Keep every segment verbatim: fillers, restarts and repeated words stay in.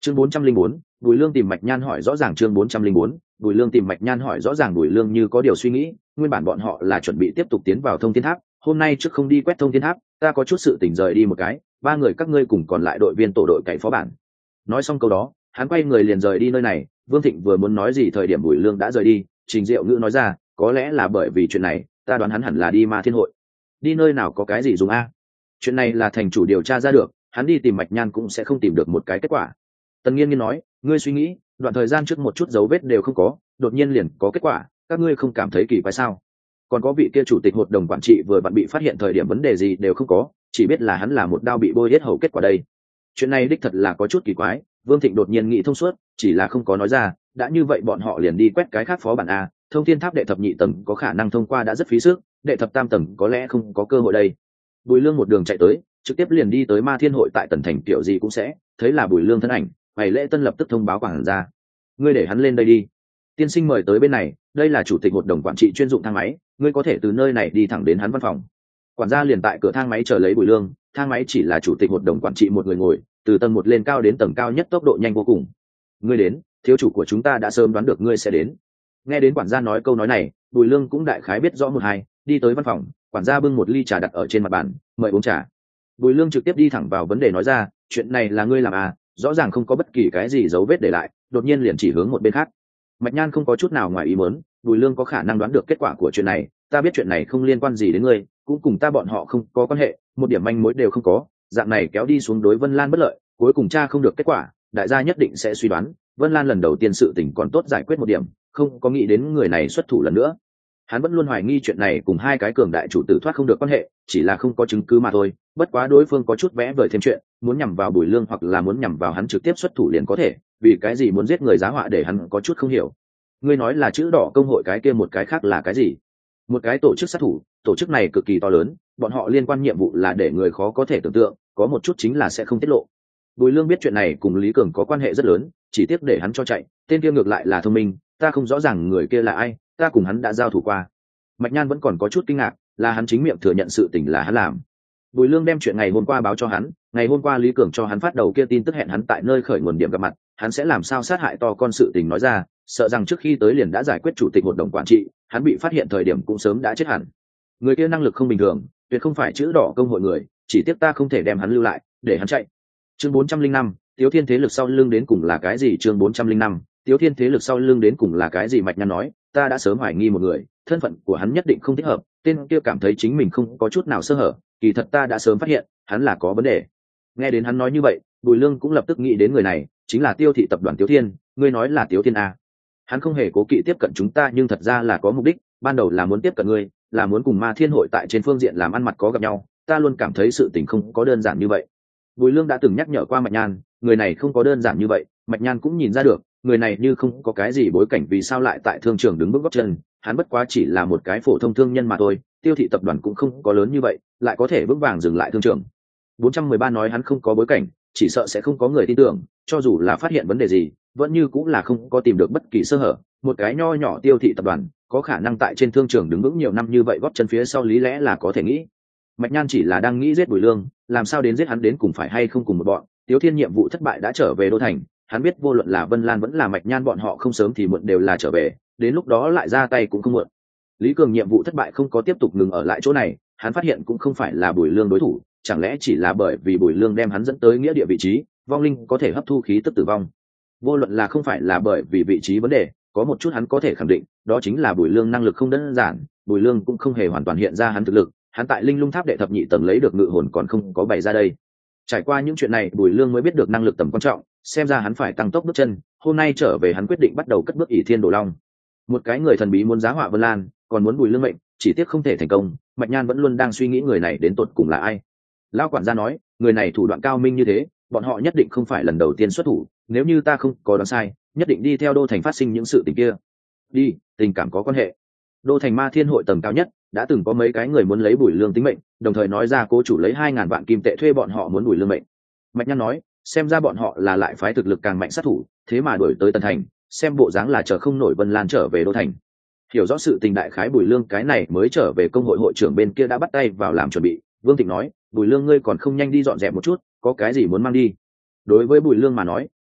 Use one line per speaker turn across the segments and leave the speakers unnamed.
chương bốn trăm linh bốn, Bùi Lương tìm Mạch Nhan hỏi rõ ràng. Chương bốn trăm linh bốn, Bùi Lương tìm Mạch Nhan hỏi rõ ràng. Bùi Lương như có điều suy nghĩ, nguyên bản bọn họ là chuẩn bị tiếp tục tiến vào Thông Thiên Tháp, hôm nay trước không đi quét Thông Thiên Tháp, ta có chút sự tỉnh rời đi một cái, ba người các ngươi cùng còn lại đội viên tổ đội cày phó bản. Nói xong câu đó, hắn quay người liền rời đi nơi này. Vương Thịnh vừa muốn nói gì thời điểm Bùi Lương đã rời đi. Trình Diệu Ngữ nói ra, có lẽ là bởi vì chuyện này, ta đoán hắn hẳn là đi Ma Thiên Hội. Đi nơi nào có cái gì dùng a? Chuyện này là thành chủ điều tra ra được, hắn đi tìm Mạch Nhan cũng sẽ không tìm được một cái kết quả. Tần Nghiên Nghiên nói, ngươi suy nghĩ, đoạn thời gian trước một chút dấu vết đều không có, đột nhiên liền có kết quả, các ngươi không cảm thấy kỳ quái sao? Còn có vị kia chủ tịch hội đồng quản trị vừa vặn bị phát hiện thời điểm vấn đề gì đều không có, chỉ biết là hắn là một đao bị bôi hết hầu kết quả đây. Chuyện này đích thật là có chút kỳ quái. Vương Thịnh đột nhiên nghĩ thông suốt, chỉ là không có nói ra. Đã như vậy bọn họ liền đi quét cái khác phó bản a. Thông Thiên Tháp đệ thập nhị tầng có khả năng thông qua đã rất phí sức, đệ thập tam tầng có lẽ không có cơ hội đây. Bùi Lương một đường chạy tới, trực tiếp liền đi tới Ma Thiên Hội tại Tần Thành, kiểu gì cũng sẽ thấy là Bùi Lương thân ảnh. Ngày lễ tân lập tức thông báo quản gia, ngươi để hắn lên đây đi. Tiên sinh mời tới bên này, đây là chủ tịch hội đồng quản trị chuyên dụng thang máy, ngươi có thể từ nơi này đi thẳng đến hắn văn phòng. Quản gia liền tại cửa thang máy chờ lấy Bùi Lương. Thang máy chỉ là chủ tịch hội đồng quản trị một người ngồi, từ tầng một lên cao đến tầng cao nhất tốc độ nhanh vô cùng. Ngươi đến, thiếu chủ của chúng ta đã sớm đoán được ngươi sẽ đến. Nghe đến quản gia nói câu nói này, Bùi Lương cũng đại khái biết rõ một hai, đi tới văn phòng, quản gia bưng một ly trà đặt ở trên mặt bàn, mời uống trà. Bùi Lương trực tiếp đi thẳng vào vấn đề nói ra, chuyện này là ngươi làm à? Rõ ràng không có bất kỳ cái gì dấu vết để lại, đột nhiên liền chỉ hướng một bên khác. Mạch Nhan không có chút nào ngoài ý muốn, Bùi Lương có khả năng đoán được kết quả của chuyện này, ta biết chuyện này không liên quan gì đến ngươi, cũng cùng ta bọn họ không có quan hệ, một điểm manh mối đều không có, dạng này kéo đi xuống đối Vân Lan bất lợi, cuối cùng cha không được kết quả, đại gia nhất định sẽ suy đoán, Vân Lan lần đầu tiên sự tình còn tốt giải quyết một điểm, không có nghĩ đến người này xuất thủ lần nữa. Hắn vẫn luôn hoài nghi chuyện này cùng hai cái cường đại chủ tử thoát không được quan hệ, chỉ là không có chứng cứ mà thôi, bất quá đối phương có chút vẽ vời thêm chuyện, muốn nhằm vào Bùi Lương hoặc là muốn nhằm vào hắn trực tiếp xuất thủ liền có thể, vì cái gì muốn giết người giá họa để hắn có chút không hiểu. Ngươi nói là chữ đỏ công hội, cái kia một cái khác là cái gì? Một cái tổ chức sát thủ, tổ chức này cực kỳ to lớn, bọn họ liên quan nhiệm vụ là để người khó có thể tưởng tượng, có một chút chính là sẽ không tiết lộ. Bùi Lương biết chuyện này cùng Lý Cường có quan hệ rất lớn, chỉ tiếc để hắn cho chạy, tên kia ngược lại là thông minh, ta không rõ ràng người kia là ai, ta cùng hắn đã giao thủ qua. Mạch Nhan vẫn còn có chút kinh ngạc, là hắn chính miệng thừa nhận sự tình là hắn làm. Bùi Lương đem chuyện ngày hôm qua báo cho hắn, ngày hôm qua Lý Cường cho hắn phát đầu kia tin tức hẹn hắn tại nơi khởi nguồn điểm gặp mặt, hắn sẽ làm sao sát hại to con sự tình nói ra, sợ rằng trước khi tới liền đã giải quyết chủ tịch hội đồng quản trị, hắn bị phát hiện thời điểm cũng sớm đã chết hẳn. Người kia năng lực không bình thường, tuyệt không phải chữ đỏ công hội người, chỉ tiếc ta không thể đem hắn lưu lại, để hắn chạy. Chương bốn trăm linh năm, Tiếu Thiên thế lực sau lưng đến cùng là cái gì? Chương bốn trăm linh năm, Tiếu Thiên thế lực sau lưng đến cùng là cái gì? Mạch Nhan nói, ta đã sớm hoài nghi một người, thân phận của hắn nhất định không thích hợp, tên kia cảm thấy chính mình không có chút nào sơ hở, kỳ thật ta đã sớm phát hiện, hắn là có vấn đề. Nghe đến hắn nói như vậy, Bùi Lương cũng lập tức nghĩ đến người này, chính là Tiêu thị tập đoàn Tiếu Thiên, ngươi nói là Tiếu Thiên a? Hắn không hề cố kỵ tiếp cận chúng ta, nhưng thật ra là có mục đích, ban đầu là muốn tiếp cận ngươi, là muốn cùng Ma Thiên hội tại trên phương diện làm ăn mặt có gặp nhau, ta luôn cảm thấy sự tình không có đơn giản như vậy. Bùi Lương đã từng nhắc nhở qua Mạch Nhan, người này không có đơn giản như vậy, Mạch Nhan cũng nhìn ra được, người này như không có cái gì bối cảnh vì sao lại tại thương trường đứng bước gót chân, hắn bất quá chỉ là một cái phổ thông thương nhân mà thôi, Tiêu thị tập đoàn cũng không có lớn như vậy, lại có thể vững vàng dừng lại thương trường. bốn trăm mười ba nói hắn không có bối cảnh, chỉ sợ sẽ không có người tin tưởng, cho dù là phát hiện vấn đề gì, vẫn như cũng là không có tìm được bất kỳ sơ hở, một cái nho nhỏ Tiêu thị tập đoàn, có khả năng tại trên thương trường đứng vững nhiều năm như vậy, gót chân phía sau lý lẽ là có thể nghĩ. Mạch Nhan chỉ là đang nghĩ giết Bùi Lương, làm sao đến giết hắn đến cùng phải hay không cùng một bọn, Tiếu Thiên nhiệm vụ thất bại đã trở về đô thành, hắn biết vô luận là Vân Lan vẫn là Mạch Nhan bọn họ không sớm thì muộn đều là trở về, đến lúc đó lại ra tay cũng không muộn. Lý Cường nhiệm vụ thất bại không có tiếp tục ngừng ở lại chỗ này, hắn phát hiện cũng không phải là Bùi Lương đối thủ, chẳng lẽ chỉ là bởi vì Bùi Lương đem hắn dẫn tới nghĩa địa vị trí, vong linh có thể hấp thu khí tức tử vong. Vô luận là không phải là bởi vì vị trí vấn đề, có một chút hắn có thể khẳng định, đó chính là Bùi Lương năng lực không đơn giản, Bùi Lương cũng không hề hoàn toàn hiện ra hắn thực lực, hắn tại Linh Lung Tháp đệ thập nhị tầng lấy được ngự hồn còn không có bày ra đây. Trải qua những chuyện này, Bùi Lương mới biết được năng lực tầm quan trọng, xem ra hắn phải tăng tốc bước chân, hôm nay trở về hắn quyết định bắt đầu cất bước ỷ thiên đồ long. Một cái người thần bí muốn giá họa Vân Lan, còn muốn Bùi Lương mệnh, chỉ tiếc không thể thành công, Mạch Nhan vẫn luôn đang suy nghĩ người này đến tột cùng là ai. Lão quản gia nói, người này thủ đoạn cao minh như thế, bọn họ nhất định không phải lần đầu tiên xuất thủ, nếu như ta không có đoán sai, nhất định đi theo đô thành phát sinh những sự tình kia. Đi, tình cảm có quan hệ. Đô thành Ma Thiên hội tầng cao nhất, đã từng có mấy cái người muốn lấy Bùi Lương tính mệnh, đồng thời nói ra cố chủ lấy hai ngàn vạn kim tệ thuê bọn họ muốn Bùi Lương mệnh. Mạch Nhan nói, xem ra bọn họ là lại phái thực lực càng mạnh sát thủ, thế mà đuổi tới Tần Thành, xem bộ dáng là chờ không nổi Vân Lan trở về đô thành. Hiểu rõ sự tình đại khái, Bùi Lương cái này mới trở về công hội hội trưởng bên kia đã bắt tay vào làm chuẩn bị. Vương Thịnh nói, Bùi Lương ngươi còn không nhanh đi dọn dẹp một chút, có cái gì muốn mang đi. Đối với Bùi Lương mà nói,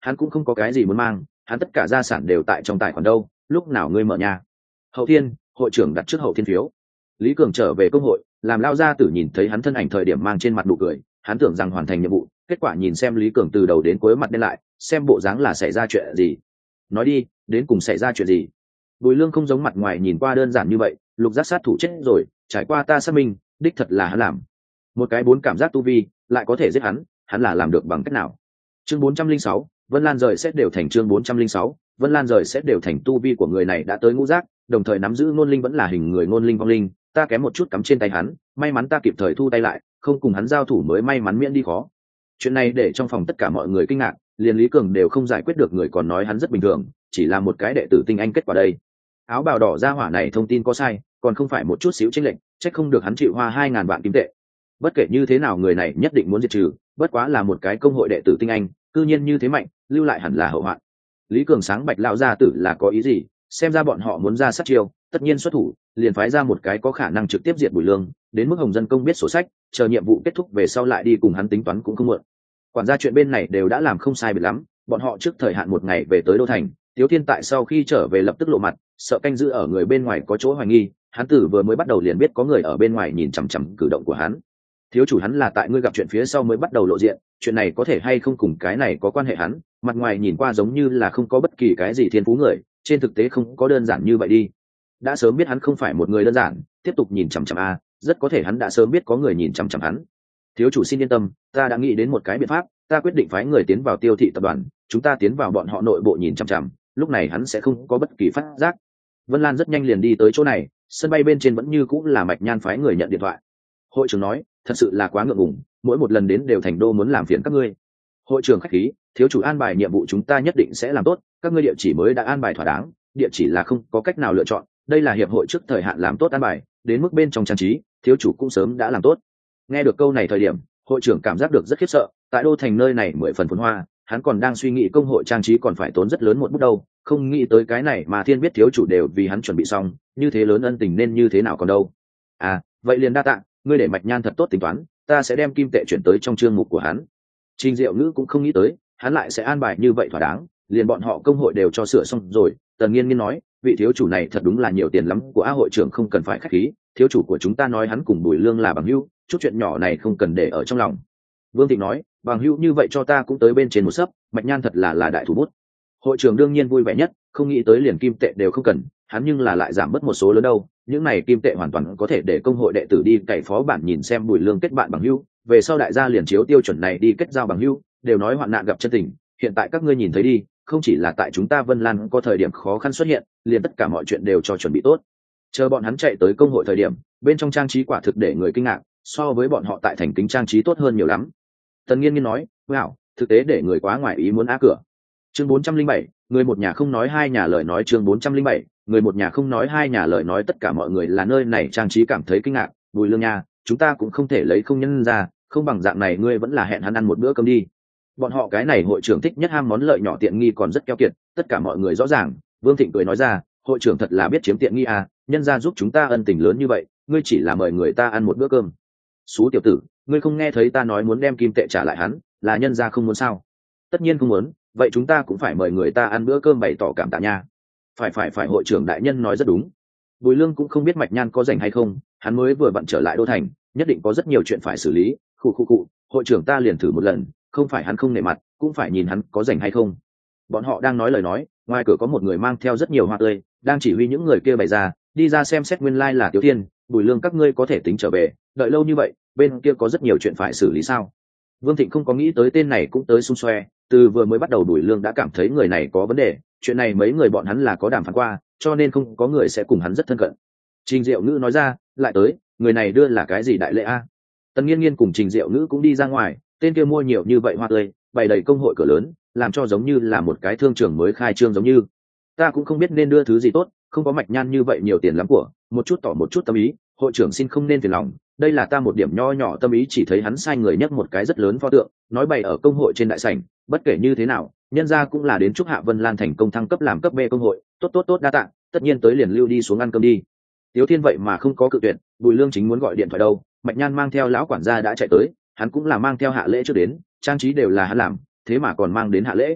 hắn cũng không có cái gì muốn mang, hắn tất cả gia sản đều tại trong tài khoản đâu, lúc nào ngươi mở nhà. Hậu thiên, hội trưởng đặt trước hậu thiên phiếu. Lý Cường trở về công hội, làm lao gia tử nhìn thấy hắn thân ảnh thời điểm mang trên mặt nụ cười, hắn tưởng rằng hoàn thành nhiệm vụ, kết quả nhìn xem Lý Cường từ đầu đến cuối mặt đen lại, xem bộ dáng là xảy ra chuyện gì. Nói đi, đến cùng xảy ra chuyện gì? Bùi Lương không giống mặt ngoài nhìn qua đơn giản như vậy, lục giác sát thủ chết rồi, trải qua ta xác minh, đích thật là hắn làm. Một cái bốn cảm giác tu vi, lại có thể giết hắn, hắn là làm được bằng cách nào? Chương bốn trăm linh sáu, Vân Lan rời sẽ đều thành chương bốn trăm linh sáu, Vân Lan rời sẽ đều thành tu vi của người này đã tới ngũ giác, đồng thời nắm giữ ngôn linh vẫn là hình người ngôn linh vong linh, ta kém một chút cắm trên tay hắn, may mắn ta kịp thời thu tay lại, không cùng hắn giao thủ mới may mắn miễn đi khó. Chuyện này để trong phòng tất cả mọi người kinh ngạc, liền Lý Cường đều không giải quyết được, người còn nói hắn rất bình thường, chỉ là một cái đệ tử tinh anh kết quả đây. Áo bào đỏ ra hỏa này thông tin có sai, còn không phải một chút xíu chênh lệch, trách không được hắn chịu hoa hai ngàn vạn kim tệ. Bất kể như thế nào người này nhất định muốn diệt trừ, bất quá là một cái công hội đệ tử tinh anh, cư nhiên như thế mạnh, lưu lại hẳn là hậu hoạn. Lý Cường sáng bạch lão gia tử là có ý gì? Xem ra bọn họ muốn ra sát chiêu, tất nhiên xuất thủ, liền phái ra một cái có khả năng trực tiếp diệt Bùi Lương, đến mức Hồng Dân Công biết sổ sách, chờ nhiệm vụ kết thúc về sau lại đi cùng hắn tính toán cũng không muộn. Quản gia chuyện bên này đều đã làm không sai biệt lắm, bọn họ trước thời hạn một ngày về tới đô thành, Tiếu Thiên tại sau khi trở về lập tức lộ mặt, sợ canh giữ ở người bên ngoài có chỗ hoài nghi, hắn tử vừa mới bắt đầu liền biết có người ở bên ngoài nhìn chằm chằm cử động của hắn. Thiếu chủ, hắn là tại ngươi gặp chuyện phía sau mới bắt đầu lộ diện, chuyện này có thể hay không cùng cái này có quan hệ? Hắn mặt ngoài nhìn qua giống như là không có bất kỳ cái gì thiên phú người, trên thực tế không có đơn giản như vậy đi. Đã sớm biết hắn không phải một người đơn giản, tiếp tục nhìn chằm chằm a, rất có thể hắn đã sớm biết có người nhìn chằm chằm hắn. Thiếu chủ xin yên tâm, ta đã nghĩ đến một cái biện pháp, ta quyết định phái người tiến vào Tiêu thị tập đoàn, chúng ta tiến vào bọn họ nội bộ nhìn chằm chằm, lúc này hắn sẽ không có bất kỳ phát giác. Vân Lan rất nhanh liền đi tới chỗ này, sân bay bên trên vẫn như cũng là Mạch Nhan phái người nhận điện thoại. Hội trưởng nói, thật sự là quá ngượng ngùng, mỗi một lần đến đều thành đô muốn làm phiền các ngươi. Hội trưởng khách khí, thiếu chủ an bài nhiệm vụ chúng ta nhất định sẽ làm tốt, các ngươi địa chỉ mới đã an bài thỏa đáng, địa chỉ là không có cách nào lựa chọn, đây là hiệp hội trước thời hạn làm tốt an bài, đến mức bên trong trang trí, thiếu chủ cũng sớm đã làm tốt. Nghe được câu này thời điểm, hội trưởng cảm giác được rất khiếp sợ, tại đô thành nơi này mười phần phồn hoa, hắn còn đang suy nghĩ công hội trang trí còn phải tốn rất lớn một bút đâu, không nghĩ tới cái này mà Thiên biết thiếu chủ đều vì hắn chuẩn bị xong, như thế lớn ân tình nên như thế nào còn đâu. À, vậy liền đa tạ, ngươi để Mạch Nhan thật tốt tính toán, ta sẽ đem kim tệ chuyển tới trong chương mục của hắn. Trình Diệu Ngữ cũng không nghĩ tới, hắn lại sẽ an bài như vậy thỏa đáng, liền bọn họ công hội đều cho sửa xong rồi. Tần Nghiên Nghiên nói, vị thiếu chủ này thật đúng là nhiều tiền lắm của A hội trưởng, không cần phải khách khí, thiếu chủ của chúng ta nói hắn cùng Bùi Lương là bằng hữu, chút chuyện nhỏ này không cần để ở trong lòng. Vương Thịnh nói, bằng hữu như vậy cho ta cũng tới bên trên một sấp, Mạch Nhan thật là là đại thủ bút. Hội trưởng đương nhiên vui vẻ nhất, không nghĩ tới liền kim tệ đều không cần, hắn nhưng là lại giảm bớt một số lớn đâu, những này kim tệ hoàn toàn có thể để công hội đệ tử đi cày phó bản nhìn xem Bùi Lương kết bạn bằng hữu, về sau đại gia liền chiếu tiêu chuẩn này đi kết giao bằng hữu, đều nói hoạn nạn gặp chân tình, hiện tại các ngươi nhìn thấy đi, không chỉ là tại chúng ta Vân Lan có thời điểm khó khăn xuất hiện, liền tất cả mọi chuyện đều cho chuẩn bị tốt. Chờ bọn hắn chạy tới công hội thời điểm, bên trong trang trí quả thực để người kinh ngạc, so với bọn họ tại thành kính trang trí tốt hơn nhiều lắm. Tần Nghiên Nghiên nói, wow, thực tế để người quá ngoài ý muốn á cửa. Chương bốn trăm linh bảy, người một nhà không nói hai nhà lời nói chương bốn trăm linh bảy, người một nhà không nói hai nhà lời nói tất cả mọi người là nơi này trang trí cảm thấy kinh ngạc, Bùi Lương nha, chúng ta cũng không thể lấy không nhân ra, không bằng dạng này ngươi vẫn là hẹn hắn ăn một bữa cơm đi. Bọn họ cái này hội trưởng thích nhất ham món lợi nhỏ tiện nghi còn rất keo kiệt, tất cả mọi người rõ ràng. Vương Thịnh cười nói ra, hội trưởng thật là biết chiếm tiện nghi à, nhân ra giúp chúng ta ân tình lớn như vậy, ngươi chỉ là mời người ta ăn một bữa cơm. Xú tiểu tử, ngươi không nghe thấy ta nói muốn đem kim tệ trả lại hắn, là nhân ra không muốn sao? Tất nhiên không muốn, vậy chúng ta cũng phải mời người ta ăn bữa cơm bày tỏ cảm tạ nha. Phải phải phải, hội trưởng đại nhân nói rất đúng. Bùi Lương cũng không biết Mạch Nhan có rảnh hay không, hắn mới vừa vặn trở lại đô thành, nhất định có rất nhiều chuyện phải xử lý. Khụ khụ khụ, hội trưởng ta liền thử một lần, không phải hắn không nể mặt, cũng phải nhìn hắn có rảnh hay không. Bọn họ đang nói lời nói, ngoài cửa có một người mang theo rất nhiều hoa tươi, đang chỉ huy những người kia bày ra, đi ra xem xét nguyên lai là Tiểu Thiên. Bùi Lương các ngươi có thể tính trở về, đợi lâu như vậy, bên kia có rất nhiều chuyện phải xử lý sao? Vương Thịnh không có nghĩ tới tên này cũng tới xung xoe, từ vừa mới bắt đầu Bùi Lương đã cảm thấy người này có vấn đề, chuyện này mấy người bọn hắn là có đàm phán qua, cho nên không có người sẽ cùng hắn rất thân cận. Trình Diệu Ngữ nói ra, lại tới, người này đưa là cái gì đại lễ a? Tần Nghiên Nghiên cùng Trình Diệu Ngữ cũng đi ra ngoài, tên kia mua nhiều như vậy hoa tươi, bày đầy công hội cửa lớn, làm cho giống như là một cái thương trường mới khai trương giống như. Ta cũng không biết nên đưa thứ gì tốt, không có Mạch Nhan như vậy nhiều tiền lắm của, một chút tỏ một chút tâm ý, hội trưởng xin không nên phiền lòng, đây là ta một điểm nho nhỏ tâm ý. Chỉ thấy hắn sai người nhấc một cái rất lớn pho tượng, nói bày ở công hội trên đại sảnh, bất kể như thế nào, nhân ra cũng là đến chúc Hạ Vân Lan thành công thăng cấp làm cấp B công hội, tốt tốt tốt đa tạ, tất nhiên tới liền lưu đi xuống ăn cơm đi. Tiếu Thiên vậy mà không có cự tuyệt, Bùi Lương chính muốn gọi điện thoại đâu, Mạch Nhan mang theo lão quản gia đã chạy tới, hắn cũng là mang theo hạ lễ trước đến, trang trí đều là hắn làm, thế mà còn mang đến hạ lễ.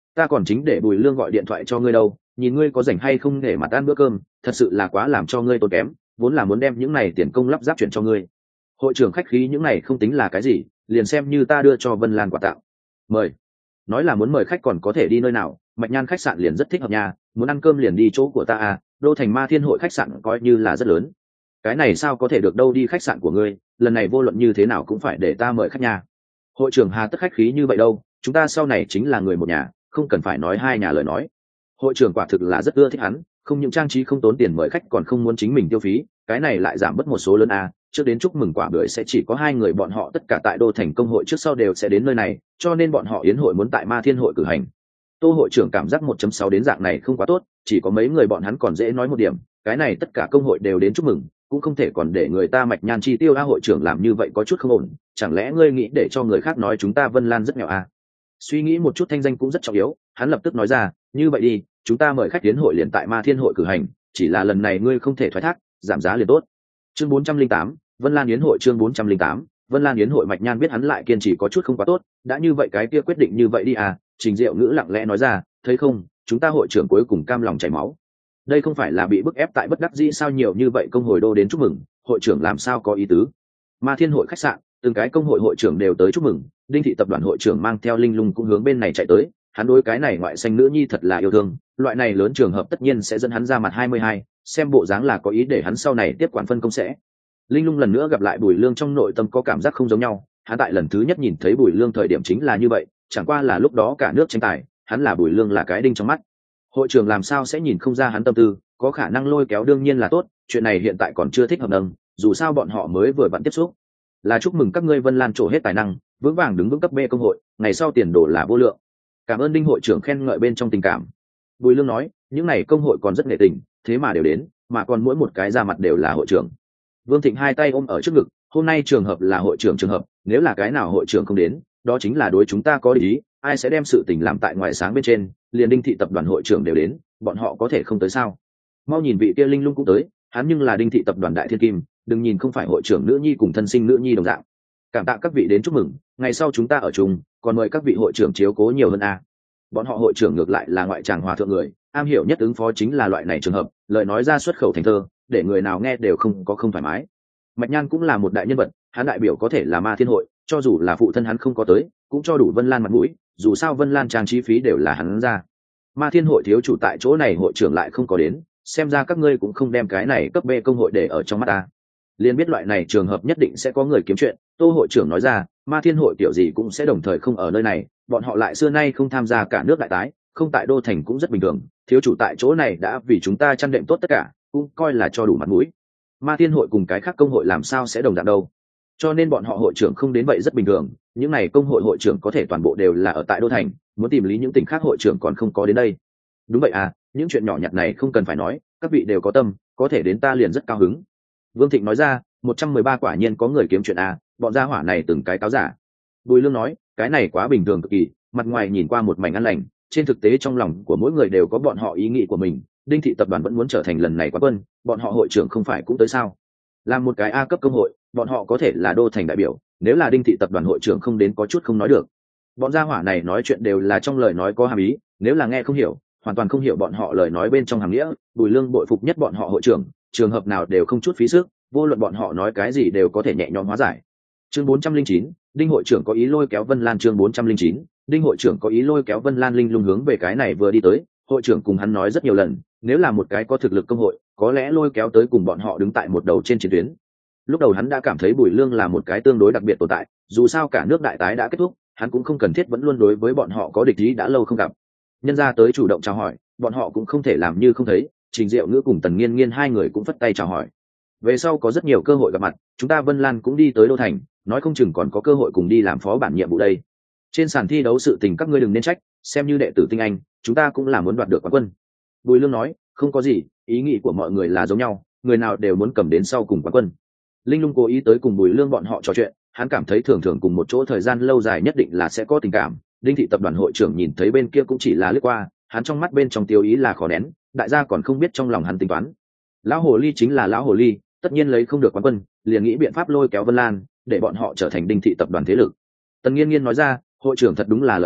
Ta còn chính để Bùi Lương gọi điện thoại cho ngươi đâu, nhìn ngươi có rảnh hay không để mà ăn bữa cơm, thật sự là quá làm cho ngươi tốn kém, vốn là muốn đem những này tiền công lắp ráp chuyển cho ngươi. Hội trưởng khách khí những này không tính là cái gì, liền xem như ta đưa cho Vân Lan quà tặng. Mời. Nói là muốn mời khách còn có thể đi nơi nào, Mạch Nhan khách sạn liền rất thích hợp nhà, muốn ăn cơm liền đi chỗ của ta à, đô thành Ma Thiên hội khách sạn coi như là rất lớn. Cái này sao có thể được đâu, đi khách sạn của ngươi, lần này vô luận như thế nào cũng phải để ta mời khách nhà. Hội trưởng hà tất khách khí như vậy đâu, chúng ta sau này chính là người một nhà, không cần phải nói hai nhà lời nói. Hội trưởng quả thực là rất ưa thích hắn, không những trang trí không tốn tiền mời khách còn không muốn chính mình tiêu phí, cái này lại giảm bớt một số lớn à, trước đến chúc mừng quả bưởi sẽ chỉ có hai người bọn họ, tất cả tại đô thành công hội trước sau đều sẽ đến nơi này, cho nên bọn họ yến hội muốn tại Ma Thiên hội cử hành. Tô hội trưởng cảm giác một chấm sáu đến dạng này không quá tốt, chỉ có mấy người bọn hắn còn dễ nói một điểm, cái này tất cả công hội đều đến chúc mừng, cũng không thể còn để người ta Mạch Nhan chi tiêu a. Hội trưởng làm như vậy có chút không ổn, chẳng lẽ ngươi nghĩ để cho người khác nói chúng ta Vân Lan rất nghèo à? Suy nghĩ một chút thanh danh cũng rất trọng yếu, hắn lập tức nói ra, như vậy đi, chúng ta mời khách tiến hội liền tại Ma Thiên hội cử hành, chỉ là lần này ngươi không thể thoái thác, giảm giá liền tốt. Chương bốn trăm linh tám, Vân Lan yến hội. Chương bốn trăm linh tám, Vân Lan yến hội. Mạch Nhan biết hắn lại kiên trì có chút không quá tốt, đã như vậy cái kia quyết định như vậy đi à. Trình Diệu Ngữ lặng lẽ nói ra, thấy không, chúng ta hội trưởng cuối cùng cam lòng chảy máu, đây không phải là bị bức ép tại bất đắc dĩ sao, nhiều như vậy công hội đô đến chúc mừng, hội trưởng làm sao có ý tứ. Ma Thiên hội khách sạn, từng cái công hội hội trưởng đều tới chúc mừng, Đinh thị tập đoàn hội trưởng mang theo Linh Lung cũng hướng bên này chạy tới, hắn đối cái này ngoại xanh nữ nhi thật là yêu thương, loại này lớn trường hợp tất nhiên sẽ dẫn hắn ra mặt hai mươi hai, xem bộ dáng là có ý để hắn sau này tiếp quản phân công sẽ. Linh Lung lần nữa gặp lại Bùi Lương trong nội tâm có cảm giác không giống nhau, hắn tại lần thứ nhất nhìn thấy Bùi Lương thời điểm chính là như vậy, chẳng qua là lúc đó cả nước tranh tài, hắn là Bùi Lương là cái đinh trong mắt. Hội trưởng làm sao sẽ nhìn không ra hắn tâm tư, có khả năng lôi kéo đương nhiên là tốt, chuyện này hiện tại còn chưa thích hợp nâng, dù sao bọn họ mới vừa vặn tiếp xúc. Là chúc mừng các ngươi Vân Lan trổ hết tài năng, vững vàng đứng vững cấp B công hội, ngày sau tiền đồ là vô lượng. Cảm ơn Đinh hội trưởng khen ngợi bên trong tình cảm. Bùi Lương nói, những này công hội còn rất nghệ tình, thế mà đều đến, mà còn mỗi một cái ra mặt đều là hội trưởng. Vương Thịnh hai tay ôm ở trước ngực, hôm nay trường hợp là hội trưởng trường hợp, nếu là cái nào hội trưởng không đến, đó chính là đối chúng ta có ý, ai sẽ đem sự tình làm tại ngoài sáng bên trên, liền Đinh thị tập đoàn hội trưởng đều đến, bọn họ có thể không tới sao? Mau nhìn vị kia Linh Lung cũng tới, hắn nhưng là Đinh thị tập đoàn đại thiên kim, đừng nhìn không phải hội trưởng nữ nhi cùng thân sinh nữ nhi đồng dạng. Cảm tạ các vị đến chúc mừng, ngày sau chúng ta ở chung, còn mời các vị hội trưởng chiếu cố nhiều hơn a. Bọn họ hội trưởng ngược lại là ngoại tràng hòa thượng người, am hiểu nhất ứng phó chính là loại này trường hợp, lời nói ra xuất khẩu thành thơ, để người nào nghe đều không có không thoải mái. Mạch Nhan cũng là một đại nhân vật, hắn đại biểu có thể là Ma Thiên hội, cho dù là phụ thân hắn không có tới, cũng cho đủ Vân Lan mặt mũi, dù sao Vân Lan trang trí phí đều là hắn ra. Ma Thiên hội thiếu chủ tại chỗ này hội trưởng lại không có đến, xem ra các ngươi cũng không đem cái này cấp B công hội để ở trong mắt ta. Liên biết loại này trường hợp nhất định sẽ có người kiếm chuyện, Tô hội trưởng nói ra, Ma Thiên hội kiểu gì cũng sẽ đồng thời không ở nơi này, bọn họ lại xưa nay không tham gia cả nước đại tái, không tại đô thành cũng rất bình thường, thiếu chủ tại chỗ này đã vì chúng ta chăn đệm tốt tất cả, cũng coi là cho đủ mặt mũi. Ma Thiên hội cùng cái khác công hội làm sao sẽ đồng dạng đâu, cho nên bọn họ hội trưởng không đến vậy rất bình thường, những này công hội hội trưởng có thể toàn bộ đều là ở tại đô thành, muốn tìm lý những tỉnh khác hội trưởng còn không có đến đây. Đúng vậy à, những chuyện nhỏ nhặt này không cần phải nói, các vị đều có tâm, có thể đến ta liền rất cao hứng. Vương Thịnh nói ra, một trăm mười ba quả nhiên có người kiếm chuyện à, bọn gia hỏa này từng cái cáo giả. Bùi Lương nói, cái này quá bình thường cực kỳ, mặt ngoài nhìn qua một mảnh ăn lành, trên thực tế trong lòng của mỗi người đều có bọn họ ý nghĩ của mình. Đinh thị tập đoàn vẫn muốn trở thành lần này quán quân, bọn họ hội trưởng không phải cũng tới sao? Làm một cái A cấp công hội, bọn họ có thể là đô thành đại biểu, nếu là Đinh thị tập đoàn hội trưởng không đến có chút không nói được. Bọn gia hỏa này nói chuyện đều là trong lời nói có hàm ý, nếu là nghe không hiểu, hoàn toàn không hiểu bọn họ lời nói bên trong hàm nghĩa. Bùi Lương bội phục nhất bọn họ hội trưởng, trường hợp nào đều không chút phí sức, vô luận bọn họ nói cái gì đều có thể nhẹ nhõm hóa giải. Chương bốn trăm linh chín, Đinh hội trưởng có ý lôi kéo Vân Lan. Chương bốn trăm linh chín, Đinh hội trưởng có ý lôi kéo Vân Lan. Linh Lung hướng về cái này vừa đi tới, hội trưởng cùng hắn nói rất nhiều lần, nếu là một cái có thực lực công hội, có lẽ lôi kéo tới cùng bọn họ đứng tại một đầu trên chiến tuyến. Lúc đầu hắn đã cảm thấy Bùi Lương là một cái tương đối đặc biệt tồn tại, dù sao cả nước đại tái đã kết thúc, hắn cũng không cần thiết vẫn luôn đối với bọn họ có địch ý đã lâu không gặp. Nhân ra tới chủ động chào hỏi, bọn họ cũng không thể làm như không thấy. Trình Diệu Ngữ cùng Tần Nghiên Nghiên hai người cũng phất tay chào hỏi. Về sau có rất nhiều cơ hội gặp mặt, chúng ta Vân Lan cũng đi tới đô thành, nói không chừng còn có cơ hội cùng đi làm phó bản nhiệm vụ đây. Trên sàn thi đấu sự tình các ngươi đừng nên trách, xem như đệ tử tinh anh, chúng ta cũng là muốn đoạt được quán quân. Bùi Lương nói, không có gì, ý nghĩ của mọi người là giống nhau, người nào đều muốn cầm đến sau cùng quán quân. Linh Lung cố ý tới cùng Bùi Lương bọn họ trò chuyện, hắn cảm thấy thường thường cùng một chỗ thời gian lâu dài nhất định là sẽ có tình cảm. Đinh thị tập đoàn hội trưởng nhìn thấy bên kia cũng chỉ là lướt qua, hắn trong mắt bên trong tiêu ý là khó nén, đại gia còn không biết trong lòng hắn tính toán. Lão hồ ly chính là lão hồ ly, tất nhiên lấy không được quán quân, liền nghĩ biện pháp lôi kéo Vân Lan, để bọn họ trở thành Đinh thị tập đoàn thế lực. Tần Nghiên Nghiên nói ra, hội trưởng thật đúng là lợi hại,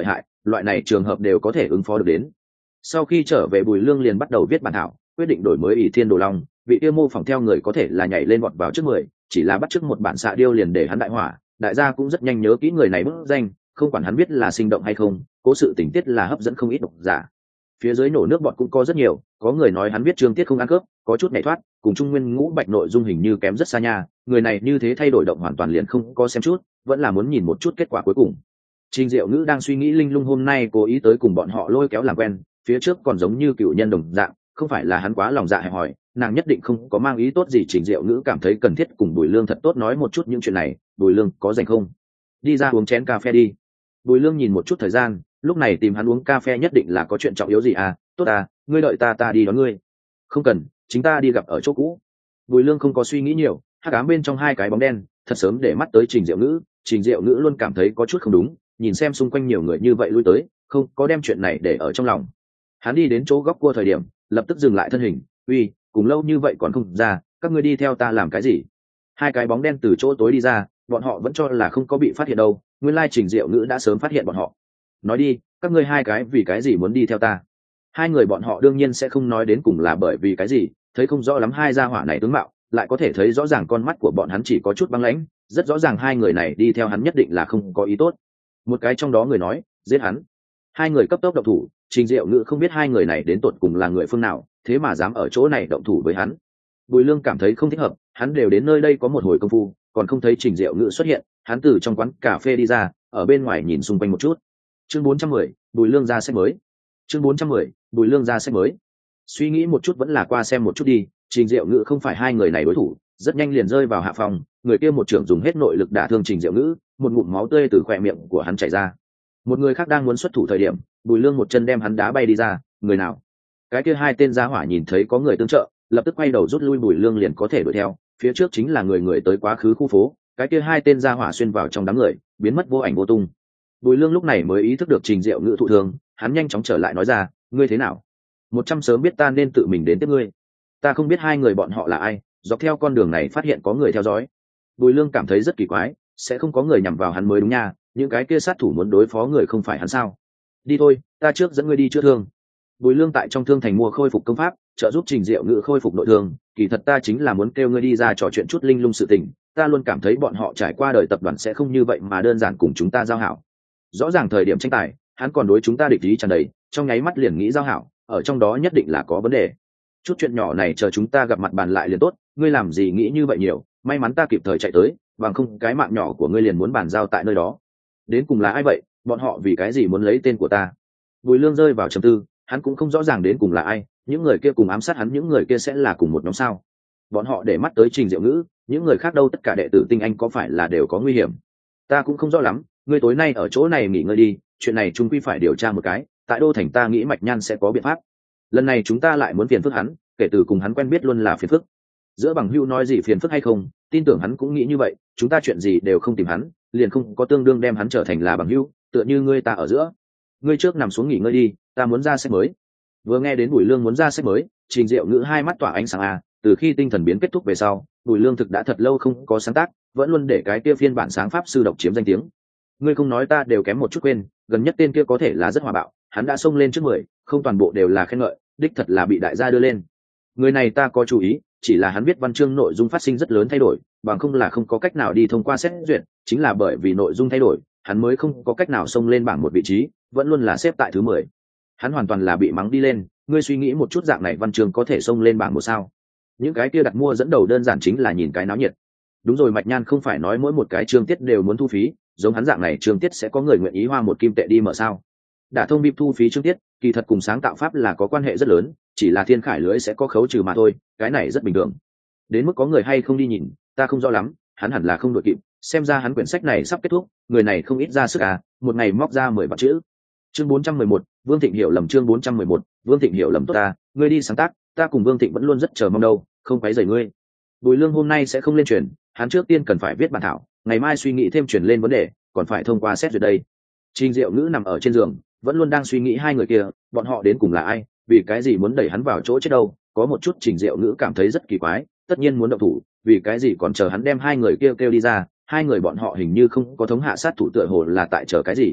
loại này trường hợp đều có thể ứng phó được đến. Sau khi trở về, Bùi Lương liền bắt đầu viết bản thảo, quyết định đổi mới ỷ thiên đồ long, vị tiêu mô phỏng theo người có thể là nhảy lên vọt vào trước mười, chỉ là bắt trước một bản xạ điêu liền để hắn đại hỏa. Đại gia cũng rất nhanh nhớ kỹ người này bức danh, không quản hắn biết là sinh động hay không, cố sự tình tiết là hấp dẫn không ít độc giả. Phía dưới nổ nước bọt cũng có rất nhiều, có người nói hắn viết chương tiết không ăn cướp, có chút nhảy thoát, cùng trung nguyên ngũ bạch nội dung hình như kém rất xa nha, người này như thế thay đổi động hoàn toàn liền không có xem chút, vẫn là muốn nhìn một chút kết quả cuối cùng. Trình Diệu Ngữ đang suy nghĩ linh lung hôm nay cố ý tới cùng bọn họ lôi kéo làm quen, phía trước còn giống như cựu nhân đồng dạng, không phải là hắn quá lòng dạ hẹp hòi, nàng nhất định không có mang ý tốt gì. Trình Diệu Ngữ cảm thấy cần thiết cùng Bùi Lương thật tốt nói một chút những chuyện này. Bùi Lương có rảnh không? Đi ra uống chén cà phê đi. Bùi Lương nhìn một chút thời gian, lúc này tìm hắn uống cà phê nhất định là có chuyện trọng yếu gì à? Tốt à, ngươi đợi ta ta đi đón ngươi. Không cần, chính ta đi gặp ở chỗ cũ. Bùi Lương không có suy nghĩ nhiều, hắc ám bên trong hai cái bóng đen, thật sớm để mắt tới Trình Diệu Ngữ. Trình Diệu Ngữ luôn cảm thấy có chút không đúng, nhìn xem xung quanh nhiều người như vậy lui tới, không có đem chuyện này để ở trong lòng. Hắn đi đến chỗ góc cua thời điểm, lập tức dừng lại thân hình. Uy, cùng lâu như vậy còn không ra, các ngươi đi theo ta làm cái gì? Hai cái bóng đen từ chỗ tối đi ra, bọn họ vẫn cho là không có bị phát hiện đâu, nguyên lai Trình Diệu Ngữ đã sớm phát hiện bọn họ. Nói đi, các ngươi hai cái vì cái gì muốn đi theo ta? Hai người bọn họ đương nhiên sẽ không nói đến cùng là bởi vì cái gì, thấy không rõ lắm hai gia hỏa này tướng mạo, lại có thể thấy rõ ràng con mắt của bọn hắn chỉ có chút băng lãnh, rất rõ ràng hai người này đi theo hắn nhất định là không có ý tốt. Một cái trong đó người nói, giết hắn. Hai người cấp tốc động thủ. Trình Diệu Ngữ không biết hai người này đến tột cùng là người phương nào, thế mà dám ở chỗ này động thủ với hắn. Bùi Lương cảm thấy không thích hợp, hắn đều đến nơi đây có một hồi công phu, còn không thấy Trình Diệu Ngữ xuất hiện. Hắn từ trong quán cà phê đi ra, ở bên ngoài nhìn xung quanh một chút. Chương bốn trăm mười, Bùi Lương ra sách mới. Chương bốn trăm mười, Bùi Lương ra sách mới. Suy nghĩ một chút vẫn là qua xem một chút đi. Trình Diệu Ngữ không phải hai người này đối thủ, rất nhanh liền rơi vào hạ phòng. Người kia một trưởng dùng hết nội lực đả thương Trình Diệu Ngữ, một ngụm máu tươi từ khóe miệng của hắn chảy ra. Một người khác đang muốn xuất thủ thời điểm, Bùi Lương một chân đem hắn đá bay đi ra. Người nào? Cái kia hai tên gia hỏa nhìn thấy có người tương trợ, lập tức quay đầu rút lui. Bùi Lương liền có thể đuổi theo, phía trước chính là người người tới quá khứ khu phố. Cái kia hai tên gia hỏa xuyên vào trong đám người, biến mất vô ảnh vô tung. Bùi Lương lúc này mới ý thức được Trình Diệu Ngữ thụ thương, hắn nhanh chóng trở lại nói ra, ngươi thế nào? Một trăm sớm biết ta nên tự mình đến tiếp ngươi. Ta không biết hai người bọn họ là ai, dọc theo con đường này phát hiện có người theo dõi. Bùi Lương cảm thấy rất kỳ quái, sẽ không có người nhằm vào hắn mới đúng nha, những cái kia sát thủ muốn đối phó người không phải hắn sao? Đi thôi, ta trước dẫn ngươi đi chữa thương. Bùi Lương tại trong thương thành mua khôi phục công pháp, trợ giúp Trình Diệu Ngữ khôi phục nội thương. Kỳ thật ta chính là muốn kêu ngươi đi ra trò chuyện chút linh lung sự tình, ta luôn cảm thấy bọn họ trải qua đời tập đoàn sẽ không như vậy mà đơn giản cùng chúng ta giao hảo. Rõ ràng thời điểm tranh tài, hắn còn đối chúng ta địch ý tràn đầy, trong nháy mắt liền nghĩ giao hảo, ở trong đó nhất định là có vấn đề. Chút chuyện nhỏ này chờ chúng ta gặp mặt bàn lại liền tốt, ngươi làm gì nghĩ như vậy nhiều, may mắn ta kịp thời chạy tới, bằng không cái mạng nhỏ của ngươi liền muốn bàn giao tại nơi đó. Đến cùng là ai vậy, bọn họ vì cái gì muốn lấy tên của ta? Bùi Lương rơi vào trầm tư, hắn cũng không rõ ràng đến cùng là ai, những người kia cùng ám sát hắn, những người kia sẽ là cùng một nhóm sao? Bọn họ để mắt tới Trình Diệu Ngữ, những người khác đâu? Tất cả đệ tử tinh anh có phải là đều có nguy hiểm? Ta cũng không rõ lắm, ngươi tối nay ở chỗ này nghỉ ngơi đi, chuyện này chúng quy phải điều tra một cái, tại đô thành ta nghĩ Mạch Nhan sẽ có biện pháp. Lần này chúng ta lại muốn phiền phức hắn, kể từ cùng hắn quen biết luôn là phiền phức. Giữa bằng hữu nói gì phiền phức hay không, tin tưởng hắn cũng nghĩ như vậy, chúng ta chuyện gì đều không tìm hắn, liền không có tương đương đem hắn trở thành là bằng hữu, tựa như ngươi ta ở giữa. Ngươi trước nằm xuống nghỉ ngơi đi, ta muốn ra sách mới. Vừa nghe đến Bùi Lương muốn ra sách mới, Trình Diệu Ngữ hai mắt tỏa ánh sáng à, từ khi tinh thần biến kết thúc về sau, Bùi Lương thực đã thật lâu không có sáng tác, vẫn luôn để cái kia phiên bản sáng pháp sư độc chiếm danh tiếng. Ngươi không nói ta đều kém một chút quên, gần nhất tên kia có thể là rất hòa bạo, hắn đã xông lên trước mười, không toàn bộ đều là khen ngợi, đích thật là bị đại gia đưa lên. Người này ta có chú ý, chỉ là hắn viết văn chương nội dung phát sinh rất lớn thay đổi, bằng không là không có cách nào đi thông qua xét duyệt, chính là bởi vì nội dung thay đổi, hắn mới không có cách nào xông lên bảng một vị trí, vẫn luôn là xếp tại thứ mười. Hắn hoàn toàn là bị mắng đi lên, ngươi suy nghĩ một chút, dạng này văn chương có thể xông lên bảng một sao? Những cái kia đặt mua dẫn đầu đơn giản chính là nhìn cái náo nhiệt. Đúng rồi, Mạch Nhan không phải nói mỗi một cái chương tiết đều muốn thu phí, giống hắn dạng này chương tiết sẽ có người nguyện ý hoa một kim tệ đi mở sao? Đã thông bịp thu phí chương tiết, kỳ thật cùng sáng tạo pháp là có quan hệ rất lớn, chỉ là thiên khải lưới sẽ có khấu trừ mà thôi, cái này rất bình thường. Đến mức có người hay không đi nhìn, ta không rõ lắm, hắn hẳn là không đội kịp, xem ra hắn quyển sách này sắp kết thúc, người này không ít ra sức à, một ngày móc ra mười vạn chữ. Chương bốn trăm mười một, Vương Thịnh hiểu lầm. Chương bốn trăm mười một, Vương Thịnh hiểu lầm. Tốt ta, ngươi đi sáng tác, ta cùng Vương Thịnh vẫn luôn rất chờ mong đâu, không quấy rầy ngươi. Bùi Lương hôm nay sẽ không lên truyền, hắn trước tiên cần phải viết bản thảo, ngày mai suy nghĩ thêm truyền lên vấn đề, còn phải thông qua xét duyệt đây. Trình Diệu Ngữ nằm ở trên giường, vẫn luôn đang suy nghĩ hai người kia, bọn họ đến cùng là ai, vì cái gì muốn đẩy hắn vào chỗ chết đâu? Có một chút Trình Diệu Ngữ cảm thấy rất kỳ quái, tất nhiên muốn động thủ, vì cái gì còn chờ hắn đem hai người kia kêu, kêu đi ra? Hai người bọn họ hình như không có thống hạ sát thủ, tựa hồ là tại chờ cái gì?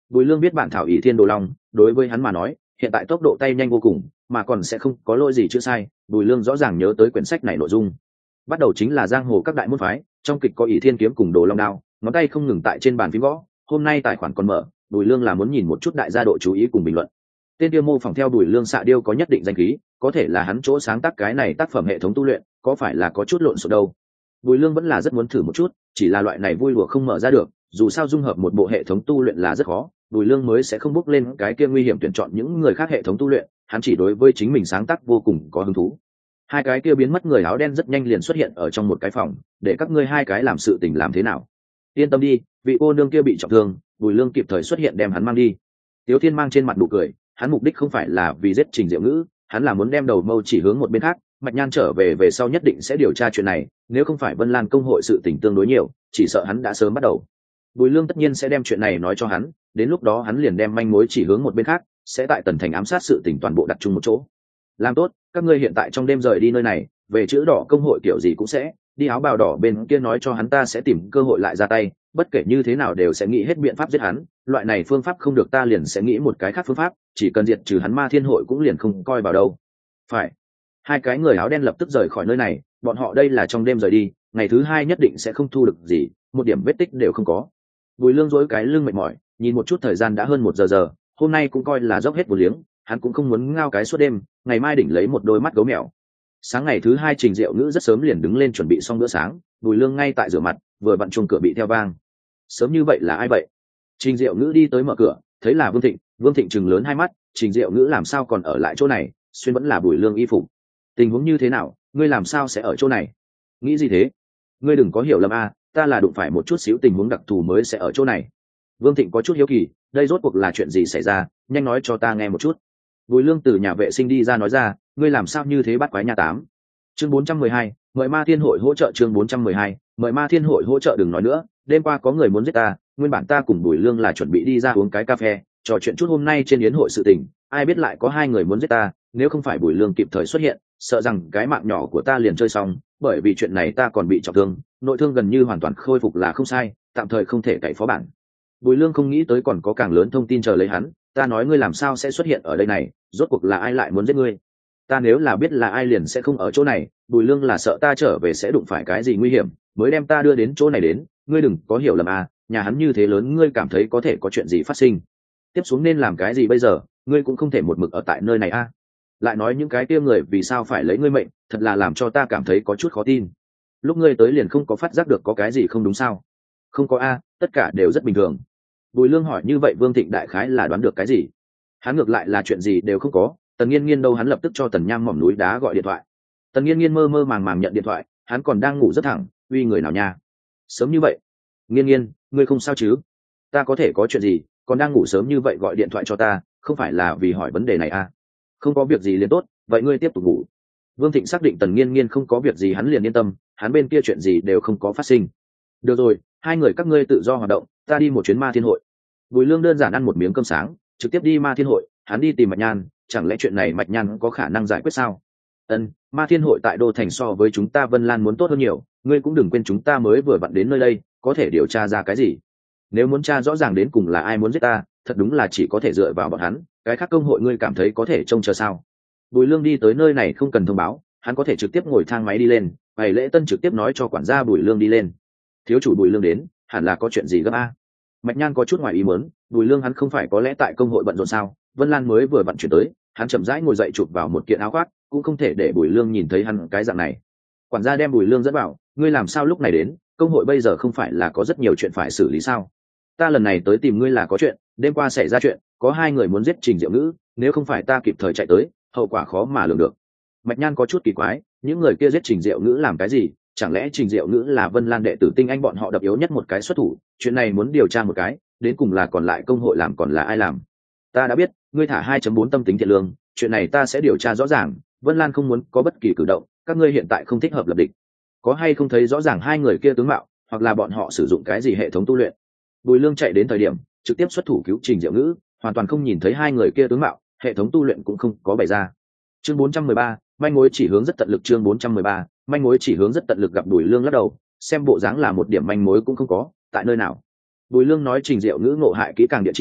Bùi Lương biết bản thảo ỷ thiên đồ long, đối với hắn mà nói hiện tại tốc độ tay nhanh vô cùng, mà còn sẽ không có lỗi gì chữa sai. Bùi Lương rõ ràng nhớ tới quyển sách này nội dung, bắt đầu chính là giang hồ các đại môn phái, trong kịch có ỷ thiên kiếm cùng đồ long đao, ngón tay không ngừng tại trên bàn phím gõ. Hôm nay tài khoản còn mở, Bùi Lương là muốn nhìn một chút đại gia độ chú ý cùng bình luận. Tên tiêu mô phỏng theo Bùi Lương xạ điêu có nhất định danh khí, có thể là hắn chỗ sáng tác cái này tác phẩm hệ thống tu luyện có phải là có chút lộn xộn đâu. Bùi Lương vẫn là rất muốn thử một chút, chỉ là loại này vui lùa không mở ra được, dù sao dung hợp một bộ hệ thống tu luyện là rất khó. Bùi Lương mới sẽ không bước lên cái kia nguy hiểm tuyển chọn những người khác hệ thống tu luyện, hắn chỉ đối với chính mình sáng tác vô cùng có hứng thú. Hai cái kia biến mất người áo đen rất nhanh liền xuất hiện ở trong một cái phòng, để các ngươi hai cái làm sự tình làm thế nào. Yên tâm đi, vị cô nương kia bị trọng thương, Bùi Lương kịp thời xuất hiện đem hắn mang đi. Tiếu Thiên mang trên mặt nụ cười, hắn mục đích không phải là vì giết Trình Diệu Ngữ, hắn là muốn đem đầu mâu chỉ hướng một bên khác. Mạch Nhan trở về về sau nhất định sẽ điều tra chuyện này, nếu không phải Vân Lan công hội sự tình tương đối nhiều, chỉ sợ hắn đã sớm bắt đầu. Bùi Lương tất nhiên sẽ đem chuyện này nói cho hắn, đến lúc đó hắn liền đem manh mối chỉ hướng một bên khác, sẽ tại Tần Thành ám sát sự tình toàn bộ đặt chung một chỗ. Làm tốt, các ngươi hiện tại trong đêm rời đi nơi này, về chữ đỏ công hội kiểu gì cũng sẽ đi, áo bào đỏ bên kia nói cho hắn ta sẽ tìm cơ hội lại ra tay, bất kể như thế nào đều sẽ nghĩ hết biện pháp giết hắn. Loại này phương pháp không được ta liền sẽ nghĩ một cái khác phương pháp, chỉ cần diệt trừ hắn Ma Thiên hội cũng liền không coi vào đâu. Phải. Hai cái người áo đen lập tức rời khỏi nơi này, bọn họ đây là trong đêm rời đi, ngày thứ hai nhất định sẽ không thu được gì, một điểm vết tích đều không có. Bùi Lương dối cái lưng mệt mỏi, nhìn một chút thời gian đã hơn một giờ giờ, hôm nay cũng coi là dốc hết một liếng, hắn cũng không muốn ngao cái suốt đêm, ngày mai đỉnh lấy một đôi mắt gấu mèo. Sáng ngày thứ hai Trình Diệu Ngữ rất sớm liền đứng lên chuẩn bị xong bữa sáng, Bùi Lương ngay tại rửa mặt, vừa vặn chuông cửa bị theo vang. Sớm như vậy là ai vậy? Trình Diệu Ngữ đi tới mở cửa, thấy là Vương Thịnh. Vương Thịnh trừng lớn hai mắt, Trình Diệu Ngữ làm sao còn ở lại chỗ này, xuyên vẫn là Bùi Lương y phục. Tình huống như thế nào, ngươi làm sao sẽ ở chỗ này? Nghĩ gì thế? Ngươi đừng có hiểu lầm a, ta là đụng phải một chút xíu tình huống đặc thù mới sẽ ở chỗ này. Vương Thịnh có chút hiếu kỳ, đây rốt cuộc là chuyện gì xảy ra, nhanh nói cho ta nghe một chút. Bùi Lương từ nhà vệ sinh đi ra nói ra, ngươi làm sao như thế bắt quái nhà tám. Chương bốn trăm mười hai, mời Ma Thiên hội hỗ trợ. Chương bốn trăm mười hai, mời Ma Thiên hội hỗ trợ. Đừng nói nữa, đêm qua có người muốn giết ta, nguyên bản ta cùng Bùi Lương là chuẩn bị đi ra uống cái cà phê, trò chuyện chút hôm nay trên yến hội sự tình, ai biết lại có hai người muốn giết ta, nếu không phải Bùi Lương kịp thời xuất hiện, sợ rằng cái mạng nhỏ của ta liền chơi xong, bởi vì chuyện này ta còn bị trọng thương, nội thương gần như hoàn toàn khôi phục là không sai, tạm thời không thể cậy phó bản. Bùi Lương không nghĩ tới còn có càng lớn thông tin chờ lấy hắn, ta nói ngươi làm sao sẽ xuất hiện ở đây này, rốt cuộc là ai lại muốn giết ngươi? Ta nếu là biết là ai liền sẽ không ở chỗ này, Bùi Lương là sợ ta trở về sẽ đụng phải cái gì nguy hiểm, mới đem ta đưa đến chỗ này đến, ngươi đừng có hiểu lầm à, nhà hắn như thế lớn ngươi cảm thấy có thể có chuyện gì phát sinh. Tiếp xuống nên làm cái gì bây giờ, ngươi cũng không thể một mực ở tại nơi này à. Lại nói những cái kia người vì sao phải lấy ngươi mệnh, thật là làm cho ta cảm thấy có chút khó tin. Lúc ngươi tới liền không có phát giác được có cái gì không đúng sao? Không có a, tất cả đều rất bình thường. Bùi Lương hỏi như vậy Vương Thịnh đại khái là đoán được cái gì. Hắn ngược lại là chuyện gì đều không có. Tần Nghiên Nghiên đâu, hắn lập tức cho Tần Nham mỏm núi đá gọi điện thoại. Tần Nghiên Nghiên mơ mơ màng màng nhận điện thoại, hắn còn đang ngủ rất thẳng, uy người nào nha? Sớm như vậy? Nghiên Nghiên, ngươi không sao chứ? Ta có thể có chuyện gì, còn đang ngủ sớm như vậy gọi điện thoại cho ta, không phải là vì hỏi vấn đề này à? Không có việc gì liền tốt, vậy ngươi tiếp tục ngủ. Vương Thịnh xác định Tần Nghiên Nghiên không có việc gì hắn liền yên tâm, hắn bên kia chuyện gì đều không có phát sinh. Được rồi, hai người các ngươi tự do hoạt động, ta đi một chuyến Ma Thiên hội. Bùi Lương đơn giản ăn một miếng cơm sáng, trực tiếp đi Ma Thiên hội, hắn đi tìm Mạch Nhan, chẳng lẽ chuyện này Mạch Nhan có khả năng giải quyết sao? Ân, Ma Thiên hội tại Đô Thành so với chúng ta Vân Lan muốn tốt hơn nhiều, ngươi cũng đừng quên chúng ta mới vừa vặn đến nơi đây, có thể điều tra ra cái gì? Nếu muốn tra rõ ràng đến cùng là ai muốn giết ta, thật đúng là chỉ có thể dựa vào bọn hắn, cái khác công hội ngươi cảm thấy có thể trông chờ sao? Bùi Lương đi tới nơi này không cần thông báo, hắn có thể trực tiếp ngồi thang máy đi lên, ngày lễ tân trực tiếp nói cho quản gia Bùi Lương đi lên. Thiếu chủ Bùi Lương đến, hẳn là có chuyện gì gấp a? Mạch Nhan có chút ngoài ý muốn, Bùi Lương hắn không phải có lẽ tại công hội bận rộn sao? Vân Lan mới vừa vận chuyển tới, hắn chậm rãi ngồi dậy chụp vào một kiện áo khoác, cũng không thể để Bùi Lương nhìn thấy hắn cái dạng này. Quản gia đem Bùi Lương dẫn vào, ngươi làm sao lúc này đến? Công hội bây giờ không phải là có rất nhiều chuyện phải xử lý sao? Ta lần này tới tìm ngươi là có chuyện, đêm qua xảy ra chuyện, có hai người muốn giết Trình Diệu Ngữ, nếu không phải ta kịp thời chạy tới, hậu quả khó mà lường được. Mạch Nhan có chút kỳ quái, những người kia giết Trình Diệu Ngữ làm cái gì? Chẳng lẽ Trình Diệu Ngữ là Vân Lan đệ tử tinh anh bọn họ đập yếu nhất một cái xuất thủ, chuyện này muốn điều tra một cái, đến cùng là còn lại công hội làm còn là ai làm? Ta đã biết, ngươi thả hai chấm bốn tâm tính thiện lương, chuyện này ta sẽ điều tra rõ ràng, Vân Lan không muốn có bất kỳ cử động, các ngươi hiện tại không thích hợp lập địch. Có hay không thấy rõ ràng hai người kia tướng mạo, hoặc là bọn họ sử dụng cái gì hệ thống tu luyện? Bùi Lương chạy đến thời điểm, trực tiếp xuất thủ cứu Trình Diệu Ngữ, hoàn toàn không nhìn thấy hai người kia tướng mạo, hệ thống tu luyện cũng không có bày ra. Chương bốn trăm mười ba, manh mối chỉ hướng rất tận lực. Chương bốn trăm mười ba, manh mối chỉ hướng rất tận lực. Gặp Bùi Lương lắc đầu, xem bộ dáng là một điểm manh mối cũng không có, tại nơi nào? Bùi Lương nói Trình Diệu Ngữ ngộ hại kỹ càng địa chỉ,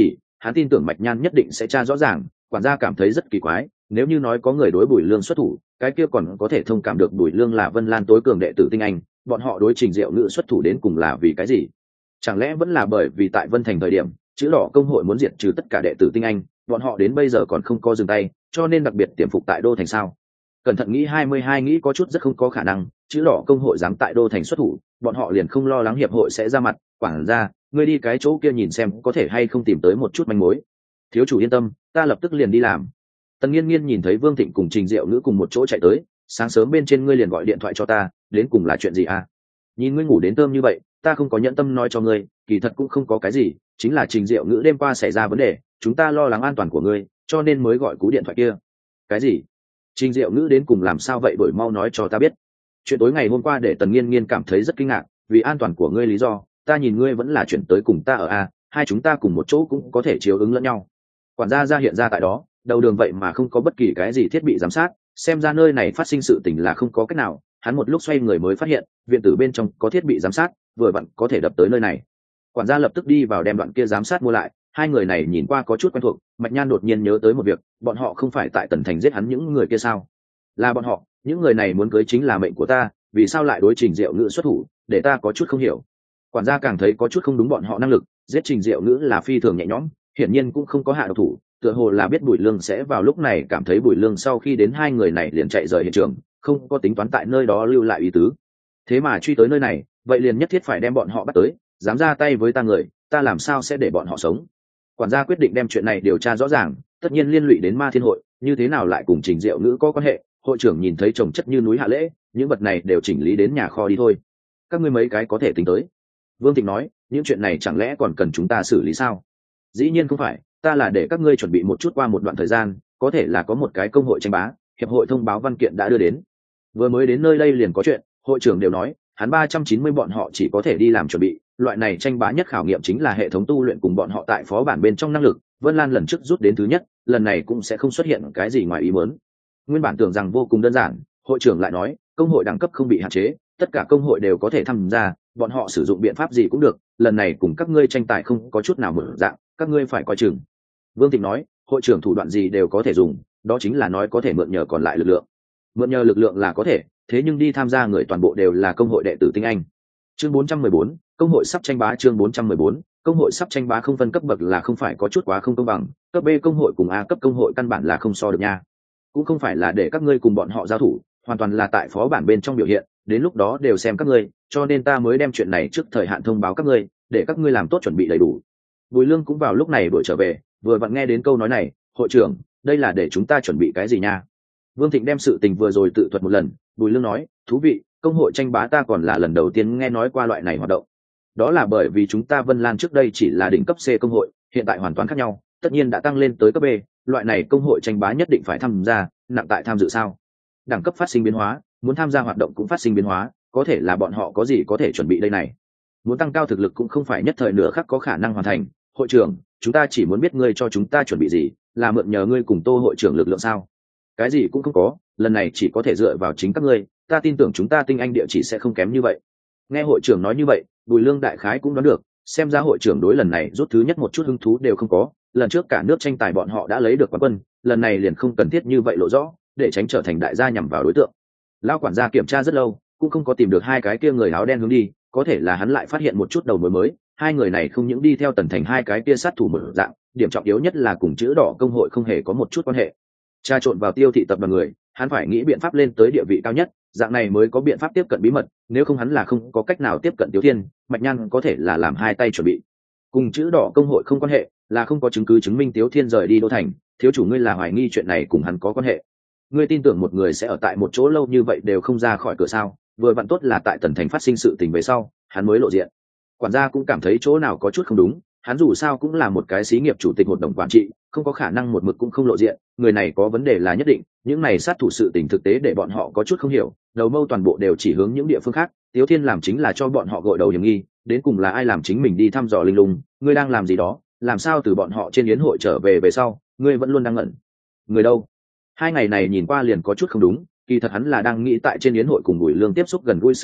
hắn tin tưởng Mạch Nhan nhất định sẽ tra rõ ràng. Quản gia cảm thấy rất kỳ quái, nếu như nói có người đối Bùi Lương xuất thủ, cái kia còn có thể thông cảm được Bùi Lương là Vân Lan tối cường đệ tử tinh anh, bọn họ đối Trình Diệu Ngữ xuất thủ đến cùng là vì cái gì? Chẳng lẽ vẫn là bởi vì tại Vân Thành thời điểm chữ đỏ công hội muốn diệt trừ tất cả đệ tử tinh anh, bọn họ đến bây giờ còn không có dừng tay, cho nên đặc biệt tiềm phục tại Đô Thành sao? Cẩn thận nghĩ hai mươi hai nghĩ có chút rất không có khả năng, chữ đỏ công hội dám tại Đô Thành xuất thủ, bọn họ liền không lo lắng hiệp hội sẽ ra mặt. Quản gia, ngươi đi cái chỗ kia nhìn xem có thể hay không tìm tới một chút manh mối. Thiếu chủ yên tâm, ta lập tức liền đi làm. Tần Nghiên Nghiên nhìn thấy Vương Thịnh cùng Trình Diệu Ngữ cùng một chỗ chạy tới, sáng sớm bên trên ngươi liền gọi điện thoại cho ta, đến cùng là chuyện gì à? Nhìn ngươi ngủ đến tơm như vậy, ta không có nhẫn tâm nói cho ngươi, kỳ thật cũng không có cái gì, chính là Trình Diệu Ngữ đêm qua xảy ra vấn đề, chúng ta lo lắng an toàn của ngươi, cho nên mới gọi cú điện thoại kia. Cái gì? Trình Diệu Ngữ đến cùng làm sao vậy, đổi mau nói cho ta biết. Chuyện tối ngày hôm qua để Tần Nghiên Nghiên cảm thấy rất kinh ngạc, vì an toàn của ngươi lý do, ta nhìn ngươi vẫn là chuyển tới cùng ta ở a, hai chúng ta cùng một chỗ cũng có thể chiếu ứng lẫn nhau. Quản gia ra hiện ra tại đó, đầu đường vậy mà không có bất kỳ cái gì thiết bị giám sát, xem ra nơi này phát sinh sự tình là không có cách nào. Hắn một lúc xoay người mới phát hiện viện tử bên trong có thiết bị giám sát, vừa vặn có thể đập tới nơi này. Quản gia lập tức đi vào đem đoạn kia giám sát mua lại. Hai người này nhìn qua có chút quen thuộc. Mạch Nhan đột nhiên nhớ tới một việc, bọn họ không phải tại Tần Thành giết hắn những người kia sao? Là bọn họ, những người này muốn cưới chính là mệnh của ta, vì sao lại đối Trình Diệu Ngữ xuất thủ, để ta có chút không hiểu. Quản gia càng thấy có chút không đúng, bọn họ năng lực giết Trình Diệu Ngữ là phi thường nhẹ nhõm, hiển nhiên cũng không có hạ độc thủ, tựa hồ là biết Bùi Lương sẽ vào lúc này, cảm thấy Bùi Lương sau khi đến hai người này liền chạy rời hiện trường, không có tính toán tại nơi đó lưu lại ý tứ. Thế mà truy tới nơi này, vậy liền nhất thiết phải đem bọn họ bắt tới, dám ra tay với ta người, ta làm sao sẽ để bọn họ sống. Quản gia quyết định đem chuyện này điều tra rõ ràng, tất nhiên liên lụy đến Ma Thiên hội, như thế nào lại cùng Trình Diệu Ngữ có quan hệ. Hội trưởng nhìn thấy chồng chất như núi hạ lễ, những vật này đều chỉnh lý đến nhà kho đi thôi, các ngươi mấy cái có thể tính tới. Vương Thịnh nói, những chuyện này chẳng lẽ còn cần chúng ta xử lý sao? Dĩ nhiên không phải, ta là để các ngươi chuẩn bị một chút, qua một đoạn thời gian có thể là có một cái công hội tranh bá, hiệp hội thông báo văn kiện đã đưa đến, vừa mới đến nơi đây liền có chuyện. Hội trưởng đều nói hắn ba trăm chín mươi bọn họ chỉ có thể đi làm chuẩn bị, loại này tranh bá nhất khảo nghiệm chính là hệ thống tu luyện cùng bọn họ tại phó bản bên trong năng lực. Vân Lan lần trước rút đến thứ nhất, lần này cũng sẽ không xuất hiện cái gì ngoài ý muốn. Nguyên bản tưởng rằng vô cùng đơn giản, hội trưởng lại nói công hội đẳng cấp không bị hạn chế, tất cả công hội đều có thể tham gia, bọn họ sử dụng biện pháp gì cũng được, lần này cùng các ngươi tranh tài không có chút nào mở dạng, các ngươi phải coi chừng. Vương Thịnh nói, hội trưởng thủ đoạn gì đều có thể dùng, đó chính là nói có thể mượn nhờ còn lại lực lượng. Mượn nhờ lực lượng là có thể, thế nhưng đi tham gia người toàn bộ đều là công hội đệ tử tinh anh. Chương bốn trăm mười bốn, công hội sắp tranh bá. Chương bốn trăm mười bốn, công hội sắp tranh bá. Không phân cấp bậc là không phải có chút quá không công bằng, cấp B công hội cùng A cấp công hội căn bản là không so được nha. Cũng không phải là để các ngươi cùng bọn họ giao thủ, hoàn toàn là tại phó bản bên trong biểu hiện, đến lúc đó đều xem các ngươi, cho nên ta mới đem chuyện này trước thời hạn thông báo các ngươi, để các ngươi làm tốt chuẩn bị đầy đủ. Bùi Lương cũng vào lúc này đuổi trở về, vừa vặn nghe đến câu nói này, hội trưởng, đây là để chúng ta chuẩn bị cái gì nha? Vương Thịnh đem sự tình vừa rồi tự thuật một lần. Bùi Lương nói, thú vị, công hội tranh bá ta còn là lần đầu tiên nghe nói qua loại này hoạt động. Đó là bởi vì chúng ta Vân Lan trước đây chỉ là đỉnh cấp C công hội, hiện tại hoàn toàn khác nhau, tất nhiên đã tăng lên tới cấp B, loại này công hội tranh bá nhất định phải tham gia, nặng tại tham dự sao? Đẳng cấp phát sinh biến hóa, muốn tham gia hoạt động cũng phát sinh biến hóa, có thể là bọn họ có gì có thể chuẩn bị đây này. Muốn tăng cao thực lực cũng không phải nhất thời nửa khắc có khả năng hoàn thành. Hội trưởng, chúng ta chỉ muốn biết ngươi cho chúng ta chuẩn bị gì, là mượn nhờ ngươi cùng Tô hội trưởng lực lượng sao? Cái gì cũng không có, lần này chỉ có thể dựa vào chính các ngươi, ta tin tưởng chúng ta tinh anh địa chỉ sẽ không kém như vậy. Nghe hội trưởng nói như vậy, Bùi Lương đại khái cũng đoán được, xem ra hội trưởng đối lần này rút thứ nhất một chút hứng thú đều không có, lần trước cả nước tranh tài bọn họ đã lấy được quán quân, lần này liền không cần thiết như vậy lộ rõ, để tránh trở thành đại gia nhằm vào đối tượng. Lão quản gia kiểm tra rất lâu, cũng không có tìm được hai cái kia người áo đen hướng đi, có thể là hắn lại phát hiện một chút đầu mối mới, hai người này không những đi theo Tần Thành hai cái kia sát thủ mở dạng, điểm trọng yếu nhất là cùng chữ đỏ công hội không hề có một chút quan hệ. Tra trộn vào Tiêu thị tập đoàn người, hắn phải nghĩ biện pháp lên tới địa vị cao nhất, dạng này mới có biện pháp tiếp cận bí mật, nếu không hắn là không có cách nào tiếp cận Tiếu Thiên. Mạch Nhan có thể là làm hai tay chuẩn bị, cùng chữ đỏ công hội không quan hệ, là không có chứng cứ chứng minh Tiếu Thiên rời đi Đô Thành. Thiếu chủ, ngươi là hoài nghi chuyện này cùng hắn có quan hệ? Ngươi tin tưởng một người sẽ ở tại một chỗ lâu như vậy đều không ra khỏi cửa sao? Vừa vặn tốt là tại Tần Thành phát sinh sự tình về sau, hắn mới lộ diện. Quản gia cũng cảm thấy chỗ nào có chút không đúng, hắn dù sao cũng là một cái xí nghiệp chủ tịch hội đồng quản trị, không có khả năng một mực cũng không lộ diện, người này có vấn đề là nhất định. Những này sát thủ sự tình thực tế để bọn họ có chút không hiểu, đầu mâu toàn bộ đều chỉ hướng những địa phương khác. Tiếu Thiên làm chính là cho bọn họ gội đầu hiểm nghi, đến cùng là ai làm chính mình đi thăm dò linh lung? Ngươi đang làm gì đó? Làm sao từ bọn họ trên yến hội trở về về sau, ngươi vẫn luôn đang ngẩn người đâu? Hai ngày này nhìn qua liền có chút không đúng, kỳ thật hắn là đang nghĩ tại trên yến hội cùng Bùi Lương tiếp xúc gần gũi sự tình,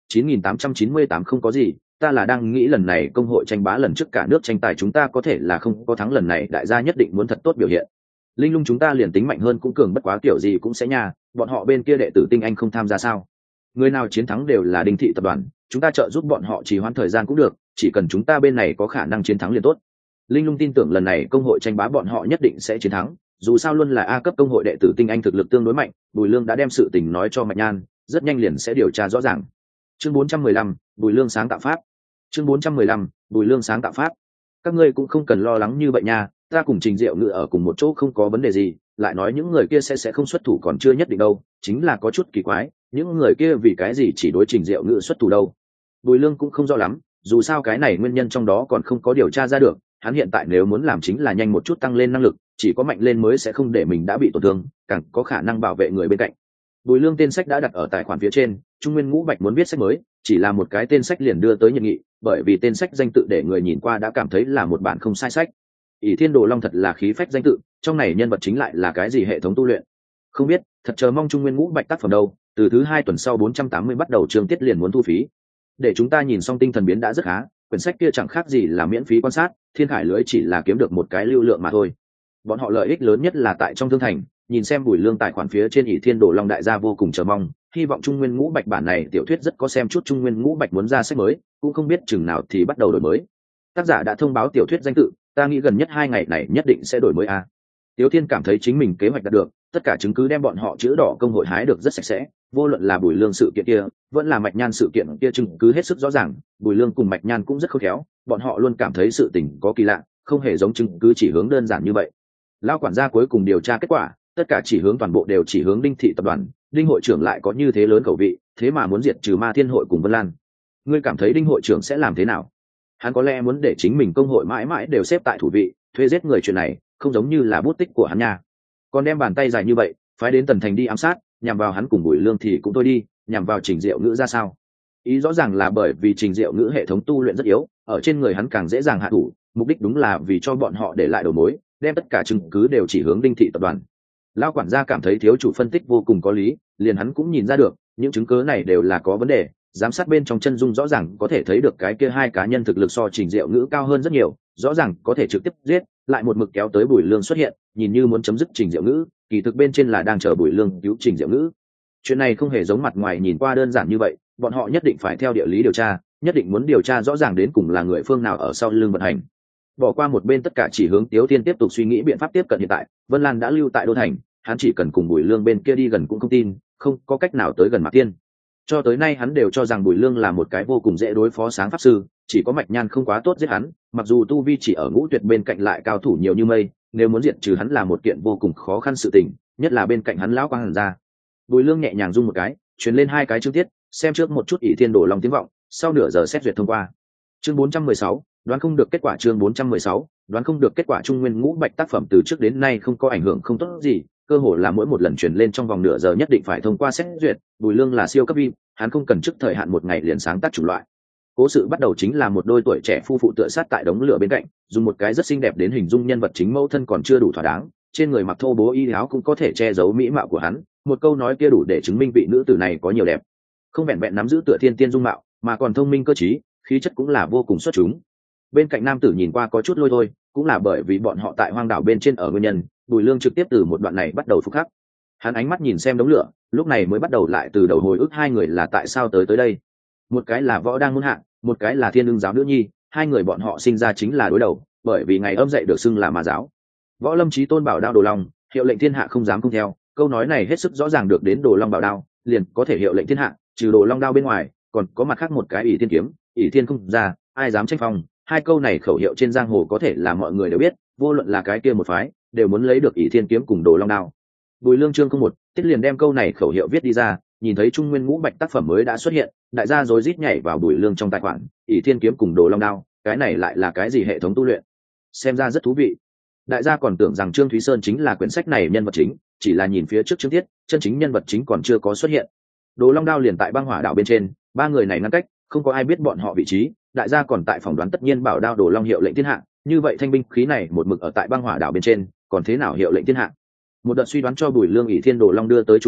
chín nghìn tám trăm chín mươi tám không có gì, ta là đang nghĩ lần này công hội tranh bá lần trước cả nước tranh tài chúng ta có thể là không có thắng, lần này đại gia nhất định muốn thật tốt biểu hiện. Linh lung chúng ta liền tính mạnh hơn cũng cường bất quá kiểu gì cũng sẽ nha, bọn họ bên kia đệ tử tinh anh không tham gia sao? Người nào chiến thắng đều là Đinh thị tập đoàn, chúng ta trợ giúp bọn họ trì hoãn thời gian cũng được, chỉ cần chúng ta bên này có khả năng chiến thắng liền tốt. Linh lung tin tưởng lần này công hội tranh bá bọn họ nhất định sẽ chiến thắng, dù sao luôn là A cấp công hội đệ tử tinh anh thực lực tương đối mạnh. Bùi Lương đã đem sự tình nói cho Mạch Nhan, rất nhanh liền sẽ điều tra rõ ràng. Chương bốn trăm mười lăm, Bùi Lương sáng tạo pháp. Chương bốn trăm mười lăm, Bùi Lương sáng tạo pháp. Các ngươi cũng không cần lo lắng như vậy nha, ta cùng Trình Diệu Ngự ở cùng một chỗ không có vấn đề gì, lại nói những người kia sẽ sẽ không xuất thủ còn chưa nhất định đâu, chính là có chút kỳ quái, những người kia vì cái gì chỉ đối Trình Diệu Ngự xuất thủ đâu. Bùi Lương cũng không rõ lắm, dù sao cái này nguyên nhân trong đó còn không có điều tra ra được, hắn hiện tại nếu muốn làm chính là nhanh một chút tăng lên năng lực, chỉ có mạnh lên mới sẽ không để mình đã bị tổn thương, càng có khả năng bảo vệ người bên cạnh. Bùi Lương tên sách đã đặt ở tài khoản phía trên, Trung Nguyên Ngũ Bạch muốn viết sách mới, chỉ là một cái tên sách liền đưa tới nhiệt nghị, bởi vì tên sách danh tự để người nhìn qua đã cảm thấy là một bản không sai sách. ỷ Thiên Đồ Long thật là khí phách danh tự, trong này nhân vật chính lại là cái gì hệ thống tu luyện không biết, thật chờ mong Trung Nguyên Ngũ Bạch tác phẩm đâu. Từ thứ hai tuần sau bốn trăm tám mươi bắt đầu chương tiết liền muốn thu phí, để chúng ta nhìn xong tinh thần biến đã rất khá, quyển sách kia chẳng khác gì là miễn phí quan sát, Thiên Khải lưới chỉ là kiếm được một cái lưu lượng mà thôi. Bọn họ lợi ích lớn nhất là tại trong thương thành, nhìn xem Bùi Lương tài khoản phía trên ỷ Thiên Đồ Long đại gia vô cùng chờ mong, hy vọng Trung Nguyên Ngũ Bạch bản này tiểu thuyết rất có xem chút. Trung Nguyên Ngũ Bạch muốn ra sách mới, cũng không biết chừng nào thì bắt đầu đổi mới. Tác giả đã thông báo tiểu thuyết danh tự, ta nghĩ gần nhất hai ngày này nhất định sẽ đổi mới a. Tiếu Thiên cảm thấy chính mình kế hoạch đạt được, tất cả chứng cứ đem bọn họ chữ đỏ công hội hái được rất sạch sẽ, vô luận là Bùi Lương sự kiện kia, vẫn là Mạch Nhan sự kiện kia, chứng cứ hết sức rõ ràng. Bùi Lương cùng Mạch Nhan cũng rất khôn khéo, bọn họ luôn cảm thấy sự tình có kỳ lạ, không hề giống chứng cứ chỉ hướng đơn giản như vậy. Lão quản gia cuối cùng điều tra kết quả, tất cả chỉ hướng toàn bộ đều chỉ hướng Đinh thị tập đoàn. Đinh hội trưởng lại có như thế lớn khẩu vị, thế mà muốn diệt trừ Ma Thiên hội cùng Vân Lan. Ngươi cảm thấy Đinh hội trưởng sẽ làm thế nào? Hắn có lẽ muốn để chính mình công hội mãi mãi đều xếp tại thủ vị, thuê giết người chuyện này không giống như là bút tích của hắn nha. Còn đem bàn tay dài như vậy phái đến Tần Thành đi ám sát, nhằm vào hắn cùng Bùi Lương thì cũng thôi đi, nhằm vào Trình Diệu Ngữ ra sao? Ý rõ ràng là bởi vì Trình Diệu Ngữ hệ thống tu luyện rất yếu, ở trên người hắn càng dễ dàng hạ thủ, mục đích đúng là vì cho bọn họ để lại đầu mối, đem tất cả chứng cứ đều chỉ hướng Đinh thị tập đoàn. Lão quản gia cảm thấy thiếu chủ phân tích vô cùng có lý, liền hắn cũng nhìn ra được những chứng cứ này đều là có vấn đề. Giám sát bên trong chân dung rõ ràng có thể thấy được cái kia hai cá nhân thực lực so Trình Diệu Ngữ cao hơn rất nhiều, rõ ràng có thể trực tiếp giết, lại một mực kéo tới Bùi Lương xuất hiện, nhìn như muốn chấm dứt Trình Diệu Ngữ, kỳ thực bên trên là đang chờ Bùi Lương cứu Trình Diệu Ngữ. Chuyện này không hề giống mặt ngoài nhìn qua đơn giản như vậy, bọn họ nhất định phải theo địa lý điều tra, nhất định muốn điều tra rõ ràng đến cùng là người phương nào ở sau lưng vận hành. Bỏ qua một bên tất cả chỉ hướng Tiếu Thiên tiếp tục suy nghĩ biện pháp tiếp cận hiện tại, Vân Lan đã lưu tại đô thành, hắn chỉ cần cùng Bùi Lương bên kia đi gần cũng không tin, không có cách nào tới gần Mạc Tiên. Cho tới nay hắn đều cho rằng Bùi Lương là một cái vô cùng dễ đối phó sáng pháp sư, chỉ có Mạch Nhan không quá tốt giết hắn, mặc dù tu vi chỉ ở ngũ tuyệt bên cạnh lại cao thủ nhiều như mây, nếu muốn diệt trừ hắn là một kiện vô cùng khó khăn sự tình, nhất là bên cạnh hắn lão quang hàn ra. Bùi Lương nhẹ nhàng rung một cái, truyền lên hai cái chương tiết, xem trước một chút ỷ Thiên Đồ Long tiếng vọng, sau nửa giờ xét duyệt thông qua. Chương bốn trăm mười sáu, đoán không được kết quả. Chương bốn trăm mười sáu, đoán không được kết quả. Trung Nguyên Ngũ Bạch tác phẩm từ trước đến nay không có ảnh hưởng không tốt gì, cơ hồ là mỗi một lần truyền lên trong vòng nửa giờ nhất định phải thông qua xét duyệt. Bùi Lương là siêu cấp vi, hắn không cần trước thời hạn một ngày liền sáng tác chủng loại. Cố sự bắt đầu chính là một đôi tuổi trẻ phu phụ tựa sát tại đống lửa bên cạnh, dùng một cái rất xinh đẹp đến hình dung nhân vật chính mẫu thân còn chưa đủ thỏa đáng, trên người mặc thô bố y áo cũng có thể che giấu mỹ mạo của hắn, một câu nói kia đủ để chứng minh vị nữ tử này có nhiều đẹp, không vẹn vẹn nắm giữ tựa thiên tiên dung mạo, mà còn thông minh cơ trí, khí chất cũng là vô cùng xuất chúng. Bên cạnh nam tử nhìn qua có chút lôi thôi, cũng là bởi vì bọn họ tại hoang đảo bên trên ở nguyên nhân, Bùi Lương trực tiếp từ một đoạn này bắt đầu phục khắc. Hắn ánh mắt nhìn xem đống lửa, lúc này mới bắt đầu lại từ đầu hồi ức hai người là tại sao tới tới đây. Một cái là võ đang muôn hạng, một cái là thiên ưng giáo nữ nhi, hai người bọn họ sinh ra chính là đối đầu, bởi vì ngày âm dậy được xưng là ma giáo. Võ Lâm Chí Tôn bảo đao Đồ Long, hiệu lệnh thiên hạ không dám không theo, câu nói này hết sức rõ ràng được đến Đồ Long bảo đao liền có thể hiệu lệnh thiên hạ, trừ Đồ Long đao bên ngoài còn có mặt khác một cái ỷ thiên kiếm, ỷ thiên không ra ai dám tranh phong. Hai câu này khẩu hiệu trên giang hồ có thể là mọi người đều biết, vô luận là cái kia một phái đều muốn lấy được ỷ thiên kiếm cùng Đồ Long đao. Bùi Lương chương không một tiết liền đem câu này khẩu hiệu viết đi ra, nhìn thấy Trung Nguyên Ngũ Bạch tác phẩm mới đã xuất hiện, đại gia rối rít nhảy vào Bùi Lương trong tài khoản, ỷ thiên kiếm cùng Đồ Long đao, cái này lại là cái gì hệ thống tu luyện? Xem ra rất thú vị. Đại gia còn tưởng rằng Trương Thúy Sơn chính là quyển sách này nhân vật chính, chỉ là nhìn phía trước chương tiết, chân chính nhân vật chính còn chưa có xuất hiện. Đồ Long đao liền tại băng hỏa đảo bên trên, ba người này ngăn cách, không có ai biết bọn họ vị trí, đại gia còn tại phỏng đoán tất nhiên bảo đao Đồ Long hiệu lệnh thiên hạ, như vậy thanh binh khí này một mực ở tại băng hỏa đảo bên trên, còn thế nào hiệu lệnh thiên hạ? Một đợt suy đoán cho Bùi Lương ỷ Thiên Đồ Long đưa tới chủ đề,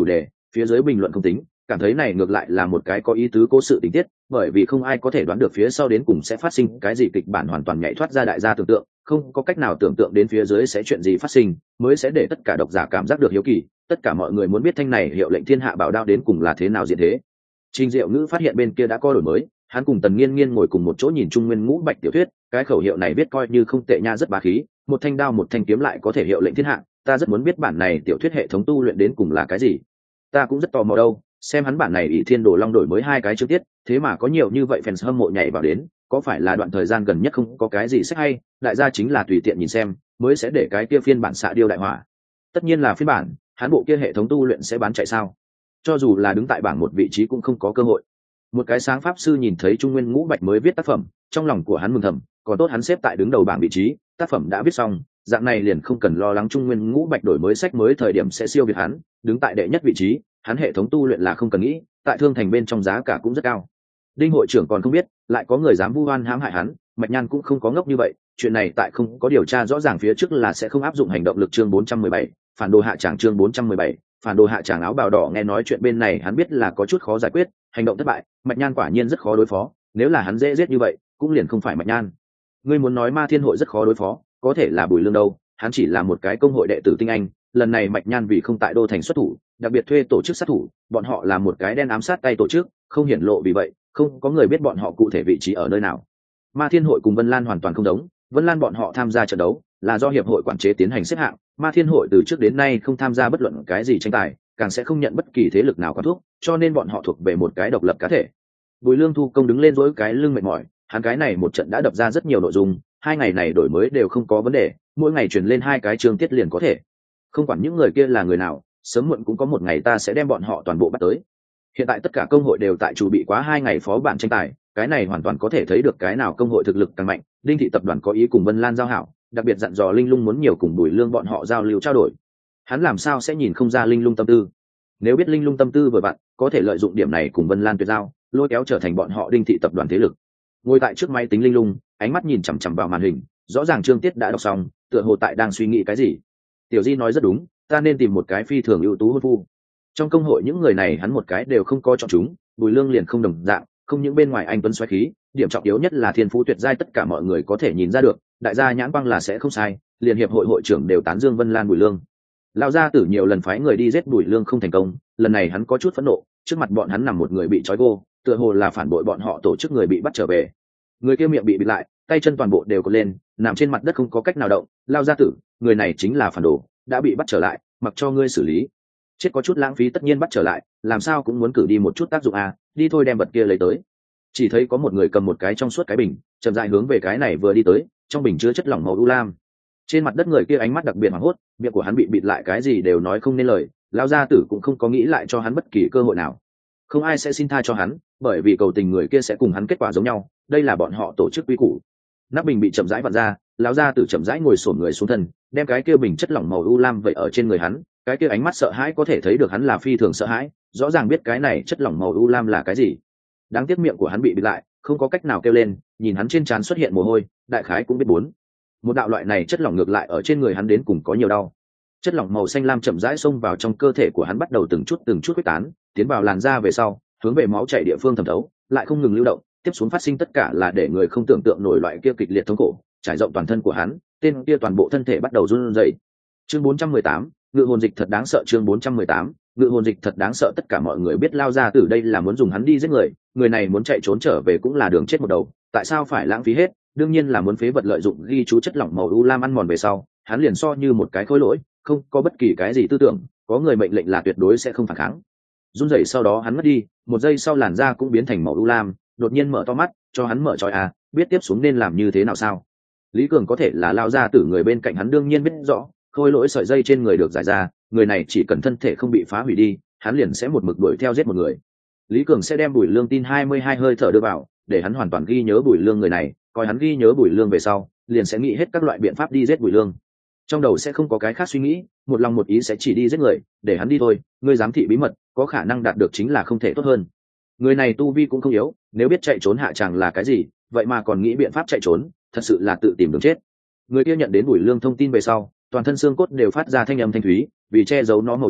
phía dưới bình luận không tính, cảm thấy này ngược lại là một cái có ý tứ cố sự tình tiết, bởi vì không ai có thể đoán được phía sau đến cùng sẽ phát sinh cái gì, kịch bản hoàn toàn nhảy thoát ra đại gia tưởng tượng, không có cách nào tưởng tượng đến phía dưới sẽ chuyện gì phát sinh, mới sẽ để tất cả độc giả cảm giác được hiếu kỳ, tất cả mọi người muốn biết thanh này hiệu lệnh thiên hạ bảo đao đến cùng là thế nào diễn thế. Trình Diệu Ngữ phát hiện bên kia đã có đổi mới, hắn cùng Tần Nghiên Nghiên ngồi cùng một chỗ nhìn Trung Nguyên Ngũ Bạch tiểu thuyết, cái khẩu hiệu này viết coi như không tệ nha, rất bá khí, một thanh đao một thanh kiếm lại có thể hiệu lệnh thiên hạ, ta rất muốn biết bản này tiểu thuyết hệ thống tu luyện đến cùng là cái gì. Ta cũng rất tò mò đâu, xem hắn bản này ỷ thiên đồ long đổi mới hai cái chương tiết, thế mà có nhiều như vậy fans hâm mộ nhảy vào đến, có phải là đoạn thời gian gần nhất không có cái gì sách hay, đại gia chính là tùy tiện nhìn xem, mới sẽ để cái kia phiên bản xạ điêu đại hỏa. Tất nhiên là phiên bản, hắn bộ kia hệ thống tu luyện sẽ bán chạy sao? Cho dù là đứng tại bảng một vị trí cũng không có cơ hội. Một cái sáng pháp sư nhìn thấy Trung Nguyên Ngũ Bạch mới viết tác phẩm, trong lòng của hắn mừng thầm, còn tốt hắn xếp tại đứng đầu bảng vị trí, tác phẩm đã viết xong, dạng này liền không cần lo lắng Trung Nguyên Ngũ Bạch đổi mới sách mới thời điểm sẽ siêu việt hắn, đứng tại đệ nhất vị trí, hắn hệ thống tu luyện là không cần nghĩ, tại thương thành bên trong giá cả cũng rất cao. Đinh hội trưởng còn không biết, lại có người dám vu oan hãm hại hắn, Mạch Nhan cũng không có ngốc như vậy, chuyện này tại không có điều tra rõ ràng phía trước là sẽ không áp dụng hành động lực. Chương bốn trăm mười bảy, phản đồ hạ tràng. Chương bốn trăm mười bảy, phản đồ hạ tràng. Áo bào đỏ nghe nói chuyện bên này hắn biết là có chút khó giải quyết, hành động thất bại, Mạch Nhan quả nhiên rất khó đối phó, nếu là hắn dễ giết như vậy, cũng liền không phải Mạch Nhan. Ngươi muốn nói Ma Thiên hội rất khó đối phó, có thể là Bùi Lương đâu, hắn chỉ là một cái công hội đệ tử tinh anh, lần này Mạch Nhan vì không tại đô thành xuất thủ, đặc biệt thuê tổ chức sát thủ, bọn họ là một cái đen ám sát tay tổ chức, không hiển lộ, vì vậy không có người biết bọn họ cụ thể vị trí ở nơi nào. Ma Thiên hội cùng Vân Lan hoàn toàn không giống, Vân Lan bọn họ tham gia trận đấu là do hiệp hội quản chế tiến hành xếp hạng, Ma Thiên hội từ trước đến nay không tham gia bất luận cái gì tranh tài, càng sẽ không nhận bất kỳ thế lực nào quản thúc, cho nên bọn họ thuộc về một cái độc lập cá thể. Bùi Lương thu công đứng lên dỗi cái lưng mệt mỏi, hắn cái này một trận đã đập ra rất nhiều nội dung, hai ngày này đổi mới đều không có vấn đề, mỗi ngày truyền lên hai cái chương tiết liền có thể. Không quản những người kia là người nào, sớm muộn cũng có một ngày ta sẽ đem bọn họ toàn bộ bắt tới. Hiện tại tất cả công hội đều tại chuẩn bị quá hai ngày phó bản tranh tài, cái này hoàn toàn có thể thấy được cái nào công hội thực lực càng mạnh. Đinh thị tập đoàn có ý cùng Vân Lan giao hảo, đặc biệt dặn dò Linh Lung muốn nhiều cùng Bùi Lương bọn họ giao lưu trao đổi. Hắn làm sao sẽ nhìn không ra Linh Lung tâm tư? Nếu biết Linh Lung tâm tư vừa vặn, có thể lợi dụng điểm này cùng Vân Lan tuyệt giao, lôi kéo trở thành bọn họ Đinh thị tập đoàn thế lực. Ngồi tại trước máy tính Linh Lung, ánh mắt nhìn chằm chằm vào màn hình, rõ ràng chương tiết đã đọc xong, tựa hồ tại đang suy nghĩ cái gì. Tiểu Di nói rất đúng, ta nên tìm một cái phi thường ưu tú hôn phu. Trong công hội những người này hắn một cái đều không có chọn chúng, Bùi Lương liền không đồng dạng, không những bên ngoài anh tuấn xoáy khí, điểm trọng yếu nhất là thiên phú tuyệt giai, tất cả mọi người có thể nhìn ra được, đại gia nhãn quang là sẽ không sai, liền hiệp hội hội trưởng đều tán dương Vân Lan Bùi Lương. Lão gia tử nhiều lần phái người đi giết Bùi Lương không thành công, lần này hắn có chút phẫn nộ, trước mặt bọn hắn nằm một người bị trói gô, tựa hồ là phản bội bọn họ tổ chức người bị bắt trở về. Người kia miệng bị bịt lại, tay chân toàn bộ đều cột lên, nằm trên mặt đất không có cách nào động. Lão gia tử, người này chính là phản đồ, đã bị bắt trở lại, mặc cho ngươi xử lý. Chết có chút lãng phí, tất nhiên bắt trở lại, làm sao cũng muốn cử đi một chút tác dụng à, đi thôi đem vật kia lấy tới. Chỉ thấy có một người cầm một cái trong suốt cái bình, chậm rãi hướng về cái này vừa đi tới, trong bình chứa chất lỏng màu u lam. Trên mặt đất người kia ánh mắt đặc biệt hoảng hốt, miệng của hắn bị bịt lại, cái gì đều nói không nên lời, lão gia tử cũng không có nghĩ lại cho hắn bất kỳ cơ hội nào. Không ai sẽ xin tha cho hắn, bởi vì cầu tình người kia sẽ cùng hắn kết quả giống nhau, đây là bọn họ tổ chức quy củ. Nắp bình bị chậm rãi vặn ra, lão gia tử chậm rãi ngồi xổm người xuống thân, đem cái kia bình chất lỏng màu u lam vậy ở trên người hắn, cái kia ánh mắt sợ hãi có thể thấy được hắn là phi thường sợ hãi, rõ ràng biết cái này chất lỏng màu u lam là cái gì. Đáng tiếc miệng của hắn bị bịt lại, không có cách nào kêu lên, nhìn hắn trên trán xuất hiện mồ hôi, đại khái cũng biết bốn. Một đạo loại này chất lỏng ngược lại ở trên người hắn đến cùng có nhiều đau. Chất lỏng màu xanh lam chậm rãi xông vào trong cơ thể của hắn, bắt đầu từng chút từng chút khuếch tán, tiến vào làn da về sau, hướng về máu chảy địa phương thẩm thấu, lại không ngừng lưu động, tiếp xuống phát sinh tất cả là để người không tưởng tượng nổi loại kia kịch liệt thống khổ, trải rộng toàn thân của hắn, tên kia toàn bộ thân thể bắt đầu run rẩy. Chương bốn trăm mười tám, ngự hồn dịch thật đáng sợ. Chương bốn trăm mười tám, ngự hồn dịch thật đáng sợ. Tất cả mọi người biết lao ra từ đây là muốn dùng hắn đi giết người, người này muốn chạy trốn trở về cũng là đường chết một đầu, tại sao phải lãng phí hết? Đương nhiên là muốn phế vật lợi dụng ghi chú chất lỏng màu u lam ăn mòn về sau, hắn liền so như một cái khối lỗi, không có bất kỳ cái gì tư tưởng, có người mệnh lệnh là tuyệt đối sẽ không phản kháng. Run rẩy sau đó hắn mất đi, một giây sau làn da cũng biến thành màu u lam, đột nhiên mở to mắt, cho hắn mở tròi à, biết tiếp xuống nên làm như thế nào sao? Lý Cường có thể là lao ra từ người bên cạnh hắn đương nhiên biết rõ, khôi lỗi sợi dây trên người được giải ra, người này chỉ cần thân thể không bị phá hủy đi, hắn liền sẽ một mực đuổi theo giết một người. Lý Cường sẽ đem Bùi Lương tin hai mươi hai hơi thở đưa vào, để hắn hoàn toàn ghi nhớ Bùi Lương người này, coi hắn ghi nhớ Bùi Lương về sau, liền sẽ nghĩ hết các loại biện pháp đi giết Bùi Lương. Trong đầu sẽ không có cái khác suy nghĩ, một lòng một ý sẽ chỉ đi giết người, để hắn đi thôi, ngươi giám thị bí mật, có khả năng đạt được chính là không thể tốt hơn. Người này tu vi cũng không yếu, nếu biết chạy trốn hạ tràng là cái gì, vậy mà còn nghĩ biện pháp chạy trốn, thật sự là tự tìm đường chết. Người kia nhận đến Bùi Lương thông tin về sau, toàn thân xương cốt đều phát ra thanh âm thanh thúy, vì che giấu nó màu da,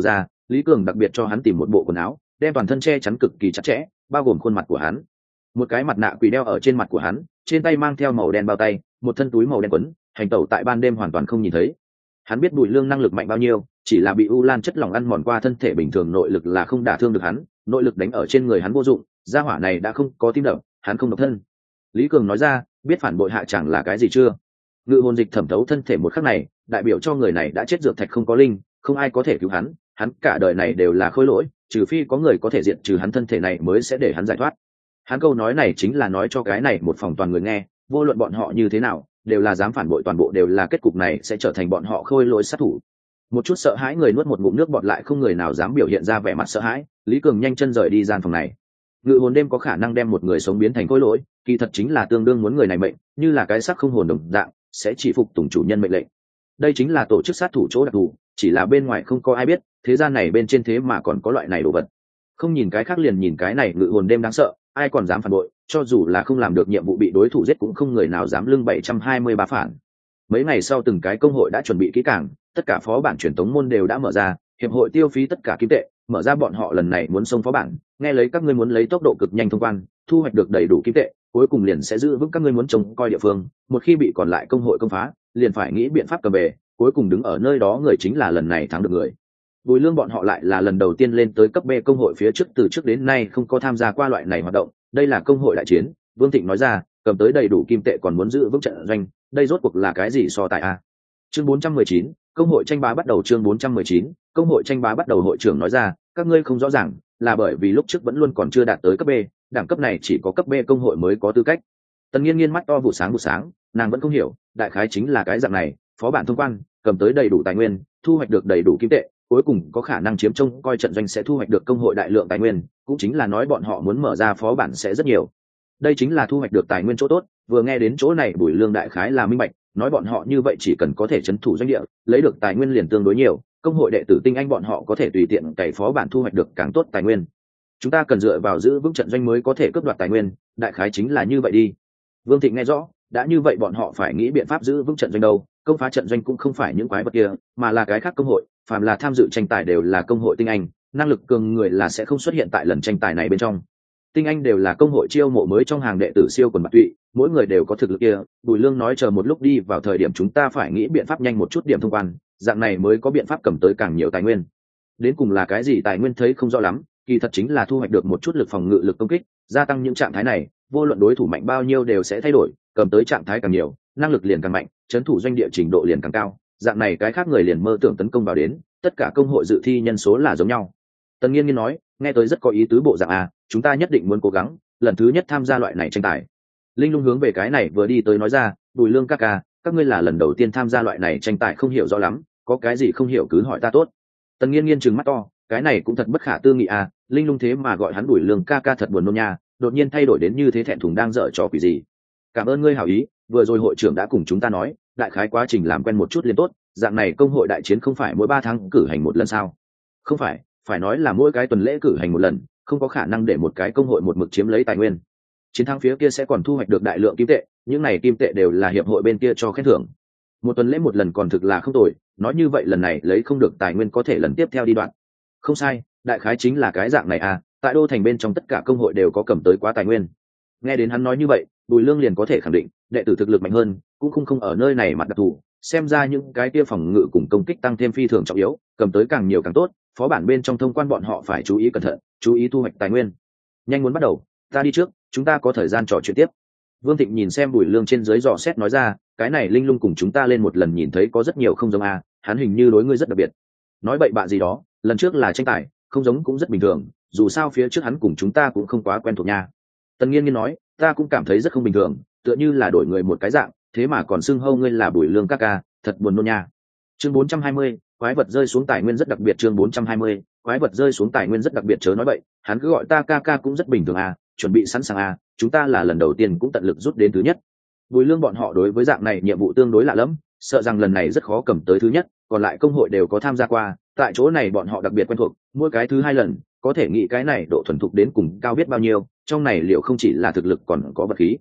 Lý Cường đặc biệt cho hắn tìm một bộ quần áo đem toàn thân che chắn cực kỳ chặt chẽ, bao gồm khuôn mặt của hắn. Một cái mặt nạ quỷ đeo ở trên mặt của hắn, trên tay mang theo màu đen bao tay, một thân túi màu đen quấn, hành tẩu tại ban đêm hoàn toàn không nhìn thấy. Hắn biết Bùi Lương năng lực mạnh bao nhiêu, chỉ là bị u lan chất lỏng ăn mòn qua thân thể bình thường nội lực là không đả thương được hắn, nội lực đánh ở trên người hắn vô dụng, gia hỏa này đã không có tim đập, hắn không độc thân. Lý Cường nói ra, biết phản bội hạ chẳng là cái gì chưa? Ngự hồn dịch thẩm thấu thân thể một khắc này, đại biểu cho người này đã chết dược thạch không có linh, không ai có thể cứu hắn, hắn cả đời này đều là khôi lỗi, trừ phi có người có thể diệt trừ hắn thân thể này mới sẽ để hắn giải thoát. Hắn câu nói này chính là nói cho cái này một phòng toàn người nghe, vô luận bọn họ như thế nào, đều là dám phản bội toàn bộ đều là kết cục này sẽ trở thành bọn họ khôi lỗi sát thủ. Một chút sợ hãi người nuốt một ngụm nước bọt lại không người nào dám biểu hiện ra vẻ mặt sợ hãi, Lý Cường nhanh chân rời đi gian phòng này. Ngự hồn đêm có khả năng đem một người sống biến thành khôi lỗi, kỳ thật chính là tương đương muốn người này mệnh, như là cái xác không hồn đồng dạng, sẽ chỉ phục tùng chủ nhân mệnh lệnh. Đây chính là tổ chức sát thủ chỗ đặc thù, chỉ là bên ngoài không có ai biết, thế gian này bên trên thế mà còn có loại này đồ vật. Không nhìn cái khác liền nhìn cái này ngự hồn đêm đáng sợ, ai còn dám phản bội, cho dù là không làm được nhiệm vụ bị đối thủ giết cũng không người nào dám lưng bảy trăm hai mươi ba phản. Mấy ngày sau từng cái công hội đã chuẩn bị kỹ càng, tất cả phó bản truyền tống môn đều đã mở ra, hiệp hội tiêu phí tất cả kim tệ, mở ra bọn họ lần này muốn xông phó bản, nghe lấy các ngươi muốn lấy tốc độ cực nhanh thông quan, thu hoạch được đầy đủ kim tệ, cuối cùng liền sẽ giữ vững các ngươi muốn trông coi địa phương, một khi bị còn lại công hội công phá, liền phải nghĩ biện pháp cầm về, cuối cùng đứng ở nơi đó người chính là lần này thắng được người. Bùi Lương bọn họ lại là lần đầu tiên lên tới cấp B công hội phía trước từ trước đến nay không có tham gia qua loại này hoạt động, đây là công hội đại chiến, Vương Thịnh nói ra, cầm tới đầy đủ kim tệ còn muốn giữ vững trận doanh, đây rốt cuộc là cái gì so tài a? Chương bốn trăm mười chín, công hội tranh bá bắt đầu chương bốn trăm mười chín, công hội tranh bá bắt đầu hội trưởng nói ra, các ngươi không rõ ràng, là bởi vì lúc trước vẫn luôn còn chưa đạt tới cấp B, đẳng cấp này chỉ có cấp B công hội mới có tư cách. Tần Nghiên Nghiên mắt to vụ sáng vụ sáng, nàng vẫn không hiểu, đại khái chính là cái dạng này, phó bản thông quan, cầm tới đầy đủ tài nguyên, thu hoạch được đầy đủ kim tệ, cuối cùng có khả năng chiếm trông coi trận doanh sẽ thu hoạch được công hội đại lượng tài nguyên, cũng chính là nói bọn họ muốn mở ra phó bản sẽ rất nhiều. Đây chính là thu hoạch được tài nguyên chỗ tốt, vừa nghe đến chỗ này Bùi Lương đại khái là minh bạch, nói bọn họ như vậy chỉ cần có thể trấn thủ doanh địa, lấy được tài nguyên liền tương đối nhiều, công hội đệ tử tinh anh bọn họ có thể tùy tiện cày phó bản thu hoạch được càng tốt tài nguyên. Chúng ta cần dựa vào giữ vững trận doanh mới có thể cướp đoạt tài nguyên, đại khái chính là như vậy đi. Vương Thịnh nghe rõ, đã như vậy bọn họ phải nghĩ biện pháp giữ vững trận doanh đâu, công phá trận doanh cũng không phải những quái vật kia, mà là cái khác công hội, phàm là tham dự tranh tài đều là công hội tinh anh, năng lực cường người là sẽ không xuất hiện tại lần tranh tài này bên trong. Tinh anh đều là công hội chiêu mộ mới trong hàng đệ tử siêu quần bạc tụy, mỗi người đều có thực lực kia. Bùi Lương nói chờ một lúc đi vào thời điểm chúng ta phải nghĩ biện pháp nhanh một chút điểm thông quan, dạng này mới có biện pháp cầm tới càng nhiều tài nguyên. Đến cùng là cái gì tài nguyên thấy không rõ lắm, kỳ thật chính là thu hoạch được một chút lực phòng ngự lực công kích, gia tăng những trạng thái này, vô luận đối thủ mạnh bao nhiêu đều sẽ thay đổi, cầm tới trạng thái càng nhiều, năng lực liền càng mạnh, trấn thủ doanh địa trình độ liền càng cao, dạng này cái khác người liền mơ tưởng tấn công vào đến, tất cả công hội dự thi nhân số là giống nhau. Tần Nghiên Nghiên nói, nghe tới rất có ý tứ bộ dạng à, chúng ta nhất định muốn cố gắng, lần thứ nhất tham gia loại này tranh tài. Linh Lung hướng về cái này vừa đi tới nói ra, Bùi Lương ca ca, các ngươi là lần đầu tiên tham gia loại này tranh tài không hiểu rõ lắm, có cái gì không hiểu cứ hỏi ta tốt. Tần Nghiên Nghiên trừng mắt to, cái này cũng thật bất khả tư nghị à, Linh Lung thế mà gọi hắn Bùi Lương ca ca thật buồn nôn nha, đột nhiên thay đổi đến như thế thẹn thùng đang dở trò quỷ gì. Cảm ơn ngươi hảo ý, vừa rồi hội trưởng đã cùng chúng ta nói, đại khái quá trình làm quen một chút liền tốt, dạng này công hội đại chiến không phải mỗi ba tháng cử hành một lần sao? Không phải, phải nói là mỗi cái tuần lễ cử hành một lần, không có khả năng để một cái công hội một mực chiếm lấy tài nguyên. Chiến thắng phía kia sẽ còn thu hoạch được đại lượng kim tệ, những này kim tệ đều là hiệp hội bên kia cho khen thưởng. Một tuần lễ một lần còn thực là không tồi, nói như vậy lần này lấy không được tài nguyên có thể lần tiếp theo đi đoạn. Không sai, đại khái chính là cái dạng này à, tại đô thành bên trong tất cả công hội đều có cầm tới quá tài nguyên. Nghe đến hắn nói như vậy, Bùi Lương liền có thể khẳng định, đệ tử thực lực mạnh hơn, cũng không không ở nơi này mặt đặc thù, xem ra những cái kia phòng ngự cùng công kích tăng thêm phi thường trọng yếu, cầm tới càng nhiều càng tốt, phó bản bên trong thông quan bọn họ phải chú ý cẩn thận, chú ý thu hoạch tài nguyên. Nhanh muốn bắt đầu, ta đi trước, chúng ta có thời gian trò chuyện tiếp. Vương Thịnh nhìn xem Bùi Lương trên dưới dò xét nói ra, cái này Linh Lung cùng chúng ta lên một lần nhìn thấy có rất nhiều không giống à, hắn hình như đối ngươi rất đặc biệt. Nói bậy bạ gì đó, lần trước là tranh tài, không giống cũng rất bình thường, dù sao phía trước hắn cùng chúng ta cũng không quá quen thuộc nha. Tần Nghiên Nghiên nói, ta cũng cảm thấy rất không bình thường, tựa như là đổi người một cái dạng, thế mà còn xưng hô ngươi là Bùi Lương ca ca, thật buồn nôn nha. Chương bốn trăm hai mươi, quái vật rơi xuống tài nguyên rất đặc biệt chương bốn trăm hai mươi, quái vật rơi xuống tài nguyên rất đặc biệt chớ nói vậy, hắn cứ gọi ta ca ca cũng rất bình thường à, chuẩn bị sẵn sàng à, chúng ta là lần đầu tiên cũng tận lực rút đến thứ nhất. Bùi Lương bọn họ đối với dạng này nhiệm vụ tương đối lạ lẫm, sợ rằng lần này rất khó cầm tới thứ nhất, còn lại công hội đều có tham gia qua, tại chỗ này bọn họ đặc biệt quen thuộc, mỗi cái thứ hai lần, có thể nghĩ cái này độ thuần thục đến cùng cao biết bao nhiêu, trong này liệu không chỉ là thực lực còn có vật khí.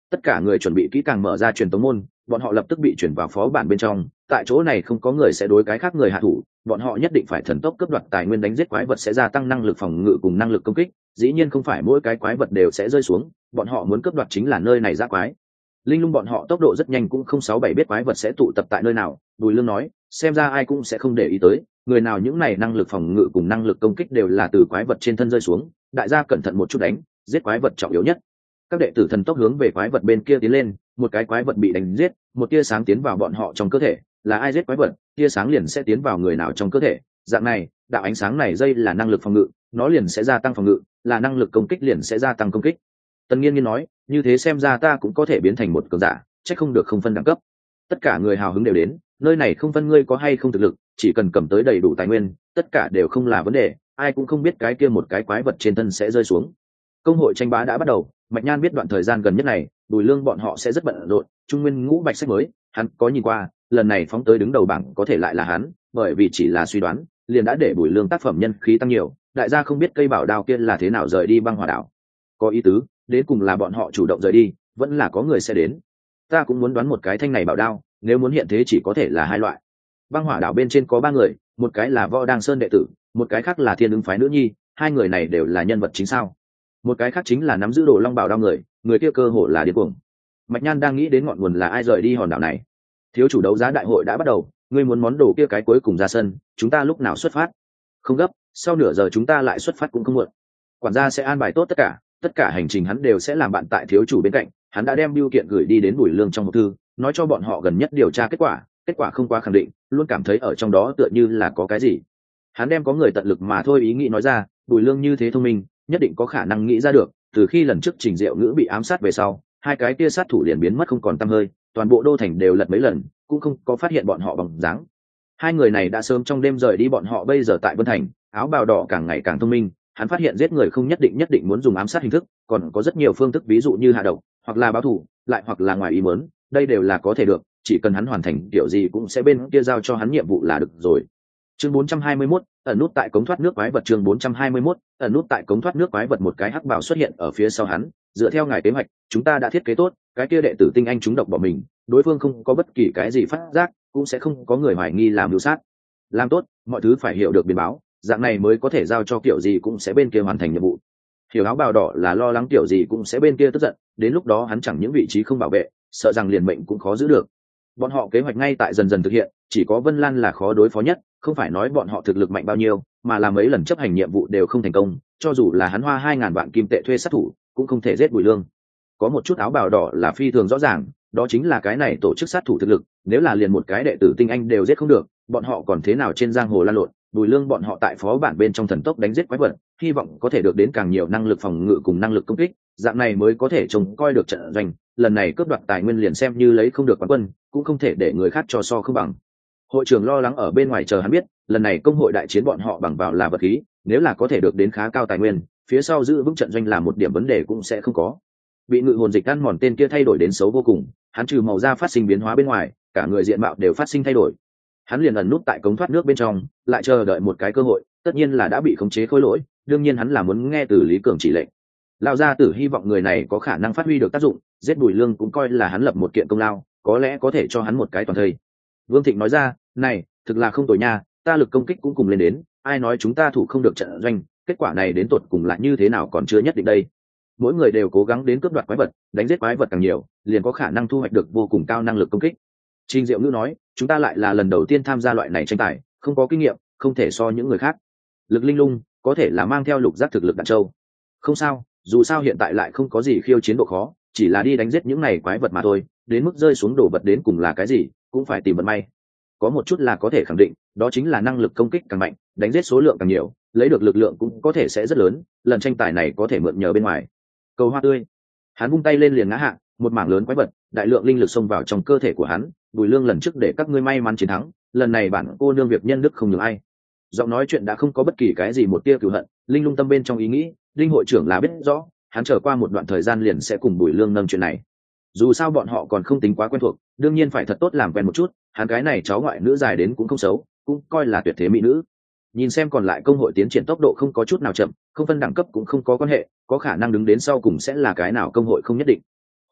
Tất cả người chuẩn bị kỹ càng mở ra truyền tống môn, bọn họ lập tức bị chuyển vào phó bản bên trong. Tại chỗ này không có người sẽ đối cái khác người hạ thủ, bọn họ nhất định phải thần tốc cướp đoạt tài nguyên, đánh giết quái vật sẽ gia tăng năng lực phòng ngự cùng năng lực công kích. Dĩ nhiên không phải mỗi cái quái vật đều sẽ rơi xuống, bọn họ muốn cướp đoạt chính là nơi này ra quái. Linh lung bọn họ tốc độ rất nhanh, cũng không sáu bảy biết quái vật sẽ tụ tập tại nơi nào. Bùi Lương nói, xem ra ai cũng sẽ không để ý tới, người nào những này năng lực phòng ngự cùng năng lực công kích đều là từ quái vật trên thân rơi xuống, đại gia cẩn thận một chút đánh, giết quái vật trọng yếu nhất. Các đệ tử thần tốc hướng về quái vật bên kia tiến lên, một cái quái vật bị đánh giết, một tia sáng tiến vào bọn họ trong cơ thể, là ai giết quái vật, tia sáng liền sẽ tiến vào người nào trong cơ thể. Dạng này, đạo ánh sáng này dây là năng lực phòng ngự, nó liền sẽ gia tăng phòng ngự, là năng lực công kích liền sẽ gia tăng công kích. Tần Nghiên Nghiên nói, như thế xem ra ta cũng có thể biến thành một cường giả, chắc không được không phân đẳng cấp. Tất cả người hào hứng đều đến, nơi này không phân ngươi có hay không thực lực, chỉ cần cầm tới đầy đủ tài nguyên, tất cả đều không là vấn đề, ai cũng không biết cái kia một cái quái vật trên thân sẽ rơi xuống. Công hội tranh bá đã bắt đầu, Mạch Nhan biết đoạn thời gian gần nhất này, Bùi Lương bọn họ sẽ rất bận rộn, Trung Nguyên Ngũ Bạch sách mới, hắn có nhìn qua, lần này phóng tới đứng đầu bảng có thể lại là hắn, bởi vì chỉ là suy đoán, liền đã để Bùi Lương tác phẩm nhân khí tăng nhiều, đại gia không biết cây bảo đao kia là thế nào rời đi băng hỏa đảo. Có ý tứ, đến cùng là bọn họ chủ động rời đi, vẫn là có người sẽ đến. Ta cũng muốn đoán một cái thanh này bảo đao, nếu muốn hiện thế chỉ có thể là hai loại. Băng hỏa đảo bên trên có ba người, một cái là Võ Đăng Sơn đệ tử, một cái khác là Thiên Ứng phái nữ nhi, hai người này đều là nhân vật chính sao? Một cái khác chính là nắm giữ đồ long bảo đao người, người kia cơ hội là điên cuồng. Mạch Nhan đang nghĩ đến ngọn nguồn là ai rời đi hòn đảo này. Thiếu chủ đấu giá đại hội đã bắt đầu, ngươi muốn món đồ kia cái cuối cùng ra sân, chúng ta lúc nào xuất phát? Không gấp, sau nửa giờ chúng ta lại xuất phát cũng không muộn. Quản gia sẽ an bài tốt tất cả, tất cả hành trình hắn đều sẽ làm bạn tại thiếu chủ bên cạnh. Hắn đã đem bưu kiện gửi đi đến Bùi Lương trong một thư, nói cho bọn họ gần nhất điều tra kết quả, kết quả không quá khẳng định, luôn cảm thấy ở trong đó tựa như là có cái gì. Hắn đem có người tận lực mà thôi ý nghĩ nói ra, Bùi Lương như thế thông minh, nhất định có khả năng nghĩ ra được. Từ khi lần trước Trình Diệu Ngữ bị ám sát về sau, hai cái kia sát thủ liền biến mất không còn tăm hơi, toàn bộ đô thành đều lật mấy lần, cũng không có phát hiện bọn họ bóng dáng. Hai người này đã sớm trong đêm rời đi, bọn họ bây giờ tại Vân Thành. Áo bào đỏ càng ngày càng thông minh, hắn phát hiện giết người không nhất định nhất định muốn dùng ám sát hình thức, còn có rất nhiều phương thức, ví dụ như hạ độc, hoặc là báo thù, lại hoặc là ngoài ý muốn, đây đều là có thể được, chỉ cần hắn hoàn thành kiểu gì cũng sẽ bên kia giao cho hắn nhiệm vụ là được rồi. Chương bốn trăm hai mươi mốt, ẩn nút tại cống thoát nước quái vật. Chương bốn trăm hai mươi mốt, ẩn nút tại cống thoát nước quái vật. Một cái hắc bảo xuất hiện ở phía sau hắn, dựa theo ngài kế hoạch, chúng ta đã thiết kế tốt, cái kia đệ tử tinh anh trúng độc bỏ mình, đối phương không có bất kỳ cái gì phát giác, cũng sẽ không có người hoài nghi làm mưu sát. Làm tốt, mọi thứ phải hiểu được biến báo, dạng này mới có thể giao cho kiểu gì cũng sẽ bên kia hoàn thành nhiệm vụ. Hiểu áo bào đỏ là lo lắng kiểu gì cũng sẽ bên kia tức giận, đến lúc đó hắn chẳng những vị trí không bảo vệ, sợ rằng liền mệnh cũng khó giữ được. Bọn họ kế hoạch ngay tại dần dần thực hiện, chỉ có Vân Lan là khó đối phó nhất, không phải nói bọn họ thực lực mạnh bao nhiêu, mà là mấy lần chấp hành nhiệm vụ đều không thành công, cho dù là hắn hoa hai ngàn vạn kim tệ thuê sát thủ, cũng không thể giết Bùi Lương. Có một chút áo bào đỏ là phi thường rõ ràng, đó chính là cái này tổ chức sát thủ thực lực, nếu là liền một cái đệ tử tinh anh đều giết không được, bọn họ còn thế nào trên giang hồ lan lộn. Bùi Lương bọn họ tại phó bản bên trong thần tốc đánh giết quái vật, hy vọng có thể được đến càng nhiều năng lực phòng ngự cùng năng lực công kích, dạng này mới có thể trông coi được trận doanh. Lần này cướp đoạt tài nguyên liền xem như lấy không được quán quân, cũng không thể để người khác cho so không bằng. Hội trưởng lo lắng ở bên ngoài chờ hắn biết, lần này công hội đại chiến bọn họ bằng vào là vật khí, nếu là có thể được đến khá cao tài nguyên, phía sau giữ vững trận doanh là một điểm vấn đề cũng sẽ không có. Bị ngự hồn dịch ăn mòn tên kia thay đổi đến xấu vô cùng, hắn trừ màu da phát sinh biến hóa bên ngoài, cả người diện mạo đều phát sinh thay đổi. Hắn liền ẩn nút tại cống thoát nước bên trong, lại chờ đợi một cái cơ hội, tất nhiên là đã bị khống chế khối lỗi, đương nhiên hắn là muốn nghe từ Lý Cường chỉ lệnh. Lão gia tử hy vọng người này có khả năng phát huy được tác dụng, giết Bùi Lương cũng coi là hắn lập một kiện công lao, có lẽ có thể cho hắn một cái toàn thây. Vương Thịnh nói ra, này, thực là không tồi nha, ta lực công kích cũng cùng lên đến, ai nói chúng ta thủ không được trận doanh, kết quả này đến tột cùng là như thế nào còn chưa nhất định đây. Mỗi người đều cố gắng đến cướp đoạt quái vật, đánh giết quái vật càng nhiều, liền có khả năng thu hoạch được vô cùng cao năng lực công kích. Trình Diệu Ngữ nói, chúng ta lại là lần đầu tiên tham gia loại này tranh tài, không có kinh nghiệm, không thể so những người khác. Lực linh lung, có thể là mang theo lục giác thực lực đạn châu. Không sao, dù sao hiện tại lại không có gì khiêu chiến độ khó, chỉ là đi đánh giết những này quái vật mà thôi, đến mức rơi xuống đồ vật đến cùng là cái gì, cũng phải tìm vận may. Có một chút là có thể khẳng định, đó chính là năng lực công kích càng mạnh, đánh giết số lượng càng nhiều, lấy được lực lượng cũng có thể sẽ rất lớn, lần tranh tài này có thể mượn nhờ bên ngoài. Cầu hoa tươi. Hắn vung tay lên liền ngã hạ, một mảng lớn quái vật, đại lượng linh lực xông vào trong cơ thể của hắn. Bùi Lương lần trước để các ngươi may mắn chiến thắng, lần này bản cô nương việc nhân đức không nhường ai. Giọng nói chuyện đã không có bất kỳ cái gì một tia cừu hận, linh lung tâm bên trong ý nghĩ, linh hội trưởng là biết rõ, hắn trở qua một đoạn thời gian liền sẽ cùng Bùi Lương nâng chuyện này. Dù sao bọn họ còn không tính quá quen thuộc, đương nhiên phải thật tốt làm quen một chút, hắn cái này cháu ngoại nữ dài đến cũng không xấu, cũng coi là tuyệt thế mỹ nữ. Nhìn xem còn lại công hội tiến triển tốc độ không có chút nào chậm, không phân đẳng cấp cũng không có quan hệ, có khả năng đứng đến sau cùng sẽ là cái nào công hội không nhất định. Hội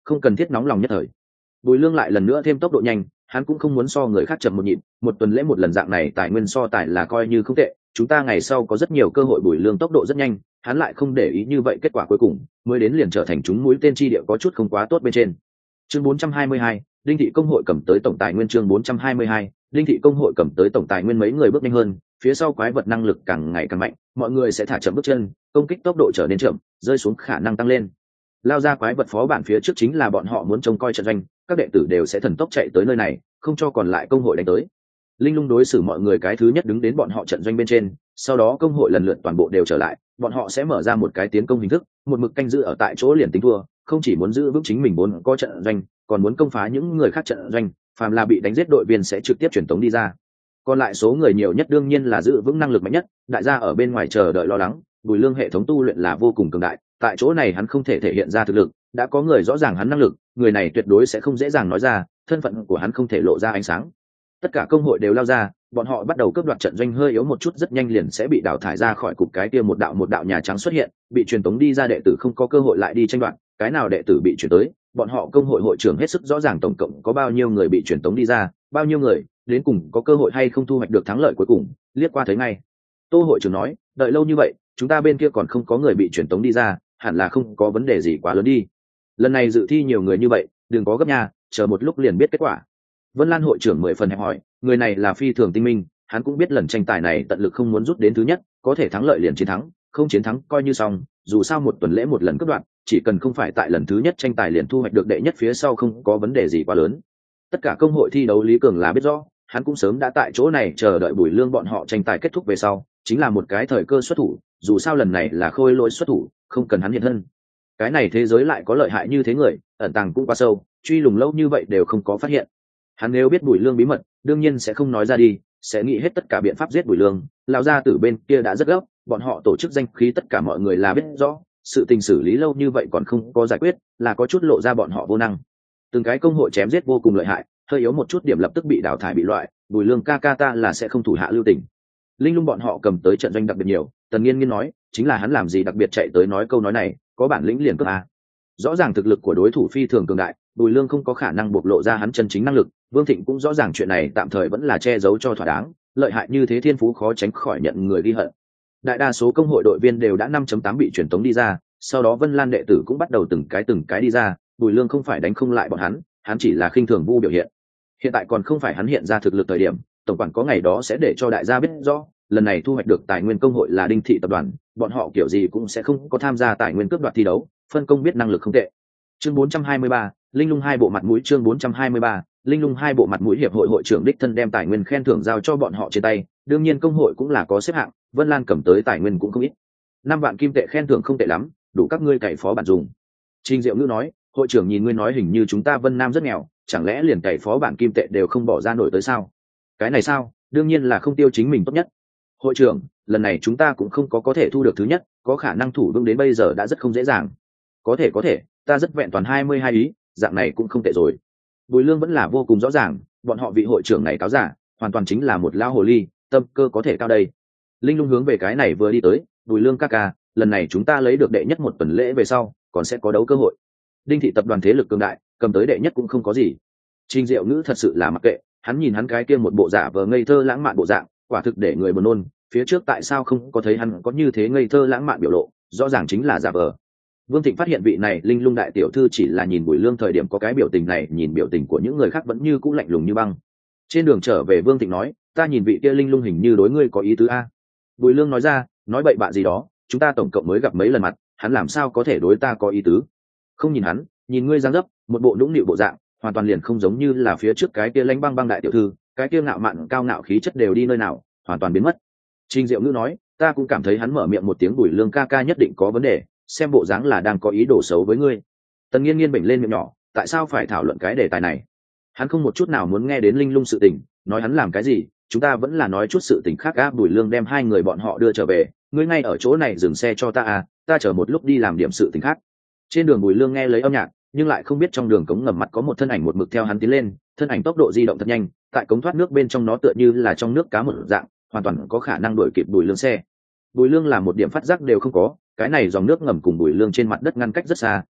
không cần thiết nóng lòng nhất thời. Bùi Lương lại lần nữa thêm tốc độ nhanh, hắn cũng không muốn so người khác chậm một nhịp, một tuần lễ một lần dạng này tài nguyên so tài là coi như không tệ, chúng ta ngày sau có rất nhiều cơ hội. Bùi Lương tốc độ rất nhanh, hắn lại không để ý như vậy, kết quả cuối cùng mới đến liền trở thành chúng mũi tên chi địa có chút không quá tốt bên trên. Chương bốn trăm hai mươi hai, Đinh thị công hội cầm tới tổng tài nguyên. Chương bốn trăm hai mươi hai, Đinh thị công hội cầm tới tổng tài nguyên. Mấy người bước nhanh hơn, phía sau quái vật năng lực càng ngày càng mạnh, mọi người sẽ thả chậm bước chân, công kích tốc độ trở nên chậm, rơi xuống khả năng tăng lên. Lao ra quái vật phó bản phía trước chính là bọn họ muốn trông coi trận doanh, các đệ tử đều sẽ thần tốc chạy tới nơi này, không cho còn lại công hội đánh tới. Linh lung đối xử mọi người cái thứ nhất đứng đến bọn họ trận doanh bên trên, sau đó công hội lần lượt toàn bộ đều trở lại, bọn họ sẽ mở ra một cái tiến công hình thức, một mực canh giữ ở tại chỗ liền tính thua, không chỉ muốn giữ vững chính mình vốn có trận doanh, còn muốn công phá những người khác trận doanh, phàm là bị đánh giết đội viên sẽ trực tiếp truyền tống đi ra. Còn lại số người nhiều nhất đương nhiên là giữ vững năng lực mạnh nhất, đại gia ở bên ngoài chờ đợi lo lắng. Bùi Lương hệ thống tu luyện là vô cùng cường đại, tại chỗ này hắn không thể thể hiện ra thực lực, đã có người rõ ràng hắn năng lực, người này tuyệt đối sẽ không dễ dàng nói ra, thân phận của hắn không thể lộ ra ánh sáng. Tất cả công hội đều lao ra, bọn họ bắt đầu cướp đoạt trận doanh, hơi yếu một chút rất nhanh liền sẽ bị đào thải ra khỏi cục. Cái kia một đạo một đạo nhà trắng xuất hiện, bị truyền tống đi ra đệ tử không có cơ hội lại đi tranh đoạt, cái nào đệ tử bị chuyển tới, bọn họ công hội hội trưởng hết sức rõ ràng tổng cộng có bao nhiêu người bị truyền tống đi ra, bao nhiêu người đến cùng có cơ hội hay không thu hoạch được thắng lợi cuối cùng, liếc qua thấy ngay. Tô hội trưởng nói, đợi lâu như vậy, chúng ta bên kia còn không có người bị truyền tống đi ra, hẳn là không có vấn đề gì quá lớn đi. Lần này dự thi nhiều người như vậy, đừng có gấp nha, chờ một lúc liền biết kết quả. Vân Lan hội trưởng mười phần hẹp hỏi, người này là phi thường tinh minh, hắn cũng biết lần tranh tài này tận lực không muốn rút đến thứ nhất, có thể thắng lợi liền chiến thắng, không chiến thắng coi như xong, dù sao một tuần lễ một lần cướp đoạt, chỉ cần không phải tại lần thứ nhất tranh tài liền thu hoạch được đệ nhất phía sau không có vấn đề gì quá lớn. Tất cả công hội thi đấu Lý Cường là biết rõ, hắn cũng sớm đã tại chỗ này chờ đợi Bùi Lương bọn họ tranh tài kết thúc về sau, chính là một cái thời cơ xuất thủ, dù sao lần này là Khôi Lỗi xuất thủ, không cần hắn hiện thân. Cái này thế giới lại có lợi hại như thế người, ẩn tàng cũng quá sâu, truy lùng lâu như vậy đều không có phát hiện. Hắn nếu biết Bùi Lương bí mật, đương nhiên sẽ không nói ra đi, sẽ nghĩ hết tất cả biện pháp giết Bùi Lương. Lão gia tử bên kia đã rất gấp, bọn họ tổ chức danh khí tất cả mọi người là biết rõ, sự tình xử lý lâu như vậy còn không có giải quyết, là có chút lộ ra bọn họ vô năng. Từng cái công hội chém giết vô cùng lợi hại, hơi yếu một chút điểm lập tức bị đào thải bị loại, Bùi Lương ca ca ta là sẽ không thủ hạ lưu tình. Linh lung bọn họ cầm tới trận doanh đặc biệt nhiều, Tần Nghiên Nghiên nói, chính là hắn làm gì đặc biệt chạy tới nói câu nói này, có bản lĩnh liền cướp a. Rõ ràng thực lực của đối thủ phi thường cường đại, Bùi Lương không có khả năng bộc lộ ra hắn chân chính năng lực. Vương Thịnh cũng rõ ràng chuyện này tạm thời vẫn là che giấu cho thỏa đáng, lợi hại như thế thiên phú khó tránh khỏi nhận người ghi hận. Đại đa số công hội đội viên đều đã năm chấm tám bị truyền tống đi ra, sau đó Vân Lan đệ tử cũng bắt đầu từng cái từng cái đi ra, Bùi Lương không phải đánh không lại bọn hắn, hắn chỉ là khinh thường vu biểu hiện. Hiện tại còn không phải hắn hiện ra thực lực thời điểm, tổng quản có ngày đó sẽ để cho đại gia biết rõ, lần này thu hoạch được tài nguyên công hội là Đinh thị tập đoàn, bọn họ kiểu gì cũng sẽ không có tham gia tài nguyên cướp đoạt thi đấu, phân công biết năng lực không tệ. Chương bốn trăm hai mươi ba, Linh lung hai bộ mặt mũi. Chương bốn trăm hai mươi ba, Linh lung hai bộ mặt mũi. Hiệp hội hội trưởng đích thân đem tài nguyên khen thưởng giao cho bọn họ trên tay, đương nhiên công hội cũng là có xếp hạng, Vân Lan cầm tới tài nguyên cũng không ít, năm vạn kim tệ khen thưởng không tệ lắm, đủ các ngươi cày phó bản dùng. Trình Diệu Ngữ nói, hội trưởng nhìn ngươi nói hình như chúng ta Vân Nam rất nghèo, chẳng lẽ liền cày phó bản kim tệ đều không bỏ ra nổi tới sao? Cái này sao, đương nhiên là không tiêu chính mình tốt nhất. Hội trưởng, lần này chúng ta cũng không có có thể thu được thứ nhất, có khả năng thủ vững đến bây giờ đã rất không dễ dàng. Có thể có thể, ta rất vẹn toàn hai mươi hai ý, dạng này cũng không tệ rồi. Bùi Lương vẫn là vô cùng rõ ràng, bọn họ vị hội trưởng này cáo giả, hoàn toàn chính là một lao hồ ly, tâm cơ có thể cao đây. Linh lung hướng về cái này vừa đi tới, Bùi Lương ca ca, lần này chúng ta lấy được đệ nhất một tuần lễ về sau, còn sẽ có đấu cơ hội. Đinh thị tập đoàn thế lực cường đại, cầm tới đệ nhất cũng không có gì. Trình Diệu Ngữ thật sự là mặc kệ, hắn nhìn hắn cái kia một bộ giả vờ ngây thơ lãng mạn bộ dạng, quả thực để người buồn nôn, phía trước tại sao không có thấy hắn có như thế ngây thơ lãng mạn biểu lộ, rõ ràng chính là giả vờ. Vương Thịnh phát hiện vị này Linh lung đại tiểu thư chỉ là nhìn Bùi Lương thời điểm có cái biểu tình này, nhìn biểu tình của những người khác vẫn như cũ lạnh lùng như băng. Trên đường trở về Vương Thịnh nói, ta nhìn vị kia Linh lung hình như đối ngươi có ý tứ a. Bùi Lương nói ra, nói bậy bạ gì đó, chúng ta tổng cộng mới gặp mấy lần mặt, hắn làm sao có thể đối ta có ý tứ? Không nhìn hắn, nhìn ngươi dáng dấp, một bộ nũng nịu bộ dạng, hoàn toàn liền không giống như là phía trước cái kia lãnh băng băng đại tiểu thư, cái kia ngạo mạn cao ngạo khí chất đều đi nơi nào, hoàn toàn biến mất. Trình Diệu Ngữ nói, ta cũng cảm thấy hắn mở miệng một tiếng Bùi Lương ca ca nhất định có vấn đề, xem bộ dáng là đang có ý đồ xấu với ngươi. Tần Nghiên Nghiên bệnh lên miệng nhỏ, tại sao phải thảo luận cái đề tài này? Hắn không một chút nào muốn nghe đến Linh lung sự tình, nói hắn làm cái gì, chúng ta vẫn là nói chút sự tình khác. Áp Bùi Lương đem hai người bọn họ đưa trở về, ngươi ngay ở chỗ này dừng xe cho ta à, ta chờ một lúc đi làm điểm sự tình khác. Trên đường Bùi Lương nghe lấy âm nhạc, nhưng lại không biết trong đường cống ngầm mặt có một thân ảnh một mực theo hắn tiến lên, thân ảnh tốc độ di động thật nhanh, tại cống thoát nước bên trong nó tựa như là trong nước cá một dạng, hoàn toàn có khả năng đuổi kịp Bùi Lương xe. Bùi Lương là một điểm phát giác đều không có, cái này dòng nước ngầm cùng Bùi Lương trên mặt đất ngăn cách rất xa,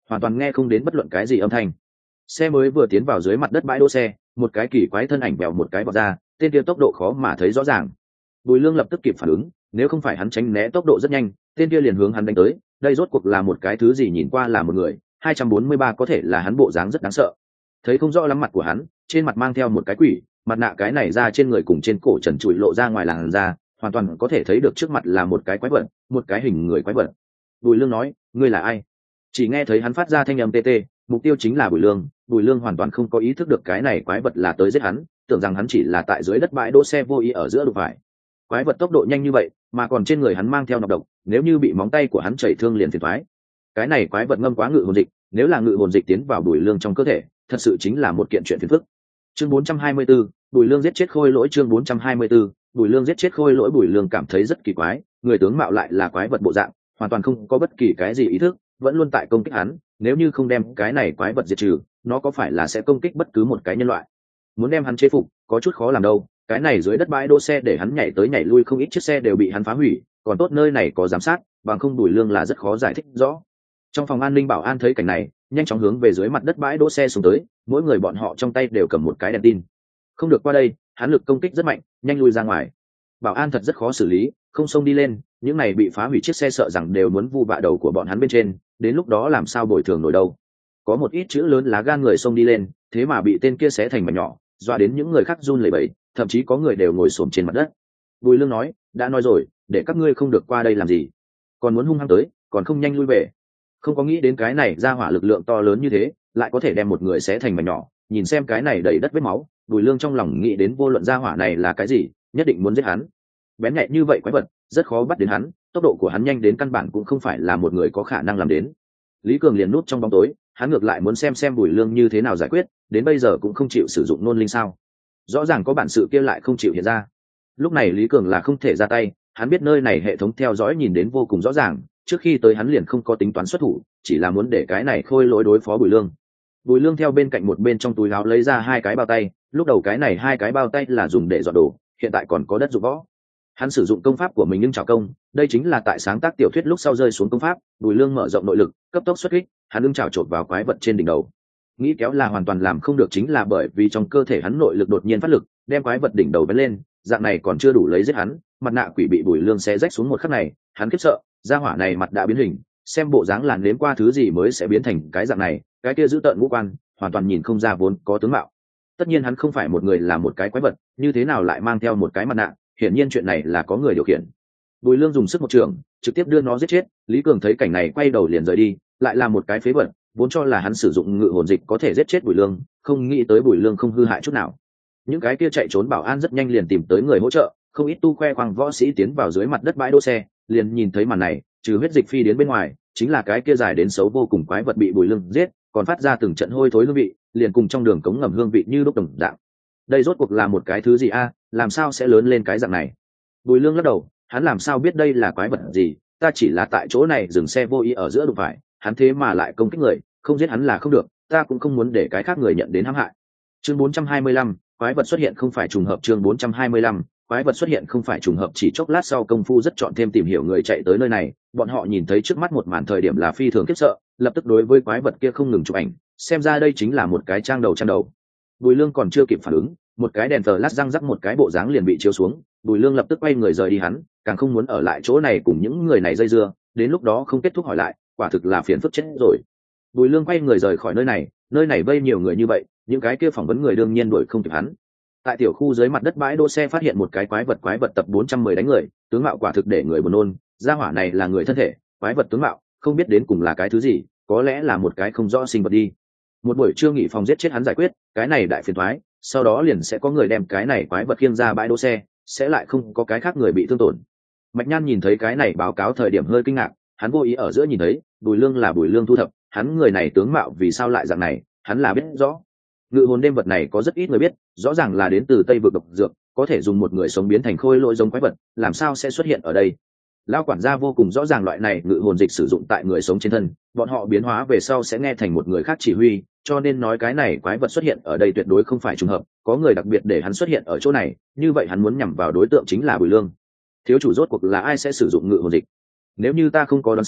hoàn toàn nghe không đến bất luận cái gì âm thanh. Xe mới vừa tiến vào dưới mặt đất bãi đỗ xe, một cái kỳ quái thân ảnh bèo một cái vọt ra, tên kia tốc độ khó mà thấy rõ ràng. Bùi Lương lập tức kịp phản ứng, nếu không phải hắn tránh né tốc độ rất nhanh, tên kia liền hướng hắn đánh tới. Đây rốt cuộc là một cái thứ gì, nhìn qua là một người, hai trăm bốn mươi ba có thể là hắn bộ dáng rất đáng sợ. Thấy không rõ lắm mặt của hắn, trên mặt mang theo một cái quỷ, mặt nạ cái này ra trên người cùng trên cổ trần trụi lộ ra ngoài làn da, hoàn toàn có thể thấy được trước mặt là một cái quái vật, một cái hình người quái vật. Bùi Lương nói, ngươi là ai? Chỉ nghe thấy hắn phát ra thanh âm tê tê, mục tiêu chính là Bùi Lương. Bùi Lương hoàn toàn không có ý thức được cái này quái vật là tới giết hắn, tưởng rằng hắn chỉ là tại dưới đất bãi đỗ xe vô ý ở giữa đụng phải. Quái vật tốc độ nhanh như vậy, mà còn trên người hắn mang theo nọc độc, nếu như bị móng tay của hắn chảy thương liền phiền toái. Cái này quái vật ngâm quá ngự hồn dịch, nếu là ngự hồn dịch tiến vào Bùi Lương trong cơ thể, thật sự chính là một kiện chuyện phiền phức. Chương bốn trăm hai mươi 4, Bùi Lương giết chết Khôi Lỗi. Chương bốn trăm hai mươi 4, Bùi Lương giết chết Khôi Lỗi. Bùi Lương cảm thấy rất kỳ quái, người tướng mạo lại là quái vật bộ dạng, hoàn toàn không có bất kỳ cái gì ý thức, vẫn luôn tại công kích hắn. Nếu như không đem cái này quái vật diệt trừ, nó có phải là sẽ công kích bất cứ một cái nhân loại? Muốn đem hắn chế phục, có chút khó làm đâu. Cái này dưới đất bãi đỗ xe để hắn nhảy tới nhảy lui, không ít chiếc xe đều bị hắn phá hủy, còn tốt nơi này có giám sát, bằng không Bùi Lương là rất khó giải thích rõ. Trong phòng an ninh bảo an thấy cảnh này, nhanh chóng hướng về dưới mặt đất bãi đỗ xe xuống tới, mỗi người bọn họ trong tay đều cầm một cái đèn tin. Không được qua đây, hắn lực công kích rất mạnh, nhanh lui ra ngoài. Bảo an thật rất khó xử lý, không xông đi lên, những này bị phá hủy chiếc xe sợ rằng đều muốn vu bạ đầu của bọn hắn bên trên, đến lúc đó làm sao bồi thường nổi đâu. Có một ít chữ lớn lá gan người xông đi lên, thế mà bị tên kia xé thành mảnh nhỏ, dọa đến những người khác run lẩy bẩy, thậm chí có người đều ngồi xổm trên mặt đất. Bùi Lương nói, đã nói rồi, để các ngươi không được qua đây làm gì, còn muốn hung hăng tới, còn không nhanh lui về. Không có nghĩ đến cái này ra hỏa lực lượng to lớn như thế, lại có thể đem một người xé thành mảnh nhỏ. Nhìn xem cái này đầy đất vết máu, Bùi Lương trong lòng nghĩ đến vô luận ra hỏa này là cái gì, nhất định muốn giết hắn. Bén nhạy như vậy quái vật, rất khó bắt đến hắn, tốc độ của hắn nhanh đến căn bản cũng không phải là một người có khả năng làm đến. Lý Cường liền núp trong bóng tối, hắn ngược lại muốn xem xem Bùi Lương như thế nào giải quyết, đến bây giờ cũng không chịu sử dụng nôn linh sao? Rõ ràng có bản sự kia lại không chịu hiện ra. Lúc này Lý Cường là không thể ra tay, hắn biết nơi này hệ thống theo dõi nhìn đến vô cùng rõ ràng, trước khi tới hắn liền không có tính toán xuất thủ, chỉ là muốn để cái này Khôi Lỗi đối phó Bùi Lương. Bùi Lương theo bên cạnh một bên trong túi áo lấy ra hai cái bao tay, lúc đầu cái này hai cái bao tay là dùng để dọn đồ, hiện tại còn có đất dụng võ. Hắn sử dụng công pháp của mình nhưng trảo công, đây chính là tại sáng tác tiểu thuyết lúc sau rơi xuống công pháp. Bùi Lương mở rộng nội lực, cấp tốc xuất kích, hắn ưng trảo chộp vào quái vật trên đỉnh đầu. Nghĩ kéo là hoàn toàn làm không được, chính là bởi vì trong cơ thể hắn nội lực đột nhiên phát lực, đem quái vật đỉnh đầu vén lên, dạng này còn chưa đủ lấy giết hắn. Mặt nạ quỷ bị Bùi Lương xé rách xuống một khắc này, hắn khiếp sợ, gia hỏa này mặt đã biến hình, xem bộ dáng làn nếm qua thứ gì mới sẽ biến thành cái dạng này, cái kia giữ tợn ngũ quan, hoàn toàn nhìn không ra vốn có tướng mạo. Tất nhiên hắn không phải một người, là một cái quái vật, như thế nào lại mang theo một cái mặt nạ? Hiển nhiên chuyện này là có người điều khiển. Bùi Lương dùng sức một trường, trực tiếp đưa nó giết chết. Lý Cường thấy cảnh này quay đầu liền rời đi, lại là một cái phế vật, vốn cho là hắn sử dụng ngự hồn dịch có thể giết chết Bùi Lương, không nghĩ tới Bùi Lương không hư hại chút nào. Những cái kia chạy trốn bảo an rất nhanh liền tìm tới người hỗ trợ, không ít tu khoe khoang võ sĩ tiến vào dưới mặt đất bãi đỗ xe, liền nhìn thấy màn này, trừ huyết dịch phi đến bên ngoài, chính là cái kia dài đến xấu vô cùng quái vật bị Bùi Lương giết, còn phát ra từng trận hôi thối hương vị, liền cùng trong đường cống ngầm hương vị như đúc đồng dạng. Đây rốt cuộc là một cái thứ gì a, làm sao sẽ lớn lên cái dạng này? Bùi Lương lắc đầu, hắn làm sao biết đây là quái vật gì, ta chỉ là tại chỗ này dừng xe vô ý ở giữa đụng phải, hắn thế mà lại công kích người, không giết hắn là không được, ta cũng không muốn để cái khác người nhận đến hãm hại. Chương bốn trăm hai mươi lăm, quái vật xuất hiện không phải trùng hợp. Chương bốn trăm hai mươi lăm, quái vật xuất hiện không phải trùng hợp. Chỉ chốc lát sau công phu rất chọn thêm tìm hiểu người chạy tới nơi này, bọn họ nhìn thấy trước mắt một màn thời điểm là phi thường khiếp sợ, lập tức đối với quái vật kia không ngừng chụp ảnh, xem ra đây chính là một cái trang đầu trang đầu. Bùi Lương còn chưa kịp phản ứng, một cái đèn tờ lát răng rắc một cái bộ dáng liền bị chiếu xuống. Bùi Lương lập tức quay người rời đi, hắn càng không muốn ở lại chỗ này cùng những người này dây dưa, đến lúc đó không kết thúc hỏi lại, quả thực là phiền phức chết rồi. Bùi Lương quay người rời khỏi nơi này, nơi này vây nhiều người như vậy, những cái kia phỏng vấn người đương nhiên đuổi không kịp hắn. Tại tiểu khu dưới mặt đất bãi đỗ xe phát hiện một cái quái vật, quái vật tập bốn trăm mười đánh người, tướng mạo quả thực để người buồn nôn, gia hỏa này là người thân thể, quái vật tướng mạo, không biết đến cùng là cái thứ gì, có lẽ là một cái không rõ sinh vật đi. Một buổi trưa nghỉ phòng giết chết hắn giải quyết, cái này đại phiền toái, sau đó liền sẽ có người đem cái này quái vật khiêng ra bãi đỗ xe, sẽ lại không có cái khác người bị thương tổn. Mạch Nhan nhìn thấy cái này báo cáo thời điểm hơi kinh ngạc, hắn vô ý ở giữa nhìn thấy, Bùi Lương là Bùi Lương thu thập, hắn người này tướng mạo vì sao lại dạng này, hắn là biết rõ. Ngự hồn đêm vật này có rất ít người biết, rõ ràng là đến từ Tây vực độc dược, có thể dùng một người sống biến thành khôi lỗi giống quái vật, làm sao sẽ xuất hiện ở đây? Lão quản gia vô cùng rõ ràng loại này ngự hồn dịch sử dụng tại người sống trên thân, bọn họ biến hóa về sau sẽ nghe thành một người khác chỉ huy, cho nên nói cái này quái vật xuất hiện ở đây tuyệt đối không phải trùng hợp, có người đặc biệt để hắn xuất hiện ở chỗ này, như vậy hắn muốn nhắm vào đối tượng chính là Bùi Lương. Thiếu chủ rốt cuộc là ai sẽ sử dụng ngự hồn dịch? Nếu như ta không có đoán sai,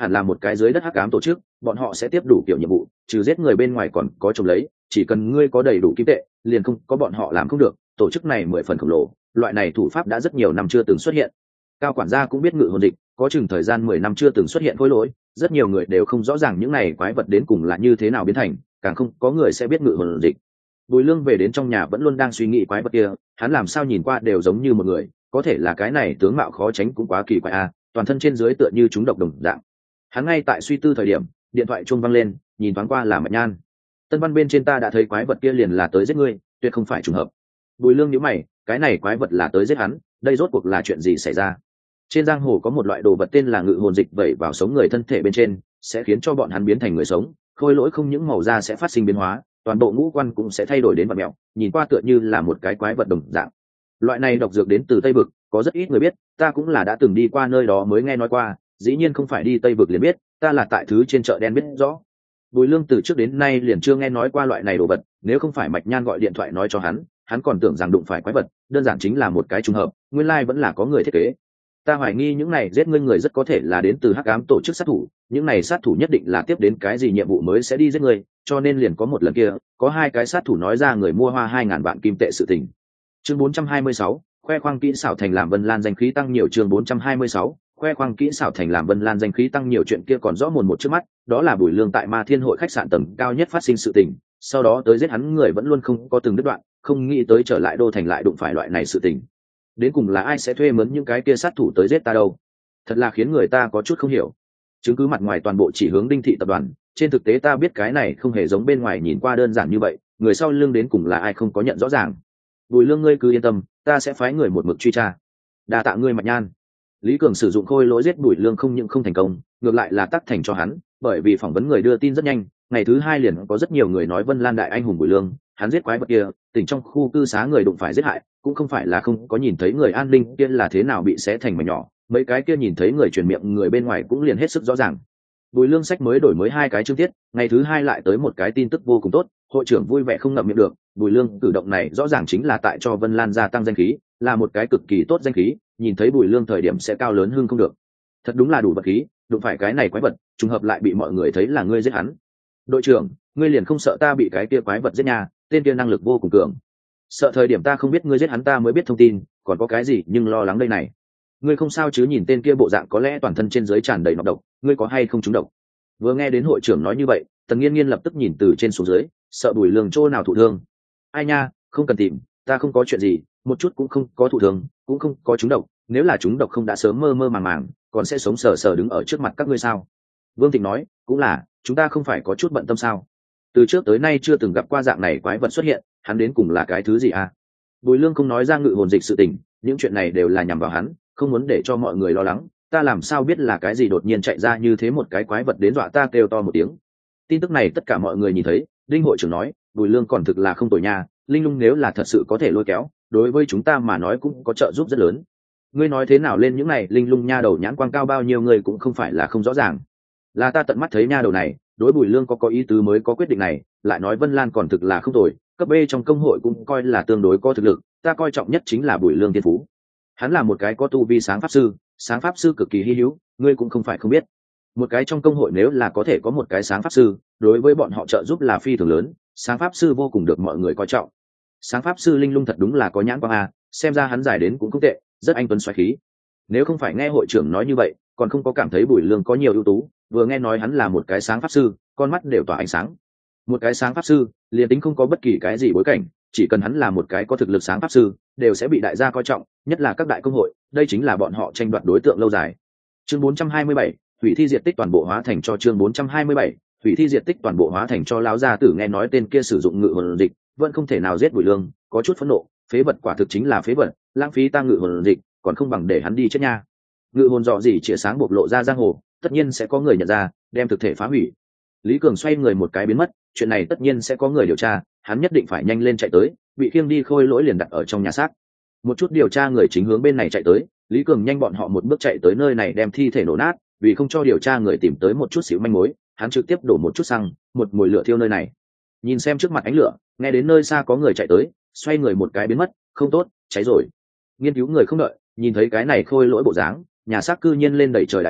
hẳn là một cái dưới đất hắc ám tổ chức, bọn họ sẽ tiếp đủ kiểu nhiệm vụ, trừ giết người bên ngoài còn có trồng lấy, chỉ cần ngươi có đầy đủ kim tệ liền không có bọn họ làm không được. Tổ chức này mười phần khổng lồ, loại này thủ pháp đã rất nhiều năm chưa từng xuất hiện. Cao quản gia cũng biết ngự hồn dịch, có chừng thời gian mười năm chưa từng xuất hiện khối lỗi, rất nhiều người đều không rõ ràng những này quái vật đến cùng là như thế nào biến thành, càng không có người sẽ biết ngự hồn dịch. Bùi Lương về đến trong nhà vẫn luôn đang suy nghĩ quái vật kia, hắn làm sao nhìn qua đều giống như một người, có thể là cái này tướng mạo khó tránh cũng quá kỳ quái a, toàn thân trên dưới tựa như chúng độc đồng dạng. Hắn ngay tại suy tư thời điểm, điện thoại chuông vang lên, nhìn thoáng qua là Mạch Nhan. Tân văn bên trên ta đã thấy quái vật kia liền là tới giết ngươi, tuyệt không phải trùng hợp. Bùi Lương nhíu mày, cái này quái vật là tới giết hắn, đây rốt cuộc là chuyện gì xảy ra? Trên giang hồ có một loại đồ vật tên là ngự hồn dịch vẩy vào sống người thân thể bên trên, sẽ khiến cho bọn hắn biến thành người sống, khôi lỗi không những màu da sẽ phát sinh biến hóa, toàn bộ ngũ quan cũng sẽ thay đổi đến vặn mèo, nhìn qua tựa như là một cái quái vật đồng dạng. Loại này độc dược đến từ Tây Vực, có rất ít người biết, ta cũng là đã từng đi qua nơi đó mới nghe nói qua, dĩ nhiên không phải đi Tây Vực liền biết, ta là tại thứ trên chợ đen biết rõ. Bùi Lương từ trước đến nay liền chưa nghe nói qua loại này đồ vật, nếu không phải Mạch Nhan gọi điện thoại nói cho hắn, hắn còn tưởng rằng đụng phải quái vật, đơn giản chính là một cái trùng hợp, nguyên lai vẫn là có người thiết kế. Ta hoài nghi những này giết ngươi người rất có thể là đến từ hắc ám tổ chức sát thủ, những này sát thủ nhất định là tiếp đến cái gì nhiệm vụ mới sẽ đi giết ngươi, cho nên liền có một lần kia, có hai cái sát thủ nói ra người mua hoa hai ngàn vạn kim tệ sự tình. Chương bốn trăm hai mươi sáu, khoe khoang kỹ xảo thành làm Vân Lan danh khí tăng nhiều. Chương bốn trăm hai mươi sáu, khoe khoang kỹ xảo thành làm Vân Lan danh khí tăng nhiều. Chuyện kia còn rõ mồn một trước mắt, đó là Bùi Lương tại Ma Thiên Hội khách sạn tầng cao nhất phát sinh sự tình, sau đó tới giết hắn người vẫn luôn không có từng đứt đoạn, không nghĩ tới trở lại đô thành lại đụng phải loại này sự tình. Đến cùng là ai sẽ thuê mướn những cái kia sát thủ tới giết ta đâu? Thật là khiến người ta có chút không hiểu. Chứng cứ mặt ngoài toàn bộ chỉ hướng Đinh thị tập đoàn, trên thực tế ta biết cái này không hề giống bên ngoài nhìn qua đơn giản như vậy, người sau lưng đến cùng là ai không có nhận rõ ràng. Bùi Lương ngươi cứ yên tâm, ta sẽ phái người một mực truy tra. Đa tạ ngươi Mạch Nhan. Lý Cường sử dụng khôi lỗi giết Bùi Lương không những không thành công, ngược lại là tác thành cho hắn, bởi vì phỏng vấn người đưa tin rất nhanh, ngày thứ hai liền có rất nhiều người nói Vân Lan đại anh hùng Bùi Lương, hắn giết quái vật kia, tỉnh trong khu cư xá người đụng phải giết hại, cũng không phải là không có nhìn thấy người an ninh kia là thế nào bị xé thành mảnh nhỏ, mấy cái kia nhìn thấy người truyền miệng người bên ngoài cũng liền hết sức rõ ràng. Bùi Lương sách mới đổi mới hai cái chương tiết, ngày thứ hai lại tới một cái tin tức vô cùng tốt, hội trưởng vui vẻ không ngậm miệng được. Bùi Lương cử động này rõ ràng chính là tại cho Vân Lan gia tăng danh khí, là một cái cực kỳ tốt danh khí, nhìn thấy Bùi Lương thời điểm sẽ cao lớn hơn không được. Thật đúng là đủ vật khí, đụng phải cái này quái vật, trùng hợp lại bị mọi người thấy là ngươi giết hắn. Đội trưởng, ngươi liền không sợ ta bị cái kia quái vật giết nha, tên kia năng lực vô cùng cường. Sợ thời điểm ta không biết ngươi giết hắn ta mới biết thông tin, còn có cái gì nhưng lo lắng đây này. Ngươi không sao chứ? Nhìn tên kia bộ dạng có lẽ toàn thân trên dưới tràn đầy nọc độc, ngươi có hay không trúng độc? Vừa nghe đến hội trưởng nói như vậy, Tần Nghiên Nghiên lập tức nhìn từ trên xuống dưới, sợ Bùi Lương chỗ nào thụ thương. Ai nha, không cần tìm, ta không có chuyện gì, một chút cũng không có thụ thương, cũng không có trúng độc, nếu là trúng độc không đã sớm mơ mơ màng màng, còn sẽ sống sờ sờ đứng ở trước mặt các ngươi sao? Vương Thịnh nói, cũng là, chúng ta không phải có chút bận tâm sao? Từ trước tới nay chưa từng gặp qua dạng này quái vật xuất hiện, hắn đến cùng là cái thứ gì à? Bùi Lương không nói ra ngự hồn dịch sự tình, những chuyện này đều là nhằm vào hắn, không muốn để cho mọi người lo lắng, ta làm sao biết là cái gì đột nhiên chạy ra như thế một cái quái vật đến dọa ta kêu to một tiếng. Tin tức này tất cả mọi người nhìn thấy, Đinh hội trưởng nói, Bùi Lương còn thực là không tồi nha, linh lung nếu là thật sự có thể lôi kéo, đối với chúng ta mà nói cũng có trợ giúp rất lớn. Ngươi nói thế nào lên những này linh lung nha đầu nhãn quang cao bao nhiêu người cũng không phải là không rõ ràng. Là ta tận mắt thấy nha đầu này, đối Bùi Lương có có ý tứ mới có quyết định này, lại nói Vân Lan còn thực là không tồi, cấp B trong công hội cũng coi là tương đối có thực lực, ta coi trọng nhất chính là Bùi Lương thiên phú. Hắn là một cái có tu vi sáng pháp sư, sáng pháp sư cực kỳ hy hữu, ngươi cũng không phải không biết. Một cái trong công hội nếu là có thể có một cái sáng pháp sư, đối với bọn họ trợ giúp là phi thường lớn, sáng pháp sư vô cùng được mọi người coi trọng. Sáng pháp sư linh lung thật đúng là có nhãn quang a, xem ra hắn giải đến cũng không tệ, rất anh tuấn xoáy khí. Nếu không phải nghe hội trưởng nói như vậy, còn không có cảm thấy Bùi Lương có nhiều ưu tú, vừa nghe nói hắn là một cái sáng pháp sư, con mắt đều tỏa ánh sáng. Một cái sáng pháp sư, liền tính không có bất kỳ cái gì bối cảnh, chỉ cần hắn là một cái có thực lực sáng pháp sư, đều sẽ bị đại gia coi trọng, nhất là các đại công hội, đây chính là bọn họ tranh đoạt đối tượng lâu dài. Chương bốn trăm hai mươi bảy, hủy thi diệt tích toàn bộ hóa thành cho. Chương bốn trăm hai mươi bảy, hủy thi diệt tích toàn bộ hóa thành cho. Lão gia tử nghe nói tên kia sử dụng ngự hồn dịch, vẫn không thể nào giết Bùi Lương, có chút phẫn nộ, phế vật quả thực chính là phế vật, lãng phí ta ngự hồn dịch, còn không bằng để hắn đi chết nha. Ngự hồn dọ gì chĩa sáng bộc lộ ra giang hồ, tất nhiên sẽ có người nhận ra, đem thực thể phá hủy. Lý Cường xoay người một cái biến mất, chuyện này tất nhiên sẽ có người điều tra, hắn nhất định phải nhanh lên chạy tới, bị khiêng đi khôi lỗi liền đặt ở trong nhà xác. Một chút điều tra người chính hướng bên này chạy tới, Lý Cường nhanh bọn họ một bước chạy tới nơi này đem thi thể nổ nát, vì không cho điều tra người tìm tới một chút xíu manh mối, hắn trực tiếp đổ một chút xăng, một mồi lửa thiêu nơi này. Nhìn xem trước mặt ánh lửa, nghe đến nơi xa có người chạy tới, xoay người một cái biến mất, không tốt, cháy rồi. Nghiên cứu người không đợi, nhìn thấy cái này khôi lỗi bộ dáng, nhà xác cư nhiên lên đẩy trời đại hỏa,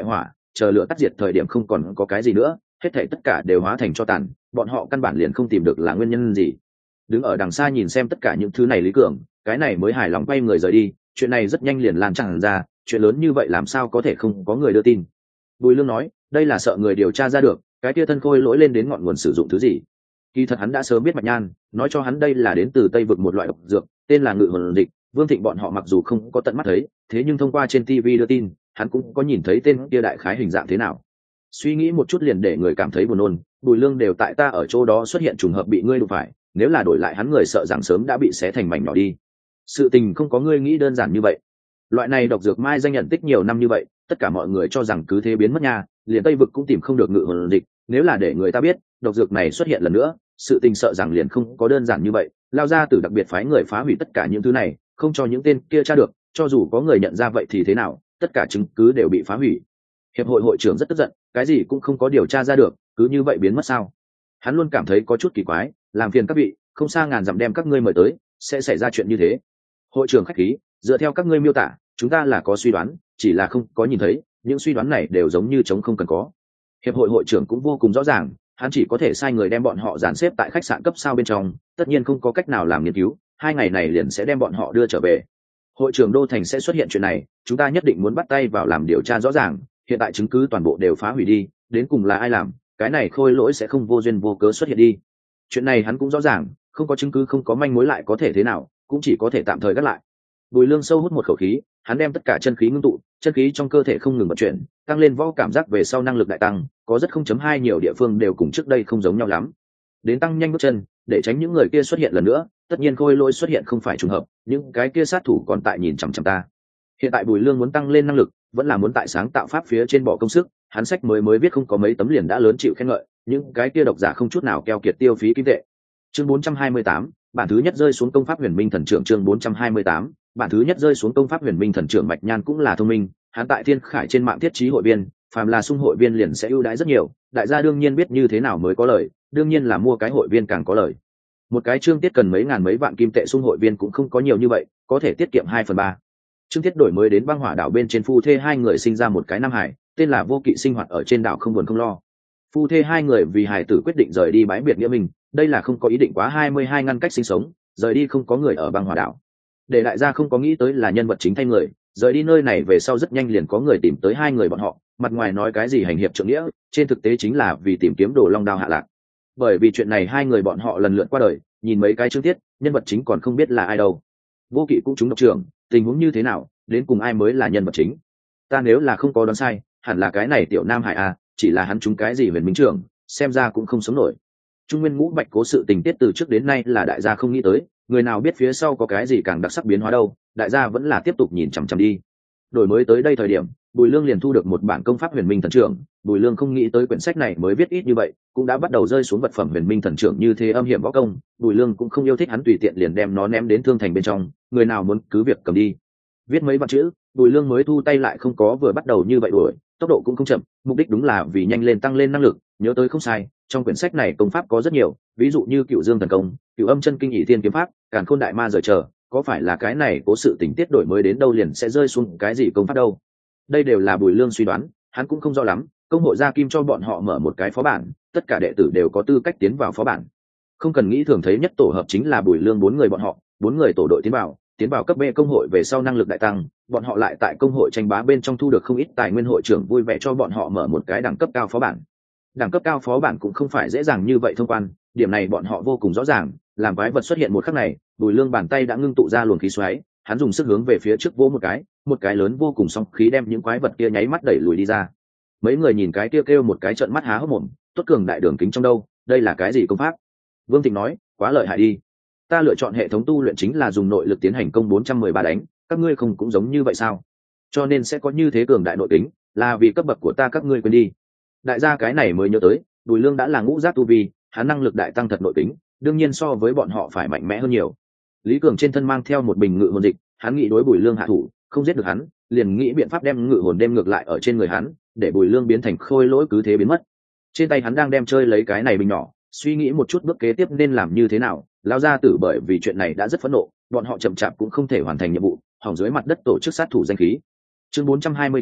chờ lửa tắt diệt thời điểm không còn có cái gì nữa, hết thảy tất cả đều hóa thành cho tàn, bọn họ căn bản liền không tìm được là nguyên nhân gì. Đứng ở đằng xa nhìn xem tất cả những thứ này Lý Cường, cái này mới hài lòng quay người rời đi. Chuyện này rất nhanh liền lan tràn ra, chuyện lớn như vậy làm sao có thể không có người đưa tin. Bùi Lương nói, đây là sợ người điều tra ra được cái kia thân khôi lỗi lên đến ngọn nguồn sử dụng thứ gì. Kỳ thật hắn đã sớm biết Mạch Nhan nói cho hắn đây là đến từ Tây vực một loại độc dược, tên là ngự hồn dịch. Vương Thịnh bọn họ mặc dù không có tận mắt thấy, thế nhưng thông qua trên ti vi đưa tin, hắn cũng có nhìn thấy tên kia đại khái hình dạng thế nào. Suy nghĩ một chút liền để người cảm thấy buồn nôn. Bùi Lương đều tại ta ở chỗ đó xuất hiện trùng hợp bị ngươi đụng phải, nếu là đổi lại hắn người sợ rằng sớm đã bị xé thành mảnh nhỏ đi. Sự tình không có ngươi nghĩ đơn giản như vậy. Loại này độc dược mai danh nhận tích nhiều năm như vậy, tất cả mọi người cho rằng cứ thế biến mất nha, liền Tây vực cũng tìm không được ngự hồn dịch. Nếu là để người ta biết độc dược này xuất hiện lần nữa, sự tình sợ rằng liền không có đơn giản như vậy. Lao ra từ đặc biệt phái người phá hủy tất cả những thứ này, không cho những tên kia tra được, cho dù có người nhận ra vậy thì thế nào, tất cả chứng cứ đều bị phá hủy. Hiệp hội hội trưởng rất tức giận, cái gì cũng không có điều tra ra được, cứ như vậy biến mất sao? Hắn luôn cảm thấy có chút kỳ quái, làm phiền các vị, không xa ngàn dặm đem các ngươi mời tới, sẽ xảy ra chuyện như thế. Hội trưởng khách khí, dựa theo các ngươi miêu tả, chúng ta là có suy đoán, chỉ là không có nhìn thấy, những suy đoán này đều giống như trống không cần có. Hiệp hội hội trưởng cũng vô cùng rõ ràng, hắn chỉ có thể sai người đem bọn họ dàn xếp tại khách sạn cấp sao bên trong, tất nhiên không có cách nào làm nghiên cứu, hai ngày này liền sẽ đem bọn họ đưa trở về. Hội trưởng Đô Thành sẽ xuất hiện chuyện này, chúng ta nhất định muốn bắt tay vào làm điều tra rõ ràng, hiện tại chứng cứ toàn bộ đều phá hủy đi, đến cùng là ai làm, cái này khôi lỗi sẽ không vô duyên vô cớ xuất hiện đi. Chuyện này hắn cũng rõ ràng, không có chứng cứ không có manh mối lại có thể thế nào, cũng chỉ có thể tạm thời gác lại. Bùi Lương sâu hút một khẩu khí, hắn đem tất cả chân khí ngưng tụ, chân khí trong cơ thể không ngừng vận chuyển, tăng lên võ cảm giác về sau năng lực đại tăng, có rất không chấm hai nhiều địa phương đều cùng trước đây không giống nhau lắm. Đến tăng nhanh bước chân, để tránh những người kia xuất hiện lần nữa, tất nhiên khôi lỗi xuất hiện không phải trùng hợp, những cái kia sát thủ còn tại nhìn chằm chằm ta. Hiện tại Bùi Lương muốn tăng lên năng lực, vẫn là muốn tại sáng tạo pháp phía trên bỏ công sức, hắn sách mới mới viết không có mấy tấm liền đã lớn chịu khen ngợi, những cái kia độc giả không chút nào keo kiệt tiêu phí kim tệ. Chương bốn trăm hai mươi tám, bản thứ nhất rơi xuống công pháp Huyền Minh Thần Trưởng. Chương bốn trăm hai mươi tám, bản thứ nhất rơi xuống công pháp Huyền Minh Thần Trưởng. Mạch Nhan cũng là thông minh, hắn tại Thiên Khải trên mạng thiết trí hội viên, phàm là sung hội viên liền sẽ ưu đãi rất nhiều, đại gia đương nhiên biết như thế nào mới có lời, đương nhiên là mua cái hội viên càng có lời. Một cái chương tiết cần mấy ngàn mấy vạn kim tệ, sung hội viên cũng không có nhiều như vậy, có thể tiết kiệm hai phần ba. Chương tiết đổi mới đến băng hỏa đảo bên trên, phu thê hai người sinh ra một cái nam hải, tên là Vô Kỵ, sinh hoạt ở trên đảo không buồn không lo. Phu thê hai người vì hải tử quyết định rời đi bái biệt nghĩa mình, đây là không có ý định quá hai mươi hai ngăn cách sinh sống, rời đi không có người ở băng hỏa đảo. Để đại gia không có nghĩ tới là nhân vật chính thay người, rời đi nơi này về sau rất nhanh liền có người tìm tới hai người bọn họ, mặt ngoài nói cái gì hành hiệp trượng nghĩa, trên thực tế chính là vì tìm kiếm Đồ Long Đao hạ lạc. Bởi vì chuyện này hai người bọn họ lần lượt qua đời, nhìn mấy cái chương tiết, nhân vật chính còn không biết là ai đâu. Vô Kỵ cũng trúng độc trưởng, tình huống như thế nào, đến cùng ai mới là nhân vật chính? Ta nếu là không có đoán sai, hẳn là cái này tiểu Nam Hải à, chỉ là hắn trúng cái gì Huyền Minh Trưởng, xem ra cũng không sống nổi. Trung Nguyên Ngũ Bạch Cố sự tình tiết từ trước đến nay là đại gia không nghĩ tới, người nào biết phía sau có cái gì càng đặc sắc biến hóa đâu, đại gia vẫn là tiếp tục nhìn chằm chằm đi. Đổi mới tới đây thời điểm, Bùi Lương liền thu được một bản công pháp Huyền Minh Thần Trưởng. Bùi Lương không nghĩ tới quyển sách này mới viết ít như vậy, cũng đã bắt đầu rơi xuống vật phẩm Huyền Minh Thần Trưởng như thế âm hiểm võ công. Bùi Lương cũng không yêu thích, hắn tùy tiện liền đem nó ném đến thương thành bên trong, người nào muốn cứ việc cầm đi. Viết mấy vạn chữ, Bùi Lương mới thu tay lại, không có vừa bắt đầu như vậy đuổi, tốc độ cũng không chậm, mục đích đúng là vì nhanh lên tăng lên năng lực. Nhớ tới không sai, trong quyển sách này công pháp có rất nhiều, ví dụ như Cựu Dương Thần Công, Cựu Âm Chân Kinh, Ỷ Thiên Kiếm Pháp, Càn Khôn Đại Ma rời chờ, có phải là cái này cố sự tình tiết đổi mới đến đâu liền sẽ rơi xuống cái gì công pháp đâu? Đây đều là Bùi Lương suy đoán, hắn cũng không rõ lắm. Công hội gia kim cho bọn họ mở một cái phó bản, tất cả đệ tử đều có tư cách tiến vào phó bản. Không cần nghĩ, thường thấy nhất tổ hợp chính là Bùi Lương bốn người bọn họ, bốn người tổ đội tiến vào, tiến vào cấp B công hội về sau năng lực đại tăng, bọn họ lại tại công hội tranh bá bên trong thu được không ít tài nguyên, hội trưởng vui vẻ cho bọn họ mở một cái đẳng cấp cao phó bản. Đẳng cấp cao phó bản cũng không phải dễ dàng như vậy thông quan, điểm này bọn họ vô cùng rõ ràng. Làm quái vật xuất hiện một khắc này, Bùi Lương bàn tay đã ngưng tụ ra luồng khí xoáy, hắn dùng sức hướng về phía trước vỗ một cái, một cái lớn vô cùng song khí đem những quái vật kia nháy mắt đẩy lùi đi ra. Mấy người nhìn cái kia kêu, kêu một cái trợn mắt há hốc mồm, tốt cường đại đường kính trong đâu, đây là cái gì công pháp? Vương Thịnh nói, quá lợi hại đi. Ta lựa chọn hệ thống tu luyện chính là dùng nội lực tiến hành công bốn trăm mười ba đánh, các ngươi không cũng giống như vậy sao? Cho nên sẽ có như thế cường đại nội tính, là vì cấp bậc của ta các ngươi quên đi. Đại gia cái này mới nhớ tới, Bùi Lương đã là ngũ giác tu vi, hắn năng lực đại tăng thật nội tính, đương nhiên so với bọn họ phải mạnh mẽ hơn nhiều. Lý Cường trên thân mang theo một bình ngự hồn dịch, hắn nghĩ đối Bùi Lương hạ thủ, không giết được hắn, liền nghĩ biện pháp đem ngự hồn đem ngược lại ở trên người hắn, để Bùi Lương biến thành khôi lỗi cứ thế biến mất. Trên tay hắn đang đem chơi lấy cái này bình nhỏ, suy nghĩ một chút bước kế tiếp nên làm như thế nào. Lão gia tử bởi vì chuyện này đã rất phẫn nộ, bọn họ chậm chạp cũng không thể hoàn thành nhiệm vụ, hỏng dưới mặt đất tổ chức sát thủ danh khí. Chương bốn trăm hai mươi chín,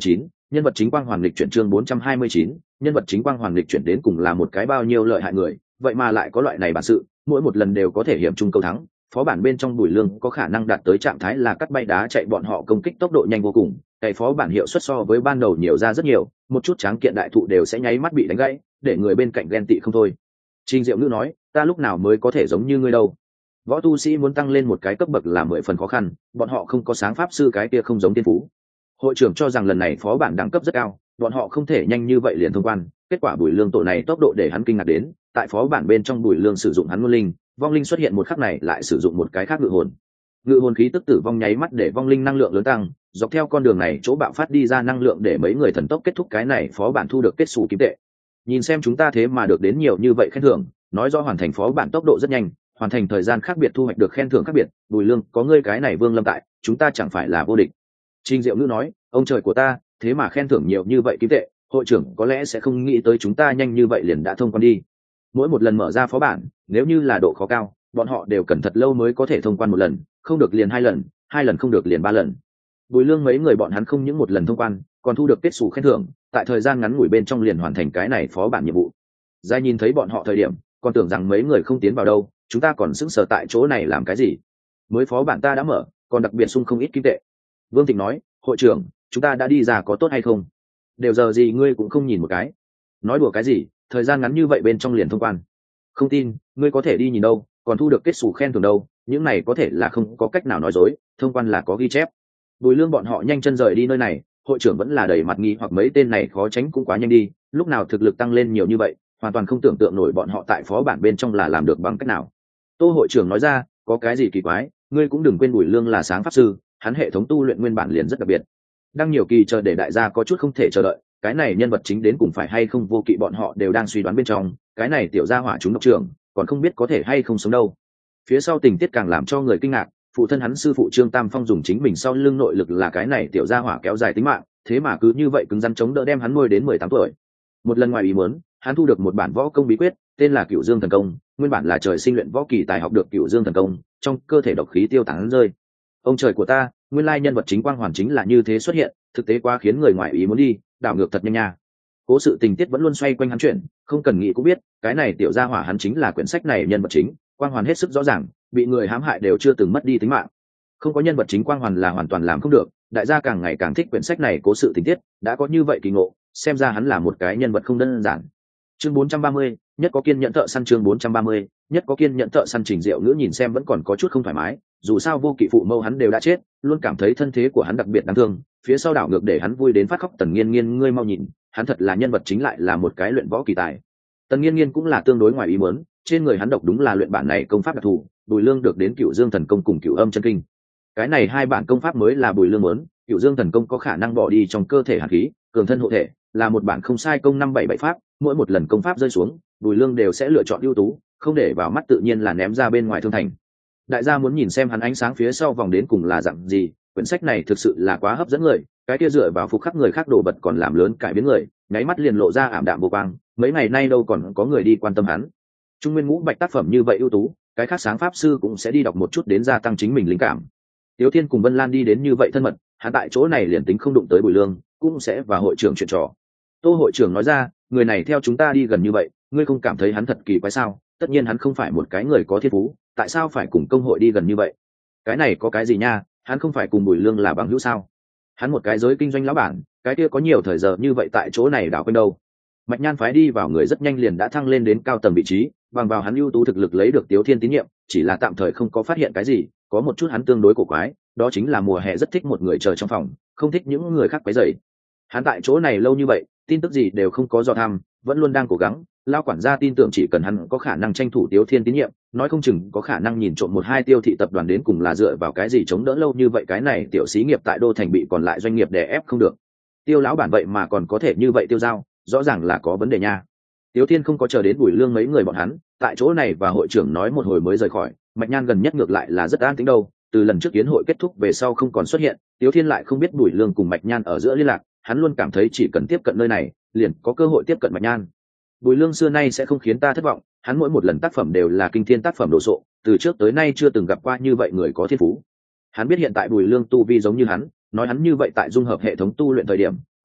nhân vật chính quang hoàn lịch chuyển chương bốn trăm hai mươi chín, nhân vật chính quang hoàn lịch chuyển đến cùng là một cái bao nhiêu lợi hại người, vậy mà lại có loại này bản sự, mỗi một lần đều có thể hiểm chung câu thắng. Phó bản bên trong Bùi Lương có khả năng đạt tới trạng thái là cắt bay đá chạy, bọn họ công kích tốc độ nhanh vô cùng, cái phó bản hiệu suất so với ban đầu nhiều ra rất nhiều, một chút tráng kiện đại thụ đều sẽ nháy mắt bị đánh gãy, để người bên cạnh ghen tị không thôi. Trình Diệu Ngữ nói, ta lúc nào mới có thể giống như ngươi đâu. Võ tu sĩ muốn tăng lên một cái cấp bậc là mười phần khó khăn, bọn họ không có sáng pháp sư cái kia không giống tiên phú. Hội trưởng cho rằng lần này phó bản đẳng cấp rất cao, bọn họ không thể nhanh như vậy liền thông quan, kết quả Bùi Lương tổ này tốc độ để hắn kinh ngạc đến, tại phó bản bên trong Bùi Lương sử dụng hắn nguyên linh, vong linh xuất hiện một khắc này lại sử dụng một cái khác ngự hồn. Ngự hồn khí tức tử vong nháy mắt để vong linh năng lượng lớn tăng, dọc theo con đường này chỗ bạo phát đi ra năng lượng để mấy người thần tốc kết thúc cái này phó bản thu được kết xù kim tệ. Nhìn xem chúng ta thế mà được đến nhiều như vậy khen thưởng, nói rõ hoàn thành phó bản tốc độ rất nhanh, hoàn thành thời gian khác biệt thu hoạch được khen thưởng khác biệt. Bùi Lương, có ngươi cái này Vương Lâm tại, chúng ta chẳng phải là vô địch. Trình Diệu Ngữ nói, ông trời của ta, thế mà khen thưởng nhiều như vậy kim tệ, hội trưởng có lẽ sẽ không nghĩ tới chúng ta nhanh như vậy liền đã thông quan đi. Mỗi một lần mở ra phó bản, nếu như là độ khó cao, bọn họ đều cần thật lâu mới có thể thông quan một lần, không được liền hai lần, hai lần không được liền ba lần. Bùi Lương mấy người bọn hắn không những một lần thông quan, còn thu được kết xù khen thưởng, tại thời gian ngắn ngủi bên trong liền hoàn thành cái này phó bản nhiệm vụ. Giai nhìn thấy bọn họ thời điểm, còn tưởng rằng mấy người không tiến vào đâu, chúng ta còn sững sờ tại chỗ này làm cái gì? Mới phó bản ta đã mở, còn đặc biệt sung không ít kim tệ. Vương Thịnh nói, hội trưởng, chúng ta đã đi ra có tốt hay không? Đều giờ gì ngươi cũng không nhìn một cái. Nói đùa cái gì, thời gian ngắn như vậy bên trong liền thông quan. Không tin, ngươi có thể đi nhìn đâu, còn thu được kết xù khen thưởng đâu, những này có thể là không có cách nào nói dối, thông quan là có ghi chép. Bùi Lương bọn họ nhanh chân rời đi nơi này, hội trưởng vẫn là đầy mặt nghi hoặc mấy tên này khó tránh cũng quá nhanh đi, lúc nào thực lực tăng lên nhiều như vậy, hoàn toàn không tưởng tượng nổi bọn họ tại phó bản bên trong là làm được bằng cách nào. Tô hội trưởng nói ra, có cái gì kỳ quái, ngươi cũng đừng quên Bùi Lương là sáng pháp sư, hắn hệ thống tu luyện nguyên bản liền rất đặc biệt. Đang nhiều kỳ chờ để đại gia có chút không thể chờ đợi, cái này nhân vật chính đến cùng phải hay không vô kỵ bọn họ đều đang suy đoán bên trong, cái này tiểu gia hỏa chúng độc trưởng, còn không biết có thể hay không sống đâu. Phía sau tình tiết càng làm cho người kinh ngạc, phụ thân hắn sư phụ Trương Tam Phong dùng chính mình sau lưng nội lực là cái này tiểu gia hỏa kéo dài tính mạng, thế mà cứ như vậy cứng rắn chống đỡ đem hắn nuôi đến mười tám tuổi. Một lần ngoài ý muốn, hắn thu được một bản võ công bí quyết, tên là Cửu Dương Thần Công, nguyên bản là trời sinh luyện võ kỳ tài học được Cửu Dương Thần Công, trong cơ thể độc khí tiêu tán rơi. Ông trời của ta, nguyên lai nhân vật chính quang hoàn chính là như thế xuất hiện, thực tế quá khiến người ngoài ý muốn đi, đảo ngược thật nhanh nha. Cố sự tình tiết vẫn luôn xoay quanh hắn chuyện, không cần nghĩ cũng biết, cái này tiểu gia hỏa hắn chính là quyển sách này nhân vật chính, quang hoàn hết sức rõ ràng, bị người hãm hại đều chưa từng mất đi tính mạng. Không có nhân vật chính quang hoàn là hoàn toàn làm không được, đại gia càng ngày càng thích quyển sách này cố sự tình tiết, đã có như vậy kỳ ngộ, xem ra hắn là một cái nhân vật không đơn giản. Chương bốn trăm ba mươi, nhất có kiên nhẫn thợ săn chương bốn trăm ba mươi, nhất có kiên nhẫn thợ săn. Trình Diệu Ngữ nhìn xem vẫn còn có chút không thoải mái, dù sao vô kỵ phụ mâu hắn đều đã chết, luôn cảm thấy thân thế của hắn đặc biệt đáng thương, phía sau đảo ngược để hắn vui đến phát khóc. Tần Nghiên Nghiên, ngươi mau nhìn, hắn thật là nhân vật chính lại là một cái luyện võ kỳ tài. Tần Nghiên Nghiên cũng là tương đối ngoài ý muốn, trên người hắn độc đúng là luyện bản này công pháp đặc thù, Bùi Lương được đến Cửu Dương Thần Công cùng Cửu Âm Chân Kinh. Cái này hai bản công pháp mới là Bùi Lương muốn, Cửu Dương Thần Công có khả năng bỏ đi trong cơ thể hàn khí, cường thân hộ thể, là một bản không sai công năm bảy bảy pháp, mỗi một lần công pháp rơi xuống, Bùi Lương đều sẽ lựa chọn ưu tú, không để vào mắt tự nhiên là ném ra bên ngoài thương thành. Đại gia muốn nhìn xem hắn ánh sáng phía sau vòng đến cùng là dạng gì, quyển sách này thực sự là quá hấp dẫn người, cái kia dựa vào phục khắc người khác đồ vật còn làm lớn cải biến người, nháy mắt liền lộ ra ảm đạm vô quang, mấy ngày nay đâu còn có người đi quan tâm hắn. Trung nguyên ngũ bạch tác phẩm như vậy ưu tú, cái khác sáng pháp sư cũng sẽ đi đọc một chút đến gia tăng chính mình linh cảm. Tiếu Thiên cùng Vân Lan đi đến như vậy thân mật, hắn tại chỗ này liền tính không đụng tới Bùi Lương, cũng sẽ và hội trưởng chuyện trò. Tô hội trưởng nói ra, người này theo chúng ta đi gần như vậy, ngươi không cảm thấy hắn thật kỳ quái sao? Tất nhiên hắn không phải một cái người có thiên phú, tại sao phải cùng công hội đi gần như vậy? Cái này có cái gì nha, hắn không phải cùng Bùi Lương là bằng hữu sao? Hắn một cái giới kinh doanh lão bản, cái kia có nhiều thời giờ như vậy tại chỗ này đảo quanh đâu? Mạch Nhan phái đi vào người rất nhanh liền đã thăng lên đến cao tầng vị trí, bằng vào hắn ưu tú thực lực lấy được Tiếu Thiên tín nhiệm, chỉ là tạm thời không có phát hiện cái gì, có một chút hắn tương đối cổ quái, đó chính là mùa hè rất thích một người chờ trong phòng, không thích những người khác quấy rầy. Hắn tại chỗ này lâu như vậy, tin tức gì đều không có dò thăm, vẫn luôn đang cố gắng, lão quản gia tin tưởng chỉ cần hắn có khả năng tranh thủ Tiếu Thiên tín nhiệm, nói không chừng có khả năng nhìn trộm một hai Tiêu thị tập đoàn đến cùng là dựa vào cái gì chống đỡ lâu như vậy, cái này tiểu xí nghiệp tại đô thành bị còn lại doanh nghiệp đè ép không được. Tiêu lão bản vậy mà còn có thể như vậy tiêu dao, rõ ràng là có vấn đề nha. Tiếu Thiên không có chờ đến Bùi Lương mấy người bọn hắn, tại chỗ này và hội trưởng nói một hồi mới rời khỏi. Mạch Nhan gần nhất ngược lại là rất an tĩnh đâu, từ lần trước yến hội kết thúc về sau không còn xuất hiện, Tiếu Thiên lại không biết Bùi Lương cùng Mạch Nhan ở giữa liên lạc, hắn luôn cảm thấy chỉ cần tiếp cận nơi này, liền có cơ hội tiếp cận Mạch Nhan. Bùi Lương xưa nay sẽ không khiến ta thất vọng, hắn mỗi một lần tác phẩm đều là kinh thiên tác phẩm đồ sộ, từ trước tới nay chưa từng gặp qua như vậy người có thiên phú. Hắn biết hiện tại Bùi Lương tu vi giống như hắn, nói hắn như vậy tại dung hợp hệ thống tu luyện thời điểm,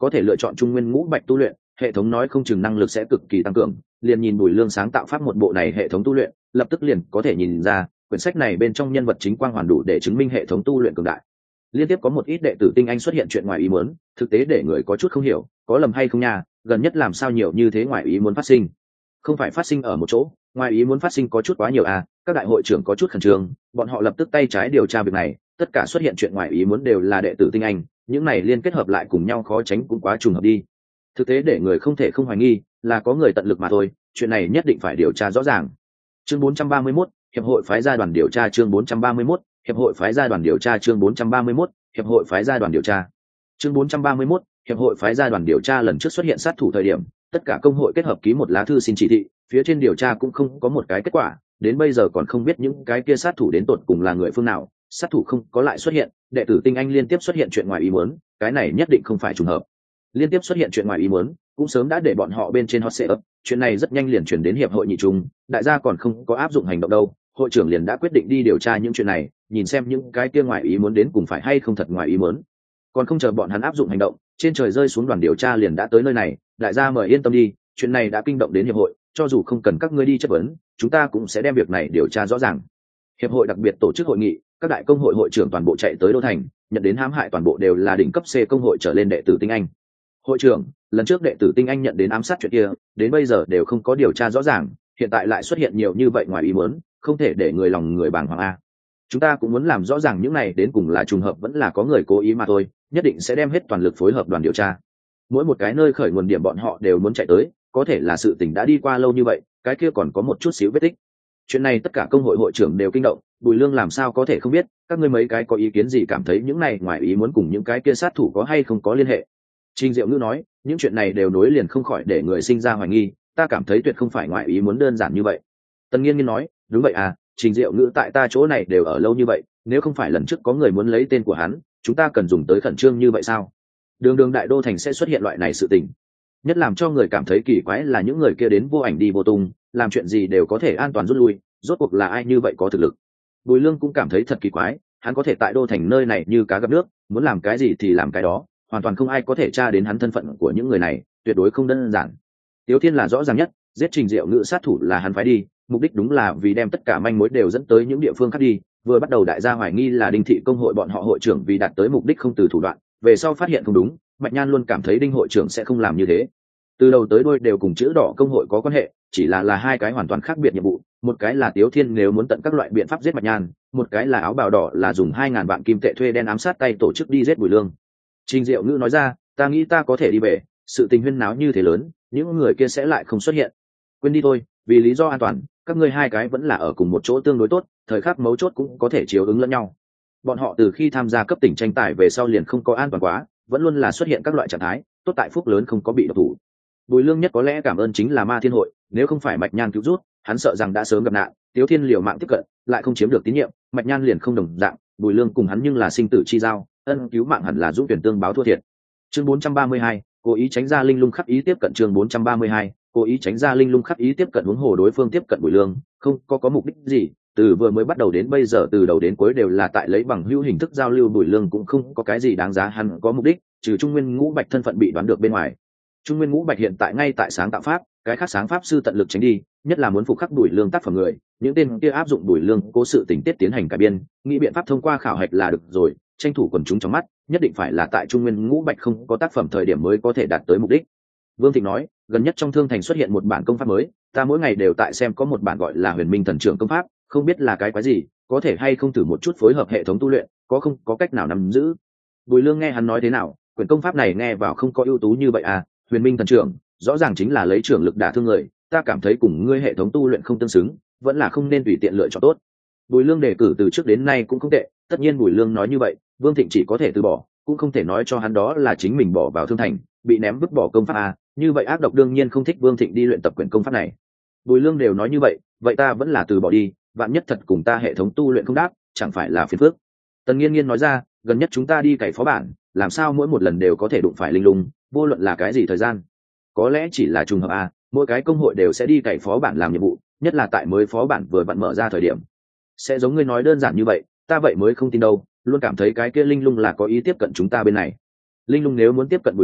có thể lựa chọn trung nguyên ngũ bạch tu luyện, hệ thống nói không chừng năng lực sẽ cực kỳ tăng cường. Liền nhìn Bùi Lương sáng tạo pháp một bộ này hệ thống tu luyện, lập tức liền có thể nhìn ra quyển sách này bên trong nhân vật chính quang hoàn đủ để chứng minh hệ thống tu luyện cường đại. Liên tiếp có một ít đệ tử tinh anh xuất hiện chuyện ngoài ý muốn, thực tế để người có chút không hiểu, có lầm hay không nha, gần nhất làm sao nhiều như thế ngoài ý muốn phát sinh. Không phải phát sinh ở một chỗ, ngoài ý muốn phát sinh có chút quá nhiều à, các đại hội trưởng có chút khẩn trương, bọn họ lập tức tay trái điều tra việc này, tất cả xuất hiện chuyện ngoài ý muốn đều là đệ tử tinh anh, những này liên kết hợp lại cùng nhau khó tránh cũng quá trùng hợp đi. Thực tế để người không thể không hoài nghi, là có người tận lực mà thôi, chuyện này nhất định phải điều tra rõ ràng. Chương bốn trăm ba mươi mốt, hiệp hội phái ra đoàn điều tra chương bốn trăm ba mươi mốt, hiệp hội phái ra đoàn điều tra chương bốn trăm ba mươi mốt, hiệp hội phái ra đoàn điều tra. Chương bốn trăm ba mươi mốt, hiệp hội phái ra đoàn điều tra lần trước xuất hiện sát thủ thời điểm, tất cả công hội kết hợp ký một lá thư xin chỉ thị, phía trên điều tra cũng không có một cái kết quả, đến bây giờ còn không biết những cái kia sát thủ đến tột cùng là người phương nào, sát thủ không có lại xuất hiện, đệ tử tinh anh liên tiếp xuất hiện chuyện ngoài ý muốn, cái này nhất định không phải trùng hợp. Liên tiếp xuất hiện chuyện ngoài ý muốn, cũng sớm đã để bọn họ bên trên hot setup, chuyện này rất nhanh liền chuyển đến hiệp hội nhị trung, đại gia còn không có áp dụng hành động đâu, hội trưởng liền đã quyết định đi điều tra những chuyện này, nhìn xem những cái kia ngoài ý muốn đến cùng phải hay không thật ngoài ý muốn. Còn không chờ bọn hắn áp dụng hành động, trên trời rơi xuống đoàn điều tra liền đã tới nơi này, đại gia mời yên tâm đi, chuyện này đã kinh động đến hiệp hội, cho dù không cần các ngươi đi chất vấn, chúng ta cũng sẽ đem việc này điều tra rõ ràng. Hiệp hội đặc biệt tổ chức hội nghị, các đại công hội hội trưởng toàn bộ chạy tới đô thành, nhận đến hãm hại toàn bộ đều là đỉnh cấp C công hội trở lên đệ tử tinh anh. Hội trưởng, lần trước đệ tử tinh anh nhận đến ám sát chuyện kia, đến bây giờ đều không có điều tra rõ ràng, hiện tại lại xuất hiện nhiều như vậy ngoài ý muốn, không thể để người lòng người bàng hoàng a. Chúng ta cũng muốn làm rõ ràng những này đến cùng là trùng hợp vẫn là có người cố ý mà thôi, nhất định sẽ đem hết toàn lực phối hợp đoàn điều tra. Mỗi một cái nơi khởi nguồn điểm bọn họ đều muốn chạy tới, có thể là sự tình đã đi qua lâu như vậy, cái kia còn có một chút xíu vết tích. Chuyện này tất cả công hội hội trưởng đều kinh động, Bùi Lương làm sao có thể không biết, các ngươi mấy cái có ý kiến gì cảm thấy những này ngoài ý muốn cùng những cái kia sát thủ có hay không có liên hệ. Trình Diệu Ngữ nói, những chuyện này đều nối liền không khỏi để người sinh ra hoài nghi, ta cảm thấy tuyệt không phải ngoài ý muốn đơn giản như vậy. Tần Nghiên Nghiên nói, đúng vậy à, Trình Diệu Ngữ tại ta chỗ này đều ở lâu như vậy, nếu không phải lần trước có người muốn lấy tên của hắn, chúng ta cần dùng tới khẩn trương như vậy sao? Đường đường đại đô thành sẽ xuất hiện loại này sự tình. Nhất làm cho người cảm thấy kỳ quái là những người kia đến vô ảnh đi vô tung, làm chuyện gì đều có thể an toàn rút lui, rốt cuộc là ai như vậy có thực lực. Bùi Lương cũng cảm thấy thật kỳ quái, hắn có thể tại đô thành nơi này như cá gặp nước, muốn làm cái gì thì làm cái đó, hoàn toàn không ai có thể tra đến hắn thân phận của những người này, tuyệt đối không đơn giản. Tiếu Thiên là rõ ràng nhất, giết Trình Diệu Ngữ sát thủ là hắn phái đi, mục đích đúng là vì đem tất cả manh mối đều dẫn tới những địa phương khác đi. Vừa bắt đầu đại gia hoài nghi là Đinh thị công hội bọn họ hội trưởng vì đạt tới mục đích không từ thủ đoạn, về sau phát hiện không đúng, Mạch Nhan luôn cảm thấy Đinh hội trưởng sẽ không làm như thế. Từ đầu tới đuôi đều cùng chữ đỏ công hội có quan hệ, chỉ là là hai cái hoàn toàn khác biệt nhiệm vụ, một cái là Tiếu Thiên nếu muốn tận các loại biện pháp giết Mạch Nhan, một cái là áo bào đỏ là dùng hai ngàn vạn kim tệ thuê đen ám sát tay tổ chức đi giết Bùi Lương. Trình Diệu Ngữ nói ra, ta nghĩ ta có thể đi về, sự tình huyên náo như thế lớn, những người kia sẽ lại không xuất hiện. Quên đi thôi, vì lý do an toàn, các ngươi hai cái vẫn là ở cùng một chỗ tương đối tốt, thời khắc mấu chốt cũng có thể chiếu ứng lẫn nhau. Bọn họ từ khi tham gia cấp tỉnh tranh tài về sau liền không có an toàn quá, vẫn luôn là xuất hiện các loại trạng thái, tốt tại phúc lớn không có bị độc thủ. Bùi Lương nhất có lẽ cảm ơn chính là Ma Thiên hội, nếu không phải Mạch Nhan cứu rút, hắn sợ rằng đã sớm gặp nạn. Tiếu Thiên liều mạng tiếp cận, lại không chiếm được tín nhiệm, Mạch Nhan liền không đồng dạng, Bùi Lương cùng hắn nhưng là sinh tử chi giao, ân cứu mạng hẳn là dũng tuyển tương báo thua thiệt. Chương bốn trăm ba mươi hai, cố ý tránh ra linh lung khắc ý tiếp cận chương bốn trăm ba mươi hai, cố ý tránh ra linh lung khắc ý tiếp cận huống hồ đối phương tiếp cận Bùi Lương, không có có mục đích gì, từ vừa mới bắt đầu đến bây giờ từ đầu đến cuối đều là tại lấy bằng hữu hình thức giao lưu. Bùi Lương cũng không có cái gì đáng giá hắn có mục đích, trừ Trung Nguyên Ngũ Bạch thân phận bị đoán được bên ngoài. Trung Nguyên Ngũ Bạch hiện tại ngay tại sáng tạo pháp, cái khác sáng pháp sư tận lực tránh đi, nhất là muốn phục khắc Bùi Lương tác phẩm người, những tên kia áp dụng Bùi Lương cố sự tình tiết tiến hành cải biên, nghĩ biện pháp thông qua khảo hạch là được rồi, tranh thủ quần chúng trong mắt, nhất định phải là tại Trung Nguyên Ngũ Bạch không có tác phẩm thời điểm mới có thể đạt tới mục đích. Vương Thịnh nói, gần nhất trong thương thành xuất hiện một bản công pháp mới, ta mỗi ngày đều tại xem, có một bản gọi là Huyền Minh Thần Trưởng công pháp, không biết là cái quái gì, có thể hay không thử một chút phối hợp hệ thống tu luyện, có không có cách nào nắm giữ. Bùi Lương nghe hắn nói thế nào, quyển công pháp này nghe vào không có ưu tú như vậy à, Huyền Minh Thần Trưởng, rõ ràng chính là lấy trưởng lực đả thương người, ta cảm thấy cùng ngươi hệ thống tu luyện không tương xứng, vẫn là không nên tùy tiện lựa chọn tốt. Bùi Lương đề cử từ trước đến nay cũng không tệ, tất nhiên Bùi Lương nói như vậy, Vương Thịnh chỉ có thể từ bỏ, cũng không thể nói cho hắn đó là chính mình bỏ vào thương thành, bị ném vứt bỏ công pháp à, như vậy ác độc đương nhiên không thích Vương Thịnh đi luyện tập quyển công pháp này. Bùi Lương đều nói như vậy, vậy ta vẫn là từ bỏ đi, vạn nhất thật cùng ta hệ thống tu luyện không đáp, chẳng phải là phiền phức. Tần Nghiên Nghiên nói ra, gần nhất chúng ta đi cày phó bản, làm sao mỗi một lần đều có thể đụng phải linh lung, vô luận là cái gì thời gian. Có lẽ chỉ là trùng hợp à, mỗi cái công hội đều sẽ đi cày phó bản làm nhiệm vụ, nhất là tại mới phó bản vừa vặn mở ra thời điểm. Sẽ giống ngươi nói đơn giản như vậy, ta vậy mới không tin đâu, luôn cảm thấy cái kia linh lung là có ý tiếp cận chúng ta bên này. Linh lung nếu muốn tiếp cận Bùi Lương,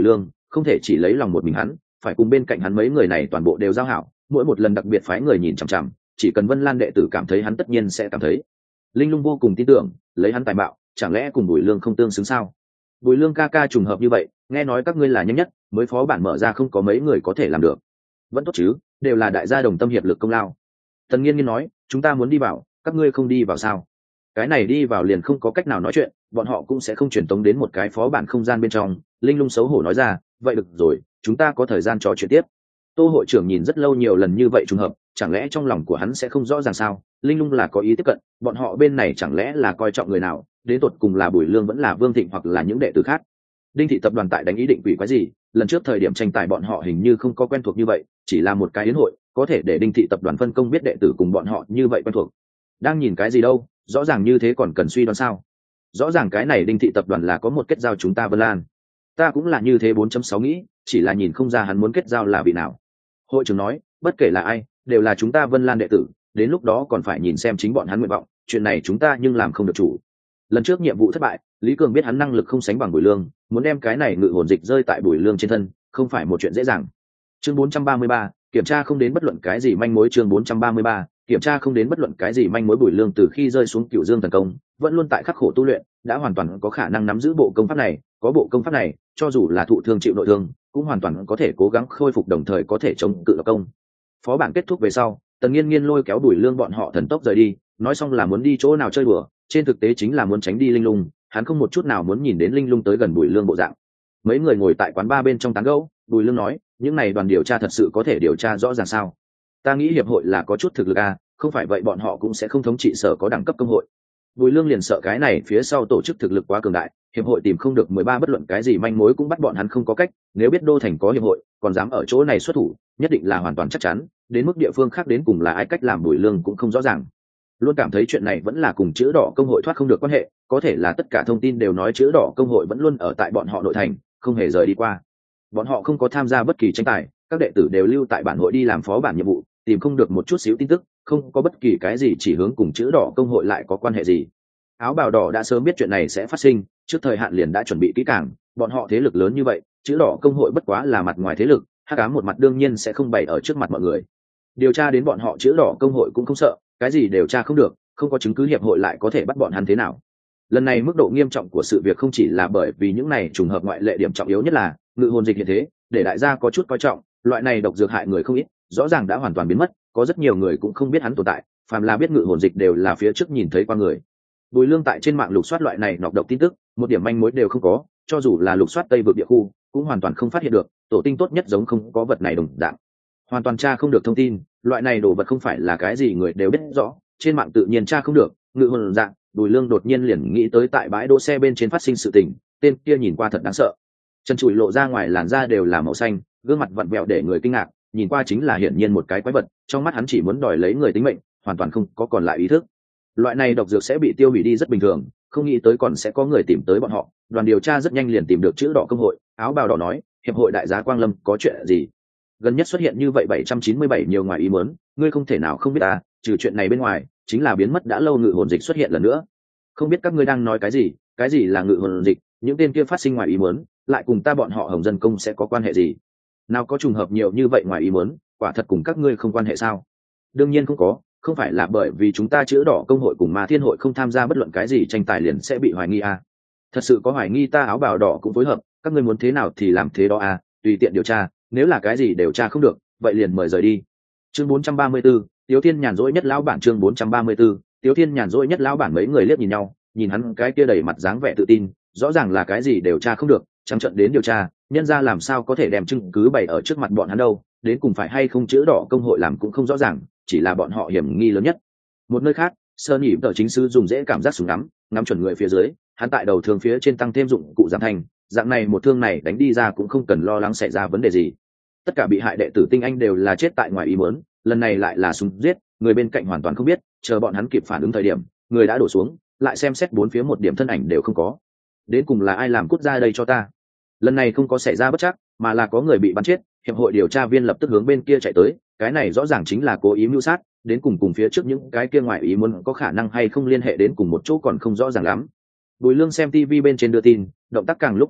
không thể chỉ lấy lòng một mình hắn, phải cùng bên cạnh hắn mấy người này toàn bộ đều giao hảo, mỗi một lần đặc biệt phái người nhìn chằm chằm, chỉ cần Vân Lan đệ tử cảm thấy hắn tất nhiên sẽ cảm thấy. Linh Lung vô cùng tin tưởng, lấy hắn tài mạo, chẳng lẽ cùng Bùi Lương không tương xứng sao? Bùi Lương ca ca trùng hợp như vậy, nghe nói các ngươi là nhanh nhất, mới phó bản mở ra không có mấy người có thể làm được. Vẫn tốt chứ, đều là đại gia đồng tâm hiệp lực công lao. Tần Nghiên Nghiên nói, chúng ta muốn đi vào, các ngươi không đi vào sao? Cái này đi vào liền không có cách nào nói chuyện, bọn họ cũng sẽ không truyền tống đến một cái phó bản không gian bên trong. Linh Lung xấu hổ nói ra, vậy được rồi, chúng ta có thời gian trò chuyện tiếp. Tô hội trưởng nhìn rất lâu nhiều lần như vậy trùng hợp, chẳng lẽ trong lòng của hắn sẽ không rõ ràng sao? Linh Lung là có ý tiếp cận, bọn họ bên này chẳng lẽ là coi trọng người nào, đến tột cùng là Bùi Lương vẫn là Vương Thịnh hoặc là những đệ tử khác. Đinh thị tập đoàn tại đánh ý định quỷ quái gì? Lần trước thời điểm tranh tài bọn họ hình như không có quen thuộc như vậy, chỉ là một cái yến hội, có thể để Đinh thị tập đoàn phân công biết đệ tử cùng bọn họ như vậy quen thuộc. Đang nhìn cái gì đâu, rõ ràng như thế còn cần suy đoán sao? Rõ ràng cái này Đinh thị tập đoàn là có một kết giao chúng ta Vân Lan. Ta cũng là như thế bốn chấm sáu nghĩ, chỉ là nhìn không ra hắn muốn kết giao là vị nào. Hội trưởng nói, bất kể là ai, đều là chúng ta Vân Lan đệ tử, đến lúc đó còn phải nhìn xem chính bọn hắn nguyện vọng, chuyện này chúng ta nhưng làm không được chủ. Lần trước nhiệm vụ thất bại, Lý Cường biết hắn năng lực không sánh bằng Bùi Lương, muốn đem cái này ngự hồn dịch rơi tại Bùi Lương trên thân, không phải một chuyện dễ dàng. Chương bốn trăm ba mươi ba, kiểm tra không đến bất luận cái gì manh mối. Chương bốn trăm ba mươi ba, kiểm tra không đến bất luận cái gì manh mối. Bùi Lương từ khi rơi xuống Cửu Dương thần công, vẫn luôn tại khắc khổ tu luyện, đã hoàn toàn có khả năng nắm giữ bộ công pháp này, có bộ công pháp này, cho dù là thụ thương chịu nội thương, cũng hoàn toàn có thể cố gắng khôi phục, đồng thời có thể chống cự độc công. Phó bản kết thúc về sau, Tần Nghiên Nghiên lôi kéo Bùi Lương bọn họ thần tốc rời đi, nói xong là muốn đi chỗ nào chơi đùa, trên thực tế chính là muốn tránh đi Linh Lung, hắn không một chút nào muốn nhìn đến Linh Lung tới gần Bùi Lương bộ dạng. Mấy người ngồi tại quán bar bên trong tán gẫu, Bùi Lương nói, những này đoàn điều tra thật sự có thể điều tra rõ ràng sao? Ta nghĩ hiệp hội là có chút thực lực à, không phải vậy bọn họ cũng sẽ không thống trị sở có đẳng cấp công hội. Bùi Lương liền sợ cái này phía sau tổ chức thực lực quá cường đại, hiệp hội tìm không được mười ba bất luận cái gì manh mối cũng bắt bọn hắn không có cách, nếu biết đô thành có hiệp hội, còn dám ở chỗ này xuất thủ, nhất định là hoàn toàn chắc chắn, đến mức địa phương khác đến cùng là ai cách làm Bùi Lương cũng không rõ ràng. Luôn cảm thấy chuyện này vẫn là cùng chữ đỏ công hội thoát không được quan hệ, có thể là tất cả thông tin đều nói chữ đỏ công hội vẫn luôn ở tại bọn họ nội thành, không hề rời đi qua. Bọn họ không có tham gia bất kỳ tranh tài, các đệ tử đều lưu tại bản hội đi làm phó bản nhiệm vụ, tìm không được một chút xíu tin tức, không có bất kỳ cái gì chỉ hướng cùng chữ đỏ công hội lại có quan hệ gì. Áo bào đỏ đã sớm biết chuyện này sẽ phát sinh, trước thời hạn liền đã chuẩn bị kỹ càng, bọn họ thế lực lớn như vậy, chữ đỏ công hội bất quá là mặt ngoài thế lực, hắc ám một mặt đương nhiên sẽ không bày ở trước mặt mọi người. Điều tra đến bọn họ chữ đỏ công hội cũng không sợ, cái gì điều tra không được, không có chứng cứ hiệp hội lại có thể bắt bọn hắn thế nào. Lần này mức độ nghiêm trọng của sự việc không chỉ là bởi vì những này trùng hợp ngoại lệ, điểm trọng yếu nhất là ngự hồn dịch hiện thế, để đại gia có chút coi trọng, loại này độc dược hại người không ít, rõ ràng đã hoàn toàn biến mất, có rất nhiều người cũng không biết hắn tồn tại, phàm là biết ngự hồn dịch đều là phía trước nhìn thấy qua người. Bùi Lương tại trên mạng lục soát loại này nọc độc tin tức, một điểm manh mối đều không có, cho dù là lục soát Tây vực địa khu, cũng hoàn toàn không phát hiện được, tổ tinh tốt nhất giống không có vật này đồng dạng. Hoàn toàn tra không được thông tin, loại này đồ vật không phải là cái gì người đều biết rõ, trên mạng tự nhiên tra không được, ngự hồn dạng. Bùi Lương đột nhiên liền nghĩ tới tại bãi đỗ xe bên trên phát sinh sự tình, tên kia nhìn qua thật đáng sợ. Chân chùi lộ ra ngoài làn da đều là màu xanh, gương mặt vặn vẹo để người kinh ngạc, nhìn qua chính là hiển nhiên một cái quái vật, trong mắt hắn chỉ muốn đòi lấy người tính mệnh, hoàn toàn không có còn lại ý thức. Loại này độc dược sẽ bị tiêu hủy đi rất bình thường, không nghĩ tới còn sẽ có người tìm tới bọn họ. Đoàn điều tra rất nhanh liền tìm được chữ đỏ công hội, áo bào đỏ nói, hiệp hội đại giá Quang Lâm có chuyện gì? Gần nhất xuất hiện như vậy bảy trăm chín mươi bảy nhiều ngoài ý muốn, ngươi không thể nào không biết à, trừ chuyện này bên ngoài, chính là biến mất đã lâu ngự hồn dịch xuất hiện lần nữa. Không biết các ngươi đang nói cái gì, cái gì là ngự hồn dịch, những tên kia phát sinh ngoài ý muốn, lại cùng ta bọn họ Hồng Dân Công sẽ có quan hệ gì? Nào có trùng hợp nhiều như vậy ngoài ý muốn, quả thật cùng các ngươi không quan hệ sao? Đương nhiên không có, không phải là bởi vì chúng ta chữ đỏ công hội cùng Ma Thiên hội không tham gia bất luận cái gì tranh tài liền sẽ bị hoài nghi à? Thật sự có hoài nghi ta áo bào đỏ cũng phối hợp, các ngươi muốn thế nào thì làm thế đó à, tùy tiện điều tra, nếu là cái gì điều tra không được, vậy liền mời rời đi. Chương bốn trăm ba mươi 4, Tiếu Thiên nhàn rỗi nhất lão bản. Chương bốn trăm ba mươi 4, Tiếu Thiên nhàn rỗi nhất lão bản. Mấy người liếc nhìn nhau, nhìn hắn cái kia đầy mặt dáng vẻ tự tin, rõ ràng là cái gì điều tra không được, trắng trợn đến điều tra, nhân ra làm sao có thể đem chứng cứ bày ở trước mặt bọn hắn đâu, đến cùng phải hay không chữ đỏ công hội làm cũng không rõ ràng, chỉ là bọn họ hiểm nghi lớn nhất. Một nơi khác, Sơn Nhĩ tờ chính sư dùng dễ cảm giác súng ngắm, ngắm chuẩn người phía dưới, hắn tại đầu thương phía trên tăng thêm dụng cụ giảm thành, dạng này một thương này đánh đi ra cũng không cần lo lắng xảy ra vấn đề gì. Tất cả bị hại đệ tử tinh anh đều là chết tại ngoài ý muốn, lần này lại là súng giết, người bên cạnh hoàn toàn không biết, chờ bọn hắn kịp phản ứng thời điểm, người đã đổ xuống, lại xem xét bốn phía một điểm thân ảnh đều không có. Đến cùng là ai làm cút ra đây cho ta? Lần này không có xảy ra bất trắc, mà là có người bị bắn chết, hiệp hội điều tra viên lập tức hướng bên kia chạy tới, cái này rõ ràng chính là cố ý mưu sát, đến cùng cùng phía trước những cái kia ngoài ý muốn có khả năng hay không liên hệ đến cùng một chỗ còn không rõ ràng lắm. Bùi Lương xem tivi bên trên đưa tin, động tác càng lúc càng nhanh,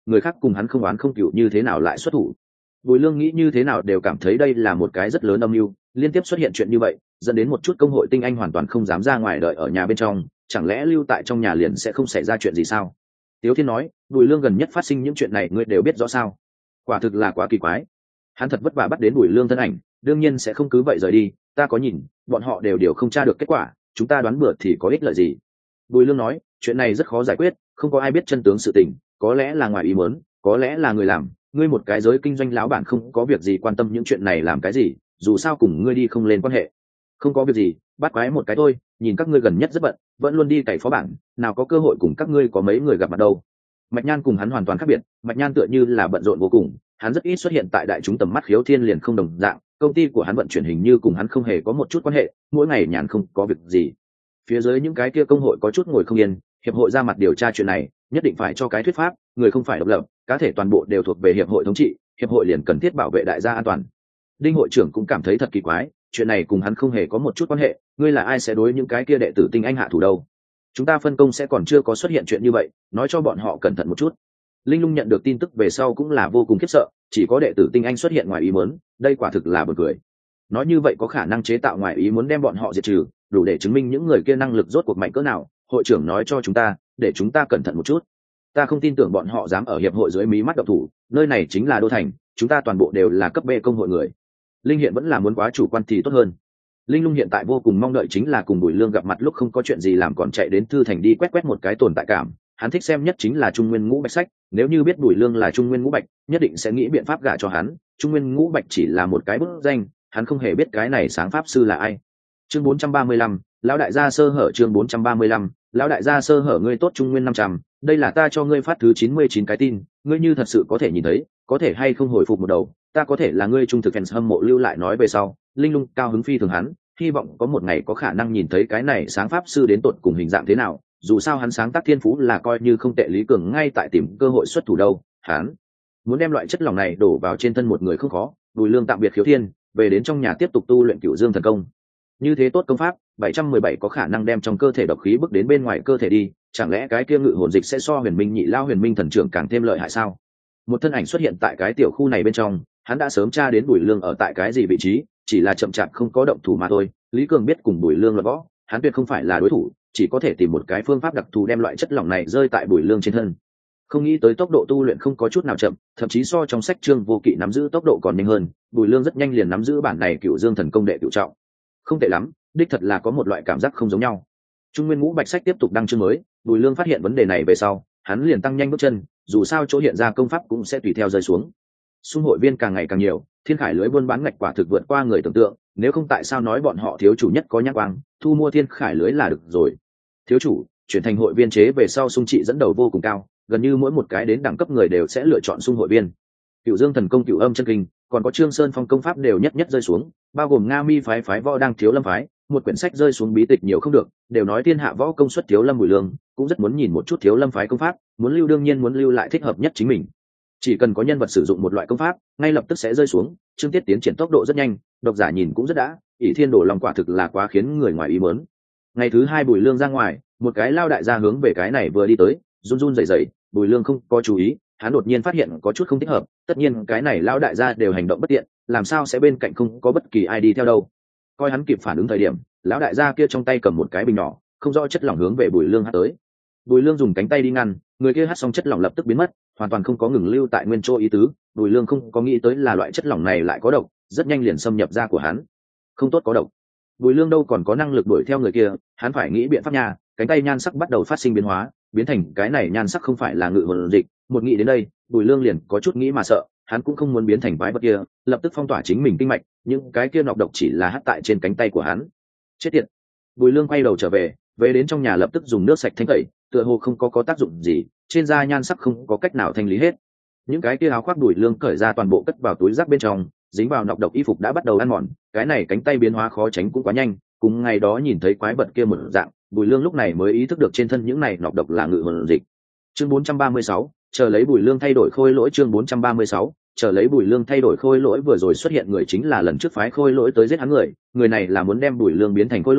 người khác cùng hắn không oán không cựu như thế nào lại xuất thủ. Bùi Lương nghĩ như thế nào đều cảm thấy đây là một cái rất lớn âm mưu, liên tiếp xuất hiện chuyện như vậy dẫn đến một chút công hội tinh anh hoàn toàn không dám ra ngoài đợi ở nhà bên trong, chẳng lẽ lưu tại trong nhà liền sẽ không xảy ra chuyện gì sao? Tiếu Thiên nói, Bùi Lương gần nhất phát sinh những chuyện này ngươi đều biết rõ sao? Quả thực là quá kỳ quái. Hắn thật vất vả bắt đến Bùi Lương thân ảnh, đương nhiên sẽ không cứ vậy rời đi, ta có nhìn, bọn họ đều đều không tra được kết quả, chúng ta đoán bừa thì có ích lợi gì? Bùi Lương nói, chuyện này rất khó giải quyết, không có ai biết chân tướng sự tình, có lẽ là ngoài ý muốn, có lẽ là người làm, ngươi một cái giới kinh doanh lão bản không có việc gì quan tâm những chuyện này làm cái gì, dù sao cùng ngươi đi không lên quan hệ. Không có việc gì, bắt quái một cái thôi, nhìn các ngươi gần nhất rất bận, vẫn luôn đi cày phó bản, nào có cơ hội cùng các ngươi có mấy người gặp mặt đâu. Mạch Nhan cùng hắn hoàn toàn khác biệt, Mạch Nhan tựa như là bận rộn vô cùng, hắn rất ít xuất hiện tại đại chúng tầm mắt. Khiếu Thiên liền không đồng dạng, công ty của hắn vận chuyển hình như cùng hắn không hề có một chút quan hệ, mỗi ngày nhàn không có việc gì. Phía dưới những cái kia công hội có chút ngồi không yên, hiệp hội ra mặt điều tra chuyện này, nhất định phải cho cái thuyết pháp, người không phải độc lập, cá thể toàn bộ đều thuộc về hiệp hội thống trị, hiệp hội liền cần thiết bảo vệ đại gia an toàn. Đinh hội trưởng cũng cảm thấy thật kỳ quái, chuyện này cùng hắn không hề có một chút quan hệ, ngươi là ai sẽ đối những cái kia đệ tử tinh anh hạ thủ đâu? Chúng ta phân công sẽ còn chưa có xuất hiện chuyện như vậy, nói cho bọn họ cẩn thận một chút. Linh Lung nhận được tin tức về sau cũng là vô cùng khiếp sợ, chỉ có đệ tử tinh anh xuất hiện ngoài ý muốn, đây quả thực là buồn cười. Nói như vậy có khả năng chế tạo ngoài ý muốn đem bọn họ diệt trừ, đủ để chứng minh những người kia năng lực rốt cuộc mạnh cỡ nào. Hội trưởng nói cho chúng ta, để chúng ta cẩn thận một chút. Ta không tin tưởng bọn họ dám ở hiệp hội dưới mí mắt động thủ, nơi này chính là đô thành, chúng ta toàn bộ đều là cấp B công hội người. Linh hiện vẫn là muốn quá chủ quan thì tốt hơn. Linh Lung hiện tại vô cùng mong đợi chính là cùng Bùi Lương gặp mặt lúc không có chuyện gì làm còn chạy đến thư thành đi quét quét một cái tồn tại cảm. Hắn thích xem nhất chính là Trung Nguyên Ngũ Bạch sách, nếu như biết Bùi Lương là Trung Nguyên Ngũ Bạch, nhất định sẽ nghĩ biện pháp gả cho hắn. Trung Nguyên Ngũ Bạch chỉ là một cái bức danh, hắn không hề biết cái này sáng pháp sư là ai. Chương bốn trăm ba mươi lăm, lão đại gia sơ hở. Chương bốn trăm ba mươi lăm, lão đại gia sơ hở. Ngươi tốt Trung Nguyên năm trăm, đây là ta cho ngươi phát thứ chín mươi chín cái tin, ngươi như thật sự có thể nhìn thấy, có thể hay không hồi phục một đầu, ta có thể là ngươi trung thực fans hâm mộ lưu lại nói về sau. Linh Lung cao hứng phi thường hắn, hy vọng có một ngày có khả năng nhìn thấy cái này sáng pháp sư đến tột cùng hình dạng thế nào, dù sao hắn sáng tác thiên phú là coi như không tệ. Lý Cường ngay tại tìm cơ hội xuất thủ đâu, hắn muốn đem loại chất lỏng này đổ vào trên thân một người không khó. Bùi Lương tạm biệt Khiếu Thiên, về đến trong nhà tiếp tục tu luyện Cửu Dương thần công. Như thế tốt công pháp, bảy trăm mười bảy có khả năng đem trong cơ thể độc khí bước đến bên ngoài cơ thể đi, chẳng lẽ cái kia ngự hồn dịch sẽ so Huyền Minh Nhị Lao Huyền Minh thần trưởng càng thêm lợi hại sao? Một thân ảnh xuất hiện tại cái tiểu khu này bên trong, hắn đã sớm tra đến Bùi Lương ở tại cái gì vị trí, chỉ là chậm chạp không có động thủ mà thôi. Lý Cường biết cùng Bùi Lương là võ, hắn tuyệt không phải là đối thủ, chỉ có thể tìm một cái phương pháp đặc thù đem loại chất lỏng này rơi tại Bùi Lương trên thân. Không nghĩ tới tốc độ tu luyện không có chút nào chậm, thậm chí so trong sách Trương Vô Kỵ nắm giữ tốc độ còn nhanh hơn. Bùi Lương rất nhanh liền nắm giữ bản này Cửu Dương thần công đệ cửu trọng. Không tệ lắm, đích thật là có một loại cảm giác không giống nhau. Trung Nguyên Ngũ Bạch sách tiếp tục đăng chương mới, Bùi Lương phát hiện vấn đề này về sau, hắn liền tăng nhanh bước chân, dù sao chỗ hiện ra công pháp cũng sẽ tùy theo rơi xuống. Xung hội viên càng ngày càng nhiều, Thiên Khải lưới buôn bán ngạch quả thực vượt qua người tưởng tượng, nếu không tại sao nói bọn họ thiếu chủ nhất có nhãn quang, thu mua Thiên Khải lưới là được rồi. Thiếu chủ chuyển thành hội viên chế về sau xung trị dẫn đầu vô cùng cao, gần như mỗi một cái đến đẳng cấp người đều sẽ lựa chọn xung hội viên. Cửu Dương thần công, Cửu Âm chân kinh, còn có Trương Sơn Phong công pháp đều nhất nhất rơi xuống, bao gồm Nga Mi phái phái võ đang Thiếu Lâm phái, một quyển sách rơi xuống bí tịch nhiều không được, đều nói thiên hạ võ công xuất Thiếu Lâm. Bùi Lương cũng rất muốn nhìn một chút Thiếu Lâm phái công pháp, muốn lưu đương nhiên muốn lưu lại thích hợp nhất chính mình. Chỉ cần có nhân vật sử dụng một loại công pháp, ngay lập tức sẽ rơi xuống. Chương tiết tiến triển tốc độ rất nhanh, độc giả nhìn cũng rất đã, ỷ Thiên Đồ Long quả thực là quá khiến người ngoài ý muốn. Ngày thứ hai Bùi Lương ra ngoài, một cái lao đại gia hướng về cái này vừa đi tới, run run rẩy rẩy. Bùi Lương không có chú ý, hắn đột nhiên phát hiện có chút không thích hợp. Tất nhiên cái này lao đại gia đều hành động bất tiện, làm sao sẽ bên cạnh không có bất kỳ ai đi theo đâu? Coi hắn kịp phản ứng thời điểm, lão đại gia kia trong tay cầm một cái bình nhỏ, không rõ chất lỏng hướng về Bùi Lương hất tới. Bùi Lương dùng cánh tay đi ngăn, người kia hất xong chất lỏng lập tức biến mất, hoàn toàn không có ngừng lưu tại nguyên chỗ ý tứ. Bùi Lương không có nghĩ tới là loại chất lỏng này lại có độc, rất nhanh liền xâm nhập da của hắn. Không tốt, có độc. Bùi Lương đâu còn có năng lực đuổi theo người kia, hắn phải nghĩ biện pháp nha. Cánh tay nhan sắc bắt đầu phát sinh biến hóa, biến thành cái này nhan sắc không phải là ngự hồn dịch. Một nghĩ đến đây, Bùi Lương liền có chút nghĩ mà sợ, hắn cũng không muốn biến thành quái vật kia, lập tức phong tỏa chính mình kinh mạch, nhưng cái kia nọc độc chỉ là hắt tại trên cánh tay của hắn. Chết tiệt. Bùi Lương quay đầu trở về, về đến trong nhà lập tức dùng nước sạch thanh tẩy, tựa hồ không có có tác dụng gì, trên da nhan sắc không có cách nào thanh lý hết. Những cái kia áo khoác Bùi Lương cởi ra toàn bộ cất vào túi rác bên trong, dính vào nọc độc y phục đã bắt đầu ăn mòn, cái này cánh tay biến hóa khó tránh cũng quá nhanh, cùng ngày đó nhìn thấy quái vật kia một dạng, Bùi Lương lúc này mới ý thức được trên thân những này nọc độc là ngự hồn dịch. Chương bốn trăm ba mươi sáu, chờ lấy Bùi Lương thay đổi khôi lỗi. Chương bốn trăm ba mươi sáu, chờ lấy Bùi Lương thay đổi khôi lỗi. Vừa rồi xuất hiện người chính là lần trước phái khôi lỗi tới giết hắn người, người này là muốn đem Bùi Lương biến thành khôi lỗi,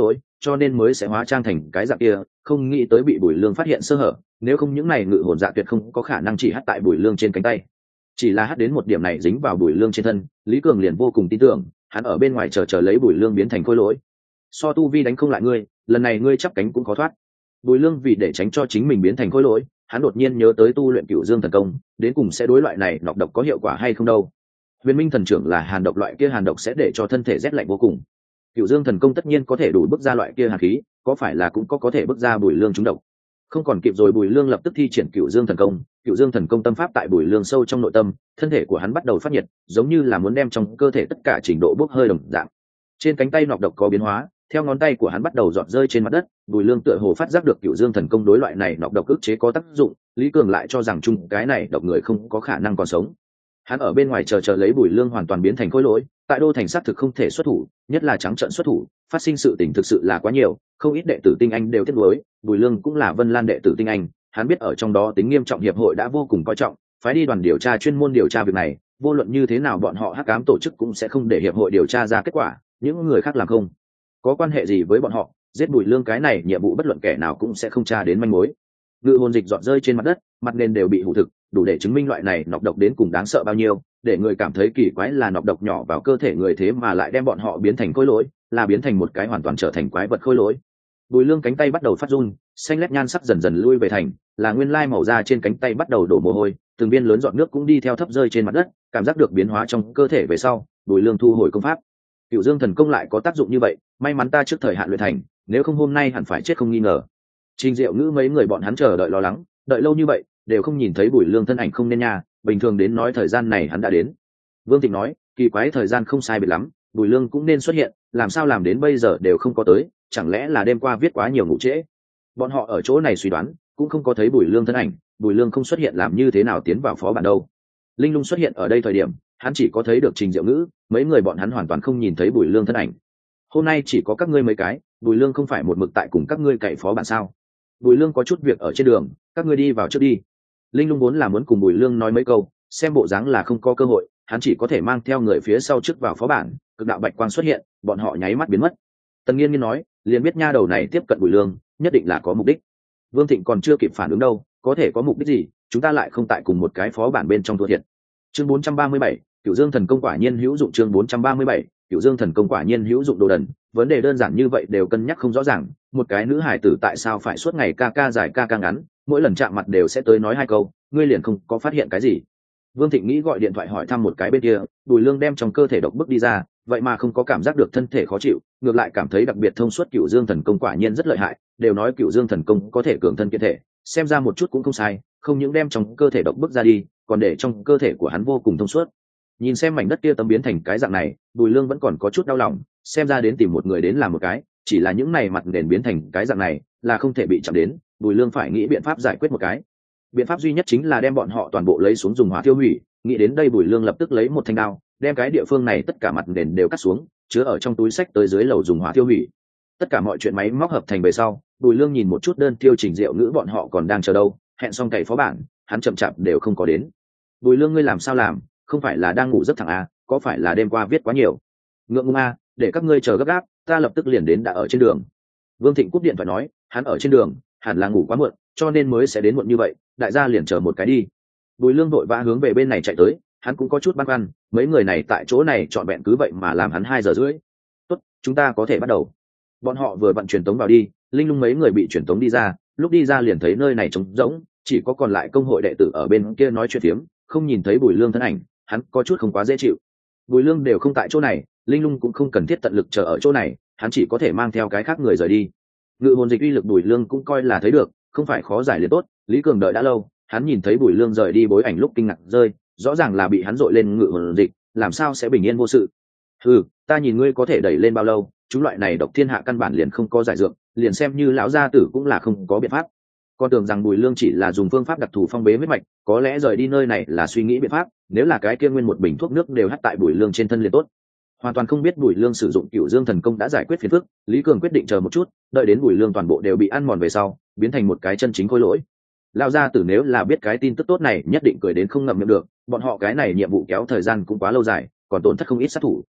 cho nên mới sẽ hóa trang thành cái dạng kia, không nghĩ tới bị Bùi Lương phát hiện sơ hở, nếu không những này ngự hồn dạ tuyệt không có khả năng chỉ hắt tại Bùi Lương trên cánh tay. Chỉ là hắt đến một điểm này dính vào Bùi Lương trên thân, Lý Cường liền vô cùng tin tưởng, hắn ở bên ngoài chờ chờ lấy Bùi Lương biến thành khôi lỗi. So tu vi đánh không lại ngươi, lần này ngươi chắp cánh cũng khó thoát. Bùi Lương vì để tránh cho chính mình biến thành khôi lỗi, hắn đột nhiên nhớ tới tu luyện Cửu Dương thần công, đến cùng sẽ đối loại này nọc độc có hiệu quả hay không đâu. Huyền Minh thần trưởng là hàn độc, loại kia hàn độc sẽ để cho thân thể rét lạnh vô cùng. Cửu Dương thần công tất nhiên có thể đủ bức ra loại kia hàn khí, có phải là cũng có có thể bức ra Bùi Lương trúng độc. Không còn kịp rồi, Bùi Lương lập tức thi triển Cửu Dương thần công. Cửu Dương thần công tâm pháp tại Bùi Lương sâu trong nội tâm, thân thể của hắn bắt đầu phát nhiệt, giống như là muốn đem trong cơ thể tất cả trình độ bốc hơi đồng dạng. Trên cánh tay nọc độc có biến hóa, theo ngón tay của hắn bắt đầu giọt rơi trên mặt đất. Bùi Lương tựa hồ phát giác được Cửu Dương thần công đối loại này nọc độc ức chế có tác dụng, Lý Cường lại cho rằng chung cái này độc người không có khả năng còn sống. Hắn ở bên ngoài chờ chờ lấy Bùi Lương hoàn toàn biến thành khối lỗi, tại đô thành xác thực không thể xuất thủ, nhất là trắng trợn xuất thủ, phát sinh sự tình thực sự là quá nhiều, không ít đệ tử tinh anh đều tiếc nuối. Bùi Lương cũng là Vân Lan đệ tử tinh anh, hắn biết ở trong đó tính nghiêm trọng, hiệp hội đã vô cùng coi trọng, phái đi đoàn điều tra chuyên môn điều tra việc này, vô luận như thế nào bọn họ hắc ám tổ chức cũng sẽ không để hiệp hội điều tra ra kết quả, những người khác làm không có quan hệ gì với bọn họ, giết Bùi Lương cái này nhiệm vụ bất luận kẻ nào cũng sẽ không tra đến manh mối. Ngự hồn dịch dọn rơi trên mặt đất, mặt nền đều bị hủ thực, đủ để chứng minh loại này nọc độc đến cùng đáng sợ bao nhiêu. Để người cảm thấy kỳ quái là nọc độc nhỏ vào cơ thể người thế mà lại đem bọn họ biến thành khối lỗi, là biến thành một cái hoàn toàn trở thành quái vật khối lỗi. Bùi Lương cánh tay bắt đầu phát run, xanh lét nhan sắc dần dần lui về thành, là nguyên lai màu da trên cánh tay bắt đầu đổ mồ hôi, từng viên lớn giọt nước cũng đi theo thấp rơi trên mặt đất, cảm giác được biến hóa trong cơ thể về sau, Bùi Lương thu hồi công pháp. Cửu Dương thần công lại có tác dụng như vậy, may mắn ta trước thời hạn luyện thành, nếu không hôm nay hẳn phải chết không nghi ngờ. Trình Diệu Ngữ mấy người bọn hắn chờ đợi lo lắng, đợi lâu như vậy đều không nhìn thấy Bùi Lương thân ảnh không nên nha, bình thường đến nói thời gian này hắn đã đến. Vương Tịnh nói, kỳ quái thời gian không sai biệt lắm, Bùi Lương cũng nên xuất hiện, làm sao làm đến bây giờ đều không có tới, chẳng lẽ là đêm qua viết quá nhiều ngủ trễ. Bọn họ ở chỗ này suy đoán, cũng không có thấy Bùi Lương thân ảnh, Bùi Lương không xuất hiện làm như thế nào tiến vào phó bản đâu. Linh Lung xuất hiện ở đây thời điểm, hắn chỉ có thấy được Trình Diệu Ngữ, mấy người bọn hắn hoàn toàn không nhìn thấy Bùi Lương thân ảnh. Hôm nay chỉ có các ngươi mấy cái, Bùi Lương không phải một mực tại cùng các ngươi cậy phó bản sao? Bùi Lương có chút việc ở trên đường, các ngươi đi vào trước đi. Linh Lung vốn là muốn cùng Bùi Lương nói mấy câu, xem bộ dáng là không có cơ hội, hắn chỉ có thể mang theo người phía sau trước vào phó bản. Cực đạo bạch quang xuất hiện, bọn họ nháy mắt biến mất. Tần Nghiên Nghiên nói, liền biết nha đầu này tiếp cận Bùi Lương, nhất định là có mục đích. Vương Thịnh còn chưa kịp phản ứng đâu, có thể có mục đích gì, chúng ta lại không tại cùng một cái phó bản bên trong thua thiệt. Chương bốn trăm ba mươi bảy, Cửu Dương thần công quả nhiên hữu dụng. Chương bốn trăm ba mươi bảy, Cửu Dương thần công quả nhiên hữu dụng. Đồ đần, vấn đề đơn giản như vậy đều cân nhắc không rõ ràng, một cái nữ hải tử tại sao phải suốt ngày ca ca dài ca ca ngắn, mỗi lần chạm mặt đều sẽ tới nói hai câu, ngươi liền không có phát hiện cái gì? Vương Thịnh nghĩ gọi điện thoại hỏi thăm một cái bên kia, Bùi Lương đem trong cơ thể độc bức đi ra, vậy mà không có cảm giác được thân thể khó chịu, ngược lại cảm thấy đặc biệt thông suốt. Cửu Dương thần công quả nhiên rất lợi hại, đều nói Cửu Dương thần công có thể cường thân kiện thể, xem ra một chút cũng không sai, không những đem trong cơ thể độc bức ra đi, còn để trong cơ thể của hắn vô cùng thông suốt. Nhìn xem mảnh đất kia tấm biến thành cái dạng này, Bùi Lương vẫn còn có chút đau lòng, xem ra đến tìm một người đến làm một cái, chỉ là những này mặt nền biến thành cái dạng này là không thể bị chạm đến, Bùi Lương phải nghĩ biện pháp giải quyết một cái. Biện pháp duy nhất chính là đem bọn họ toàn bộ lấy xuống dùng hỏa tiêu hủy. Nghĩ đến đây, Bùi Lương lập tức lấy một thanh đao, đem cái địa phương này tất cả mặt nền đều cắt xuống, chứa ở trong túi sách tới dưới lầu dùng hỏa tiêu hủy. Tất cả mọi chuyện máy móc hợp thành về sau, Bùi Lương nhìn một chút đơn tiêu Trình Diệu Ngữ bọn họ còn đang chờ đâu, hẹn xong cày phó bản, hắn chậm chạp đều không có đến. Bùi Lương, ngươi làm sao làm, không phải là đang ngủ giấc thẳng à, có phải là đêm qua viết quá nhiều? Ngượng ngùng à, để các ngươi chờ gấp gáp, ta lập tức liền đến, đã ở trên đường. Vương Thịnh cúp điện thoại nói, hắn ở trên đường, hẳn là ngủ quá muộn, cho nên mới sẽ đến muộn như vậy, đại gia liền chờ một cái đi. Bùi Lương vội vã hướng về bên này chạy tới, hắn cũng có chút băn khoăn, mấy người này tại chỗ này trọn vẹn cứ vậy mà làm hắn hai giờ rưỡi. Tốt, chúng ta có thể bắt đầu. Bọn họ vừa vận truyền tống vào đi, Linh Lung mấy người bị truyền tống đi ra, lúc đi ra liền thấy nơi này trống rỗng, chỉ có còn lại công hội đệ tử ở bên kia nói chuyện phiếm, không nhìn thấy Bùi Lương thân ảnh, hắn có chút không quá dễ chịu. Bùi Lương đều không tại chỗ này, Linh Lung cũng không cần thiết tận lực chờ ở chỗ này, hắn chỉ có thể mang theo cái khác người rời đi. Ngự hồn dịch uy lực Bùi Lương cũng coi là thấy được, không phải khó giải liền tốt. Lý Cường đợi đã lâu, hắn nhìn thấy Bùi Lương rời đi bối ảnh lúc kinh ngạc rơi, rõ ràng là bị hắn dội lên ngự hồn dịch, làm sao sẽ bình yên vô sự? Ừ, ta nhìn ngươi có thể đẩy lên bao lâu, chúng loại này độc thiên hạ căn bản liền không có giải dược, liền xem như lão gia tử cũng là không có biện pháp. Con tưởng rằng Bùi Lương chỉ là dùng phương pháp đặc thù phong bế huyết mạch, có lẽ rời đi nơi này là suy nghĩ biện pháp, nếu là cái kia nguyên một bình thuốc nước đều hắt tại Bùi Lương trên thân liền tốt. Hoàn toàn không biết Bùi Lương sử dụng Cửu Dương thần công đã giải quyết phiền phức, Lý Cường quyết định chờ một chút, đợi đến Bùi Lương toàn bộ đều bị ăn mòn về sau, biến thành một cái chân chính khối lỗi. Lão gia tử nếu là biết cái tin tức tốt này, nhất định cười đến không ngậm miệng được, bọn họ cái này nhiệm vụ kéo thời gian cũng quá lâu dài, còn tổn thất không ít sát thủ.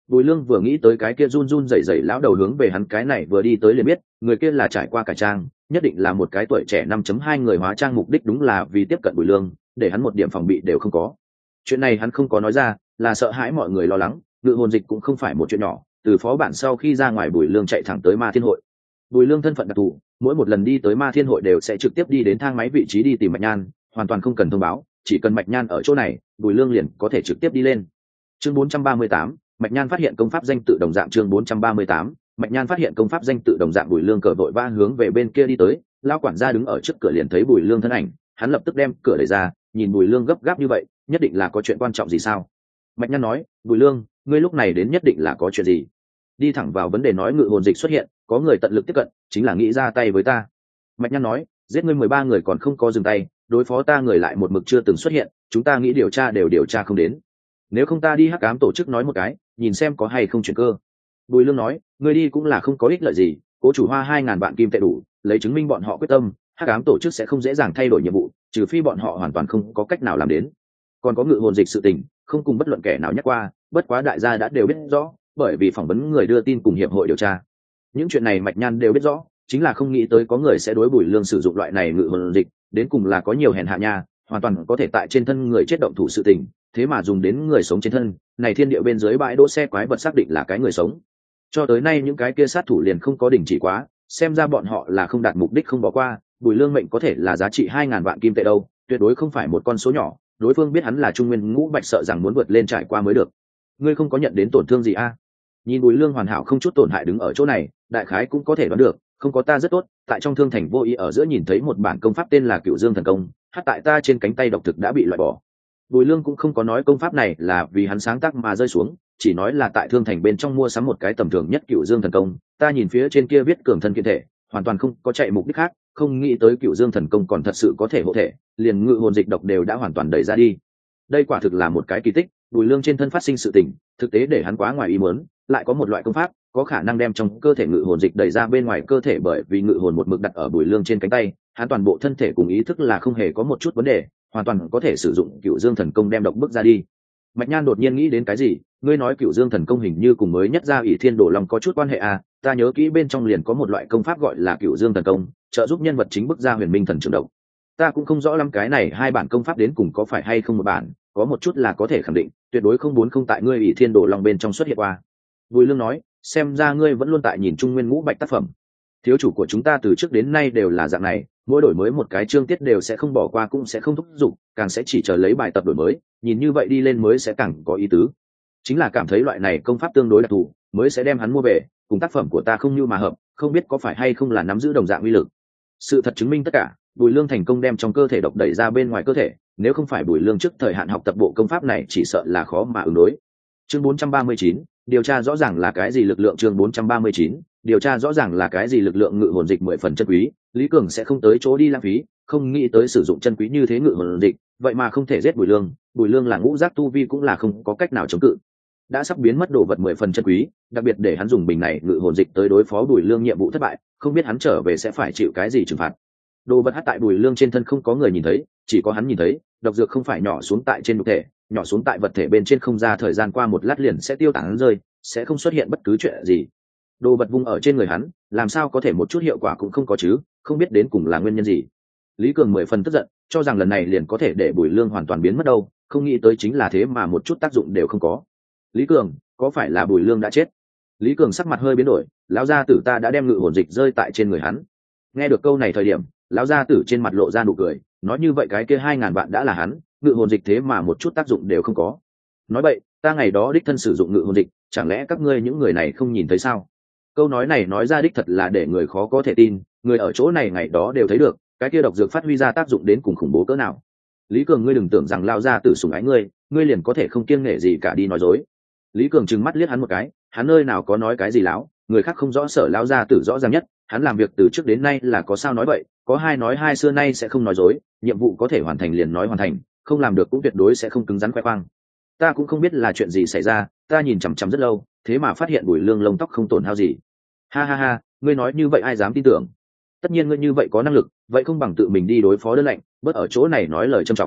Bùi Lương vừa nghĩ tới cái kia run run rẩy rẩy lão đầu hướng về hắn cái này vừa đi tới liền biết, người kia là trải qua cải trang, nhất định là một cái tuổi trẻ năm chấm hai người hóa trang, mục đích đúng là vì tiếp cận Bùi Lương, để hắn một điểm phòng bị đều không có. Chuyện này hắn không có nói ra, là sợ hãi mọi người lo lắng, ngự hồn dịch cũng không phải một chuyện nhỏ, từ phó bản sau khi ra ngoài Bùi Lương chạy thẳng tới Ma Thiên Hội. Bùi Lương thân phận đặc thù, mỗi một lần đi tới Ma Thiên Hội đều sẽ trực tiếp đi đến thang máy vị trí đi tìm Mạch Nhan, hoàn toàn không cần thông báo, chỉ cần Mạch Nhan ở chỗ này, Bùi Lương liền có thể trực tiếp đi lên. Chương bốn trăm ba mươi tám, Mạch Nhan phát hiện công pháp danh tự đồng dạng. Chương bốn trăm ba mươi tám, Mạch Nhan phát hiện công pháp danh tự đồng dạng. Bùi Lương cờ vội vã hướng về bên kia đi tới, lão quản gia đứng ở trước cửa liền thấy Bùi Lương thân ảnh, hắn lập tức đem cửa đẩy ra, nhìn Bùi Lương gấp gáp như vậy, nhất định là có chuyện quan trọng gì sao? Mạch Nhan nói, Bùi Lương, ngươi lúc này đến nhất định là có chuyện gì? Đi thẳng vào vấn đề nói, ngự hồn dịch xuất hiện, có người tận lực tiếp cận, chính là nghĩ ra tay với ta. Mạch Nhan nói, giết ngươi mười ba người còn không có dừng tay, đối phó ta người lại một mực chưa từng xuất hiện, chúng ta nghĩ điều tra đều điều tra không đến. Nếu không ta đi Hắc Ám tổ chức nói một cái, nhìn xem có hay không chuyển cơ. Bùi Lương nói, ngươi đi cũng là không có ích lợi gì, cố chủ hoa hai ngàn vạn kim tệ đủ, lấy chứng minh bọn họ quyết tâm, Hắc Ám tổ chức sẽ không dễ dàng thay đổi nhiệm vụ, trừ phi bọn họ hoàn toàn không có cách nào làm đến. Còn có ngự hồn dịch sự tình, không cùng bất luận kẻ nào nhắc qua, bất quá đại gia đã đều biết rõ, bởi vì phỏng vấn người đưa tin cùng hiệp hội điều tra. Những chuyện này Mạch Nhan đều biết rõ, chính là không nghĩ tới có người sẽ đối Bùi Lương sử dụng loại này ngự hồn dịch, đến cùng là có nhiều hèn hạ nha, hoàn toàn có thể tại trên thân người chết động thủ sự tình, thế mà dùng đến người sống trên thân, này thiên địa bên dưới bãi đỗ xe quái vật xác định là cái người sống. Cho tới nay những cái kia sát thủ liền không có đình chỉ quá, xem ra bọn họ là không đạt mục đích không bỏ qua. Bùi Lương mệnh có thể là giá trị hai ngàn vạn kim tệ đâu, tuyệt đối không phải một con số nhỏ, đối phương biết hắn là trung nguyên ngũ bạch, sợ rằng muốn vượt lên trải qua mới được. Ngươi không có nhận đến tổn thương gì a? À? Nhìn Bùi Lương hoàn hảo không chút tổn hại đứng ở chỗ này, đại khái cũng có thể đoán được, không có ta rất tốt, tại trong thương thành vô ý ở giữa nhìn thấy một bản công pháp tên là Cửu Dương thần công, hát tại ta trên cánh tay độc thực đã bị loại bỏ. Bùi Lương cũng không có nói công pháp này là vì hắn sáng tác mà rơi xuống, chỉ nói là tại thương thành bên trong mua sắm một cái tầm thường nhất Cửu Dương thần công, ta nhìn phía trên kia viết cường thân kiện thể, hoàn toàn không có chạy mục đích khác, không nghĩ tới Cửu Dương thần công còn thật sự có thể hộ thể, liền ngự hồn dịch độc đều đã hoàn toàn đẩy ra đi. Đây quả thực là một cái kỳ tích, Bùi Lương trên thân phát sinh sự tình, thực tế để hắn quá ngoài ý muốn, lại có một loại công pháp có khả năng đem trong cơ thể ngự hồn dịch đẩy ra bên ngoài cơ thể, bởi vì ngự hồn một mực đặt ở Bùi Lương trên cánh tay, hắn toàn bộ thân thể cùng ý thức là không hề có một chút vấn đề, hoàn toàn có thể sử dụng Cửu Dương thần công đem độc bức ra đi. Mạch Nhan đột nhiên nghĩ đến cái gì, ngươi nói Cửu Dương thần công hình như cùng mới nhất ra ỷ thiên đồ long có chút quan hệ à? Ta nhớ kỹ bên trong liền có một loại công pháp gọi là Cửu Dương thần công, trợ giúp nhân vật chính bức ra huyền minh thần trường độc. Ta cũng không rõ lắm cái này hai bản công pháp đến cùng có phải hay không một bản, có một chút là có thể khẳng định, tuyệt đối không muốn không tại ngươi ỷ thiên đồ long bên trong xuất hiện qua. Bùi Lương nói, xem ra ngươi vẫn luôn tại nhìn trung nguyên ngũ bạch tác phẩm. Thiếu chủ của chúng ta từ trước đến nay đều là dạng này, mỗi đổi mới một cái chương tiết đều sẽ không bỏ qua, cũng sẽ không thúc giục, càng sẽ chỉ chờ lấy bài tập đổi mới, nhìn như vậy đi lên mới sẽ càng có ý tứ. Chính là cảm thấy loại này công pháp tương đối đặc thù, mới sẽ đem hắn mua về, cùng tác phẩm của ta không như mà hợp, không biết có phải hay không là nắm giữ đồng dạng uy lực. Sự thật chứng minh tất cả, Bùi Lương thành công đem trong cơ thể độc đẩy ra bên ngoài cơ thể, nếu không phải Bùi Lương trước thời hạn học tập bộ công pháp này chỉ sợ là khó mà ứng đối. Chương bốn trăm ba mươi chín, điều tra rõ ràng là cái gì lực lượng. Chương bốn trăm ba mươi chín, điều tra rõ ràng là cái gì lực lượng. Ngự hồn dịch mười phần chân quý, Lý Cường sẽ không tới chỗ đi lãng phí, không nghĩ tới sử dụng chân quý như thế ngự hồn dịch, vậy mà không thể giết Bùi Lương. Bùi Lương là ngũ giác tu vi, cũng là không có cách nào chống cự, đã sắp biến mất đồ vật mười phần chân quý, đặc biệt để hắn dùng bình này ngự hồn dịch tới đối phó Bùi Lương, nhiệm vụ thất bại, không biết hắn trở về sẽ phải chịu cái gì trừng phạt. Đồ vật hát tại Bùi Lương trên thân không có người nhìn thấy, chỉ có hắn nhìn thấy, độc dược không phải nhỏ xuống tại trên nhục thể, nhỏ xuống tại vật thể bên trên, không ra thời gian qua một lát liền sẽ tiêu tán rơi, sẽ không xuất hiện bất cứ chuyện gì. Đồ vật vung ở trên người hắn, làm sao có thể một chút hiệu quả cũng không có chứ, không biết đến cùng là nguyên nhân gì. Lý Cường mười phần tức giận, cho rằng lần này liền có thể để Bùi Lương hoàn toàn biến mất đâu, không nghĩ tới chính là thế mà một chút tác dụng đều không có. Lý Cường, có phải là Bùi Lương đã chết? Lý Cường sắc mặt hơi biến đổi, lão gia tử ta đã đem ngự hồn dịch rơi tại trên người hắn. Nghe được câu này thời điểm, lão gia tử trên mặt lộ ra nụ cười, nói như vậy cái kia hai ngàn vạn đã là hắn, ngự hồn dịch thế mà một chút tác dụng đều không có. Nói vậy, ta ngày đó đích thân sử dụng ngự hồn dịch, chẳng lẽ các ngươi những người này không nhìn thấy sao? Câu nói này nói ra đích thật là để người khó có thể tin, người ở chỗ này ngày đó đều thấy được, cái kia độc dược phát huy ra tác dụng đến cùng khủng bố cỡ nào. Lý Cường, ngươi đừng tưởng rằng lão gia tử sủng ái ngươi, ngươi liền có thể không kiêng nể gì cả đi nói dối. Lý Cường trừng mắt liếc hắn một cái, hắn nơi nào có nói cái gì láo, người khác không rõ, sở lão gia tử rõ ràng nhất, hắn làm việc từ trước đến nay là có sao nói vậy, có hai nói hai, xưa nay sẽ không nói dối, nhiệm vụ có thể hoàn thành liền nói hoàn thành, không làm được cũng tuyệt đối sẽ không cứng rắn khoe khoang. Ta cũng không biết là chuyện gì xảy ra, ta nhìn chằm chằm rất lâu, thế mà phát hiện Bùi Lương lông tóc không tổn hao gì. Ha ha ha, ngươi nói như vậy ai dám tin tưởng? Tất nhiên ngươi như vậy có năng lực, vậy không bằng tự mình đi đối phó đơn lạnh, bớt ở chỗ này nói lời trâm trọng.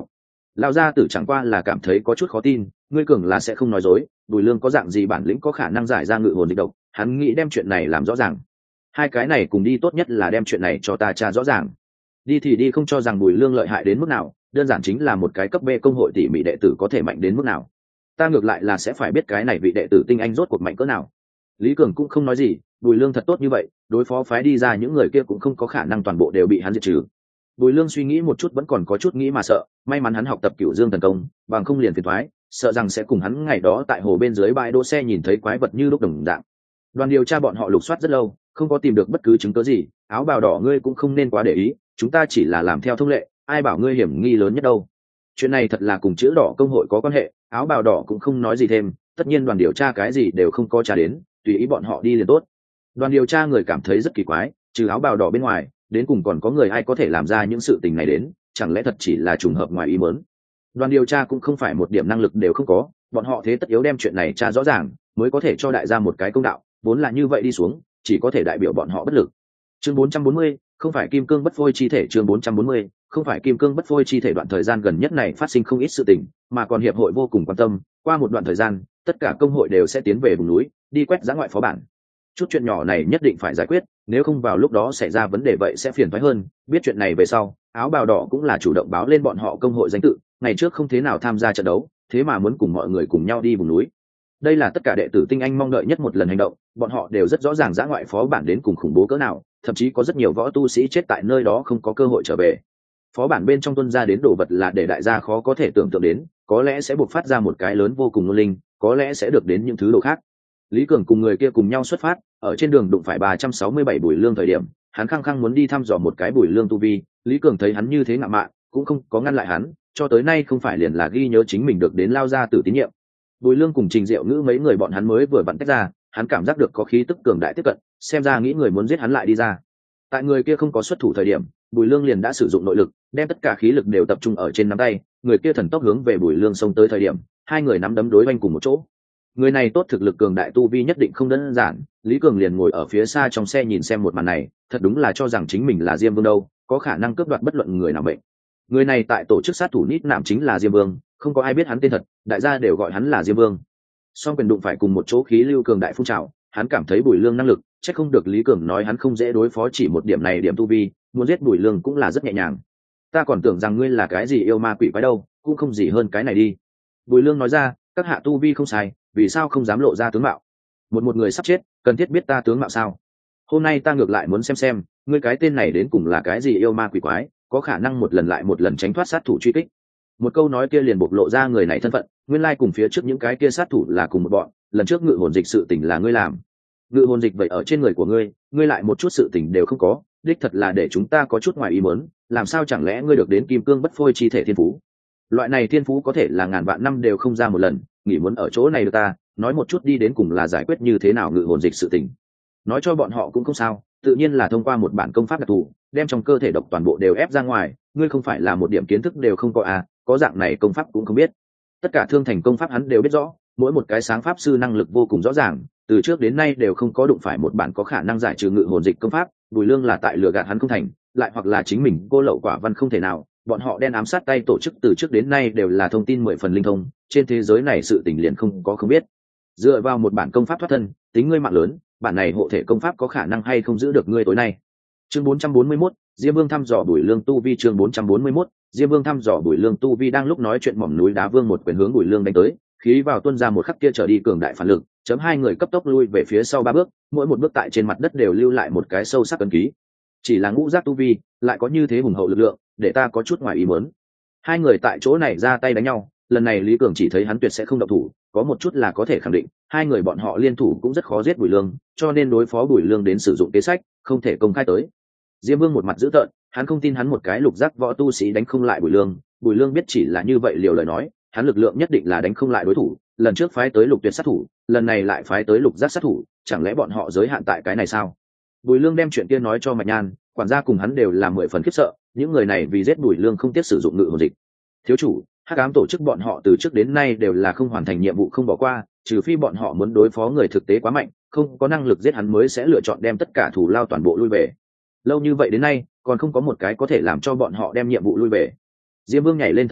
Lão gia tử chẳng qua là cảm thấy có chút khó tin, ngươi cường là sẽ không nói dối, Bùi Lương có dạng gì bản lĩnh có khả năng giải ra ngự hồn dịch độc, hắn nghĩ đem chuyện này làm rõ ràng. Hai cái này cùng đi, tốt nhất là đem chuyện này cho ta tra rõ ràng. Đi thì đi, không cho rằng Bùi Lương lợi hại đến mức nào, đơn giản chính là một cái cấp B công hội tỉ mỉ đệ tử có thể mạnh đến mức nào. Ta ngược lại là sẽ phải biết cái này vị đệ tử tinh anh rốt cuộc mạnh cỡ nào. Lý Cường cũng không nói gì, Bùi Lương thật tốt như vậy, đối phó phái đi ra những người kia cũng không có khả năng toàn bộ đều bị hắn diệt trừ. Bùi Lương suy nghĩ một chút, vẫn còn có chút nghĩ mà sợ, may mắn hắn học tập Cửu Dương thần công, bằng không liền phiền toái, sợ rằng sẽ cùng hắn ngày đó tại hồ bên dưới bãi đỗ xe nhìn thấy quái vật như lúc đồng dạng. Đoàn điều tra bọn họ lục soát rất lâu, không có tìm được bất cứ chứng cứ gì, áo bào đỏ ngươi cũng không nên quá để ý, chúng ta chỉ là làm theo thông lệ, ai bảo ngươi hiểm nghi lớn nhất đâu. Chuyện này thật là cùng chữ đỏ công hội có quan hệ, áo bào đỏ cũng không nói gì thêm, tất nhiên đoàn điều tra cái gì đều không có tra đến, tùy ý bọn họ đi liền tốt. Đoàn điều tra người cảm thấy rất kỳ quái, trừ áo bào đỏ bên ngoài, đến cùng còn có người ai có thể làm ra những sự tình này đến, chẳng lẽ thật chỉ là trùng hợp ngoài ý muốn. Đoàn điều tra cũng không phải một điểm năng lực đều không có, bọn họ thế tất yếu đem chuyện này tra rõ ràng, mới có thể cho đại gia một cái công đạo, vốn là như vậy đi xuống, chỉ có thể đại biểu bọn họ bất lực. Chương bốn trăm bốn mươi, không phải kim cương bất phôi chi thể. Chương bốn trăm bốn mươi, không phải kim cương bất phôi chi thể. Đoạn thời gian gần nhất này phát sinh không ít sự tình, mà còn hiệp hội vô cùng quan tâm, qua một đoạn thời gian, tất cả công hội đều sẽ tiến về vùng núi, đi quét dã ngoại phó bản. Chút chuyện nhỏ này nhất định phải giải quyết, nếu không vào lúc đó xảy ra vấn đề vậy sẽ phiền toái hơn. Biết chuyện này về sau, áo bào đỏ cũng là chủ động báo lên bọn họ công hội danh tự, ngày trước không thế nào tham gia trận đấu, thế mà muốn cùng mọi người cùng nhau đi vùng núi. Đây là tất cả đệ tử tinh anh mong đợi nhất một lần hành động, bọn họ đều rất rõ ràng dã ngoại phó bản đến cùng khủng bố cỡ nào, thậm chí có rất nhiều võ tu sĩ chết tại nơi đó không có cơ hội trở về. Phó bản bên trong tuân ra đến đồ vật là để đại gia khó có thể tưởng tượng đến, có lẽ sẽ buộc phát ra một cái lớn vô cùng ngôn linh, có lẽ sẽ được đến những thứ đồ khác. Lý Cường cùng người kia cùng nhau xuất phát, ở trên đường đụng phải ba trăm sáu mươi bảy Bùi Lương thời điểm, hắn khăng khăng muốn đi thăm dò một cái Bùi Lương tu vi, Lý Cường thấy hắn như thế ngạo mạn, cũng không có ngăn lại hắn, cho tới nay không phải liền là ghi nhớ chính mình được đến lao ra tử tín nhiệm. Bùi Lương cùng Trình Diệu Ngữ mấy người bọn hắn mới vừa vặn tách ra, hắn cảm giác được có khí tức cường đại tiếp cận, xem ra nghĩ người muốn giết hắn lại đi ra. Tại người kia không có xuất thủ thời điểm, Bùi Lương liền đã sử dụng nội lực, đem tất cả khí lực đều tập trung ở trên nắm tay, người kia thần tốc hướng về Bùi Lương xông tới thời điểm, hai người nắm đấm đối oanh cùng một chỗ. Người này tốt thực lực cường đại, tu vi nhất định không đơn giản, Lý Cường liền ngồi ở phía xa trong xe nhìn xem một màn này, thật đúng là cho rằng chính mình là Diêm Vương đâu, có khả năng cướp đoạt bất luận người nào mệnh. Người này tại tổ chức sát thủ nít nạm chính là Diêm Vương, không có ai biết hắn tên thật, đại gia đều gọi hắn là Diêm Vương. Song quyền đụng phải cùng một chỗ, khí lưu cường đại phun trào, hắn cảm thấy Bùi Lương năng lực, chắc không được Lý Cường nói hắn không dễ đối phó, chỉ một điểm này điểm tu vi, muốn giết Bùi Lương cũng là rất nhẹ nhàng. Ta còn tưởng rằng ngươi là cái gì yêu ma quỷ quái đâu, cũng không gì hơn cái này đi. Bùi Lương nói ra, các hạ tu vi không sai, vì sao không dám lộ ra tướng mạo? Một một người sắp chết, cần thiết biết ta tướng mạo sao? Hôm nay ta ngược lại muốn xem xem, ngươi cái tên này đến cùng là cái gì yêu ma quỷ quái, có khả năng một lần lại một lần tránh thoát sát thủ truy kích. Một câu nói kia liền bộc lộ ra người này thân phận, nguyên lai cùng phía trước những cái kia sát thủ là cùng một bọn, lần trước ngự hồn dịch sự tình là ngươi làm. Ngự hồn dịch vậy ở trên người của ngươi, ngươi lại một chút sự tình đều không có, đích thật là để chúng ta có chút ngoài ý muốn, làm sao chẳng lẽ ngươi được đến kim cương bất phôi chi thể thiên phú? Loại này thiên phú có thể là ngàn vạn năm đều không ra một lần, nghĩ muốn ở chỗ này được ta, nói một chút đi, đến cùng là giải quyết như thế nào ngự hồn dịch sự tình. Nói cho bọn họ cũng không sao, tự nhiên là thông qua một bản công pháp đặc thù, đem trong cơ thể độc toàn bộ đều ép ra ngoài, ngươi không phải là một điểm kiến thức đều không có à, có dạng này công pháp cũng không biết. Tất cả thương thành công pháp hắn đều biết rõ, mỗi một cái sáng pháp sư năng lực vô cùng rõ ràng, từ trước đến nay đều không có đụng phải một bản có khả năng giải trừ ngự hồn dịch công pháp. Bùi Lương là tại lừa gạt hắn không thành, lại hoặc là chính mình cô lậu quả văn không thể nào. Bọn họ đen ám sát tay tổ chức từ trước đến nay đều là thông tin mười phần linh thông, trên thế giới này sự tình liền không có không biết. Dựa vào một bản công pháp thoát thân, tính ngươi mạng lớn, bản này hộ thể công pháp có khả năng hay không giữ được ngươi tối nay. Chương bốn trăm bốn mươi mốt, Diêm Vương thăm dò Bùi Lương tu vi. Chương bốn trăm bốn mươi mốt, Diêm Vương thăm dò Bùi Lương tu vi. Đang lúc nói chuyện, mỏm núi đá vương một quyền hướng Bùi Lương đánh tới, khí vào tuôn ra một khắc kia trở đi cường đại phản lực, chấm hai người cấp tốc lui về phía sau ba bước, mỗi một bước tại trên mặt đất đều lưu lại một cái sâu sắc ấn ký. Chỉ là ngũ giác tu vi, lại có như thế hùng hậu lực lượng, để ta có chút ngoài ý muốn. Hai người tại chỗ này ra tay đánh nhau, lần này Lý Cường chỉ thấy hắn tuyệt sẽ không động thủ, có một chút là có thể khẳng định, hai người bọn họ liên thủ cũng rất khó giết Bùi Lương, cho nên đối phó Bùi Lương đến sử dụng kế sách, không thể công khai tới. Diêm Vương một mặt dữ tợn, hắn không tin hắn một cái lục giác võ tu sĩ đánh không lại Bùi Lương, Bùi Lương biết chỉ là như vậy liều lời nói, hắn lực lượng nhất định là đánh không lại đối thủ, lần trước phái tới lục tuyệt sát thủ, lần này lại phái tới lục giác sát thủ, chẳng lẽ bọn họ giới hạn tại cái này sao? Bùi Lương đem chuyện kia nói cho Mạch Nhan, quản gia cùng hắn đều là mười phần khiếp sợ, những người này vì giết Bùi Lương không tiếc sử dụng ngự hồn dịch. Thiếu chủ, hắc ám tổ chức bọn họ từ trước đến nay đều là không hoàn thành nhiệm vụ không bỏ qua, trừ phi bọn họ muốn đối phó người thực tế quá mạnh, không có năng lực giết hắn mới sẽ lựa chọn đem tất cả thủ lao toàn bộ lui về. Lâu như vậy đến nay, còn không có một cái có thể làm cho bọn họ đem nhiệm vụ lui về. Diêm Vương nhảy lên thật cao,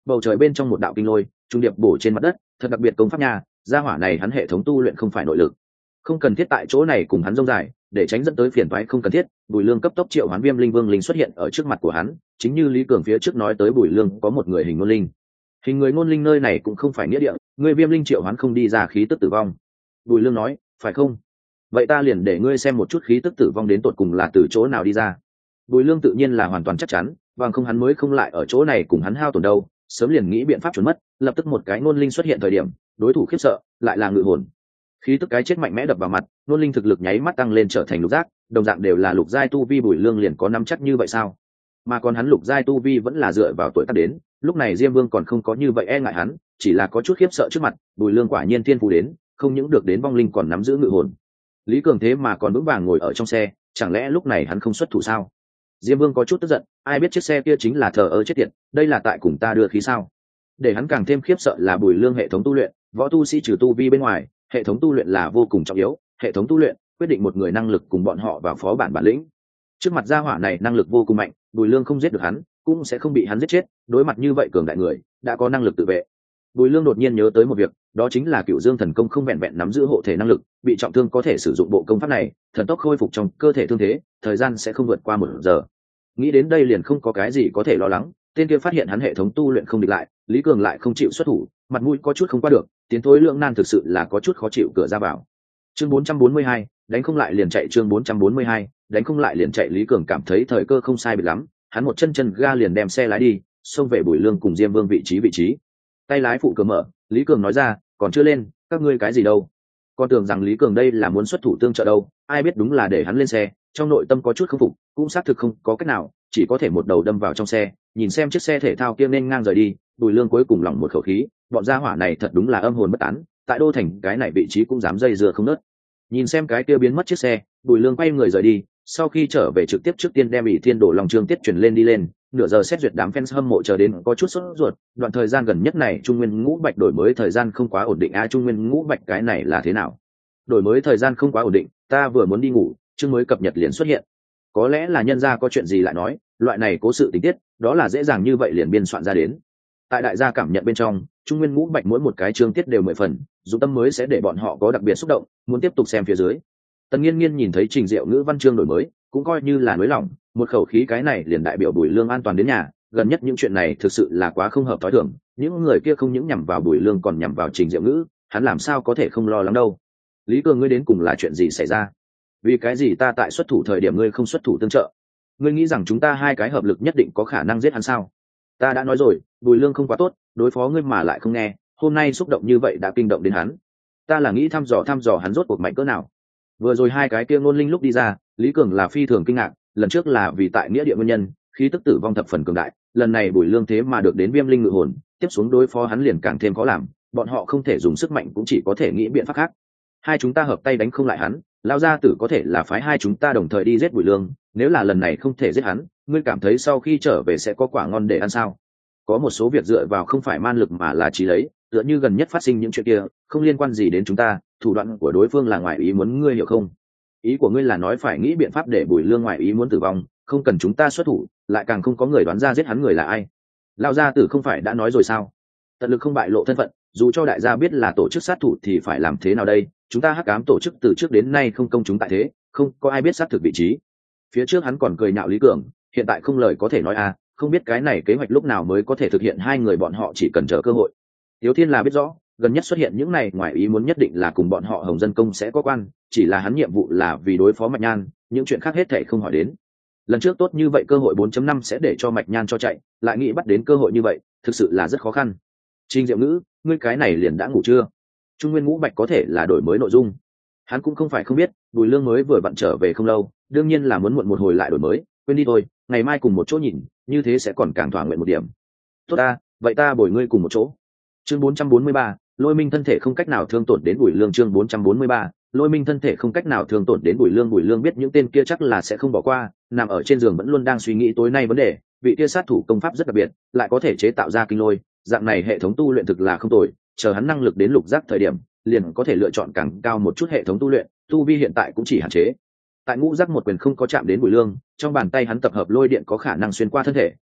bầu trời bên trong một đạo kinh lôi trung điệp bổ trên mặt đất, thật đặc biệt công pháp nha. Gia hỏa này hắn hệ thống tu luyện không phải nội lực, không cần thiết tại chỗ này cùng hắn rông dài, để tránh dẫn tới phiền toái không cần thiết. Bùi Lương cấp tốc triệu hoán Viêm Linh Vương linh xuất hiện ở trước mặt của hắn, chính như Lý Cường phía trước nói tới, Bùi Lương có một người hình ngôn linh. Hình người ngôn linh nơi này cũng không phải nghĩa địa, người Viêm Linh triệu hoán không đi ra khí tức tử vong. Bùi Lương nói, phải không? Vậy ta liền để ngươi xem một chút khí tức tử vong đến tột cùng là từ chỗ nào đi ra. Bùi Lương tự nhiên là hoàn toàn chắc chắn, bằng không hắn mới không lại ở chỗ này cùng hắn hao tổn đâu, sớm liền nghĩ biện pháp trốn mất. Lập tức một cái ngôn linh xuất hiện thời điểm, đối thủ khiếp sợ, lại là ngự hồn. Khí tức cái chết mạnh mẽ đập vào mặt, ngôn linh thực lực nháy mắt tăng lên trở thành lục giác, đồng dạng đều là lục giai tu vi. Bùi Lương liền có nắm chắc như vậy sao? Mà còn hắn lục giai tu vi vẫn là dựa vào tuổi tác đến, lúc này Diêm Vương còn không có như vậy e ngại hắn, chỉ là có chút khiếp sợ trước mặt. Bùi Lương quả nhiên thiên phú đến, không những được đến vong linh còn nắm giữ ngự hồn. Lý Cường thế mà còn vững vàng ngồi ở trong xe, chẳng lẽ lúc này hắn không xuất thủ sao? Diêm Vương có chút tức giận, ai biết chiếc xe kia chính là thờ ơ chết tiệt, đây là tại cùng ta đưa khí sao? Để hắn càng thêm khiếp sợ là Bùi Lương hệ thống tu luyện, võ tu sĩ trừ tu vi bên ngoài, hệ thống tu luyện là vô cùng trọng yếu. Hệ thống tu luyện quyết định một người năng lực cùng bọn họ vào phó bản bản lĩnh. Trước mặt gia hỏa này năng lực vô cùng mạnh, Bùi Lương không giết được hắn, cũng sẽ không bị hắn giết chết. Đối mặt như vậy cường đại người, đã có năng lực tự vệ. Bùi Lương đột nhiên nhớ tới một việc, đó chính là Cửu Dương thần công không vẹn vẹn nắm giữ hộ thể năng lực, bị trọng thương có thể sử dụng bộ công pháp này, thần tốc khôi phục trong cơ thể thương thế, thời gian sẽ không vượt qua một giờ. Nghĩ đến đây liền không có cái gì có thể lo lắng. Tên kia phát hiện hắn hệ thống tu luyện không địch lại, Lý Cường lại không chịu xuất thủ, mặt mũi có chút không qua được, tiến thối lượng nan thực sự là có chút khó chịu cửa ra vào. Chương bốn trăm bốn mươi hai, đánh không lại liền chạy. Chương bốn trăm bốn mươi hai, đánh không lại liền chạy. Lý Cường cảm thấy thời cơ không sai biệt lắm, hắn một chân chân ga liền đem xe lái đi, xông về Bùi Lương cùng Diêm Vương vị trí vị trí. Tay lái phụ cửa mở, Lý Cường nói ra, còn chưa lên, các ngươi cái gì đâu? Con tưởng rằng Lý Cường đây là muốn xuất thủ tương trợ đâu, ai biết đúng là để hắn lên xe. Trong nội tâm có chút không phục, cũng xác thực không có cách nào, chỉ có thể một đầu đâm vào trong xe, nhìn xem chiếc xe thể thao kia nên ngang rời đi. Bùi Lương cuối cùng lỏng một khẩu khí, bọn gia hỏa này thật đúng là âm hồn bất tán, tại đô thành cái này vị trí cũng dám dây dưa không nớt. Nhìn xem cái kia biến mất chiếc xe, Bùi Lương quay người rời đi, sau khi trở về trực tiếp trước tiên đem ỷ thiên đổ lòng trương tiết chuyển lên đi lên. Nửa giờ xét duyệt, đám fans hâm mộ chờ đến có chút sốt ruột. Đoạn thời gian gần nhất này Trung Nguyên Ngũ Bạch đổi mới thời gian không quá ổn định. A Trung Nguyên Ngũ Bạch cái này là thế nào? Đổi mới thời gian không quá ổn định, ta vừa muốn đi ngủ, chương mới cập nhật liền xuất hiện. Có lẽ là nhân gia có chuyện gì lại nói, loại này cố sự tình tiết, đó là dễ dàng như vậy liền biên soạn ra đến. Tại đại gia cảm nhận bên trong, Trung Nguyên Ngũ Bạch mỗi một cái chương tiết đều mười phần, Dũng Tâm mới sẽ để bọn họ có đặc biệt xúc động, muốn tiếp tục xem phía dưới. Tần Nghiên Nghiên nhìn thấy Trình Diệu ngữ văn chương đổi mới, cũng coi như là nới lỏng, một khẩu khí cái này liền đại biểu Bùi Lương an toàn đến nhà. Gần nhất những chuyện này thực sự là quá không hợp thói thường, những người kia không những nhằm vào Bùi Lương còn nhằm vào Trình Diệu ngữ, hắn làm sao có thể không lo lắng đâu. Lý Cường, ngươi đến cùng là chuyện gì xảy ra? Vì cái gì ta tại xuất thủ thời điểm ngươi không xuất thủ tương trợ? Ngươi nghĩ rằng chúng ta hai cái hợp lực nhất định có khả năng giết hắn sao? Ta đã nói rồi, Bùi Lương không quá tốt, đối phó ngươi mà lại không nghe, hôm nay xúc động như vậy đã kinh động đến hắn. Ta là nghĩ thăm dò thăm dò hắn rốt cuộc mạnh cỡ nào. Vừa rồi hai cái kia ngôn linh lúc đi ra, Lý Cường là phi thường kinh ngạc, lần trước là vì tại nghĩa địa nguyên nhân, khí tức tử vong thập phần cường đại, lần này Bùi Lương thế mà được đến Viêm Linh ngự hồn, tiếp xuống đối phó hắn liền càng thêm khó làm, bọn họ không thể dùng sức mạnh cũng chỉ có thể nghĩ biện pháp khác. Hai chúng ta hợp tay đánh không lại hắn, lão gia tử có thể là phái hai chúng ta đồng thời đi giết Bùi Lương, nếu là lần này không thể giết hắn, ngươi cảm thấy sau khi trở về sẽ có quả ngon để ăn sao? Có một số việc dựa vào không phải man lực mà là trí lấy, tựa như gần nhất phát sinh những chuyện kia, không liên quan gì đến chúng ta, thủ đoạn của đối phương là ngoài ý muốn, ngươi hiểu không? Ý của ngươi là nói phải nghĩ biện pháp để Bùi Lương ngoài ý muốn tử vong, không cần chúng ta xuất thủ, lại càng không có người đoán ra giết hắn người là ai. Lão gia tử không phải đã nói rồi sao? Tận lực không bại lộ thân phận, dù cho đại gia biết là tổ chức sát thủ thì phải làm thế nào đây? Chúng ta hắc ám tổ chức từ trước đến nay không công chúng tại thế, không có ai biết xác thực vị trí. Phía trước hắn còn cười nhạo Lý Cường, hiện tại không lời có thể nói à, không biết cái này kế hoạch lúc nào mới có thể thực hiện, hai người bọn họ chỉ cần chờ cơ hội. Tiếu Thiên là biết rõ, gần nhất xuất hiện những này ngoài ý muốn nhất định là cùng bọn họ Hồng Dân Công sẽ có quan, chỉ là hắn nhiệm vụ là vì đối phó Mạch Nhan, những chuyện khác hết thảy không hỏi đến. Lần trước tốt như vậy cơ hội bốn chấm năm sẽ để cho Mạch Nhan cho chạy, lại nghĩ bắt đến cơ hội như vậy, thực sự là rất khó khăn. Trình Diệu Ngữ, ngươi cái này liền đã ngủ chưa? Trung Nguyên Ngũ Bạch có thể là đổi mới nội dung. Hắn cũng không phải không biết, Bùi Lương mới vừa vặn trở về không lâu, đương nhiên là muốn muộn một hồi lại đổi mới, quên đi thôi, ngày mai cùng một chỗ nhìn, như thế sẽ còn càng thỏa nguyện một điểm. Tốt ta, vậy ta bồi ngươi cùng một chỗ. Chương bốn trăm bốn mươi ba, Lôi Minh thân thể không cách nào thương tổn đến Bùi Lương. Chương bốn trăm bốn mươi ba, Lôi Minh thân thể không cách nào thương tổn đến Bùi Lương. Bùi Lương biết những tên kia chắc là sẽ không bỏ qua, nằm ở trên giường vẫn luôn đang suy nghĩ tối nay vấn đề, vị kia sát thủ công pháp rất đặc biệt, lại có thể chế tạo ra kinh lôi, dạng này hệ thống tu luyện thực là không tồi, chờ hắn năng lực đến lục giác thời điểm, liền có thể lựa chọn càng cao một chút hệ thống tu luyện, tu vi hiện tại cũng chỉ hạn chế. Tại ngũ giác một quyền không có chạm đến Bùi Lương, trong bàn tay hắn tập hợp lôi điện có khả năng xuyên qua thân thể,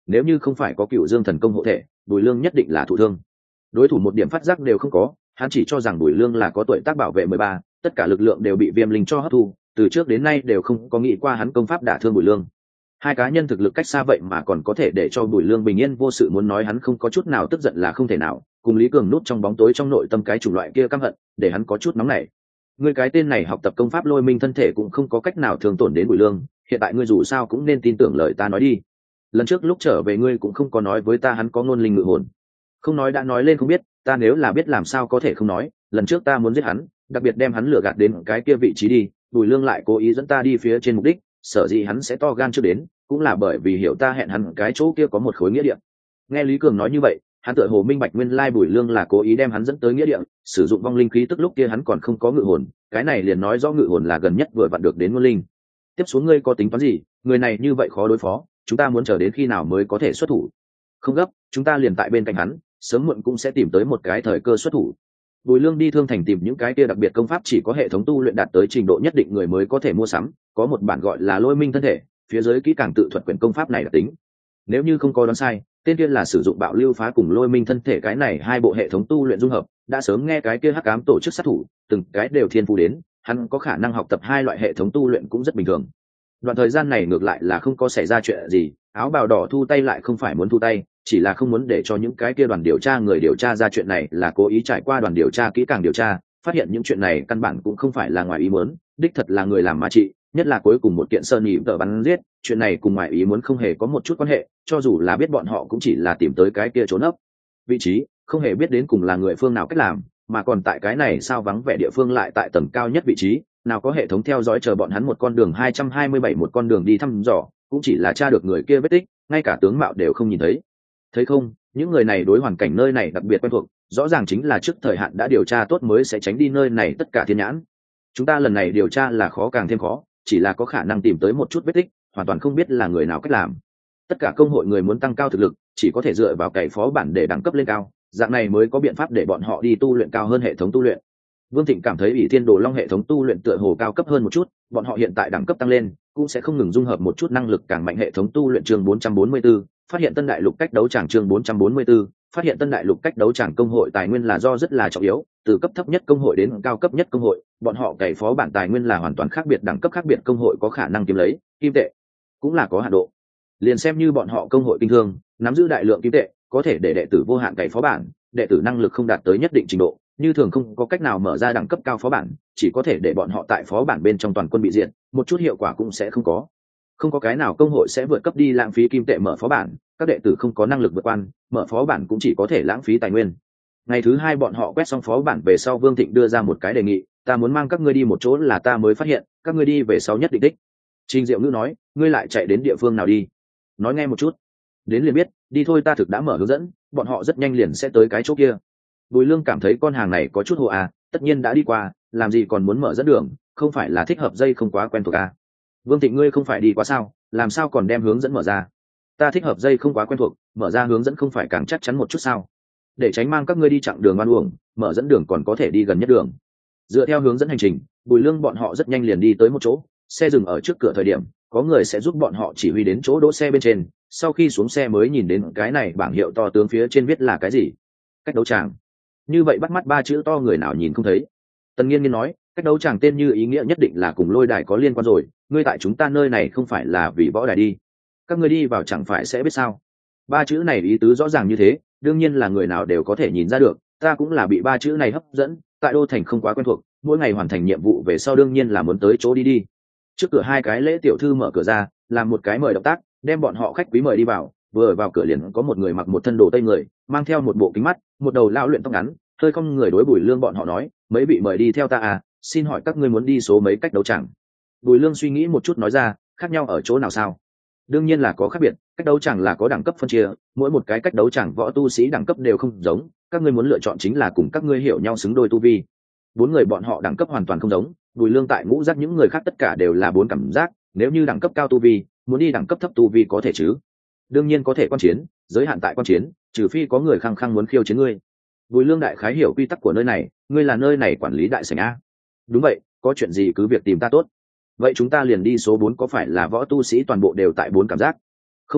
nếu như không phải có Cựu Dương thần công hộ thể, Bùi Lương nhất định là thụ thương. Đối thủ một điểm phát giác đều không có, hắn chỉ cho rằng Bùi Lương là có tuổi tác bảo vệ mười ba, tất cả lực lượng đều bị Viêm Linh cho hấp thu, từ trước đến nay đều không có nghĩ qua hắn công pháp đả thương Bùi Lương. Hai cá nhân thực lực cách xa vậy mà còn có thể để cho Bùi Lương bình yên vô sự, muốn nói hắn không có chút nào tức giận là không thể nào. Cùng Lý Cường nút trong bóng tối trong nội tâm cái chủng loại kia căm hận, để hắn có chút nóng nảy. Ngươi cái tên này học tập công pháp Lôi Minh thân thể cũng không có cách nào thương tổn đến Bùi Lương, hiện tại ngươi dù sao cũng nên tin tưởng lời ta nói đi. Lần trước lúc trở về ngươi cũng không có nói với ta hắn có ngôn linh ngự hồn. Không nói đã nói lên không biết, ta nếu là biết làm sao có thể không nói, lần trước ta muốn giết hắn, đặc biệt đem hắn lừa gạt đến cái kia vị trí đi, Bùi Lương lại cố ý dẫn ta đi phía trên mục đích, sở dĩ hắn sẽ to gan trước đến, cũng là bởi vì hiểu ta hẹn hắn cái chỗ kia có một khối nghĩa địa. Nghe Lý Cường nói như vậy, hắn tựa hồ minh bạch nguyên lai Bùi Lương là cố ý đem hắn dẫn tới nghĩa địa, sử dụng vong linh khí tức lúc kia hắn còn không có ngự hồn, cái này liền nói rõ ngự hồn là gần nhất vừa vặn được đến ngôn linh. Tiếp xuống ngươi có tính toán gì? Người này như vậy khó đối phó, chúng ta muốn chờ đến khi nào mới có thể xuất thủ? Không gấp, chúng ta liền tại bên cạnh hắn, sớm muộn cũng sẽ tìm tới một cái thời cơ xuất thủ. Bùi Lương đi Thương Thành tìm những cái kia đặc biệt công pháp chỉ có hệ thống tu luyện đạt tới trình độ nhất định người mới có thể mua sắm, có một bản gọi là Lôi Minh thân thể, phía dưới kỹ càng tự thuật quyển công pháp này là tính. Nếu như không có đoán sai, tên kia là sử dụng bạo lưu phá cùng Lôi Minh thân thể cái này hai bộ hệ thống tu luyện dung hợp, đã sớm nghe cái kia hắc ám tổ chức sát thủ, từng cái đều thiên phú đến, hắn có khả năng học tập hai loại hệ thống tu luyện cũng rất bình thường. Đoạn thời gian này ngược lại là không có xảy ra chuyện gì, áo bào đỏ thu tay lại không phải muốn thu tay, chỉ là không muốn để cho những cái kia đoàn điều tra người điều tra ra chuyện này là cố ý trải qua đoàn điều tra kỹ càng điều tra, phát hiện những chuyện này căn bản cũng không phải là ngoài ý muốn, đích thật là người làm mà trị, nhất là cuối cùng một kiện sơn nhị tờ bắn giết, chuyện này cùng ngoài ý muốn không hề có một chút quan hệ, cho dù là biết bọn họ cũng chỉ là tìm tới cái kia trốn ấp vị trí, không hề biết đến cùng là người phương nào cách làm, mà còn tại cái này sao vắng vẻ địa phương lại tại tầng cao nhất vị trí, nào có hệ thống theo dõi chờ bọn hắn một con đường hai trăm hai mươi bảy một con đường đi thăm dò, cũng chỉ là tra được người kia vết tích, ngay cả tướng mạo đều không nhìn thấy. Thấy không, những người này đối hoàn cảnh nơi này đặc biệt quen thuộc, rõ ràng chính là trước thời hạn đã điều tra tốt mới sẽ tránh đi nơi này tất cả thiên nhãn. Chúng ta lần này điều tra là khó càng thêm khó, chỉ là có khả năng tìm tới một chút vết tích, hoàn toàn không biết là người nào cách làm. Tất cả công hội người muốn tăng cao thực lực, chỉ có thể dựa vào cày phó bản để đẳng cấp lên cao, dạng này mới có biện pháp để bọn họ đi tu luyện cao hơn hệ thống tu luyện. Vương Thịnh cảm thấy ỷ Thiên Đồ Long hệ thống tu luyện tựa hồ cao cấp hơn một chút, bọn họ hiện tại đẳng cấp tăng lên, cũng sẽ không ngừng dung hợp một chút năng lực càng mạnh hệ thống tu luyện. Chương bốn trăm bốn mươi 4, phát hiện tân đại lục cách đấu tràng. Chương bốn trăm bốn mươi 4, phát hiện tân đại lục cách đấu tràng. Công hội tài nguyên là do rất là trọng yếu, từ cấp thấp nhất công hội đến cao cấp nhất công hội, bọn họ cày phó bản tài nguyên là hoàn toàn khác biệt, đẳng cấp khác biệt công hội có khả năng kiếm lấy kim tệ cũng là có hạn độ. Liền xem như bọn họ công hội kinh thương nắm giữ đại lượng kim tệ, có thể để đệ tử vô hạn cày phó bản, đệ tử năng lực không đạt tới nhất định trình độ, như thường không có cách nào mở ra đẳng cấp cao phó bản, chỉ có thể để bọn họ tại phó bản bên trong toàn quân bị diệt, một chút hiệu quả cũng sẽ không có. Không có cái nào công hội sẽ vượt cấp đi lãng phí kim tệ mở phó bản, các đệ tử không có năng lực vượt quan, mở phó bản cũng chỉ có thể lãng phí tài nguyên. Ngày thứ hai bọn họ quét xong phó bản về sau, Vương Thịnh đưa ra một cái đề nghị, ta muốn mang các ngươi đi một chỗ là ta mới phát hiện, các ngươi đi về sau nhất định đích. Trình Diệu Ngữ nói, ngươi lại chạy đến địa phương nào đi? Nói nghe một chút. Đến liền biết, đi thôi, ta thực đã mở hướng dẫn, bọn họ rất nhanh liền sẽ tới cái chỗ kia. Bùi Lương cảm thấy con hàng này có chút hồ à, tất nhiên đã đi qua, làm gì còn muốn mở dẫn đường, không phải là thích hợp dây không quá quen thuộc à. Vương Thịnh, ngươi không phải đi qua sao, làm sao còn đem hướng dẫn mở ra? Ta thích hợp dây không quá quen thuộc, mở ra hướng dẫn không phải càng chắc chắn một chút sao? Để tránh mang các ngươi đi chặng đường oan uổng, mở dẫn đường còn có thể đi gần nhất đường. Dựa theo hướng dẫn hành trình, Bùi Lương bọn họ rất nhanh liền đi tới một chỗ, xe dừng ở trước cửa thời điểm, có người sẽ giúp bọn họ chỉ huy đến chỗ đỗ xe bên trên, sau khi xuống xe mới nhìn đến cái này bảng hiệu to tướng phía trên viết là cái gì? Cách đấu tràng. Như vậy bắt mắt ba chữ to người nào nhìn không thấy. Tần Nghiên Nghiên nói, cách đấu tràng tên như ý nghĩa nhất định là cùng lôi đài có liên quan rồi, ngươi tại chúng ta nơi này không phải là vì võ đài đi, các ngươi đi vào chẳng phải sẽ biết sao? Ba chữ này ý tứ rõ ràng như thế, đương nhiên là người nào đều có thể nhìn ra được, ta cũng là bị ba chữ này hấp dẫn, tại đô thành không quá quen thuộc, mỗi ngày hoàn thành nhiệm vụ về sau đương nhiên là muốn tới chỗ đi đi. Trước cửa hai cái lễ tiểu thư mở cửa ra, làm một cái mời động tác, đem bọn họ khách quý mời đi vào. Vừa vào cửa liền có một người mặc một thân đồ tây người, mang theo một bộ kính mắt, một đầu lao luyện tóc ngắn, hơi không người đối Bùi Lương bọn họ nói, mấy vị mời đi theo ta à, xin hỏi các ngươi muốn đi số mấy cách đấu tràng? Bùi Lương suy nghĩ một chút nói ra, khác nhau ở chỗ nào sao? Đương nhiên là có khác biệt, cách đấu tràng là có đẳng cấp phân chia, mỗi một cái cách đấu tràng võ tu sĩ đẳng cấp đều không giống, các ngươi muốn lựa chọn chính là cùng các ngươi hiểu nhau xứng đôi tu vi. Bốn người bọn họ đẳng cấp hoàn toàn không giống, Bùi Lương tại ngũ giác những người khác tất cả đều là bốn cảm giác, nếu như đẳng cấp cao tu vi, muốn đi đẳng cấp thấp tu vi có thể chứ? Đương nhiên có thể quan chiến, giới hạn tại quan chiến, trừ phi có người khăng khăng muốn khiêu chiến ngươi. Bùi Lương đại khái hiểu quy tắc của nơi này, ngươi là nơi này quản lý đại sảnh a? Đúng vậy, có chuyện gì cứ việc tìm ta tốt. Vậy chúng ta liền đi số bốn, có phải là võ tu sĩ toàn bộ đều tại bốn cảm giác? Không sai,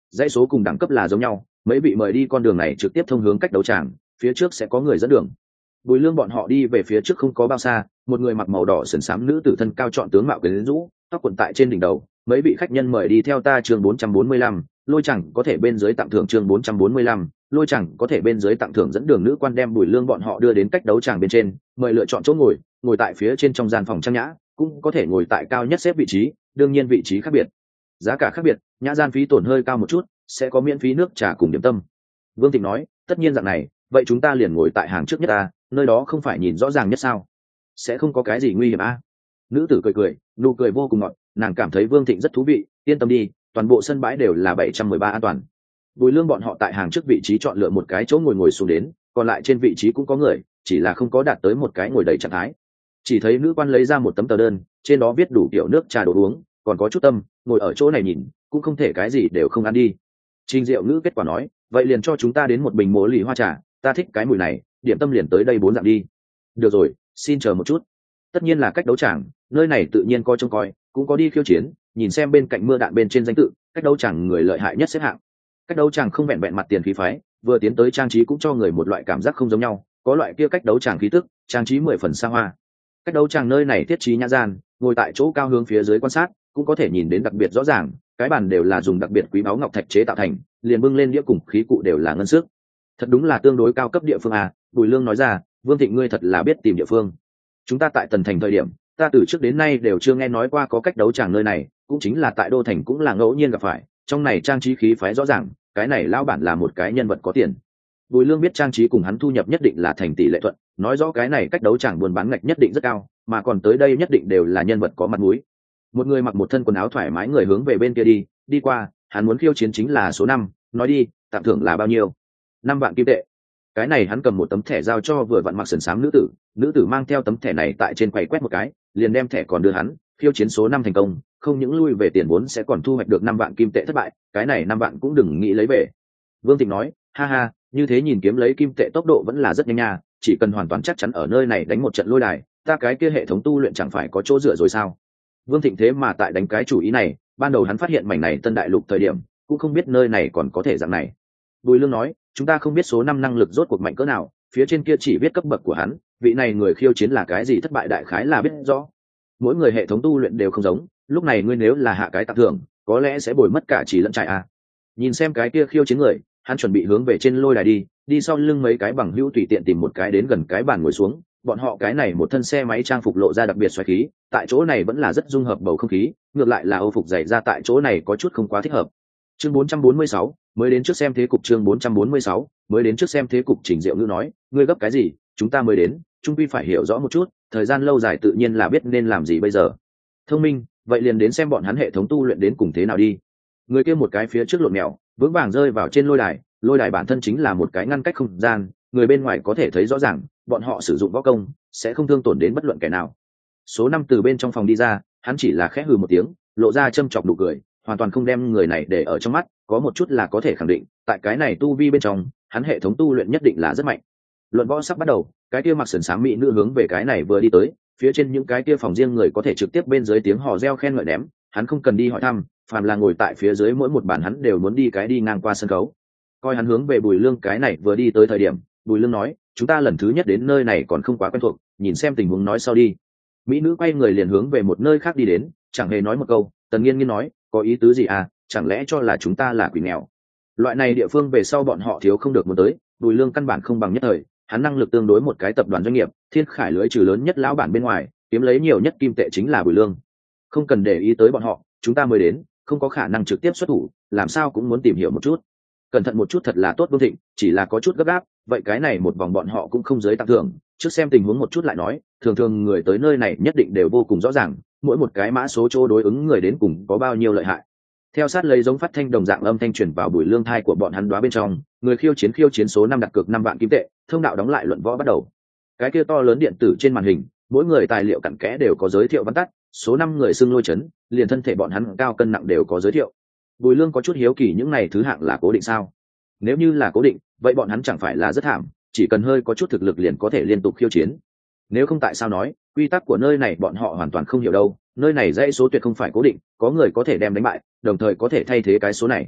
dãy số cùng đẳng cấp là giống nhau, mấy vị mời đi con đường này trực tiếp thông hướng cách đấu tràng, phía trước sẽ có người dẫn đường. Bùi Lương bọn họ đi về phía trước không có bao xa, một người mặc màu đỏ sườn xám nữ tử thân cao trọn tướng mạo quyến rũ, tóc quần tại trên đỉnh đầu, mấy vị khách nhân mời đi theo ta. Chương bốn trăm bốn mươi lăm, lôi chẳng có thể bên dưới tặng thưởng. Chương bốn trăm bốn mươi lăm, lôi chẳng có thể bên dưới tặng thưởng. Dẫn đường nữ quan đem Bùi Lương bọn họ đưa đến cách đấu tràng bên trên, mời lựa chọn chỗ ngồi, ngồi tại phía trên trong gian phòng trang nhã, cũng có thể ngồi tại cao nhất xếp vị trí, đương nhiên vị trí khác biệt, giá cả khác biệt, nhã gian phí tổn hơi cao một chút, sẽ có miễn phí nước trà cùng điểm tâm. Vương Thịnh nói, tất nhiên dạng này, vậy chúng ta liền ngồi tại hàng trước nhất ta, nơi đó không phải nhìn rõ ràng nhất sao? Sẽ không có cái gì nguy hiểm a? Nữ tử cười cười, nụ cười vô cùng ngọt, nàng cảm thấy Vương Thịnh rất thú vị, yên tâm đi, toàn bộ sân bãi đều là bảy trăm mười ba an toàn. Bùi Lương bọn họ tại hàng trước vị trí chọn lựa một cái chỗ ngồi ngồi xuống đến, còn lại trên vị trí cũng có người, chỉ là không có đạt tới một cái ngồi đầy trạng thái. Chỉ thấy nữ quan lấy ra một tấm tờ đơn, trên đó viết đủ kiểu nước trà đồ uống, còn có chút tâm, ngồi ở chỗ này nhìn, cũng không thể cái gì đều không ăn đi. Trình Diệu Ngữ kết quả nói, vậy liền cho chúng ta đến một bình mố lì hoa trà, ta thích cái mùi này, điểm tâm liền tới đây bốn dạng đi. Được rồi, xin chờ một chút. Tất nhiên là cách đấu tràng, nơi này tự nhiên có trông coi, cũng có đi khiêu chiến, nhìn xem bên cạnh mưa đạn bên trên danh tự, cách đấu tràng người lợi hại nhất xếp hạng. Cách đấu tràng không vẹn vẹn mặt tiền khí phái, vừa tiến tới trang trí cũng cho người một loại cảm giác không giống nhau, có loại kia cách đấu tràng khí tức, trang trí mười phần xa hoa. Cách đấu tràng nơi này thiết trí nhã gian, ngồi tại chỗ cao hướng phía dưới quan sát, cũng có thể nhìn đến đặc biệt rõ ràng, cái bàn đều là dùng đặc biệt quý báu ngọc thạch chế tạo thành, liền bưng lên đĩa cùng khí cụ đều là ngân sức. Thật đúng là tương đối cao cấp địa phương à, Bùi Lương nói ra, Vương Thịnh ngươi thật là biết tìm địa phương. Chúng ta tại Tần Thành thời điểm, ta từ trước đến nay đều chưa nghe nói qua có cách đấu tràng nơi này, cũng chính là tại Đô Thành cũng là ngẫu nhiên gặp phải, trong này trang trí khí phái rõ ràng, cái này lão bản là một cái nhân vật có tiền. Bùi Lương biết trang trí cùng hắn thu nhập nhất định là thành tỷ lệ thuận, nói rõ cái này cách đấu tràng buôn bán ngạch nhất định rất cao, mà còn tới đây nhất định đều là nhân vật có mặt mũi. Một người mặc một thân quần áo thoải mái người hướng về bên kia đi, đi qua, hắn muốn khiêu chiến chính là số năm, nói đi, tặng thưởng là bao nhiêu? Năm vạn kim tệ. Cái này hắn cầm một tấm thẻ giao cho vừa vặn mặc sườn xám nữ tử, nữ tử mang theo tấm thẻ này tại trên quầy quét một cái, liền đem thẻ còn đưa hắn, khiêu chiến số năm thành công, không những lui về tiền vốn sẽ còn thu hoạch được năm vạn kim tệ thất bại, cái này năm vạn cũng đừng nghĩ lấy về. Vương Thịnh nói, ha ha, như thế nhìn kiếm lấy kim tệ tốc độ vẫn là rất nhanh nha, chỉ cần hoàn toàn chắc chắn ở nơi này đánh một trận lôi đài, ta cái kia hệ thống tu luyện chẳng phải có chỗ dựa rồi sao? Vương Thịnh thế mà tại đánh cái chủ ý này, ban đầu hắn phát hiện mảnh này Tân Đại Lục thời điểm, cũng không biết nơi này còn có thể dạng này. Bùi Lương nói, chúng ta không biết số năm năng lực rốt cuộc mạnh cỡ nào, phía trên kia chỉ biết cấp bậc của hắn, vị này người khiêu chiến là cái gì thất bại đại khái là biết rõ. Mỗi người hệ thống tu luyện đều không giống, lúc này ngươi nếu là hạ cái tặng thưởng, có lẽ sẽ bồi mất cả chỉ lẫn trải à. Nhìn xem cái kia khiêu chiến người, hắn chuẩn bị hướng về trên lôi đài đi, đi sau lưng mấy cái bằng hữu tùy tiện tìm một cái đến gần cái bàn ngồi xuống, bọn họ cái này một thân xe máy trang phục lộ ra đặc biệt xoáy khí, tại chỗ này vẫn là rất dung hợp bầu không khí, ngược lại là Âu phục dày ra tại chỗ này có chút không quá thích hợp. Chương bốn trăm bốn mươi sáu, mới đến trước xem thế cục. Chương bốn trăm bốn mươi sáu, mới đến trước xem thế cục. Trình Diệu Ngữ nói, ngươi gấp cái gì, chúng ta mới đến, trung quy phải hiểu rõ một chút, thời gian lâu dài tự nhiên là biết nên làm gì bây giờ. Thông minh, vậy liền đến xem bọn hắn hệ thống tu luyện đến cùng thế nào đi. Người kia một cái phía trước lộn mèo, vững vàng rơi vào trên lôi đài, lôi đài bản thân chính là một cái ngăn cách không gian, người bên ngoài có thể thấy rõ ràng, bọn họ sử dụng võ công sẽ không thương tổn đến bất luận kẻ nào. Số năm từ bên trong phòng đi ra, hắn chỉ là khẽ hừ một tiếng, lộ ra châm chọc nụ cười, hoàn toàn không đem người này để ở trong mắt, có một chút là có thể khẳng định, tại cái này tu vi bên trong, hắn hệ thống tu luyện nhất định là rất mạnh. Luận võ sắp bắt đầu, cái kia mặc sườn xám mỹ nữ hướng về cái này vừa đi tới, phía trên những cái kia phòng riêng người có thể trực tiếp bên dưới tiếng hò reo khen ngợi ném, hắn không cần đi hỏi thăm, phàm là ngồi tại phía dưới mỗi một bàn hắn đều muốn đi cái đi ngang qua sân khấu. Coi hắn hướng về Bùi Lương cái này vừa đi tới thời điểm, Bùi Lương nói, chúng ta lần thứ nhất đến nơi này còn không quá quen thuộc, nhìn xem tình huống nói sau đi. Mỹ nữ quay người liền hướng về một nơi khác đi đến, chẳng hề nói một câu. Tần Nghiên Nghiên nói, có ý tứ gì à, chẳng lẽ cho là chúng ta là quỷ nghèo? Loại này địa phương về sau bọn họ thiếu không được muốn tới. Bùi Lương căn bản không bằng nhất thời, hắn năng lực tương đối một cái tập đoàn doanh nghiệp, Thiên Khải lưới trừ lớn nhất lão bản bên ngoài, kiếm lấy nhiều nhất kim tệ chính là Bùi Lương. Không cần để ý tới bọn họ, chúng ta mới đến, không có khả năng trực tiếp xuất thủ, làm sao cũng muốn tìm hiểu một chút. Cẩn thận một chút thật là tốt. Vương Thịnh chỉ là có chút gấp gáp, vậy cái này một vòng bọn họ cũng không giới tặng thưởng, trước xem tình huống một chút lại nói. Thường thường người tới nơi này nhất định đều vô cùng rõ ràng, mỗi một cái mã số chỗ đối ứng người đến cùng có bao nhiêu lợi hại. Theo sát lấy giống phát thanh đồng dạng âm thanh truyền vào Bùi Lương thai của bọn hắn đoá bên trong, người khiêu chiến khiêu chiến số năm đặt cược năm vạn kim tệ, thông đạo đóng lại luận võ bắt đầu. Cái kia to lớn điện tử trên màn hình, mỗi người tài liệu cặn kẽ đều có giới thiệu văn tắt, số năm người xưng lôi chấn, liền thân thể bọn hắn cao cân nặng đều có giới thiệu. Bùi Lương có chút hiếu kỳ những này thứ hạng là cố định sao? Nếu như là cố định, vậy bọn hắn chẳng phải là rất thảm, chỉ cần hơi có chút thực lực liền có thể liên tục khiêu chiến. Nếu không tại sao nói, quy tắc của nơi này bọn họ hoàn toàn không hiểu đâu, nơi này dãy số tuyệt không phải cố định, có người có thể đem đánh bại, đồng thời có thể thay thế cái số này.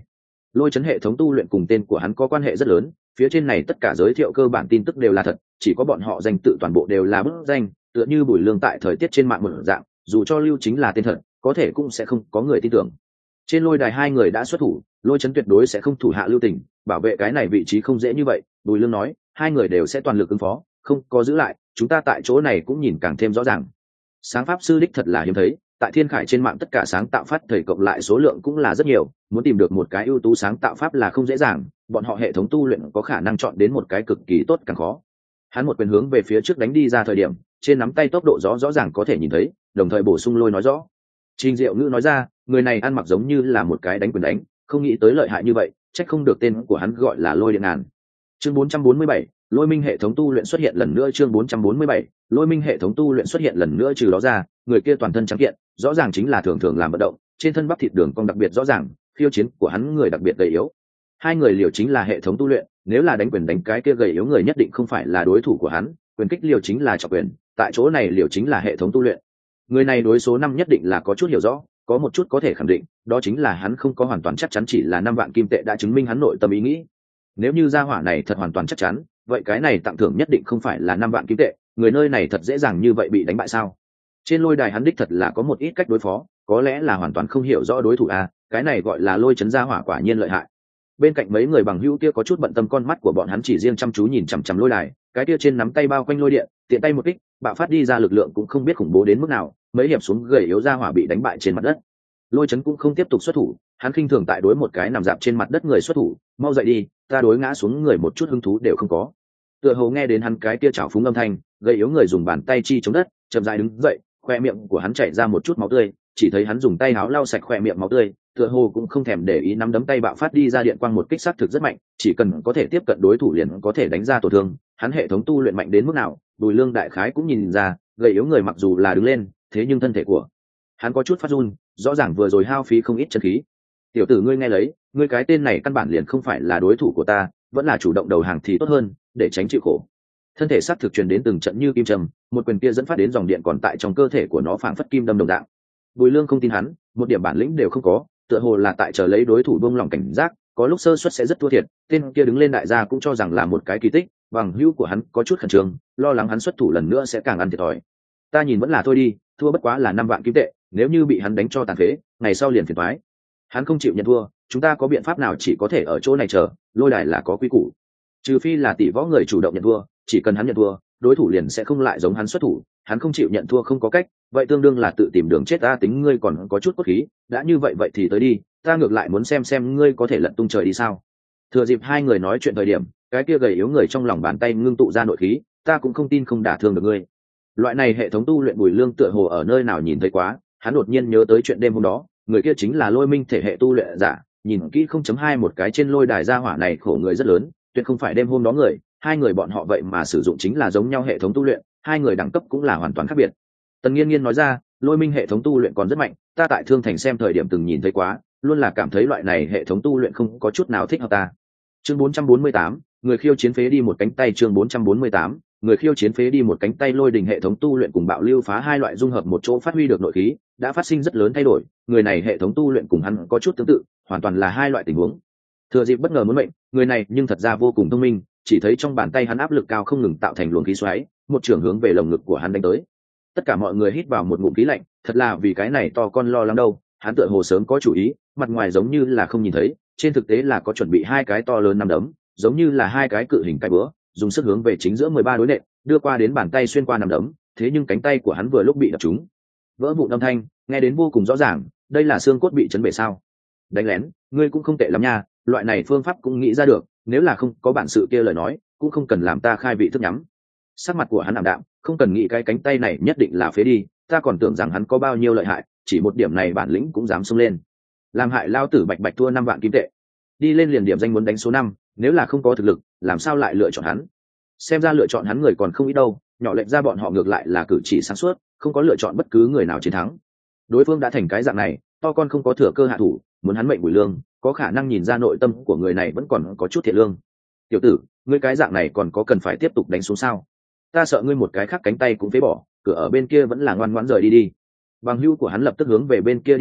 Lôi chấn hệ thống tu luyện cùng tên của hắn có quan hệ rất lớn, phía trên này tất cả giới thiệu cơ bản tin tức đều là thật, chỉ có bọn họ danh tự toàn bộ đều là bức danh, tựa như Bùi Lương tại thời tiết trên mạng một dạng, dù cho lưu chính là tên thật, có thể cũng sẽ không có người tin tưởng. Trên lôi đài hai người đã xuất thủ, Lôi chấn tuyệt đối sẽ không thủ hạ lưu tình, bảo vệ cái này vị trí không dễ như vậy. Bùi Lương nói, hai người đều sẽ toàn lực ứng phó, không có giữ lại, chúng ta tại chỗ này cũng nhìn càng thêm rõ ràng. Sáng pháp sư đích thật là hiếm thấy, tại thiên khải trên mạng tất cả sáng tạo pháp thầy cộng lại số lượng cũng là rất nhiều, muốn tìm được một cái ưu tú sáng tạo pháp là không dễ dàng, bọn họ hệ thống tu luyện có khả năng chọn đến một cái cực kỳ tốt càng khó. Hắn một quyền hướng về phía trước đánh đi ra thời điểm, trên nắm tay tốc độ gió rõ ràng có thể nhìn thấy, đồng thời bổ sung Lôi nói rõ. Trình Diệu Ngữ nói ra, người này ăn mặc giống như là một cái đánh quyền đánh, không nghĩ tới lợi hại như vậy, chắc không được tên của hắn gọi là Lôi Điện Ngàn. Chương bốn trăm bốn mươi bảy, Lôi Minh hệ thống tu luyện xuất hiện lần nữa. Chương bốn trăm bốn mươi bảy, Lôi Minh hệ thống tu luyện xuất hiện lần nữa. Trừ đó ra, người kia toàn thân trắng kiện, rõ ràng chính là thường thường làm vận động, trên thân bắp thịt đường cong đặc biệt rõ ràng, khiêu chiến của hắn người đặc biệt gầy yếu. Hai người liều chính là hệ thống tu luyện, nếu là đánh quyền đánh cái kia gầy yếu người nhất định không phải là đối thủ của hắn, quyền kích liều chính là trọng quyền, tại chỗ này liều chính là hệ thống tu luyện. Người này đối số năm nhất định là có chút hiểu rõ, có một chút có thể khẳng định, đó chính là hắn không có hoàn toàn chắc chắn chỉ là năm vạn kim tệ đã chứng minh hắn nội tâm ý nghĩ. Nếu như gia hỏa này thật hoàn toàn chắc chắn, vậy cái này tặng thưởng nhất định không phải là năm vạn kim tệ, người nơi này thật dễ dàng như vậy bị đánh bại sao? Trên lôi đài hắn đích thật là có một ít cách đối phó, có lẽ là hoàn toàn không hiểu rõ đối thủ a, cái này gọi là Lôi chấn gia hỏa quả nhiên lợi hại. Bên cạnh mấy người bằng hữu kia có chút bận tâm, con mắt của bọn hắn chỉ riêng chăm chú nhìn chằm chằm lôi đài, cái kia trên nắm tay bao quanh lôi điện, tiện tay một kích, bạo phát đi ra lực lượng cũng không biết khủng bố đến mức nào, mấy hiệp xuống gầy yếu gia hỏa bị đánh bại trên mặt đất. Lôi chấn cũng không tiếp tục xuất thủ, hắn khinh thường tại đối một cái nằm dạp trên mặt đất người xuất thủ, mau dậy đi, ta đối ngã xuống người một chút hứng thú đều không có. Tựa hồ nghe đến hắn cái kia chảo phúng âm thanh, gầy yếu người dùng bàn tay chi chống đất, chậm rãi đứng dậy, khoe miệng của hắn chảy ra một chút máu tươi, chỉ thấy hắn dùng tay áo lau sạch khoe miệng máu tươi, tựa hồ cũng không thèm để ý, nắm đấm tay bạo phát đi ra điện quang một kích sát thực rất mạnh, chỉ cần có thể tiếp cận đối thủ liền có thể đánh ra tổn thương. Hắn hệ thống tu luyện mạnh đến mức nào, Bùi Lương đại khái cũng nhìn ra, gầy yếu người mặc dù là đứng lên, thế nhưng thân thể của hắn có chút phát run, rõ ràng vừa rồi hao phí không ít chân khí. Tiểu tử ngươi nghe lấy, ngươi cái tên này căn bản liền không phải là đối thủ của ta, vẫn là chủ động đầu hàng thì tốt hơn, để tránh chịu khổ. Thân thể sát thực truyền đến từng trận như kim trầm, một quyền kia dẫn phát đến dòng điện còn tại trong cơ thể của nó phảng phất kim đâm đồng dạng. Bùi Lương không tin hắn, một điểm bản lĩnh đều không có, tựa hồ là tại chờ lấy đối thủ buông lòng cảnh giác, có lúc sơ suất sẽ rất thua thiệt. Tên kia đứng lên đại gia cũng cho rằng là một cái kỳ tích, bằng hữu của hắn có chút khẩn trương, lo lắng hắn xuất thủ lần nữa sẽ càng ăn thiệt thòi. Ta nhìn vẫn là thôi đi, thua bất quá là năm vạn kim tệ, nếu như bị hắn đánh cho tàn phế, ngày sau liền phiền toái. Hắn không chịu nhận thua, chúng ta có biện pháp nào, chỉ có thể ở chỗ này chờ, lôi đài là có quy củ. Trừ phi là tỷ võ người chủ động nhận thua, chỉ cần hắn nhận thua, đối thủ liền sẽ không lại giống hắn xuất thủ, hắn không chịu nhận thua không có cách, vậy tương đương là tự tìm đường chết. Ta tính ngươi còn có chút cốt khí, đã như vậy vậy thì tới đi, ta ngược lại muốn xem xem ngươi có thể lật tung trời đi sao. Thừa dịp hai người nói chuyện thời điểm, cái kia gầy yếu người trong lòng bàn tay ngưng tụ ra nội khí, ta cũng không tin không đả thương được ngươi. Loại này hệ thống tu luyện Bùi Lương tựa hồ ở nơi nào nhìn thấy quá, hắn đột nhiên nhớ tới chuyện đêm hôm đó, người kia chính là Lôi Minh thể hệ tu luyện giả, nhìn kỹ không chấm hai một cái trên lôi đài gia hỏa này khổ người rất lớn, tuyệt không phải đêm hôm đó người, hai người bọn họ vậy mà sử dụng chính là giống nhau hệ thống tu luyện, hai người đẳng cấp cũng là hoàn toàn khác biệt. Tần Nghiên Nghiên nói ra, Lôi Minh hệ thống tu luyện còn rất mạnh, ta tại Thương Thành xem thời điểm từng nhìn thấy quá, luôn là cảm thấy loại này hệ thống tu luyện không có chút nào thích hợp ta. Chương bốn trăm bốn mươi tám, người khiêu chiến phế đi một cánh tay. Chương bốn trăm bốn mươi tám, người khiêu chiến phế đi một cánh tay. Lôi đình hệ thống tu luyện cùng bạo lưu phá hai loại dung hợp một chỗ phát huy được nội khí, đã phát sinh rất lớn thay đổi, người này hệ thống tu luyện cùng hắn có chút tương tự, hoàn toàn là hai loại tình huống. Thừa dịp bất ngờ muốn mệnh, người này nhưng thật ra vô cùng thông minh, chỉ thấy trong bàn tay hắn áp lực cao không ngừng tạo thành luồng khí xoáy, một trường hướng về lồng ngực của hắn đánh tới. Tất cả mọi người hít vào một ngụm khí lạnh, thật là vì cái này to con lo lắng đâu, hắn tựa hồ sớm có chủ ý, mặt ngoài giống như là không nhìn thấy, trên thực tế là có chuẩn bị hai cái to lớn nắm đấm, giống như là hai cái cự hình cái búa, dùng sức hướng về chính giữa mười ba đối nện, đưa qua đến bàn tay xuyên qua nắm đấm, thế nhưng cánh tay của hắn vừa lúc bị đập trúng, vỡ vụn âm thanh nghe đến vô cùng rõ ràng, đây là xương cốt bị chấn bể sao? Đánh lén, ngươi cũng không tệ lắm nha, loại này phương pháp cũng nghĩ ra được, nếu là không có bản sự kia lời nói, cũng không cần làm ta khai vị thức nhắm. Sắc mặt của hắn ảm đạm, không cần nghĩ cái cánh tay này nhất định là phế đi, ta còn tưởng rằng hắn có bao nhiêu lợi hại, chỉ một điểm này bản lĩnh cũng dám xông lên, làm hại lao tử bạch bạch thua năm vạn kim tệ, đi lên liền điểm danh muốn đánh số năm, nếu là không có thực lực, làm sao lại lựa chọn hắn? Xem ra lựa chọn hắn người còn không ít đâu, nhỏ lệnh ra bọn họ ngược lại là cử chỉ sáng suốt, không có lựa chọn bất cứ người nào chiến thắng. Đối phương đã thành cái dạng này, to con không có thừa cơ hạ thủ, muốn hắn mệnh Bùi Lương, có khả năng nhìn ra nội tâm của người này vẫn còn có chút thiện lương. Tiểu tử, ngươi cái dạng này còn có cần phải tiếp tục đánh xuống sao? Ta sợ ngươi một cái khác cánh tay cũng phế bỏ, cửa ở bên kia vẫn là ngoan ngoãn rời đi đi. Bằng hữu của hắn lập tức hướng về bên kia đi tới,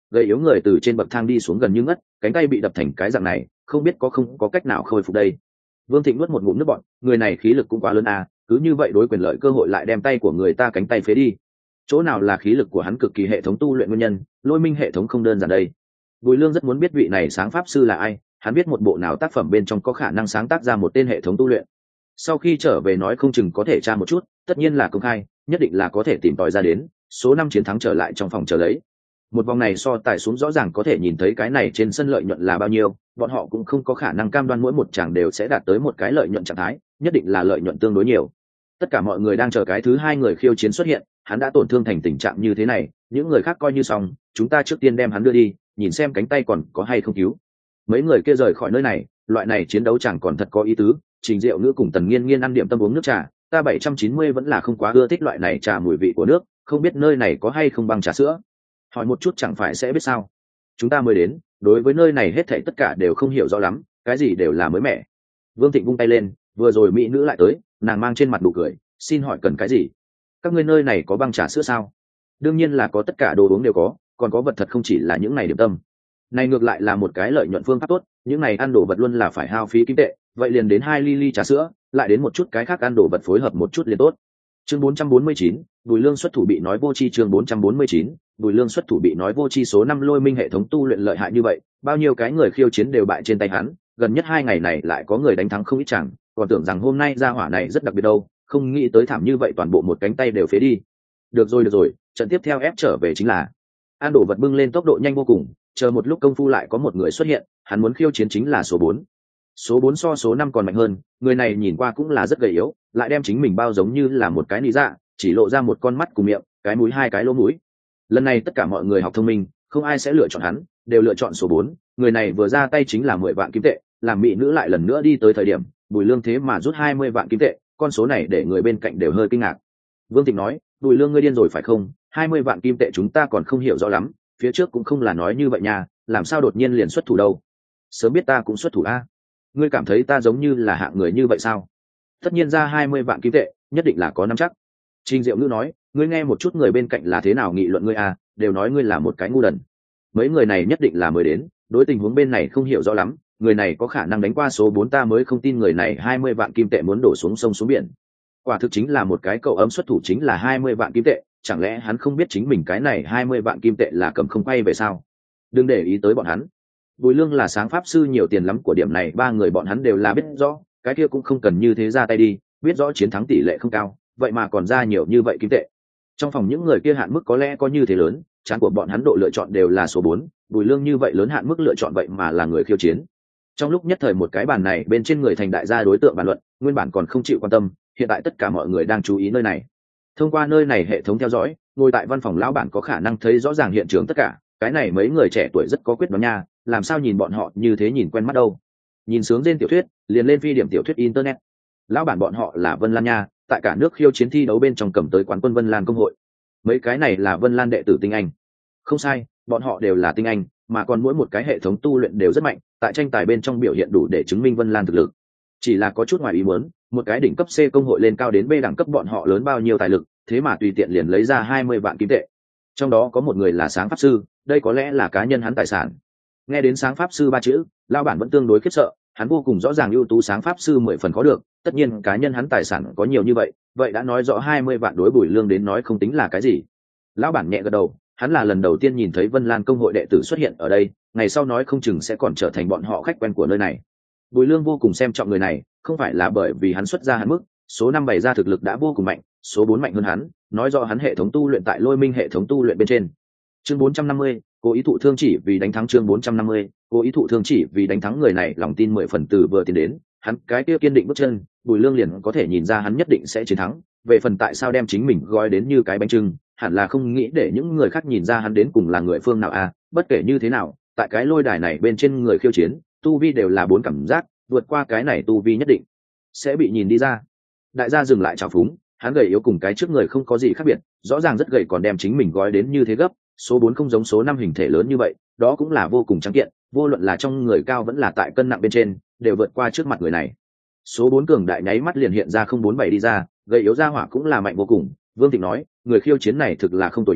gầy yếu người từ trên bậc thang đi xuống gần như ngất, cánh tay bị đập thành cái dạng này, không biết có không có cách nào khôi phục đây. Vương Thịnh nuốt một ngụm nước bọt, người này khí lực cũng quá lớn à, cứ như vậy đối quyền lợi cơ hội lại đem tay của người ta cánh tay phế đi. Chỗ nào là khí lực của hắn cực kỳ hệ thống tu luyện nguyên nhân, Lôi Minh hệ thống không đơn giản đây. Bùi Lương rất muốn biết vị này sáng pháp sư là ai, hắn biết một bộ nào tác phẩm bên trong có khả năng sáng tác ra một tên hệ thống tu luyện. Sau khi trở về nói không chừng có thể tra một chút, tất nhiên là công khai, nhất định là có thể tìm tòi ra đến, số năm chiến thắng trở lại trong phòng chờ lấy. Một vòng này so tài xuống rõ ràng có thể nhìn thấy cái này trên sân lợi nhuận là bao nhiêu, bọn họ cũng không có khả năng cam đoan mỗi một chàng đều sẽ đạt tới một cái lợi nhuận trạng thái, nhất định là lợi nhuận tương đối nhiều. Tất cả mọi người đang chờ cái thứ hai người khiêu chiến xuất hiện, hắn đã tổn thương thành tình trạng như thế này, những người khác coi như xong, chúng ta trước tiên đem hắn đưa đi, nhìn xem cánh tay còn có hay không cứu. Mấy người kia rời khỏi nơi này, loại này chiến đấu chẳng còn thật có ý tứ. Trình Diệu Nữ cùng Tần Nghiên Nghiên ăn điểm tâm uống nước trà, ta bảy trăm chín mươi vẫn là không quá ưa thích loại này trà mùi vị của nước, không biết nơi này có hay không băng trà sữa. Hỏi một chút chẳng phải sẽ biết sao? Chúng ta mới đến, đối với nơi này hết thảy tất cả đều không hiểu rõ lắm, cái gì đều là mới mẻ. Vương Thịnh vung tay lên, vừa rồi mỹ nữ lại tới, nàng mang trên mặt nụ cười, xin hỏi cần cái gì? Các ngươi nơi này có băng trà sữa sao? Đương nhiên là có, tất cả đồ uống đều có, còn có vật thật không chỉ là những này điểm tâm. Này ngược lại là một cái lợi nhuận phương pháp tốt, những này ăn đồ vật luôn là phải hao phí kim tệ, vậy liền đến hai ly ly trà sữa, lại đến một chút cái khác ăn đồ vật phối hợp một chút liền tốt. Chương bốn trăm bốn mươi chín, Bùi Lương xuất thủ bị nói vô chi. Chương bốn trăm bốn mươi chín, Bùi Lương xuất thủ bị nói vô chi. Số năm Lôi Minh hệ thống tu luyện lợi hại như vậy, bao nhiêu cái người khiêu chiến đều bại trên tay hắn, gần nhất hai ngày này lại có người đánh thắng không ít chẳng, còn tưởng rằng hôm nay ra hỏa này rất đặc biệt đâu, không nghĩ tới thảm như vậy toàn bộ một cánh tay đều phế đi. Được rồi được rồi, trận tiếp theo ép trở về chính là ăn đồ vật bưng lên tốc độ nhanh vô cùng, chờ một lúc công phu lại có một người xuất hiện, hắn muốn khiêu chiến chính là số bốn. Số bốn so số năm còn mạnh hơn, người này nhìn qua cũng là rất gầy yếu, lại đem chính mình bao giống như là một cái nị dạ, chỉ lộ ra một con mắt cùng miệng, cái mũi hai cái lỗ mũi. Lần này tất cả mọi người học thông minh, không ai sẽ lựa chọn hắn, đều lựa chọn số bốn. Người này vừa ra tay chính là mười vạn kim tệ, làm mỹ nữ lại lần nữa đi tới thời điểm, Bùi Lương thế mà rút hai mươi vạn kim tệ, con số này để người bên cạnh đều hơi kinh ngạc. Vương Tịnh nói, Bùi Lương ngươi điên rồi phải không? hai mươi vạn kim tệ chúng ta còn không hiểu rõ lắm, phía trước cũng không là nói như vậy nha, làm sao đột nhiên liền xuất thủ đâu? Sớm biết ta cũng xuất thủ a. Ngươi cảm thấy ta giống như là hạng người như vậy sao? Tất nhiên ra hai mươi vạn kim tệ, nhất định là có nắm chắc. Trình Diệu Ngữ nói, ngươi nghe một chút người bên cạnh là thế nào nghị luận ngươi a, đều nói ngươi là một cái ngu đần. Mấy người này nhất định là mới đến, đối tình huống bên này không hiểu rõ lắm, người này có khả năng đánh qua số bốn, ta mới không tin người này hai mươi vạn kim tệ muốn đổ xuống sông xuống biển. Quả thực chính là một cái cậu ấm xuất thủ chính là hai mươi vạn kim tệ, chẳng lẽ hắn không biết chính mình cái này hai mươi vạn kim tệ là cầm không quay về sao? Đừng để ý tới bọn hắn. Bùi Lương là sáng pháp sư nhiều tiền lắm, của điểm này ba người bọn hắn đều là biết rõ, cái kia cũng không cần như thế ra tay đi, biết rõ chiến thắng tỷ lệ không cao, vậy mà còn ra nhiều như vậy kim tệ. Trong phòng những người kia hạn mức có lẽ có như thế lớn, chán của bọn hắn độ lựa chọn đều là số bốn, Bùi Lương như vậy lớn hạn mức lựa chọn vậy mà là người khiêu chiến. Trong lúc nhất thời một cái bàn này bên trên người thành đại gia đối tượng bàn luận, nguyên bản còn không chịu quan tâm, hiện tại tất cả mọi người đang chú ý nơi này. Thông qua nơi này hệ thống theo dõi, ngồi tại văn phòng lão bản có khả năng thấy rõ ràng hiện trường tất cả, cái này mấy người trẻ tuổi rất có quyết đoán nha, làm sao nhìn bọn họ như thế nhìn quen mắt đâu. Nhìn sướng trên tiểu thuyết, liền lên phi điểm tiểu thuyết internet. Lão bản bọn họ là Vân Lan nha, tại cả nước khiêu chiến thi đấu bên trong cầm tới quán quân Vân Lan công hội. Mấy cái này là Vân Lan đệ tử tinh anh. Không sai, bọn họ đều là tinh anh, mà còn mỗi một cái hệ thống tu luyện đều rất mạnh, tại tranh tài bên trong biểu hiện đủ để chứng minh Vân Lan thực lực. Chỉ là có chút ngoài ý muốn, một cái đỉnh cấp C công hội lên cao đến B đẳng cấp bọn họ lớn bao nhiêu tài lực, thế mà tùy tiện liền lấy ra hai mươi vạn kim tệ. Trong đó có một người là sáng pháp sư, đây có lẽ là cá nhân hắn tài sản. Nghe đến sáng pháp sư ba chữ, lão bản vẫn tương đối khiếp sợ, hắn vô cùng rõ ràng ưu tú sáng pháp sư mười phần khó được, tất nhiên cá nhân hắn tài sản có nhiều như vậy, vậy đã nói rõ hai mươi vạn đối Bùi Lương đến nói không tính là cái gì. Lão bản nhẹ gật đầu, hắn là lần đầu tiên nhìn thấy Vân Lan công hội đệ tử xuất hiện ở đây, ngày sau nói không chừng sẽ còn trở thành bọn họ khách quen của nơi này. Bùi Lương vô cùng xem trọng người này, không phải là bởi vì hắn xuất ra hắn mức, số năm bày ra thực lực đã vô cùng mạnh, số bốn mạnh hơn hắn, nói rõ hắn hệ thống tu luyện tại Lôi Minh hệ thống tu luyện bên trên. Chương bốn trăm năm mươi, cố ý thụ thương chỉ vì đánh thắng. Chương bốn trăm năm mươi, cố ý thụ thương chỉ vì đánh thắng. Người này lòng tin mười phần từ vừa tiến đến, hắn cái kia kiên định bước chân, Bùi Lương liền có thể nhìn ra hắn nhất định sẽ chiến thắng. Về phần tại sao đem chính mình gói đến như cái bánh trưng, hẳn là không nghĩ để những người khác nhìn ra hắn đến cùng là người phương nào à, bất kể như thế nào, tại cái lôi đài này bên trên người khiêu chiến, tu vi đều là bốn cảm giác, vượt qua cái này tu vi nhất định sẽ bị nhìn đi ra. Đại gia dừng lại chào phúng, hắn gầy yếu cùng cái trước người không có gì khác biệt, rõ ràng rất gầy còn đem chính mình gói đến như thế gấp, số bốn không giống số năm hình thể lớn như vậy, đó cũng là vô cùng trắng kiện, vô luận là trong người cao vẫn là tại cân nặng bên trên, đều vượt qua trước mặt người này. Số bốn cường đại nháy mắt liền hiện ra không bốn bảy đi ra, gầy yếu ra hỏa cũng là mạnh vô cùng. Vương Thịnh nói, người khiêu chiến này thực là không tồi nha,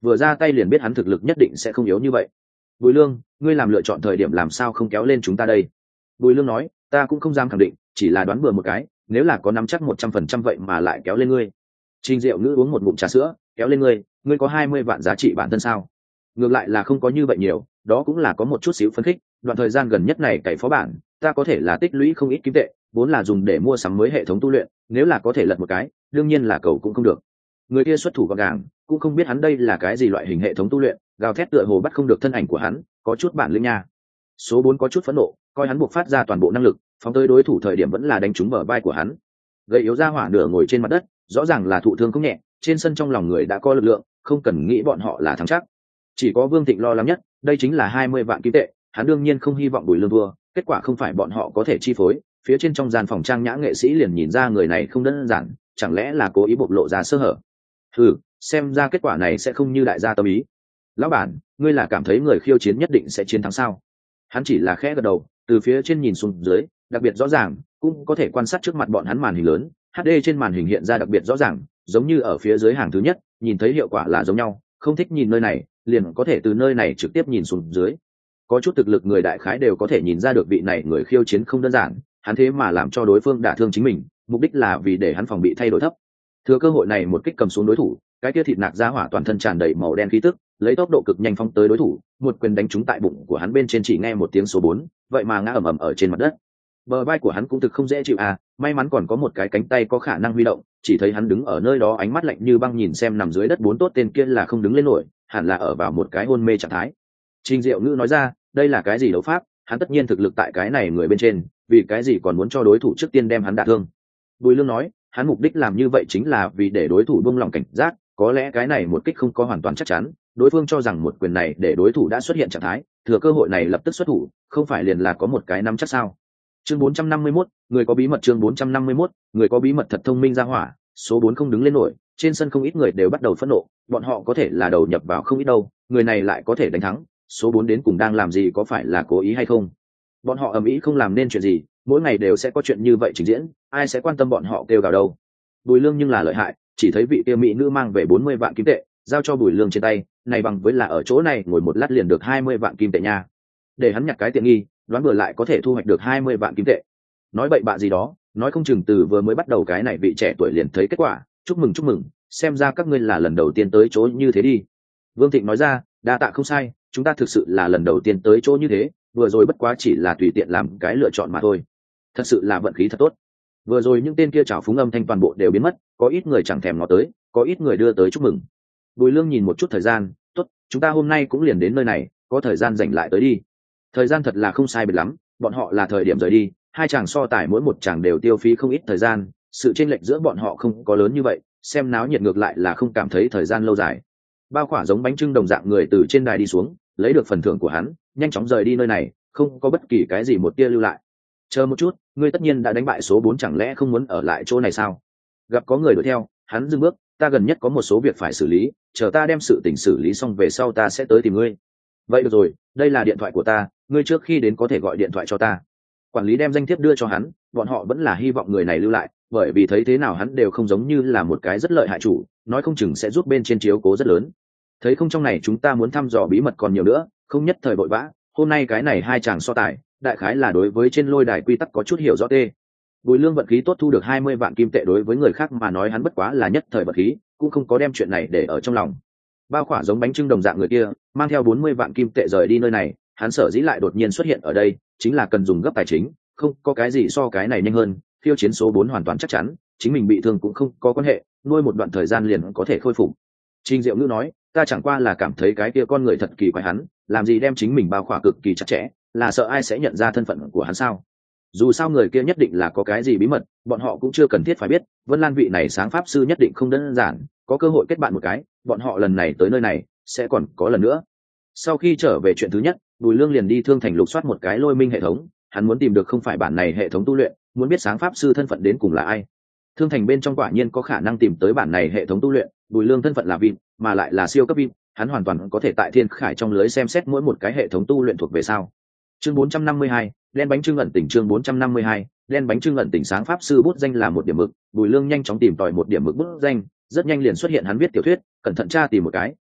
vừa ra tay liền biết hắn thực lực nhất định sẽ không yếu như vậy. Bùi Lương, ngươi làm lựa chọn thời điểm làm sao không kéo lên chúng ta đây? Bùi Lương nói, ta cũng không dám khẳng định, chỉ là đoán bừa một cái, nếu là có nắm chắc một trăm phần trăm vậy mà lại kéo lên ngươi. Trình Diệu Ngữ uống một ngụm trà sữa, kéo lên ngươi, ngươi có hai mươi vạn giá trị bản thân sao? Ngược lại là không có như vậy nhiều, đó cũng là có một chút xíu phấn khích, đoạn thời gian gần nhất này cày phó bản, ta có thể là tích lũy không ít kim tệ, vốn là dùng để mua sắm mới hệ thống tu luyện, nếu là có thể lật một cái, đương nhiên là cầu cũng không được. Người kia xuất thủ gọn gàng, cũng không biết hắn đây là cái gì loại hình hệ thống tu luyện, gào thét tựa hồ bắt không được thân ảnh của hắn, có chút bản lĩnh nha. Số bốn có chút phẫn nộ, coi hắn buộc phát ra toàn bộ năng lực, phóng tới đối thủ thời điểm vẫn là đánh trúng bờ vai của hắn. Gầy yếu ra hỏa nửa ngồi trên mặt đất, rõ ràng là thụ thương không nhẹ, trên sân trong lòng người đã có lực lượng, không cần nghĩ bọn họ là thắng chắc. Chỉ có Vương Thịnh lo lắng nhất, đây chính là hai mươi vạn kim tệ, hắn đương nhiên không hy vọng Bùi Lương thua, kết quả không phải bọn họ có thể chi phối, phía trên trong gian phòng trang nhã nghệ sĩ liền nhìn ra người này không đơn giản, chẳng lẽ là cố ý bộc lộ ra sơ hở. Ừ, xem ra kết quả này sẽ không như đại gia tâm ý. Lão bản, ngươi là cảm thấy người khiêu chiến nhất định sẽ chiến thắng sao? Hắn chỉ là khẽ gật đầu, từ phía trên nhìn xuống dưới, đặc biệt rõ ràng, cũng có thể quan sát trước mặt bọn hắn màn hình lớn, hát đê trên màn hình hiện ra đặc biệt rõ ràng, giống như ở phía dưới hàng thứ nhất, nhìn thấy hiệu quả là giống nhau, không thích nhìn nơi này, liền có thể từ nơi này trực tiếp nhìn xuống dưới. Có chút thực lực người đại khái đều có thể nhìn ra được vị này người khiêu chiến không đơn giản, hắn thế mà làm cho đối phương đả thương chính mình, mục đích là vì để hắn phòng bị thay đổi thấp. Thừa cơ hội này một kích cầm xuống đối thủ, cái kia thịt nạc ra hỏa toàn thân tràn đầy màu đen khí tức, lấy tốc độ cực nhanh phóng tới đối thủ, một quyền đánh trúng tại bụng của hắn bên trên, chỉ nghe một tiếng số bốn, vậy mà ngã ầm ầm ở trên mặt đất. Bờ vai của hắn cũng thực không dễ chịu à, may mắn còn có một cái cánh tay có khả năng huy động, chỉ thấy hắn đứng ở nơi đó ánh mắt lạnh như băng nhìn xem nằm dưới đất bốn tốt tên kia là không đứng lên nổi, hẳn là ở vào một cái hôn mê trạng thái. Trình Diệu Ngữ nói ra, đây là cái gì đấu pháp, hắn tất nhiên thực lực tại cái này người bên trên, vì cái gì còn muốn cho đối thủ trước tiên đem hắn đả thương. Bùi Lương nói, hắn mục đích làm như vậy chính là vì để đối thủ buông lòng cảnh giác, có lẽ cái này một kích không có hoàn toàn chắc chắn, đối phương cho rằng một quyền này để đối thủ đã xuất hiện trạng thái, thừa cơ hội này lập tức xuất thủ, không phải liền là có một cái nắm chắc sao? Chương bốn trăm năm mươi mốt, người có bí mật. Chương bốn trăm năm mươi mốt, người có bí mật thật thông minh ra hỏa, số bốn không đứng lên nổi, trên sân không ít người đều bắt đầu phẫn nộ, bọn họ có thể là đầu nhập vào không ít đâu, người này lại có thể đánh thắng, số bốn đến cùng đang làm gì, có phải là cố ý hay không? Bọn họ ầm ĩ không làm nên chuyện gì, mỗi ngày đều sẽ có chuyện như vậy trình diễn, ai sẽ quan tâm bọn họ kêu gào đâu. Bùi Lương nhưng là lợi hại, chỉ thấy vị kia mỹ nữ mang về bốn mươi vạn kim tệ, giao cho Bùi Lương trên tay, này bằng với là ở chỗ này ngồi một lát liền được hai mươi vạn kim tệ nha. Để hắn nhặt cái tiện nghi, đoán bừa lại có thể thu hoạch được hai mươi vạn kim tệ. Nói bậy bạ gì đó, nói không chừng từ vừa mới bắt đầu cái này vị trẻ tuổi liền thấy kết quả, chúc mừng chúc mừng, xem ra các ngươi là lần đầu tiên tới chỗ như thế đi. Vương Thịnh nói ra, đa tạ không sai, chúng ta thực sự là lần đầu tiên tới chỗ như thế, vừa rồi bất quá chỉ là tùy tiện làm cái lựa chọn mà thôi. Thật sự là vận khí thật tốt. Vừa rồi những tên kia trào phúng âm thanh toàn bộ đều biến mất, có ít người chẳng thèm ngó tới, có ít người đưa tới chúc mừng. Bùi Lương nhìn một chút thời gian, tốt, chúng ta hôm nay cũng liền đến nơi này, có thời gian rảnh lại tới đi. Thời gian thật là không sai biệt lắm, bọn họ là thời điểm rời đi, hai chàng so tài mỗi một chàng đều tiêu phí không ít thời gian, sự chênh lệch giữa bọn họ không có lớn như vậy, xem náo nhiệt ngược lại là không cảm thấy thời gian lâu dài. Bao khỏa giống bánh trưng đồng dạng người từ trên đài đi xuống, lấy được phần thưởng của hắn, nhanh chóng rời đi nơi này, không có bất kỳ cái gì một tia lưu lại. Chờ một chút, ngươi tất nhiên đã đánh bại số bốn, chẳng lẽ không muốn ở lại chỗ này sao? Gặp có người đuổi theo, hắn dừng bước, ta gần nhất có một số việc phải xử lý, chờ ta đem sự tình xử lý xong về sau ta sẽ tới tìm ngươi. Vậy được rồi, đây là điện thoại của ta, ngươi trước khi đến có thể gọi điện thoại cho ta. Quản lý đem danh thiếp đưa cho hắn, bọn họ vẫn là hy vọng người này lưu lại, bởi vì thấy thế nào hắn đều không giống như là một cái rất lợi hại chủ, nói không chừng sẽ giúp bên trên chiếu cố rất lớn. Thấy không, trong này chúng ta muốn thăm dò bí mật còn nhiều nữa, không nhất thời vội vã, hôm nay cái này hai chàng so tài, đại khái là đối với trên lôi đài quy tắc có chút hiểu rõ tê. Bùi Lương vận khí tốt thu được hai mươi vạn kim tệ, đối với người khác mà nói hắn bất quá là nhất thời vận khí, cũng không có đem chuyện này để ở trong lòng. Bao khỏa giống bánh trưng đồng dạng người kia, mang theo bốn mươi vạn kim tệ rời đi nơi này, hắn sở dĩ lại đột nhiên xuất hiện ở đây, chính là cần dùng gấp tài chính, không có cái gì so cái này nhanh hơn, phiêu chiến số bốn hoàn toàn chắc chắn, chính mình bị thương cũng không có quan hệ, nuôi một đoạn thời gian liền có thể khôi phục. Trình Diệu Ngữ nói, ta chẳng qua là cảm thấy cái kia con người thật kỳ quái, hắn làm gì đem chính mình bao khỏa cực kỳ chặt chẽ, là sợ ai sẽ nhận ra thân phận của hắn sao? Dù sao người kia nhất định là có cái gì bí mật, bọn họ cũng chưa cần thiết phải biết. Vân Lan vị này sáng pháp sư nhất định không đơn giản, có cơ hội kết bạn một cái, bọn họ lần này tới nơi này sẽ còn có lần nữa. Sau khi trở về chuyện thứ nhất, Bùi Lương liền đi Thương Thành lục soát một cái lôi minh hệ thống, hắn muốn tìm được không phải bản này hệ thống tu luyện, muốn biết sáng pháp sư thân phận đến cùng là ai. Thương Thành bên trong quả nhiên có khả năng tìm tới bản này hệ thống tu luyện, Bùi Lương thân phận là vin, mà lại là siêu cấp vin, hắn hoàn toàn có thể tại Thiên Khải trong lưới xem xét mỗi một cái hệ thống tu luyện thuộc về sao. Chương bốn trăm năm mươi hai, đen bánh trưng ẩn tình. Chương bốn trăm năm mươi hai, đen bánh trưng ẩn tình. Sáng pháp sư bút danh là một điểm mực, Bùi Lương nhanh chóng tìm tòi một điểm mực bút danh, rất nhanh liền xuất hiện hắn viết tiểu thuyết, cẩn thận tra tìm một cái,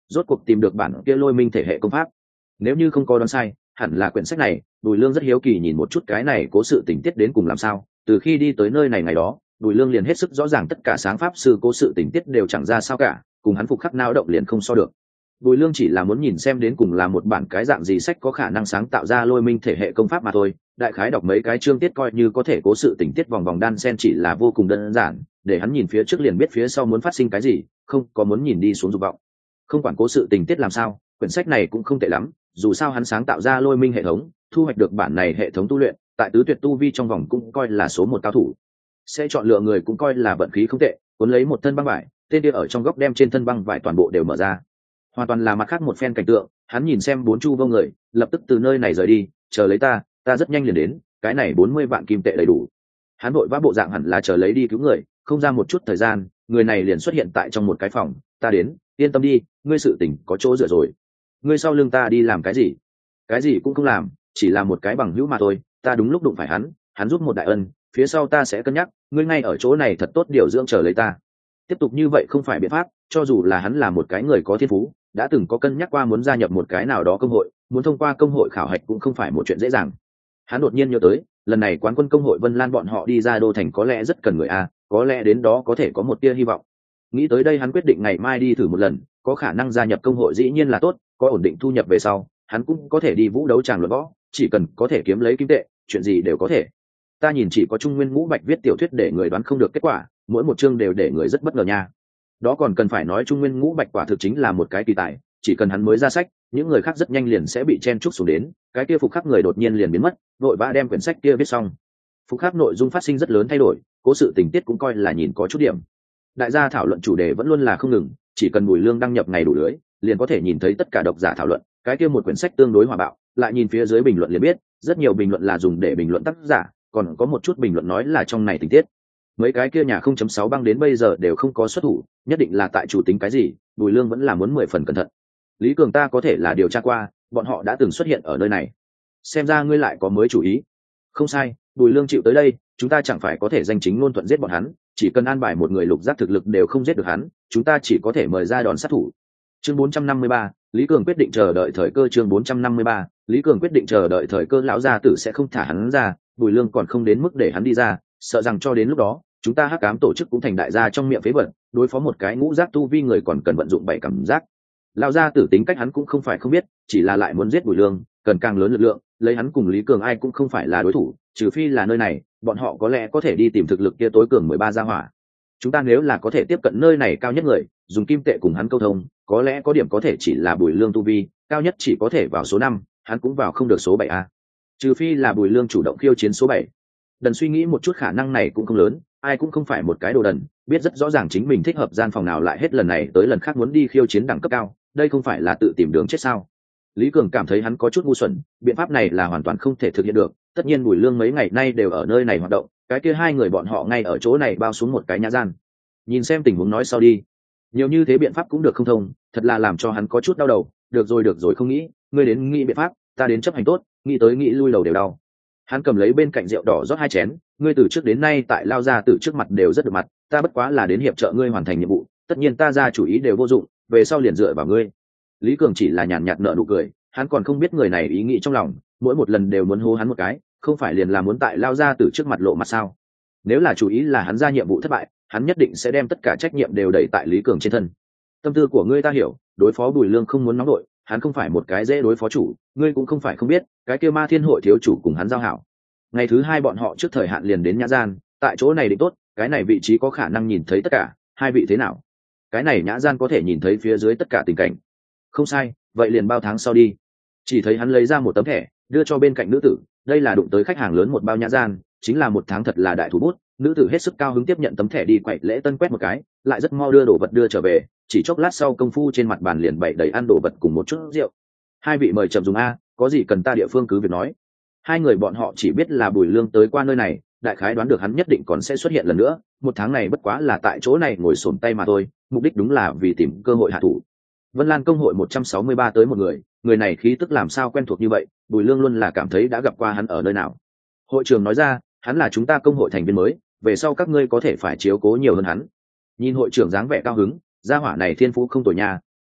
rốt cuộc tìm được bản kia lôi minh thể hệ công pháp. Nếu như không có đoán sai, hẳn là quyển sách này. Bùi Lương rất hiếu kỳ nhìn một chút cái này cố sự tình tiết đến cùng làm sao. Từ khi đi tới nơi này ngày đó, Bùi Lương liền hết sức rõ ràng tất cả sáng pháp sư cố sự tình tiết đều chẳng ra sao cả, cùng hắn phục khắc nao động liền không so được. Bùi Lương chỉ là muốn nhìn xem đến cùng là một bản cái dạng gì sách có khả năng sáng tạo ra lôi minh thể hệ công pháp mà thôi. Đại khái đọc mấy cái chương tiết coi như có thể cố sự tình tiết vòng vòng đan xen chỉ là vô cùng đơn giản, để hắn nhìn phía trước liền biết phía sau muốn phát sinh cái gì, không có muốn nhìn đi xuống dục vọng. Không quản cố sự tình tiết làm sao, quyển sách này cũng không tệ lắm, dù sao hắn sáng tạo ra lôi minh hệ thống, thu hoạch được bản này hệ thống tu luyện, tại tứ tuyệt tu vi trong vòng cũng coi là số một cao thủ. Sẽ chọn lựa người cũng coi là vận khí không tệ, cuốn lấy một thân băng vải, tên kia ở trong góc đem trên thân băng vải toàn bộ đều mở ra. Hoàn toàn là mặt khác một phen cảnh tượng, hắn nhìn xem bốn chu vô người, lập tức từ nơi này rời đi, chờ lấy ta, ta rất nhanh liền đến, cái này bốn mươi vạn kim tệ đầy đủ. Hắn vội vã bộ dạng hẳn là chờ lấy đi cứu người, không ra một chút thời gian, người này liền xuất hiện tại trong một cái phòng, ta đến, yên tâm đi, ngươi sự tình có chỗ dựa rồi. Ngươi sau lưng ta đi làm cái gì? Cái gì cũng không làm, chỉ là một cái bằng hữu mà thôi, ta đúng lúc đụng phải hắn, hắn giúp một đại ân, phía sau ta sẽ cân nhắc, ngươi ngay ở chỗ này thật tốt điều dưỡng chờ lấy ta. Tiếp tục như vậy không phải biện pháp, cho dù là hắn là một cái người có thiên phú, đã từng có cân nhắc qua muốn gia nhập một cái nào đó công hội, muốn thông qua công hội khảo hạch cũng không phải một chuyện dễ dàng. Hắn đột nhiên nhớ tới, lần này quán quân công hội Vân Lan bọn họ đi ra đô thành có lẽ rất cần người a, có lẽ đến đó có thể có một tia hy vọng. Nghĩ tới đây hắn quyết định ngày mai đi thử một lần, có khả năng gia nhập công hội dĩ nhiên là tốt, có ổn định thu nhập về sau, hắn cũng có thể đi vũ đấu tràng luận võ, chỉ cần có thể kiếm lấy kim tệ, chuyện gì đều có thể. Ta nhìn chỉ có Trung Nguyên Ngũ Bạch viết tiểu thuyết để người đoán không được kết quả, mỗi một chương đều để người rất bất ngờ nha. Đó còn cần phải nói Trung Nguyên Ngũ Bạch quả thực chính là một cái kỳ tài, chỉ cần hắn mới ra sách, những người khác rất nhanh liền sẽ bị chen chúc xuống đến, cái kia phục khắc người đột nhiên liền biến mất, vội vã đem quyển sách kia viết xong. Phục khắc nội dung phát sinh rất lớn thay đổi, cố sự tình tiết cũng coi là nhìn có chút điểm. Đại gia thảo luận chủ đề vẫn luôn là không ngừng, chỉ cần Bùi Lương đăng nhập ngày đủ lưới, liền có thể nhìn thấy tất cả độc giả thảo luận, cái kia một quyển sách tương đối hòa bạo, lại nhìn phía dưới bình luận liền biết, rất nhiều bình luận là dùng để bình luận tác giả, còn có một chút bình luận nói là trong này tình tiết. Mấy cái kia nhà không chấm sáu băng đến bây giờ đều không có xuất thủ, nhất định là tại chủ tính cái gì, Bùi Lương vẫn là muốn mười phần cẩn thận. Lý Cường ta có thể là điều tra qua, bọn họ đã từng xuất hiện ở nơi này. Xem ra ngươi lại có mới chủ ý. Không sai, Bùi Lương chịu tới đây, chúng ta chẳng phải có thể danh chính ngôn thuận giết bọn hắn, chỉ cần an bài một người lục giác thực lực đều không giết được hắn, chúng ta chỉ có thể mời ra đòn sát thủ. Chương bốn trăm năm mươi ba, Lý Cường quyết định chờ đợi thời cơ. Chương bốn trăm năm mươi ba, Lý Cường quyết định chờ đợi thời cơ. Lão gia tử sẽ không thả hắn ra, Bùi Lương còn không đến mức để hắn đi ra, sợ rằng cho đến lúc đó, chúng ta hắc ám tổ chức cũng thành đại gia trong miệng phế vật, đối phó một cái ngũ giác tu vi người còn cần vận dụng bảy cảm giác. Lão gia tử tính cách hắn cũng không phải không biết, chỉ là lại muốn giết Bùi Lương, cần càng lớn lực lượng, lấy hắn cùng Lý Cường ai cũng không phải là đối thủ, trừ phi là nơi này, bọn họ có lẽ có thể đi tìm thực lực kia tối cường mười ba gia hỏa. Chúng ta nếu là có thể tiếp cận nơi này cao nhất người, dùng kim tệ cùng hắn câu thông, có lẽ có điểm có thể chỉ là Bùi Lương tu vi, cao nhất chỉ có thể vào số năm, hắn cũng vào không được số bảy a. Trừ phi là Bùi Lương chủ động khiêu chiến số bảy. Đần suy nghĩ một chút khả năng này cũng không lớn, ai cũng không phải một cái đồ đần, biết rất rõ ràng chính mình thích hợp gian phòng nào lại hết lần này tới lần khác muốn đi khiêu chiến đẳng cấp cao, đây không phải là tự tìm đường chết sao? Lý Cường cảm thấy hắn có chút ngu xuẩn, biện pháp này là hoàn toàn không thể thực hiện được, tất nhiên Bùi Lương mấy ngày nay đều ở nơi này hoạt động, cái kia hai người bọn họ ngay ở chỗ này bao xuống một cái nhã gian. Nhìn xem tình huống nói sau đi. Nhiều như thế biện pháp cũng được không thông, thật là làm cho hắn có chút đau đầu, được rồi được rồi không nghĩ, ngươi đến nghĩ biện pháp, ta đến chấp hành tốt, nghĩ tới nghĩ lui đầu đều đau. Hắn cầm lấy bên cạnh rượu đỏ rót hai chén, ngươi từ trước đến nay tại Lao gia tử trước mặt đều rất được mặt, ta bất quá là đến hiệp trợ ngươi hoàn thành nhiệm vụ, tất nhiên ta ra chủ ý đều vô dụng, về sau liền dựa vào ngươi. Lý Cường chỉ là nhàn nhạt nở nụ cười, hắn còn không biết người này ý nghĩ trong lòng, mỗi một lần đều muốn hô hắn một cái, không phải liền là muốn tại Lao gia tử trước mặt lộ mặt sao? Nếu là chủ ý là hắn ra nhiệm vụ thất bại, hắn nhất định sẽ đem tất cả trách nhiệm đều đẩy tại Lý Cường trên thân. Tâm tư của ngươi ta hiểu, đối phó Bùi Lương không muốn nóng đội, hắn không phải một cái dễ đối phó chủ, ngươi cũng không phải không biết, cái kia Ma Thiên hội thiếu chủ cùng hắn giao hảo. Ngày thứ hai bọn họ trước thời hạn liền đến nhã gian, tại chỗ này định tốt, cái này vị trí có khả năng nhìn thấy tất cả, hai vị thế nào? Cái này nhã gian có thể nhìn thấy phía dưới tất cả tình cảnh. Không sai, vậy liền bao tháng sau đi. Chỉ thấy hắn lấy ra một tấm thẻ, đưa cho bên cạnh nữ tử, đây là đụng tới khách hàng lớn một bao nhã gian, chính là một tháng thật là đại thủ bút. Nữ tử hết sức cao hứng tiếp nhận tấm thẻ đi quậy lễ tân quét một cái, lại rất mau đưa đồ vật đưa trở về, chỉ chốc lát sau công phu trên mặt bàn liền bày đầy ăn đồ vật cùng một chút rượu. Hai vị mời chậm dùng a, có gì cần ta địa phương cứ việc nói. Hai người bọn họ chỉ biết là Bùi Lương tới qua nơi này, đại khái đoán được hắn nhất định còn sẽ xuất hiện lần nữa, một tháng này bất quá là tại chỗ này ngồi xổm tay mà thôi, mục đích đúng là vì tìm cơ hội hạ thủ. Vân Lan công hội một trăm sáu mươi ba tới một người, người này khí tức làm sao quen thuộc như vậy, Bùi Lương luôn là cảm thấy đã gặp qua hắn ở nơi nào. Hội trưởng nói ra, hắn là chúng ta công hội thành viên mới, về sau các ngươi có thể phải chiếu cố nhiều hơn hắn. Nhìn hội trưởng dáng vẻ cao hứng, gia hỏa này thiên phú không tồi nha,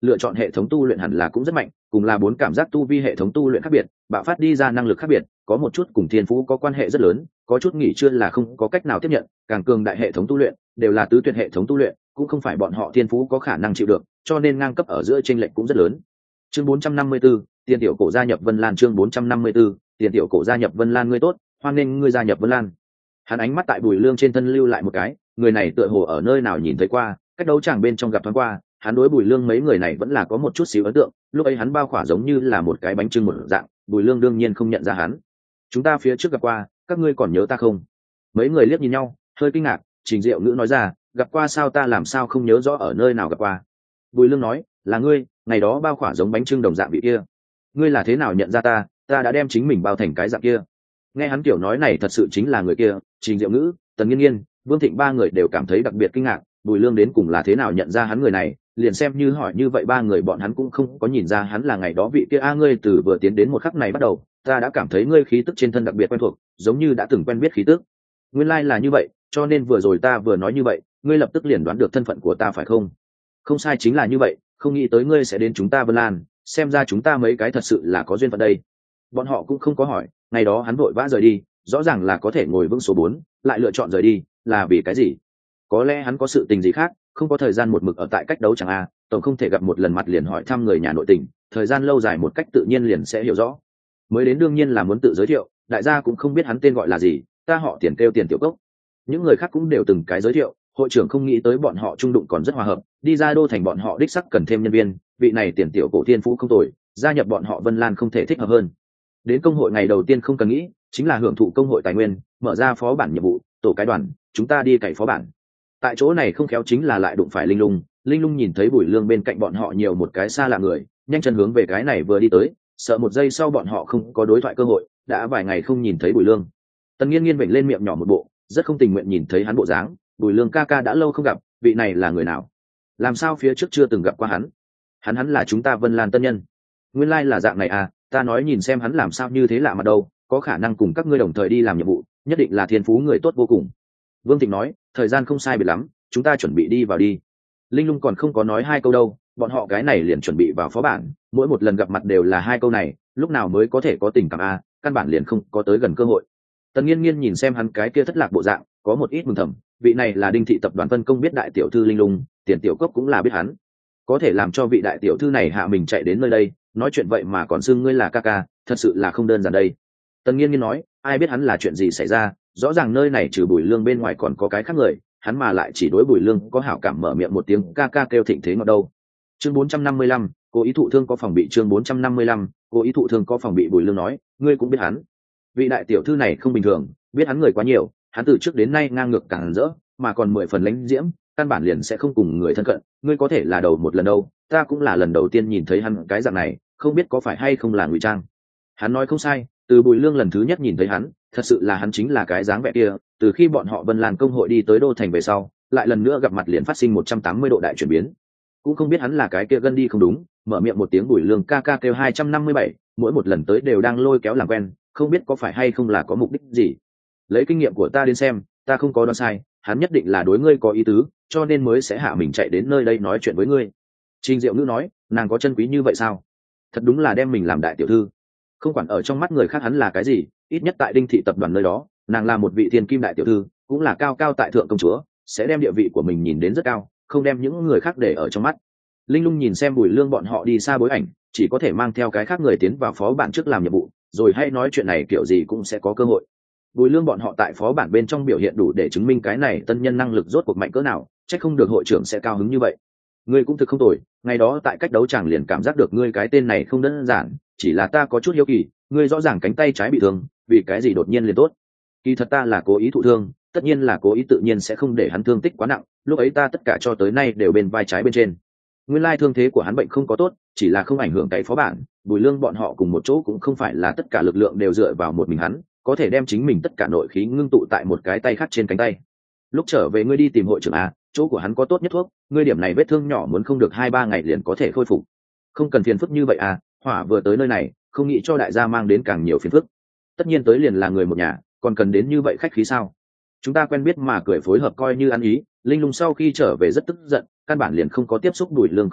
lựa chọn hệ thống tu luyện hẳn là cũng rất mạnh, cùng là bốn cảm giác tu vi hệ thống tu luyện khác biệt, bạo phát đi ra năng lực khác biệt, có một chút cùng thiên phú có quan hệ rất lớn, có chút nghỉ trưa là không có cách nào tiếp nhận, càng cường đại hệ thống tu luyện đều là tứ tuyệt hệ thống tu luyện, cũng không phải bọn họ thiên phú có khả năng chịu được, cho nên ngang cấp ở giữa chênh lệch cũng rất lớn. Chương bốn trăm năm mươi 4, tiền tiểu cổ gia nhập Vân Lan. Chương bốn trăm năm mươi 4, tiền tiểu cổ gia nhập Vân Lan. Ngươi tốt, hoan nghênh ngươi gia nhập Vân Lan. Hắn ánh mắt tại Bùi Lương trên thân lưu lại một cái, người này tựa hồ ở nơi nào nhìn thấy qua, cách đấu chẳng bên trong gặp thoáng qua, hắn đối Bùi Lương mấy người này vẫn là có một chút xíu ấn tượng, lúc ấy hắn bao khỏa giống như là một cái bánh trưng một dạng, Bùi Lương đương nhiên không nhận ra hắn. Chúng ta phía trước gặp qua, các ngươi còn nhớ ta không? Mấy người liếc nhìn nhau, hơi kinh ngạc, Trình Diệu Ngữ nói ra, gặp qua sao, ta làm sao không nhớ rõ ở nơi nào gặp qua. Bùi Lương nói, là ngươi, ngày đó bao khỏa giống bánh trưng đồng dạng vị kia. Ngươi là thế nào nhận ra ta, ta đã đem chính mình bao thành cái dạng kia. Nghe hắn kiểu nói này thật sự chính là người kia, Trình Diệu Ngữ, Tần Nghiên Nghiên, Vương Thịnh ba người đều cảm thấy đặc biệt kinh ngạc, Bùi Lương đến cùng là thế nào nhận ra hắn người này, liền xem như hỏi như vậy ba người bọn hắn cũng không có nhìn ra hắn là ngày đó vị kia. A ngươi từ vừa tiến đến một khắc này bắt đầu, ta đã cảm thấy ngươi khí tức trên thân đặc biệt quen thuộc, giống như đã từng quen biết khí tức. Nguyên lai like là như vậy, cho nên vừa rồi ta vừa nói như vậy, ngươi lập tức liền đoán được thân phận của ta phải không? Không sai, chính là như vậy, không nghĩ tới ngươi sẽ đến chúng ta Vân Lan, xem ra chúng ta mấy cái thật sự là có duyên phận đây. Bọn họ cũng không có hỏi, ngày đó hắn vội vã rời đi, rõ ràng là có thể ngồi vững số bốn, lại lựa chọn rời đi, là vì cái gì? Có lẽ hắn có sự tình gì khác, không có thời gian một mực ở tại cách đấu chẳng a, tổng không thể gặp một lần mặt liền hỏi thăm người nhà nội tình, thời gian lâu dài một cách tự nhiên liền sẽ hiểu rõ. Mới đến đương nhiên là muốn tự giới thiệu, đại gia cũng không biết hắn tên gọi là gì, ta họ Tiền kêu Tiền Tiểu Cốc. Những người khác cũng đều từng cái giới thiệu, hội trưởng không nghĩ tới bọn họ trung đụng còn rất hòa hợp, đi ra đô thành bọn họ đích sắc cần thêm nhân viên, vị này Tiền Tiểu Cổ thiên phú không tồi, gia nhập bọn họ Vân Lan không thể thích hợp hơn. Đến công hội ngày đầu tiên không cần nghĩ, chính là hưởng thụ công hội tài nguyên, mở ra phó bản nhiệm vụ, tổ cái đoàn, chúng ta đi cày phó bản. Tại chỗ này không khéo chính là lại đụng phải Linh Lung, Linh Lung nhìn thấy Bùi Lương bên cạnh bọn họ nhiều một cái xa lạ người, nhanh chân hướng về cái này vừa đi tới, sợ một giây sau bọn họ không có đối thoại cơ hội, đã vài ngày không nhìn thấy Bùi Lương. Tần Nghiên Nghiên vểnh lên miệng nhỏ một bộ, rất không tình nguyện nhìn thấy hắn bộ dáng, Bùi Lương ca ca đã lâu không gặp, vị này là người nào? Làm sao phía trước chưa từng gặp qua hắn? Hắn hắn là chúng ta Vân Lan tân nhân. Nguyên lai like là dạng này à, ta nói nhìn xem hắn làm sao như thế lạ mặt đâu, có khả năng cùng các ngươi đồng thời đi làm nhiệm vụ, nhất định là thiên phú người tốt vô cùng. Vương Thịnh nói, thời gian không sai biệt lắm, chúng ta chuẩn bị đi vào đi. Linh Lung còn không có nói hai câu đâu, bọn họ cái này liền chuẩn bị vào phó bản, mỗi một lần gặp mặt đều là hai câu này, lúc nào mới có thể có tình cảm a, căn bản liền không có tới gần cơ hội. Tần Nghiên Nghiên nhìn xem hắn cái kia thất lạc bộ dạng, có một ít mừng thầm, vị này là Đinh thị tập đoàn phân công biết đại tiểu thư Linh Lung, Tiền Tiểu Cốc cũng là biết hắn, có thể làm cho vị đại tiểu thư này hạ mình chạy đến nơi đây, nói chuyện vậy mà còn xưng ngươi là ca ca, thật sự là không đơn giản đây. Tần Nghiên Nghiên nói, ai biết hắn là chuyện gì xảy ra, rõ ràng nơi này trừ Bùi Lương bên ngoài còn có cái khác người, hắn mà lại chỉ đối Bùi Lương có hảo cảm, mở miệng một tiếng ca ca kêu thịnh thế ngọt đâu. Chương bốn trăm năm mươi lăm, cố ý thụ thương có phòng bị. Chương bốn trăm năm mươi lăm, cố ý thụ thương có phòng bị. Bùi Lương nói, ngươi cũng biết hắn. Vị đại tiểu thư này không bình thường, biết hắn người quá nhiều, hắn từ trước đến nay ngang ngược càng rỡ, mà còn mười phần lãnh diễm, căn bản liền sẽ không cùng người thân cận, ngươi có thể là đầu một lần đâu, ta cũng là lần đầu tiên nhìn thấy hắn cái dạng này, không biết có phải hay không là ngụy trang. Hắn nói không sai, từ Bùi Lương lần thứ nhất nhìn thấy hắn, thật sự là hắn chính là cái dáng vẻ kia, từ khi bọn họ Vân Lan công hội đi tới đô thành về sau, lại lần nữa gặp mặt liền phát sinh một trăm tám mươi độ đại chuyển biến. Cũng không biết hắn là cái kia gân đi không đúng, mở miệng một tiếng Bùi Lương ca ca kêu hai trăm năm mươi bảy, mỗi một lần tới đều đang lôi kéo làm quen, không biết có phải hay không là có mục đích gì. Lấy kinh nghiệm của ta đến xem, ta không có đoán sai, hắn nhất định là đối ngươi có ý tứ, cho nên mới sẽ hạ mình chạy đến nơi đây nói chuyện với ngươi. Trình Diệu Ngữ nói, nàng có chân quý như vậy sao? Thật đúng là đem mình làm đại tiểu thư. Không quản ở trong mắt người khác hắn là cái gì, ít nhất tại Đinh thị tập đoàn nơi đó, nàng là một vị thiên kim đại tiểu thư, cũng là cao cao tại thượng công chúa, sẽ đem địa vị của mình nhìn đến rất cao, không đem những người khác để ở trong mắt. Linh Lung nhìn xem Bùi Lương bọn họ đi xa bối ảnh, chỉ có thể mang theo cái khác người tiến vào phó bản trước làm nhiệm vụ, rồi hay nói chuyện này kiểu gì cũng sẽ có cơ hội. Bùi Lương bọn họ tại phó bản bên trong biểu hiện đủ để chứng minh cái này tân nhân năng lực rốt cuộc mạnh cỡ nào, chắc không được hội trưởng sẽ cao hứng như vậy. Ngươi cũng thực không tồi, ngày đó tại cách đấu tràng liền cảm giác được ngươi cái tên này không đơn giản, chỉ là ta có chút hiếu kỳ, ngươi rõ ràng cánh tay trái bị thương, vì cái gì đột nhiên liền tốt? Kỳ thật ta là cố ý thụ thương, tất nhiên là cố ý, tự nhiên sẽ không để hắn thương tích quá nặng, lúc ấy ta tất cả cho tới nay đều bên vai trái bên trên. Nguyên lai thương thế của hắn bệnh không có tốt, chỉ là không ảnh hưởng cái phó bản, Bùi Lương bọn họ cùng một chỗ cũng không phải là tất cả lực lượng đều dựa vào một mình hắn, có thể đem chính mình tất cả nội khí ngưng tụ tại một cái tay khác trên cánh tay. Lúc trở về ngươi đi tìm hội trưởng à, chỗ của hắn có tốt nhất thuốc, ngươi điểm này vết thương nhỏ muốn không được hai ba ngày liền có thể khôi phục. Không cần phiền phức như vậy à, Hỏa vừa tới nơi này, không nghĩ cho đại gia mang đến càng nhiều phiền phức. Tất nhiên tới liền là người một nhà, còn cần đến như vậy khách khí sao? Chúng ta quen biết mà cười phối hợp coi như ăn ý. Linh Lung sau khi trở về rất tức giận, căn bản liền không có tiếp xúc Bùi Lương cơ hội,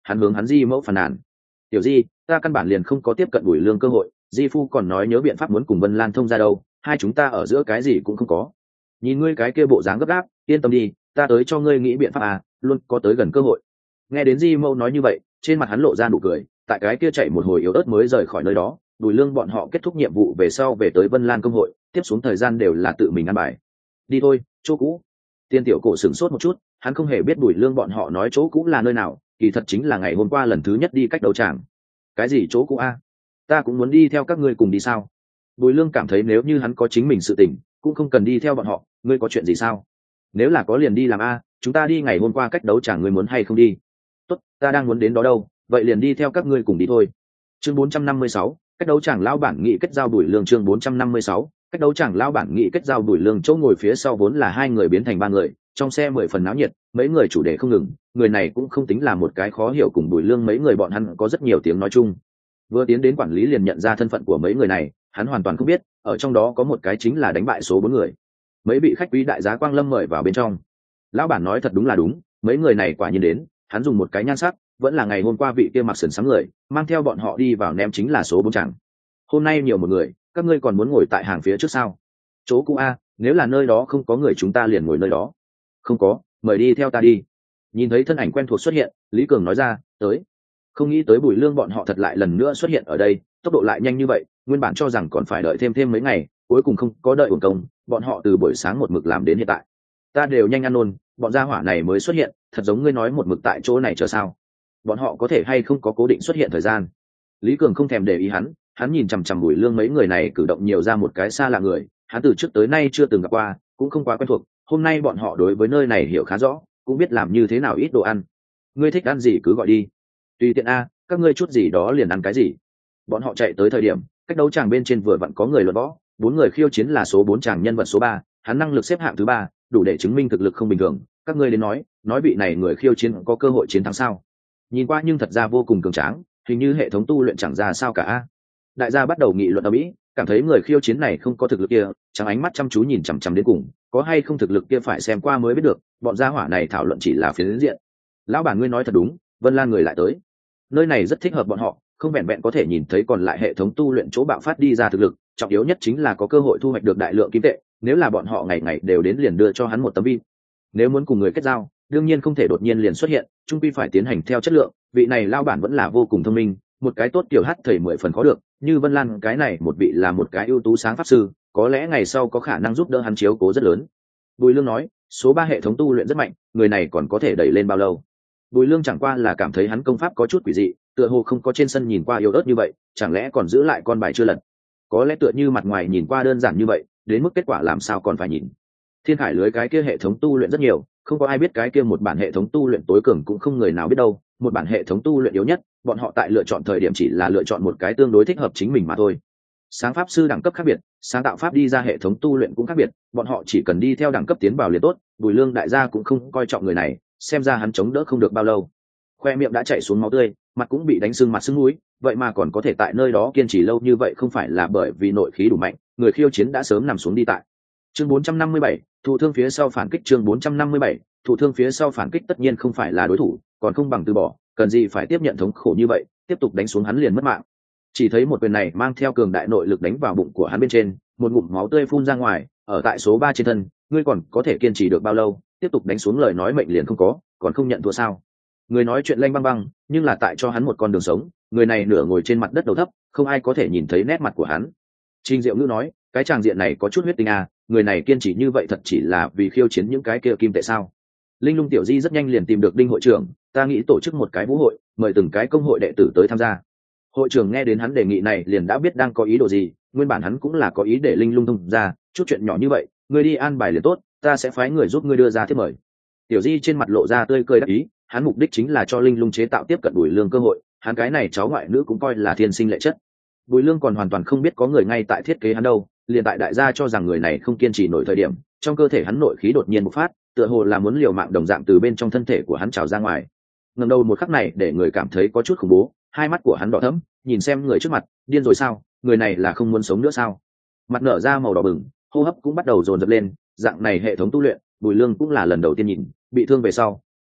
hắn hướng hắn Di Mẫu phàn nàn. Tiểu Di, ta căn bản liền không có tiếp cận Bùi Lương cơ hội, Di phu còn nói nhớ biện pháp muốn cùng Vân Lan thông ra đâu, hai chúng ta ở giữa cái gì cũng không có. Nhìn ngươi cái kia bộ dáng gấp gáp, yên tâm đi, ta tới cho ngươi nghĩ biện pháp à, luôn có tới gần cơ hội. Nghe đến Di Mẫu nói như vậy, trên mặt hắn lộ ra nụ cười, tại cái kia chạy một hồi yếu ớt mới rời khỏi nơi đó. Bùi Lương bọn họ kết thúc nhiệm vụ về sau về tới Vân Lan công hội, tiếp xuống thời gian đều là tự mình ăn bài. Đi thôi, chỗ cũ. Tiên Tiểu Cổ sửng sốt một chút, hắn không hề biết Bùi Lương bọn họ nói chỗ cũ là nơi nào, kỳ thật chính là ngày hôm qua lần thứ nhất đi cách đấu tràng. Cái gì chỗ cũ a? Ta cũng muốn đi theo các ngươi cùng đi sao? Bùi Lương cảm thấy nếu như hắn có chính mình sự tình, cũng không cần đi theo bọn họ, ngươi có chuyện gì sao? Nếu là có liền đi làm a, chúng ta đi ngày hôm qua cách đấu tràng, ngươi muốn hay không đi? Tốt, ta đang muốn đến đó đâu, vậy liền đi theo các ngươi cùng đi thôi. Chương bốn trăm năm mươi sáu, cách đấu tràng lão bản nghị kết giao Bùi Lương. Chương bốn trăm năm mươi sáu, cách đấu tràng lão bản nghị kết giao Bùi Lương. Chỗ ngồi phía sau vốn là hai người biến thành ba người, trong xe mười phần náo nhiệt, mấy người chủ đề không ngừng, người này cũng không tính là một cái khó hiểu, cùng Bùi Lương mấy người bọn hắn có rất nhiều tiếng nói chung. Vừa tiến đến quản lý liền nhận ra thân phận của mấy người này, hắn hoàn toàn không biết, ở trong đó có một cái chính là đánh bại số bốn người. Mấy vị khách quý đại giá Quang Lâm mời vào bên trong. Lão bản nói thật đúng là đúng, mấy người này quả nhiên đến, hắn dùng một cái nhan sắc, vẫn là ngày hôm qua vị kia mặc sườn sáng người, mang theo bọn họ đi vào ném chính là số bốn chẳng. Hôm nay nhiều một người, các ngươi còn muốn ngồi tại hàng phía trước sao? Chỗ cũ a, nếu là nơi đó không có người chúng ta liền ngồi nơi đó. Không có, mời đi theo ta đi. Nhìn thấy thân ảnh quen thuộc xuất hiện, Lý Cường nói ra, tới. Không nghĩ tới Bùi Lương bọn họ thật lại lần nữa xuất hiện ở đây, tốc độ lại nhanh như vậy, nguyên bản cho rằng còn phải đợi thêm thêm mấy ngày, cuối cùng không có đợi uổng công, bọn họ từ buổi sáng một mực làm đến hiện tại. Ta đều nhanh ăn nôn, bọn gia hỏa này mới xuất hiện, thật giống ngươi nói một mực tại chỗ này chờ sao? Bọn họ có thể hay không có cố định xuất hiện thời gian? Lý Cường không thèm để ý hắn, hắn nhìn chằm chằm Bùi Lương mấy người này cử động nhiều ra một cái xa lạ người, hắn từ trước tới nay chưa từng gặp qua, cũng không quá quen thuộc, hôm nay bọn họ đối với nơi này hiểu khá rõ, cũng biết làm như thế nào ít đồ ăn. Ngươi thích ăn gì cứ gọi đi. Tùy tiện a, các ngươi chút gì đó liền ăn cái gì. Bọn họ chạy tới thời điểm, cách đấu tràng bên trên vừa vặn có người luận võ, bốn người khiêu chiến là số bốn chàng nhân vật số ba, hắn năng lực xếp hạng thứ ba, đủ để chứng minh thực lực không bình thường. Các ngươi đến nói, nói vị này người khiêu chiến có cơ hội chiến thắng sao? Nhìn qua nhưng thật ra vô cùng cường tráng, hình như hệ thống tu luyện chẳng ra sao cả a. Đại gia bắt đầu nghị luận ở mỹ, cảm thấy người khiêu chiến này không có thực lực kia, chẳng ánh mắt chăm chú nhìn chằm chằm đến cùng, có hay không thực lực kia phải xem qua mới biết được, bọn gia hỏa này thảo luận chỉ là phiến diện. Lão bản ngươi nói thật đúng, Vân Lan người lại tới. Nơi này rất thích hợp bọn họ, không vẹn vẹn có thể nhìn thấy còn lại hệ thống tu luyện chỗ bạo phát đi ra thực lực, trọng yếu nhất chính là có cơ hội thu hoạch được đại lượng kim tệ, nếu là bọn họ ngày ngày đều đến liền đưa cho hắn một tấm vi. Nếu muốn cùng người kết giao, đương nhiên không thể đột nhiên liền xuất hiện, chung quy phải tiến hành theo chất lượng, vị này lao bản vẫn là vô cùng thông minh, một cái tốt tiểu hát thầy mười phần khó được, như Vân Lan cái này một vị là một cái ưu tú sáng pháp sư, có lẽ ngày sau có khả năng giúp đỡ hắn chiếu cố rất lớn. Bùi Lương nói, số ba hệ thống tu luyện rất mạnh, người này còn có thể đẩy lên bao lâu? Bùi Lương chẳng qua là cảm thấy hắn công pháp có chút quỷ dị, tựa hồ không có trên sân nhìn qua yếu ớt như vậy, chẳng lẽ còn giữ lại con bài chưa lật? Có lẽ tựa như mặt ngoài nhìn qua đơn giản như vậy, đến mức kết quả làm sao còn phải nhìn. Thiên Khải lưới cái kia hệ thống tu luyện rất nhiều, không có ai biết cái kia một bản hệ thống tu luyện tối cường cũng không người nào biết đâu, một bản hệ thống tu luyện yếu nhất, bọn họ tại lựa chọn thời điểm chỉ là lựa chọn một cái tương đối thích hợp chính mình mà thôi. Sáng pháp sư đẳng cấp khác biệt, sáng tạo pháp đi ra hệ thống tu luyện cũng khác biệt, bọn họ chỉ cần đi theo đẳng cấp tiến vào liền tốt. Bùi Lương đại gia cũng không coi trọng người này, xem ra hắn chống đỡ không được bao lâu. Khoe miệng đã chảy xuống máu tươi, mặt cũng bị đánh sưng mặt sưng mũi, vậy mà còn có thể tại nơi đó kiên trì lâu như vậy không phải là bởi vì nội khí đủ mạnh, người khiêu chiến đã sớm nằm xuống đi tại. Chương bốn trăm năm mươi bảy, thụ thương phía sau phản kích. Chương bốn trăm năm mươi bảy, thụ thương phía sau phản kích tất nhiên không phải là đối thủ, còn không bằng từ bỏ, cần gì phải tiếp nhận thống khổ như vậy, tiếp tục đánh xuống hắn liền mất mạng. Chỉ thấy một quyền này mang theo cường đại nội lực đánh vào bụng của hắn bên trên, một ngụm máu tươi phun ra ngoài, ở tại số ba trên thân, ngươi còn có thể kiên trì được bao lâu, tiếp tục đánh xuống lời nói mệnh liền không có, còn không nhận thua sao? Người nói chuyện lanh băng băng, nhưng là tại cho hắn một con đường sống, người này nửa ngồi trên mặt đất đầu thấp, không ai có thể nhìn thấy nét mặt của hắn. Trình Diệu Ngữ nói, cái tràng diện này có chút huyết tinh à, người này kiên trì như vậy thật chỉ là vì khiêu chiến những cái kia kim tệ sao? Linh Lung Tiểu Di rất nhanh liền tìm được Đinh hội trưởng, ta nghĩ tổ chức một cái vũ hội, mời từng cái công hội đệ tử tới tham gia. Hội trưởng nghe đến hắn đề nghị này liền đã biết đang có ý đồ gì, nguyên bản hắn cũng là có ý để Linh Lung thông ra, chút chuyện nhỏ như vậy, ngươi đi an bài liền tốt, ta sẽ phái người giúp ngươi đưa ra thiết mời. Tiểu Di trên mặt lộ ra tươi cười đắc ý, hắn mục đích chính là cho Linh Lung chế tạo tiếp cận Bùi Lương cơ hội, hắn cái này cháu ngoại nữ cũng coi là thiên sinh lệ chất. Bùi Lương còn hoàn toàn không biết có người ngay tại thiết kế hắn đâu, liền tại đại gia cho rằng người này không kiên trì nổi thời điểm, trong cơ thể hắn nội khí đột nhiên bộc phát, tựa hồ là muốn liều mạng đồng dạng từ bên trong thân thể của hắn trào ra ngoài. Ngẩng đầu một khắc này để người cảm thấy có chút khủng bố, hai mắt của hắn đỏ thẫm, nhìn xem người trước mặt, điên rồi sao, người này là không muốn sống nữa sao? Mặt nở ra màu đỏ bừng, hô hấp cũng bắt đầu dồn dập lên, dạng này hệ thống tu luyện, Bùi Lương cũng là lần đầu tiên nhìn, bị thương về sau,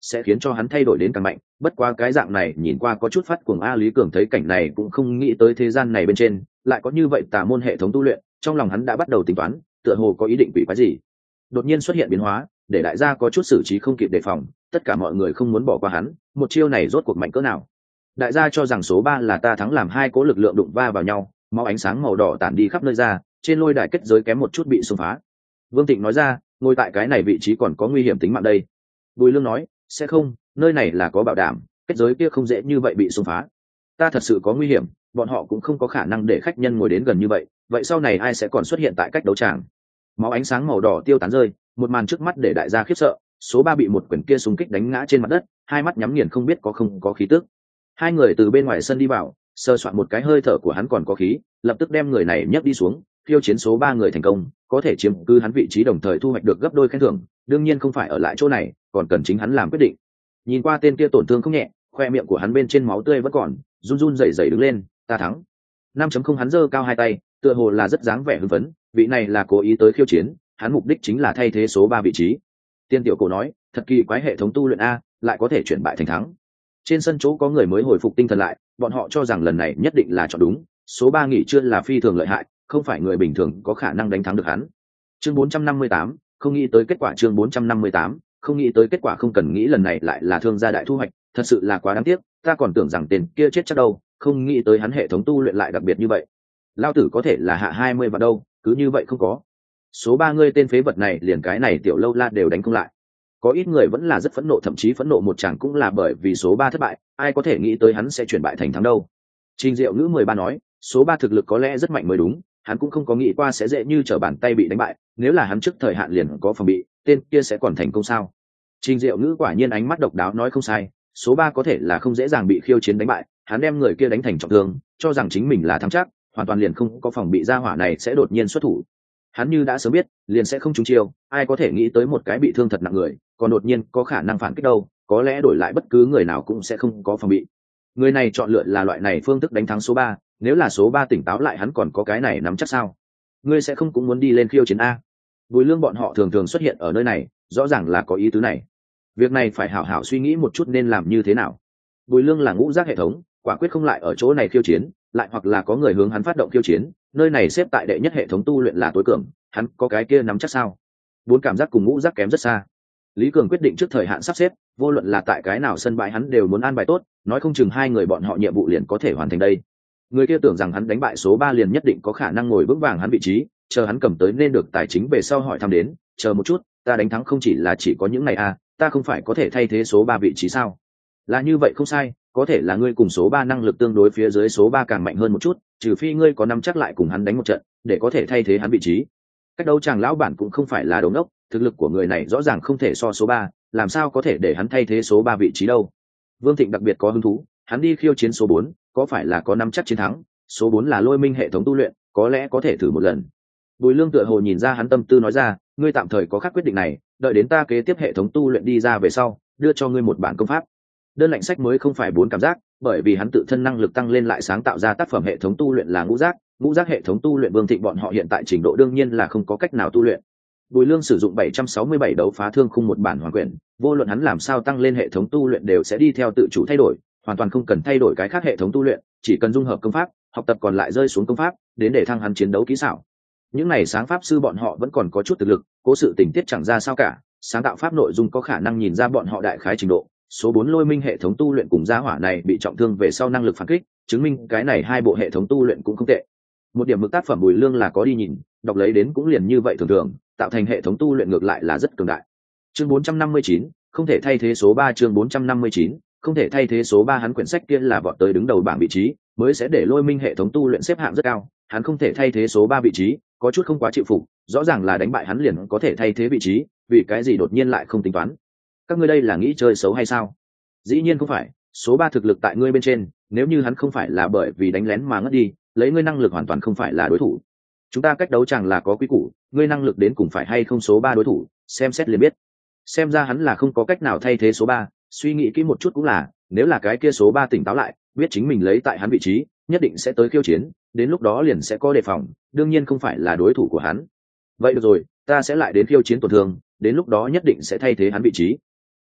sẽ khiến cho hắn thay đổi đến càng mạnh. Bất quá cái dạng này nhìn qua có chút phát cuồng a. Lý Cường thấy cảnh này cũng không nghĩ tới thế gian này bên trên lại có như vậy tà môn hệ thống tu luyện, trong lòng hắn đã bắt đầu tính toán, tựa hồ có ý định quỷ quái gì. Đột nhiên xuất hiện biến hóa, để đại gia có chút xử trí không kịp đề phòng, tất cả mọi người không muốn bỏ qua hắn, một chiêu này rốt cuộc mạnh cỡ nào. Đại gia cho rằng số ba là ta thắng, làm hai cố lực lượng đụng va vào nhau, máu ánh sáng màu đỏ tản đi khắp nơi ra, trên lôi đài kết giới kém một chút bị xung phá. Vương Thịnh nói ra, ngồi tại cái này vị trí còn có nguy hiểm tính mạng đây. Bùi Lương nói, sẽ không, nơi này là có bảo đảm, kết giới kia không dễ như vậy bị xung phá. Ta thật sự có nguy hiểm, bọn họ cũng không có khả năng để khách nhân ngồi đến gần như vậy, vậy sau này ai sẽ còn xuất hiện tại cách đấu tràng. Máu ánh sáng màu đỏ tiêu tán rơi, một màn trước mắt để đại gia khiếp sợ. Số ba bị một quyền kia xung kích đánh ngã trên mặt đất, hai mắt nhắm nghiền không biết có không có khí tức. Hai người từ bên ngoài sân đi vào, sơ soạn một cái hơi thở của hắn còn có khí, lập tức đem người này nhấc đi xuống. Khiêu chiến số ba người thành công, có thể chiếm cứ hắn vị trí đồng thời thu hoạch được gấp đôi khen thưởng, đương nhiên không phải ở lại chỗ này, còn cần chính hắn làm quyết định. Nhìn qua tên kia tổn thương không nhẹ, khoe miệng của hắn bên trên máu tươi vẫn còn, run run rẩy rẩy đứng lên, ta thắng. năm chấm không hắn giơ cao hai tay, tựa hồ là rất dáng vẻ hưng phấn, vị này là cố ý tới khiêu chiến, hắn mục đích chính là thay thế số ba vị trí. Tiên tiểu cổ nói, thật kỳ quái hệ thống tu luyện a, lại có thể chuyển bại thành thắng. Trên sân chỗ có người mới hồi phục tinh thần lại, bọn họ cho rằng lần này nhất định là chọn đúng, số ba nghỉ trưa là phi thường lợi hại, không phải người bình thường có khả năng đánh thắng được hắn. Chương bốn trăm năm mươi tám, không nghĩ tới kết quả. Chương bốn trăm năm mươi tám, không nghĩ tới kết quả. Không cần nghĩ lần này lại là thương gia đại thu hoạch, thật sự là quá đáng tiếc, ta còn tưởng rằng tên kia chết chắc đâu, không nghĩ tới hắn hệ thống tu luyện lại đặc biệt như vậy. Lao tử có thể là hạ hai mươi vào đâu, cứ như vậy không có. Số ba ngươi tên phế vật này liền cái này tiểu lâu la đều đánh không lại. Có ít người vẫn là rất phẫn nộ, thậm chí phẫn nộ một chàng cũng là bởi vì số ba thất bại, ai có thể nghĩ tới hắn sẽ chuyển bại thành thắng đâu. Trình Diệu Ngữ mười ba nói, số ba thực lực có lẽ rất mạnh mới đúng, hắn cũng không có nghĩ qua sẽ dễ như trở bàn tay bị đánh bại, nếu là hắn trước thời hạn liền có phòng bị, tên kia sẽ còn thành công sao? Trình Diệu Ngữ quả nhiên ánh mắt độc đáo nói không sai, số ba có thể là không dễ dàng bị khiêu chiến đánh bại, hắn đem người kia đánh thành trọng thương, cho rằng chính mình là thắng chắc, hoàn toàn liền không có phòng bị, gia hỏa này sẽ đột nhiên xuất thủ. Hắn như đã sớm biết, liền sẽ không trúng chiêu, ai có thể nghĩ tới một cái bị thương thật nặng người, còn đột nhiên có khả năng phản kích đâu, có lẽ đổi lại bất cứ người nào cũng sẽ không có phòng bị. Người này chọn lựa là loại này phương thức đánh thắng số ba, nếu là số ba tỉnh táo lại hắn còn có cái này nắm chắc sao? Ngươi sẽ không cũng muốn đi lên khiêu chiến a? Bùi Lương bọn họ thường thường xuất hiện ở nơi này, rõ ràng là có ý tứ này. Việc này phải hảo hảo suy nghĩ một chút nên làm như thế nào. Bùi Lương là ngũ giác hệ thống, quả quyết không lại ở chỗ này khiêu chiến, lại hoặc là có người hướng hắn phát động khiêu chiến, nơi này xếp tại đệ nhất hệ thống tu luyện là tối cường, hắn có cái kia nắm chắc sao? Bốn cảm giác cùng ngũ giác kém rất xa. Lý Cường quyết định trước thời hạn sắp xếp, vô luận là tại cái nào sân bãi hắn đều muốn an bài tốt, nói không chừng hai người bọn họ nhiệm vụ liền có thể hoàn thành đây. Người kia tưởng rằng hắn đánh bại số ba liền nhất định có khả năng ngồi vững vàng hắn vị trí, chờ hắn cầm tới nên được tài chính về sau hỏi thăm đến, chờ một chút, ta đánh thắng không chỉ là chỉ có những này à, ta không phải có thể thay thế số ba vị trí sao? Là như vậy không sai, có thể là ngươi cùng số ba năng lực tương đối phía dưới số ba càng mạnh hơn một chút, trừ phi ngươi có nắm chắc lại cùng hắn đánh một trận, để có thể thay thế hắn vị trí. Cách đấu chàng lão bản cũng không phải là đồ ngốc, thực lực của người này rõ ràng không thể so số ba, làm sao có thể để hắn thay thế số ba vị trí đâu. Vương Thịnh đặc biệt có hứng thú, hắn đi khiêu chiến số bốn, có phải là có nắm chắc chiến thắng, số bốn là Lôi Minh hệ thống tu luyện, có lẽ có thể thử một lần. Bùi Lương tựa hồ nhìn ra hắn tâm tư nói ra, ngươi tạm thời có khác quyết định này, đợi đến ta kế tiếp hệ thống tu luyện đi ra về sau, đưa cho ngươi một bản công pháp. Đơn lạnh sách mới không phải bốn cảm giác, bởi vì hắn tự thân năng lực tăng lên lại sáng tạo ra tác phẩm hệ thống tu luyện là ngũ giác, ngũ giác hệ thống tu luyện Vương Thịnh bọn họ hiện tại trình độ đương nhiên là không có cách nào tu luyện. Bùi Lương sử dụng bảy trăm sáu mươi bảy đấu phá thương khung một bản hoàn quyển, vô luận hắn làm sao tăng lên hệ thống tu luyện đều sẽ đi theo tự chủ thay đổi, hoàn toàn không cần thay đổi cái khác hệ thống tu luyện, chỉ cần dung hợp công pháp, học tập còn lại rơi xuống công pháp, đến để thăng hắn chiến đấu kỹ xảo. Những này sáng pháp sư bọn họ vẫn còn có chút thực lực, cố sự tình tiết chẳng ra sao cả, sáng tạo pháp nội dung có khả năng nhìn ra bọn họ đại khái trình độ. Số bốn Lôi Minh hệ thống tu luyện cùng gia hỏa này bị trọng thương về sau năng lực phản kích, chứng minh cái này hai bộ hệ thống tu luyện cũng không tệ. Một điểm mực tác phẩm Bùi Lương là có đi nhìn, đọc lấy đến cũng liền như vậy thường thường, tạo thành hệ thống tu luyện ngược lại là rất cường đại. Chương bốn trăm năm mươi chín, không thể thay thế số ba. Chương bốn trăm năm mươi chín, không thể thay thế số ba. Hắn quyển sách kia là vọt tới đứng đầu bảng vị trí, mới sẽ để Lôi Minh hệ thống tu luyện xếp hạng rất cao, hắn không thể thay thế số ba vị trí, có chút không quá chịu phục, rõ ràng là đánh bại hắn liền có thể thay thế vị trí, vì cái gì đột nhiên lại không tính toán? Các ngươi đây là nghĩ chơi xấu hay sao? Dĩ nhiên không phải, số ba thực lực tại ngươi bên trên, nếu như hắn không phải là bởi vì đánh lén mà ngất đi, lấy ngươi năng lực hoàn toàn không phải là đối thủ. Chúng ta cách đấu chẳng là có quy củ, ngươi năng lực đến cùng phải hay không số ba đối thủ, xem xét liền biết. Xem ra hắn là không có cách nào thay thế số ba, suy nghĩ kỹ một chút cũng là, nếu là cái kia số ba tỉnh táo lại, biết chính mình lấy tại hắn vị trí, nhất định sẽ tới khiêu chiến, đến lúc đó liền sẽ có đề phòng, đương nhiên không phải là đối thủ của hắn. Vậy được rồi, ta sẽ lại đến khiêu chiến tổn thương, đến lúc đó nhất định sẽ thay thế hắn vị trí.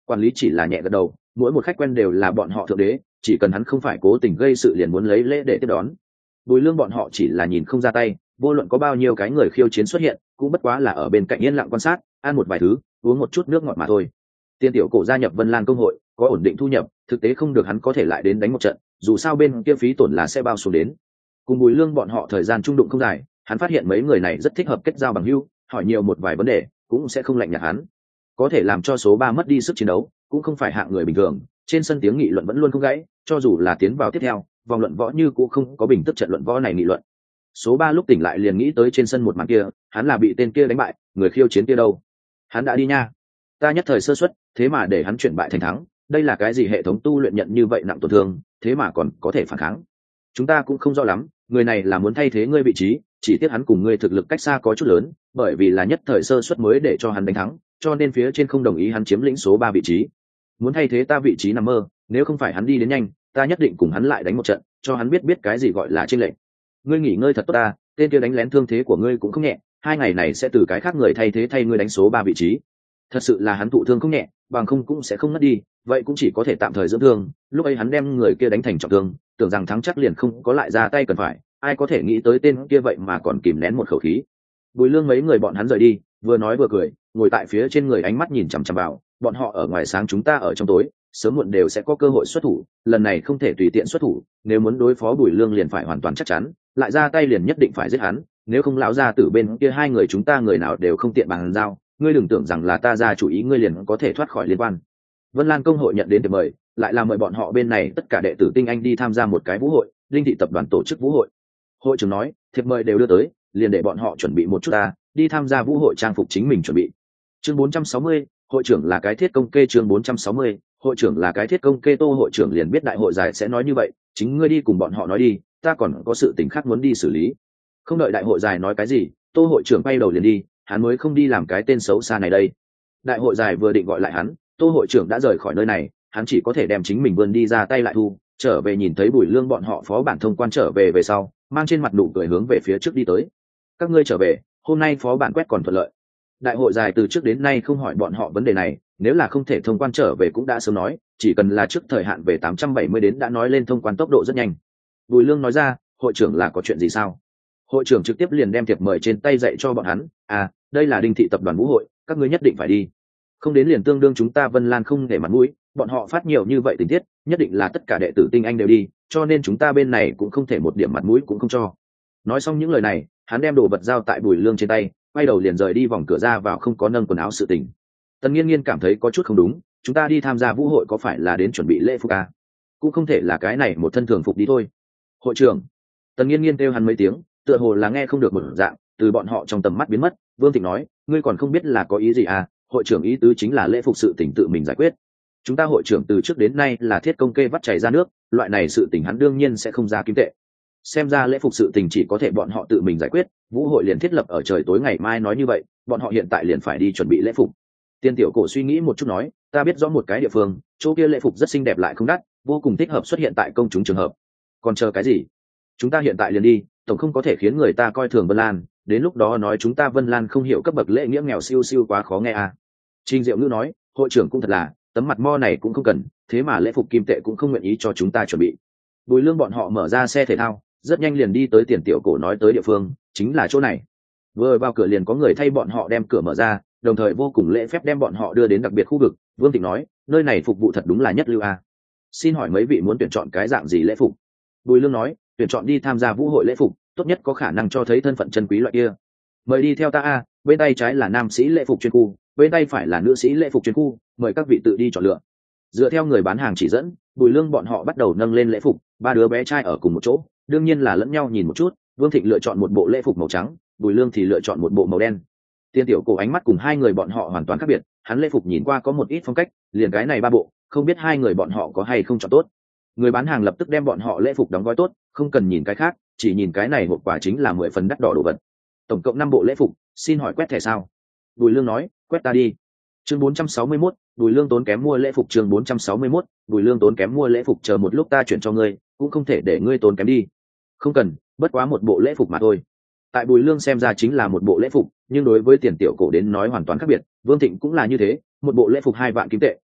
Quản lý chỉ là nhẹ gật đầu, mỗi một khách quen đều là bọn họ thượng đế, chỉ cần hắn không phải cố tình gây sự liền muốn lấy lễ để tiếp đón. Bùi Lương bọn họ chỉ là nhìn không ra tay, vô luận có bao nhiêu cái người khiêu chiến xuất hiện cũng bất quá là ở bên cạnh yên lặng quan sát, ăn một vài thứ, uống một chút nước ngọt mà thôi. Tiên Tiểu Cổ gia nhập Vân Lan công hội, có ổn định thu nhập, thực tế không được hắn có thể lại đến đánh một trận, dù sao bên kia phí tổn là sẽ bao xuống đến. Cùng Bùi Lương bọn họ thời gian trung đụng không dài, hắn phát hiện mấy người này rất thích hợp kết giao bằng hữu, hỏi nhiều một vài vấn đề cũng sẽ không lạnh nhạt hắn. Có thể làm cho số ba mất đi sức chiến đấu, cũng không phải hạng người bình thường, trên sân tiếng nghị luận vẫn luôn không gãy, cho dù là tiến vào tiếp theo, vòng luận võ như cũng không có bình tức trận luận võ này nghị luận. Số ba lúc tỉnh lại liền nghĩ tới trên sân một màn kia, hắn là bị tên kia đánh bại, người khiêu chiến kia đâu? Hắn đã đi nha. Ta nhất thời sơ suất, thế mà để hắn chuyển bại thành thắng, đây là cái gì hệ thống tu luyện nhận như vậy nặng tổn thương, thế mà còn có thể phản kháng. Chúng ta cũng không rõ lắm, người này là muốn thay thế ngươi vị trí, chỉ tiếc hắn cùng ngươi thực lực cách xa có chút lớn, bởi vì là nhất thời sơ suất mới để cho hắn đánh thắng, cho nên phía trên không đồng ý hắn chiếm lĩnh số ba vị trí. Muốn thay thế ta vị trí nằm mơ, nếu không phải hắn đi đến nhanh, ta nhất định cùng hắn lại đánh một trận, cho hắn biết biết cái gì gọi là chênh lệch. Ngươi nghỉ ngơi thật tốt ta, tên kia đánh lén thương thế của ngươi cũng không nhẹ, hai ngày này sẽ từ cái khác người thay thế thay ngươi đánh số ba vị trí. Thật sự là hắn thụ thương không nhẹ, bằng không cũng sẽ không ngất đi, vậy cũng chỉ có thể tạm thời dưỡng thương. Lúc ấy hắn đem người kia đánh thành trọng thương, tưởng rằng thắng chắc liền không có lại ra tay cần phải, ai có thể nghĩ tới tên kia vậy mà còn kìm nén một khẩu khí. Bùi Lương mấy người bọn hắn rời đi, vừa nói vừa cười, ngồi tại phía trên người ánh mắt nhìn chằm chằm vào, bọn họ ở ngoài sáng chúng ta ở trong tối, sớm muộn đều sẽ có cơ hội xuất thủ, lần này không thể tùy tiện xuất thủ, nếu muốn đối phó Bùi Lương liền phải hoàn toàn chắc chắn, lại ra tay liền nhất định phải giết hắn, nếu không lão gia tử bên kia hai người chúng ta người nào đều không tiện bàn giao, ngươi đừng tưởng rằng là ta ra chủ ý ngươi liền có thể thoát khỏi liên quan. Vân Lan công hội nhận đến thiệp mời, lại là mời bọn họ bên này tất cả đệ tử tinh anh đi tham gia một cái vũ hội, linh thị tập đoàn tổ chức vũ hội. Hội trưởng nói, thiệp mời đều đưa tới, liền để bọn họ chuẩn bị một chút ta, đi tham gia vũ hội trang phục chính mình chuẩn bị. Chương bốn trăm sáu mươi, hội trưởng là cái thiết công kê chương bốn trăm sáu mươi, hội trưởng là cái thiết công kê Tô hội trưởng liền biết đại hội giải sẽ nói như vậy, chính ngươi đi cùng bọn họ nói đi, ta còn có sự tình khác muốn đi xử lý. Không đợi đại hội giải nói cái gì, Tô hội trưởng bay đầu liền đi, hắn mới không đi làm cái tên xấu xa này đây. Đại hội giải vừa định gọi lại hắn, Tô hội trưởng đã rời khỏi nơi này, hắn chỉ có thể đem chính mình vươn đi ra tay lại thu, trở về nhìn thấy Bùi Lương bọn họ phó bản thông quan trở về về sau, mang trên mặt nụ cười hướng về phía trước đi tới. Các ngươi trở về, hôm nay phó bản quét còn thuận lợi. Đại hội dài từ trước đến nay không hỏi bọn họ vấn đề này, nếu là không thể thông quan trở về cũng đã sớm nói, chỉ cần là trước thời hạn về tám trăm bảy mươi đến đã nói lên thông quan tốc độ rất nhanh. Bùi Lương nói ra, hội trưởng là có chuyện gì sao? Hội trưởng trực tiếp liền đem thiệp mời trên tay dạy cho bọn hắn, à, đây là Đinh thị tập đoàn vũ hội, các ngươi nhất định phải đi. Không đến liền tương đương chúng ta Vân Lan không để mặt mũi, bọn họ phát nhiều như vậy tình tiết, nhất định là tất cả đệ tử tinh anh đều đi, cho nên chúng ta bên này cũng không thể một điểm mặt mũi cũng không cho. Nói xong những lời này, hắn đem đồ vật giao tại Bùi Lương trên tay, quay đầu liền rời đi vòng cửa ra vào không có nâng quần áo sự tình. Tần Nghiên Nghiên cảm thấy có chút không đúng, chúng ta đi tham gia vũ hội có phải là đến chuẩn bị lễ phục à? Cũng không thể là cái này một thân thường phục đi thôi. Hội trưởng. Tần Nghiên Nghiên kêu hắn mấy tiếng, tựa hồ là nghe không được một dạng, từ bọn họ trong tầm mắt biến mất. Vương Thịnh nói, ngươi còn không biết là có ý gì à? Hội trưởng ý tứ chính là lễ phục sự tình tự mình giải quyết. Chúng ta hội trưởng từ trước đến nay là thiết công kê vắt chảy ra nước, loại này sự tình hắn đương nhiên sẽ không ra kim tệ. Xem ra lễ phục sự tình chỉ có thể bọn họ tự mình giải quyết, vũ hội liền thiết lập ở trời tối ngày mai nói như vậy, bọn họ hiện tại liền phải đi chuẩn bị lễ phục. Tiên Tiểu Cổ suy nghĩ một chút nói, ta biết rõ một cái địa phương, chỗ kia lễ phục rất xinh đẹp lại không đắt, vô cùng thích hợp xuất hiện tại công chúng trường hợp. Còn chờ cái gì? Chúng ta hiện tại liền đi, tổng không có thể khiến người ta coi thường Vân Lan, đến lúc đó nói chúng ta Vân Lan không hiểu cấp bậc lễ nghĩa nghèo siêu siêu quá khó nghe à. Trình Diệu Ngữ nói, hội trưởng cũng thật là, tấm mặt mo này cũng không cần, thế mà lễ phục kim tệ cũng không nguyện ý cho chúng ta chuẩn bị. Bùi Lương bọn họ mở ra xe thể thao, rất nhanh liền đi tới Tiền Tiểu Cổ nói tới địa phương, chính là chỗ này. Vừa vào cửa liền có người thay bọn họ đem cửa mở ra, đồng thời vô cùng lễ phép đem bọn họ đưa đến đặc biệt khu vực. Vương Thịnh nói, nơi này phục vụ thật đúng là nhất lưu a. Xin hỏi mấy vị muốn tuyển chọn cái dạng gì lễ phục? Bùi Lương nói, tuyển chọn đi tham gia vũ hội lễ phục, tốt nhất có khả năng cho thấy thân phận chân quý loại kia. Mời đi theo ta a, bên tay trái là nam sĩ lễ phục chuyên khu, bên tay phải là nữ sĩ lễ phục chuyên khu, mời các vị tự đi chọn lựa. Dựa theo người bán hàng chỉ dẫn, Bùi Lương bọn họ bắt đầu nâng lên lễ phục, ba đứa bé trai ở cùng một chỗ, đương nhiên là lẫn nhau nhìn một chút. Vương Thịnh lựa chọn một bộ lễ phục màu trắng, Bùi Lương thì lựa chọn một bộ màu đen. Tiên Tiểu Cổ ánh mắt cùng hai người bọn họ hoàn toàn khác biệt, hắn lễ phục nhìn qua có một ít phong cách, liền cái này ba bộ, không biết hai người bọn họ có hay không chọn tốt. Người bán hàng lập tức đem bọn họ lễ phục đóng gói tốt, không cần nhìn cái khác, chỉ nhìn cái này hộp quà chính là mười phần đắt đỏ đồ vật. Tổng cộng năm bộ lễ phục, xin hỏi quét thẻ sao? Bùi Lương nói, quét ta đi. Chương bốn trăm sáu mươi mốt, Bùi Lương tốn kém mua lễ phục chương bốn trăm sáu mươi mốt, Bùi Lương tốn kém mua lễ phục chờ một lúc ta chuyển cho ngươi, cũng không thể để ngươi tốn kém đi. Không cần, bất quá một bộ lễ phục mà thôi. Tại Bùi Lương xem ra chính là một bộ lễ phục, nhưng đối với Tiền Tiểu Cổ đến nói hoàn toàn khác biệt. Vương Thịnh cũng là như thế, một bộ lễ phục hai vạn kim tệ,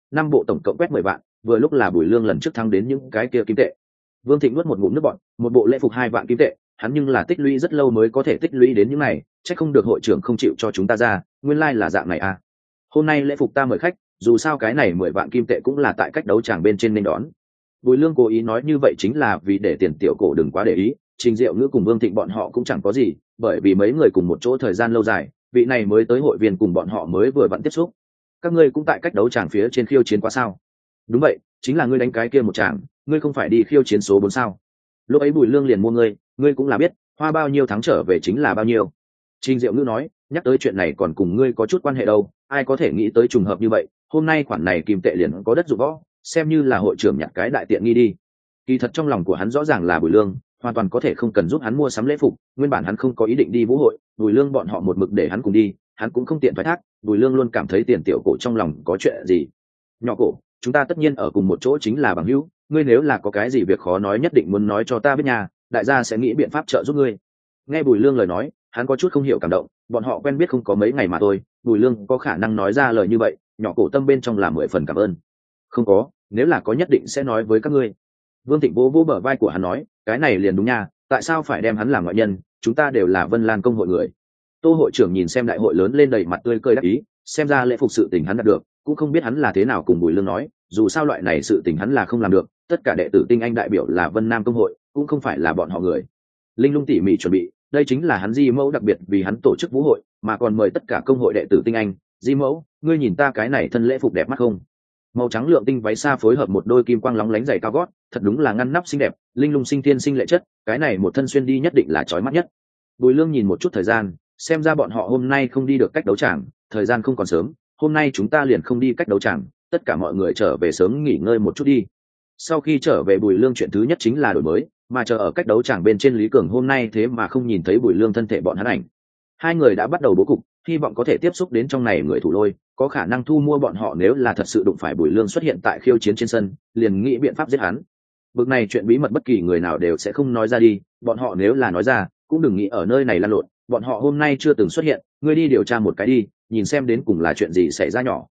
năm bộ tổng cộng quét mười vạn, vừa lúc là Bùi Lương lần trước thắng đến những cái kia kim tệ. Vương Thịnh nuốt một ngụm nước bọt, một bộ lễ phục hai vạn kim tệ, hắn nhưng là tích lũy rất lâu mới có thể tích lũy đến những này, chắc không được hội trưởng không chịu cho chúng ta ra, nguyên lai like là dạng này à. Hôm nay lễ phục ta mời khách, dù sao cái này mười vạn kim tệ cũng là tại cách đấu tràng bên trên nên đón. Bùi Lương cố ý nói như vậy chính là vì để tiền tiểu cổ đừng quá để ý, Trình Diệu Ngữ cùng Vương Thịnh bọn họ cũng chẳng có gì, bởi vì mấy người cùng một chỗ thời gian lâu dài, vị này mới tới hội viên cùng bọn họ mới vừa vặn tiếp xúc. Các ngươi cũng tại cách đấu tràng phía trên khiêu chiến quá sao? Đúng vậy, chính là ngươi đánh cái kia một tràng, ngươi không phải đi khiêu chiến số bốn sao? Lúc ấy Bùi Lương liền mua ngươi, ngươi cũng là biết, hoa bao nhiêu thắng trở về chính là bao nhiêu. Trình Diệu Ngữ nói, nhắc tới chuyện này còn cùng ngươi có chút quan hệ đâu, ai có thể nghĩ tới trùng hợp như vậy, hôm nay khoản này kim tệ liền có đất dụng võ, xem như là hội trưởng nhặt cái đại tiện nghi đi. Kỳ thật trong lòng của hắn rõ ràng là Bùi Lương hoàn toàn có thể không cần giúp hắn mua sắm lễ phục, nguyên bản hắn không có ý định đi vũ hội, Bùi Lương bọn họ một mực để hắn cùng đi, hắn cũng không tiện thoái thác, Bùi Lương luôn cảm thấy tiền tiểu cổ trong lòng có chuyện gì. Nhỏ cổ, chúng ta tất nhiên ở cùng một chỗ chính là bằng hữu, ngươi nếu là có cái gì việc khó nói nhất định muốn nói cho ta biết nha, đại gia sẽ nghĩ biện pháp trợ giúp ngươi. Nghe Bùi Lương lời nói, hắn có chút không hiểu cảm động, bọn họ quen biết không có mấy ngày mà thôi, Bùi Lương có khả năng nói ra lời như vậy, nhỏ cổ tâm bên trong là mười phần cảm ơn. Không có, nếu là có nhất định sẽ nói với các ngươi. Vương Thịnh vỗ vỗ bờ vai của hắn nói, cái này liền đúng nha, tại sao phải đem hắn làm ngoại nhân, chúng ta đều là Vân Lan công hội người. Tô hội trưởng nhìn xem đại hội lớn lên đầy mặt tươi cười đắc ý, xem ra lễ phục sự tình hắn đạt được, cũng không biết hắn là thế nào cùng Bùi Lương nói, dù sao loại này sự tình hắn là không làm được, tất cả đệ tử tinh anh đại biểu là Vân Nam công hội, cũng không phải là bọn họ người. Linh Lung tỉ mỉ chuẩn bị, đây chính là hắn Di Mẫu đặc biệt vì hắn tổ chức vũ hội, mà còn mời tất cả công hội đệ tử tinh anh. Di Mẫu, ngươi nhìn ta cái này thân lễ phục đẹp mắt không? Màu trắng lượng tinh váy xa phối hợp một đôi kim quang lóng lánh giày cao gót, thật đúng là ngăn nắp xinh đẹp, linh lung sinh thiên sinh lệ chất, cái này một thân xuyên đi nhất định là chói mắt nhất. Bùi Lương nhìn một chút thời gian, xem ra bọn họ hôm nay không đi được cách đấu tràng, thời gian không còn sớm, hôm nay chúng ta liền không đi cách đấu tràng, tất cả mọi người trở về sớm nghỉ ngơi một chút đi. Sau khi trở về Bùi Lương chuyện thứ nhất chính là đổi mới, mà chờ ở cách đấu tràng bên trên Lý Cường hôm nay thế mà không nhìn thấy Bùi Lương thân thể bọn hắn ảnh. Hai người đã bắt đầu bố cục, hy vọng có thể tiếp xúc đến trong này người thủ lôi, có khả năng thu mua bọn họ nếu là thật sự đụng phải Bùi Lương xuất hiện tại khiêu chiến trên sân, liền nghĩ biện pháp giết hắn. Bực này chuyện bí mật bất kỳ người nào đều sẽ không nói ra đi, bọn họ nếu là nói ra, cũng đừng nghĩ ở nơi này lăn lộn, bọn họ hôm nay chưa từng xuất hiện, ngươi đi điều tra một cái đi, nhìn xem đến cùng là chuyện gì xảy ra nhỏ.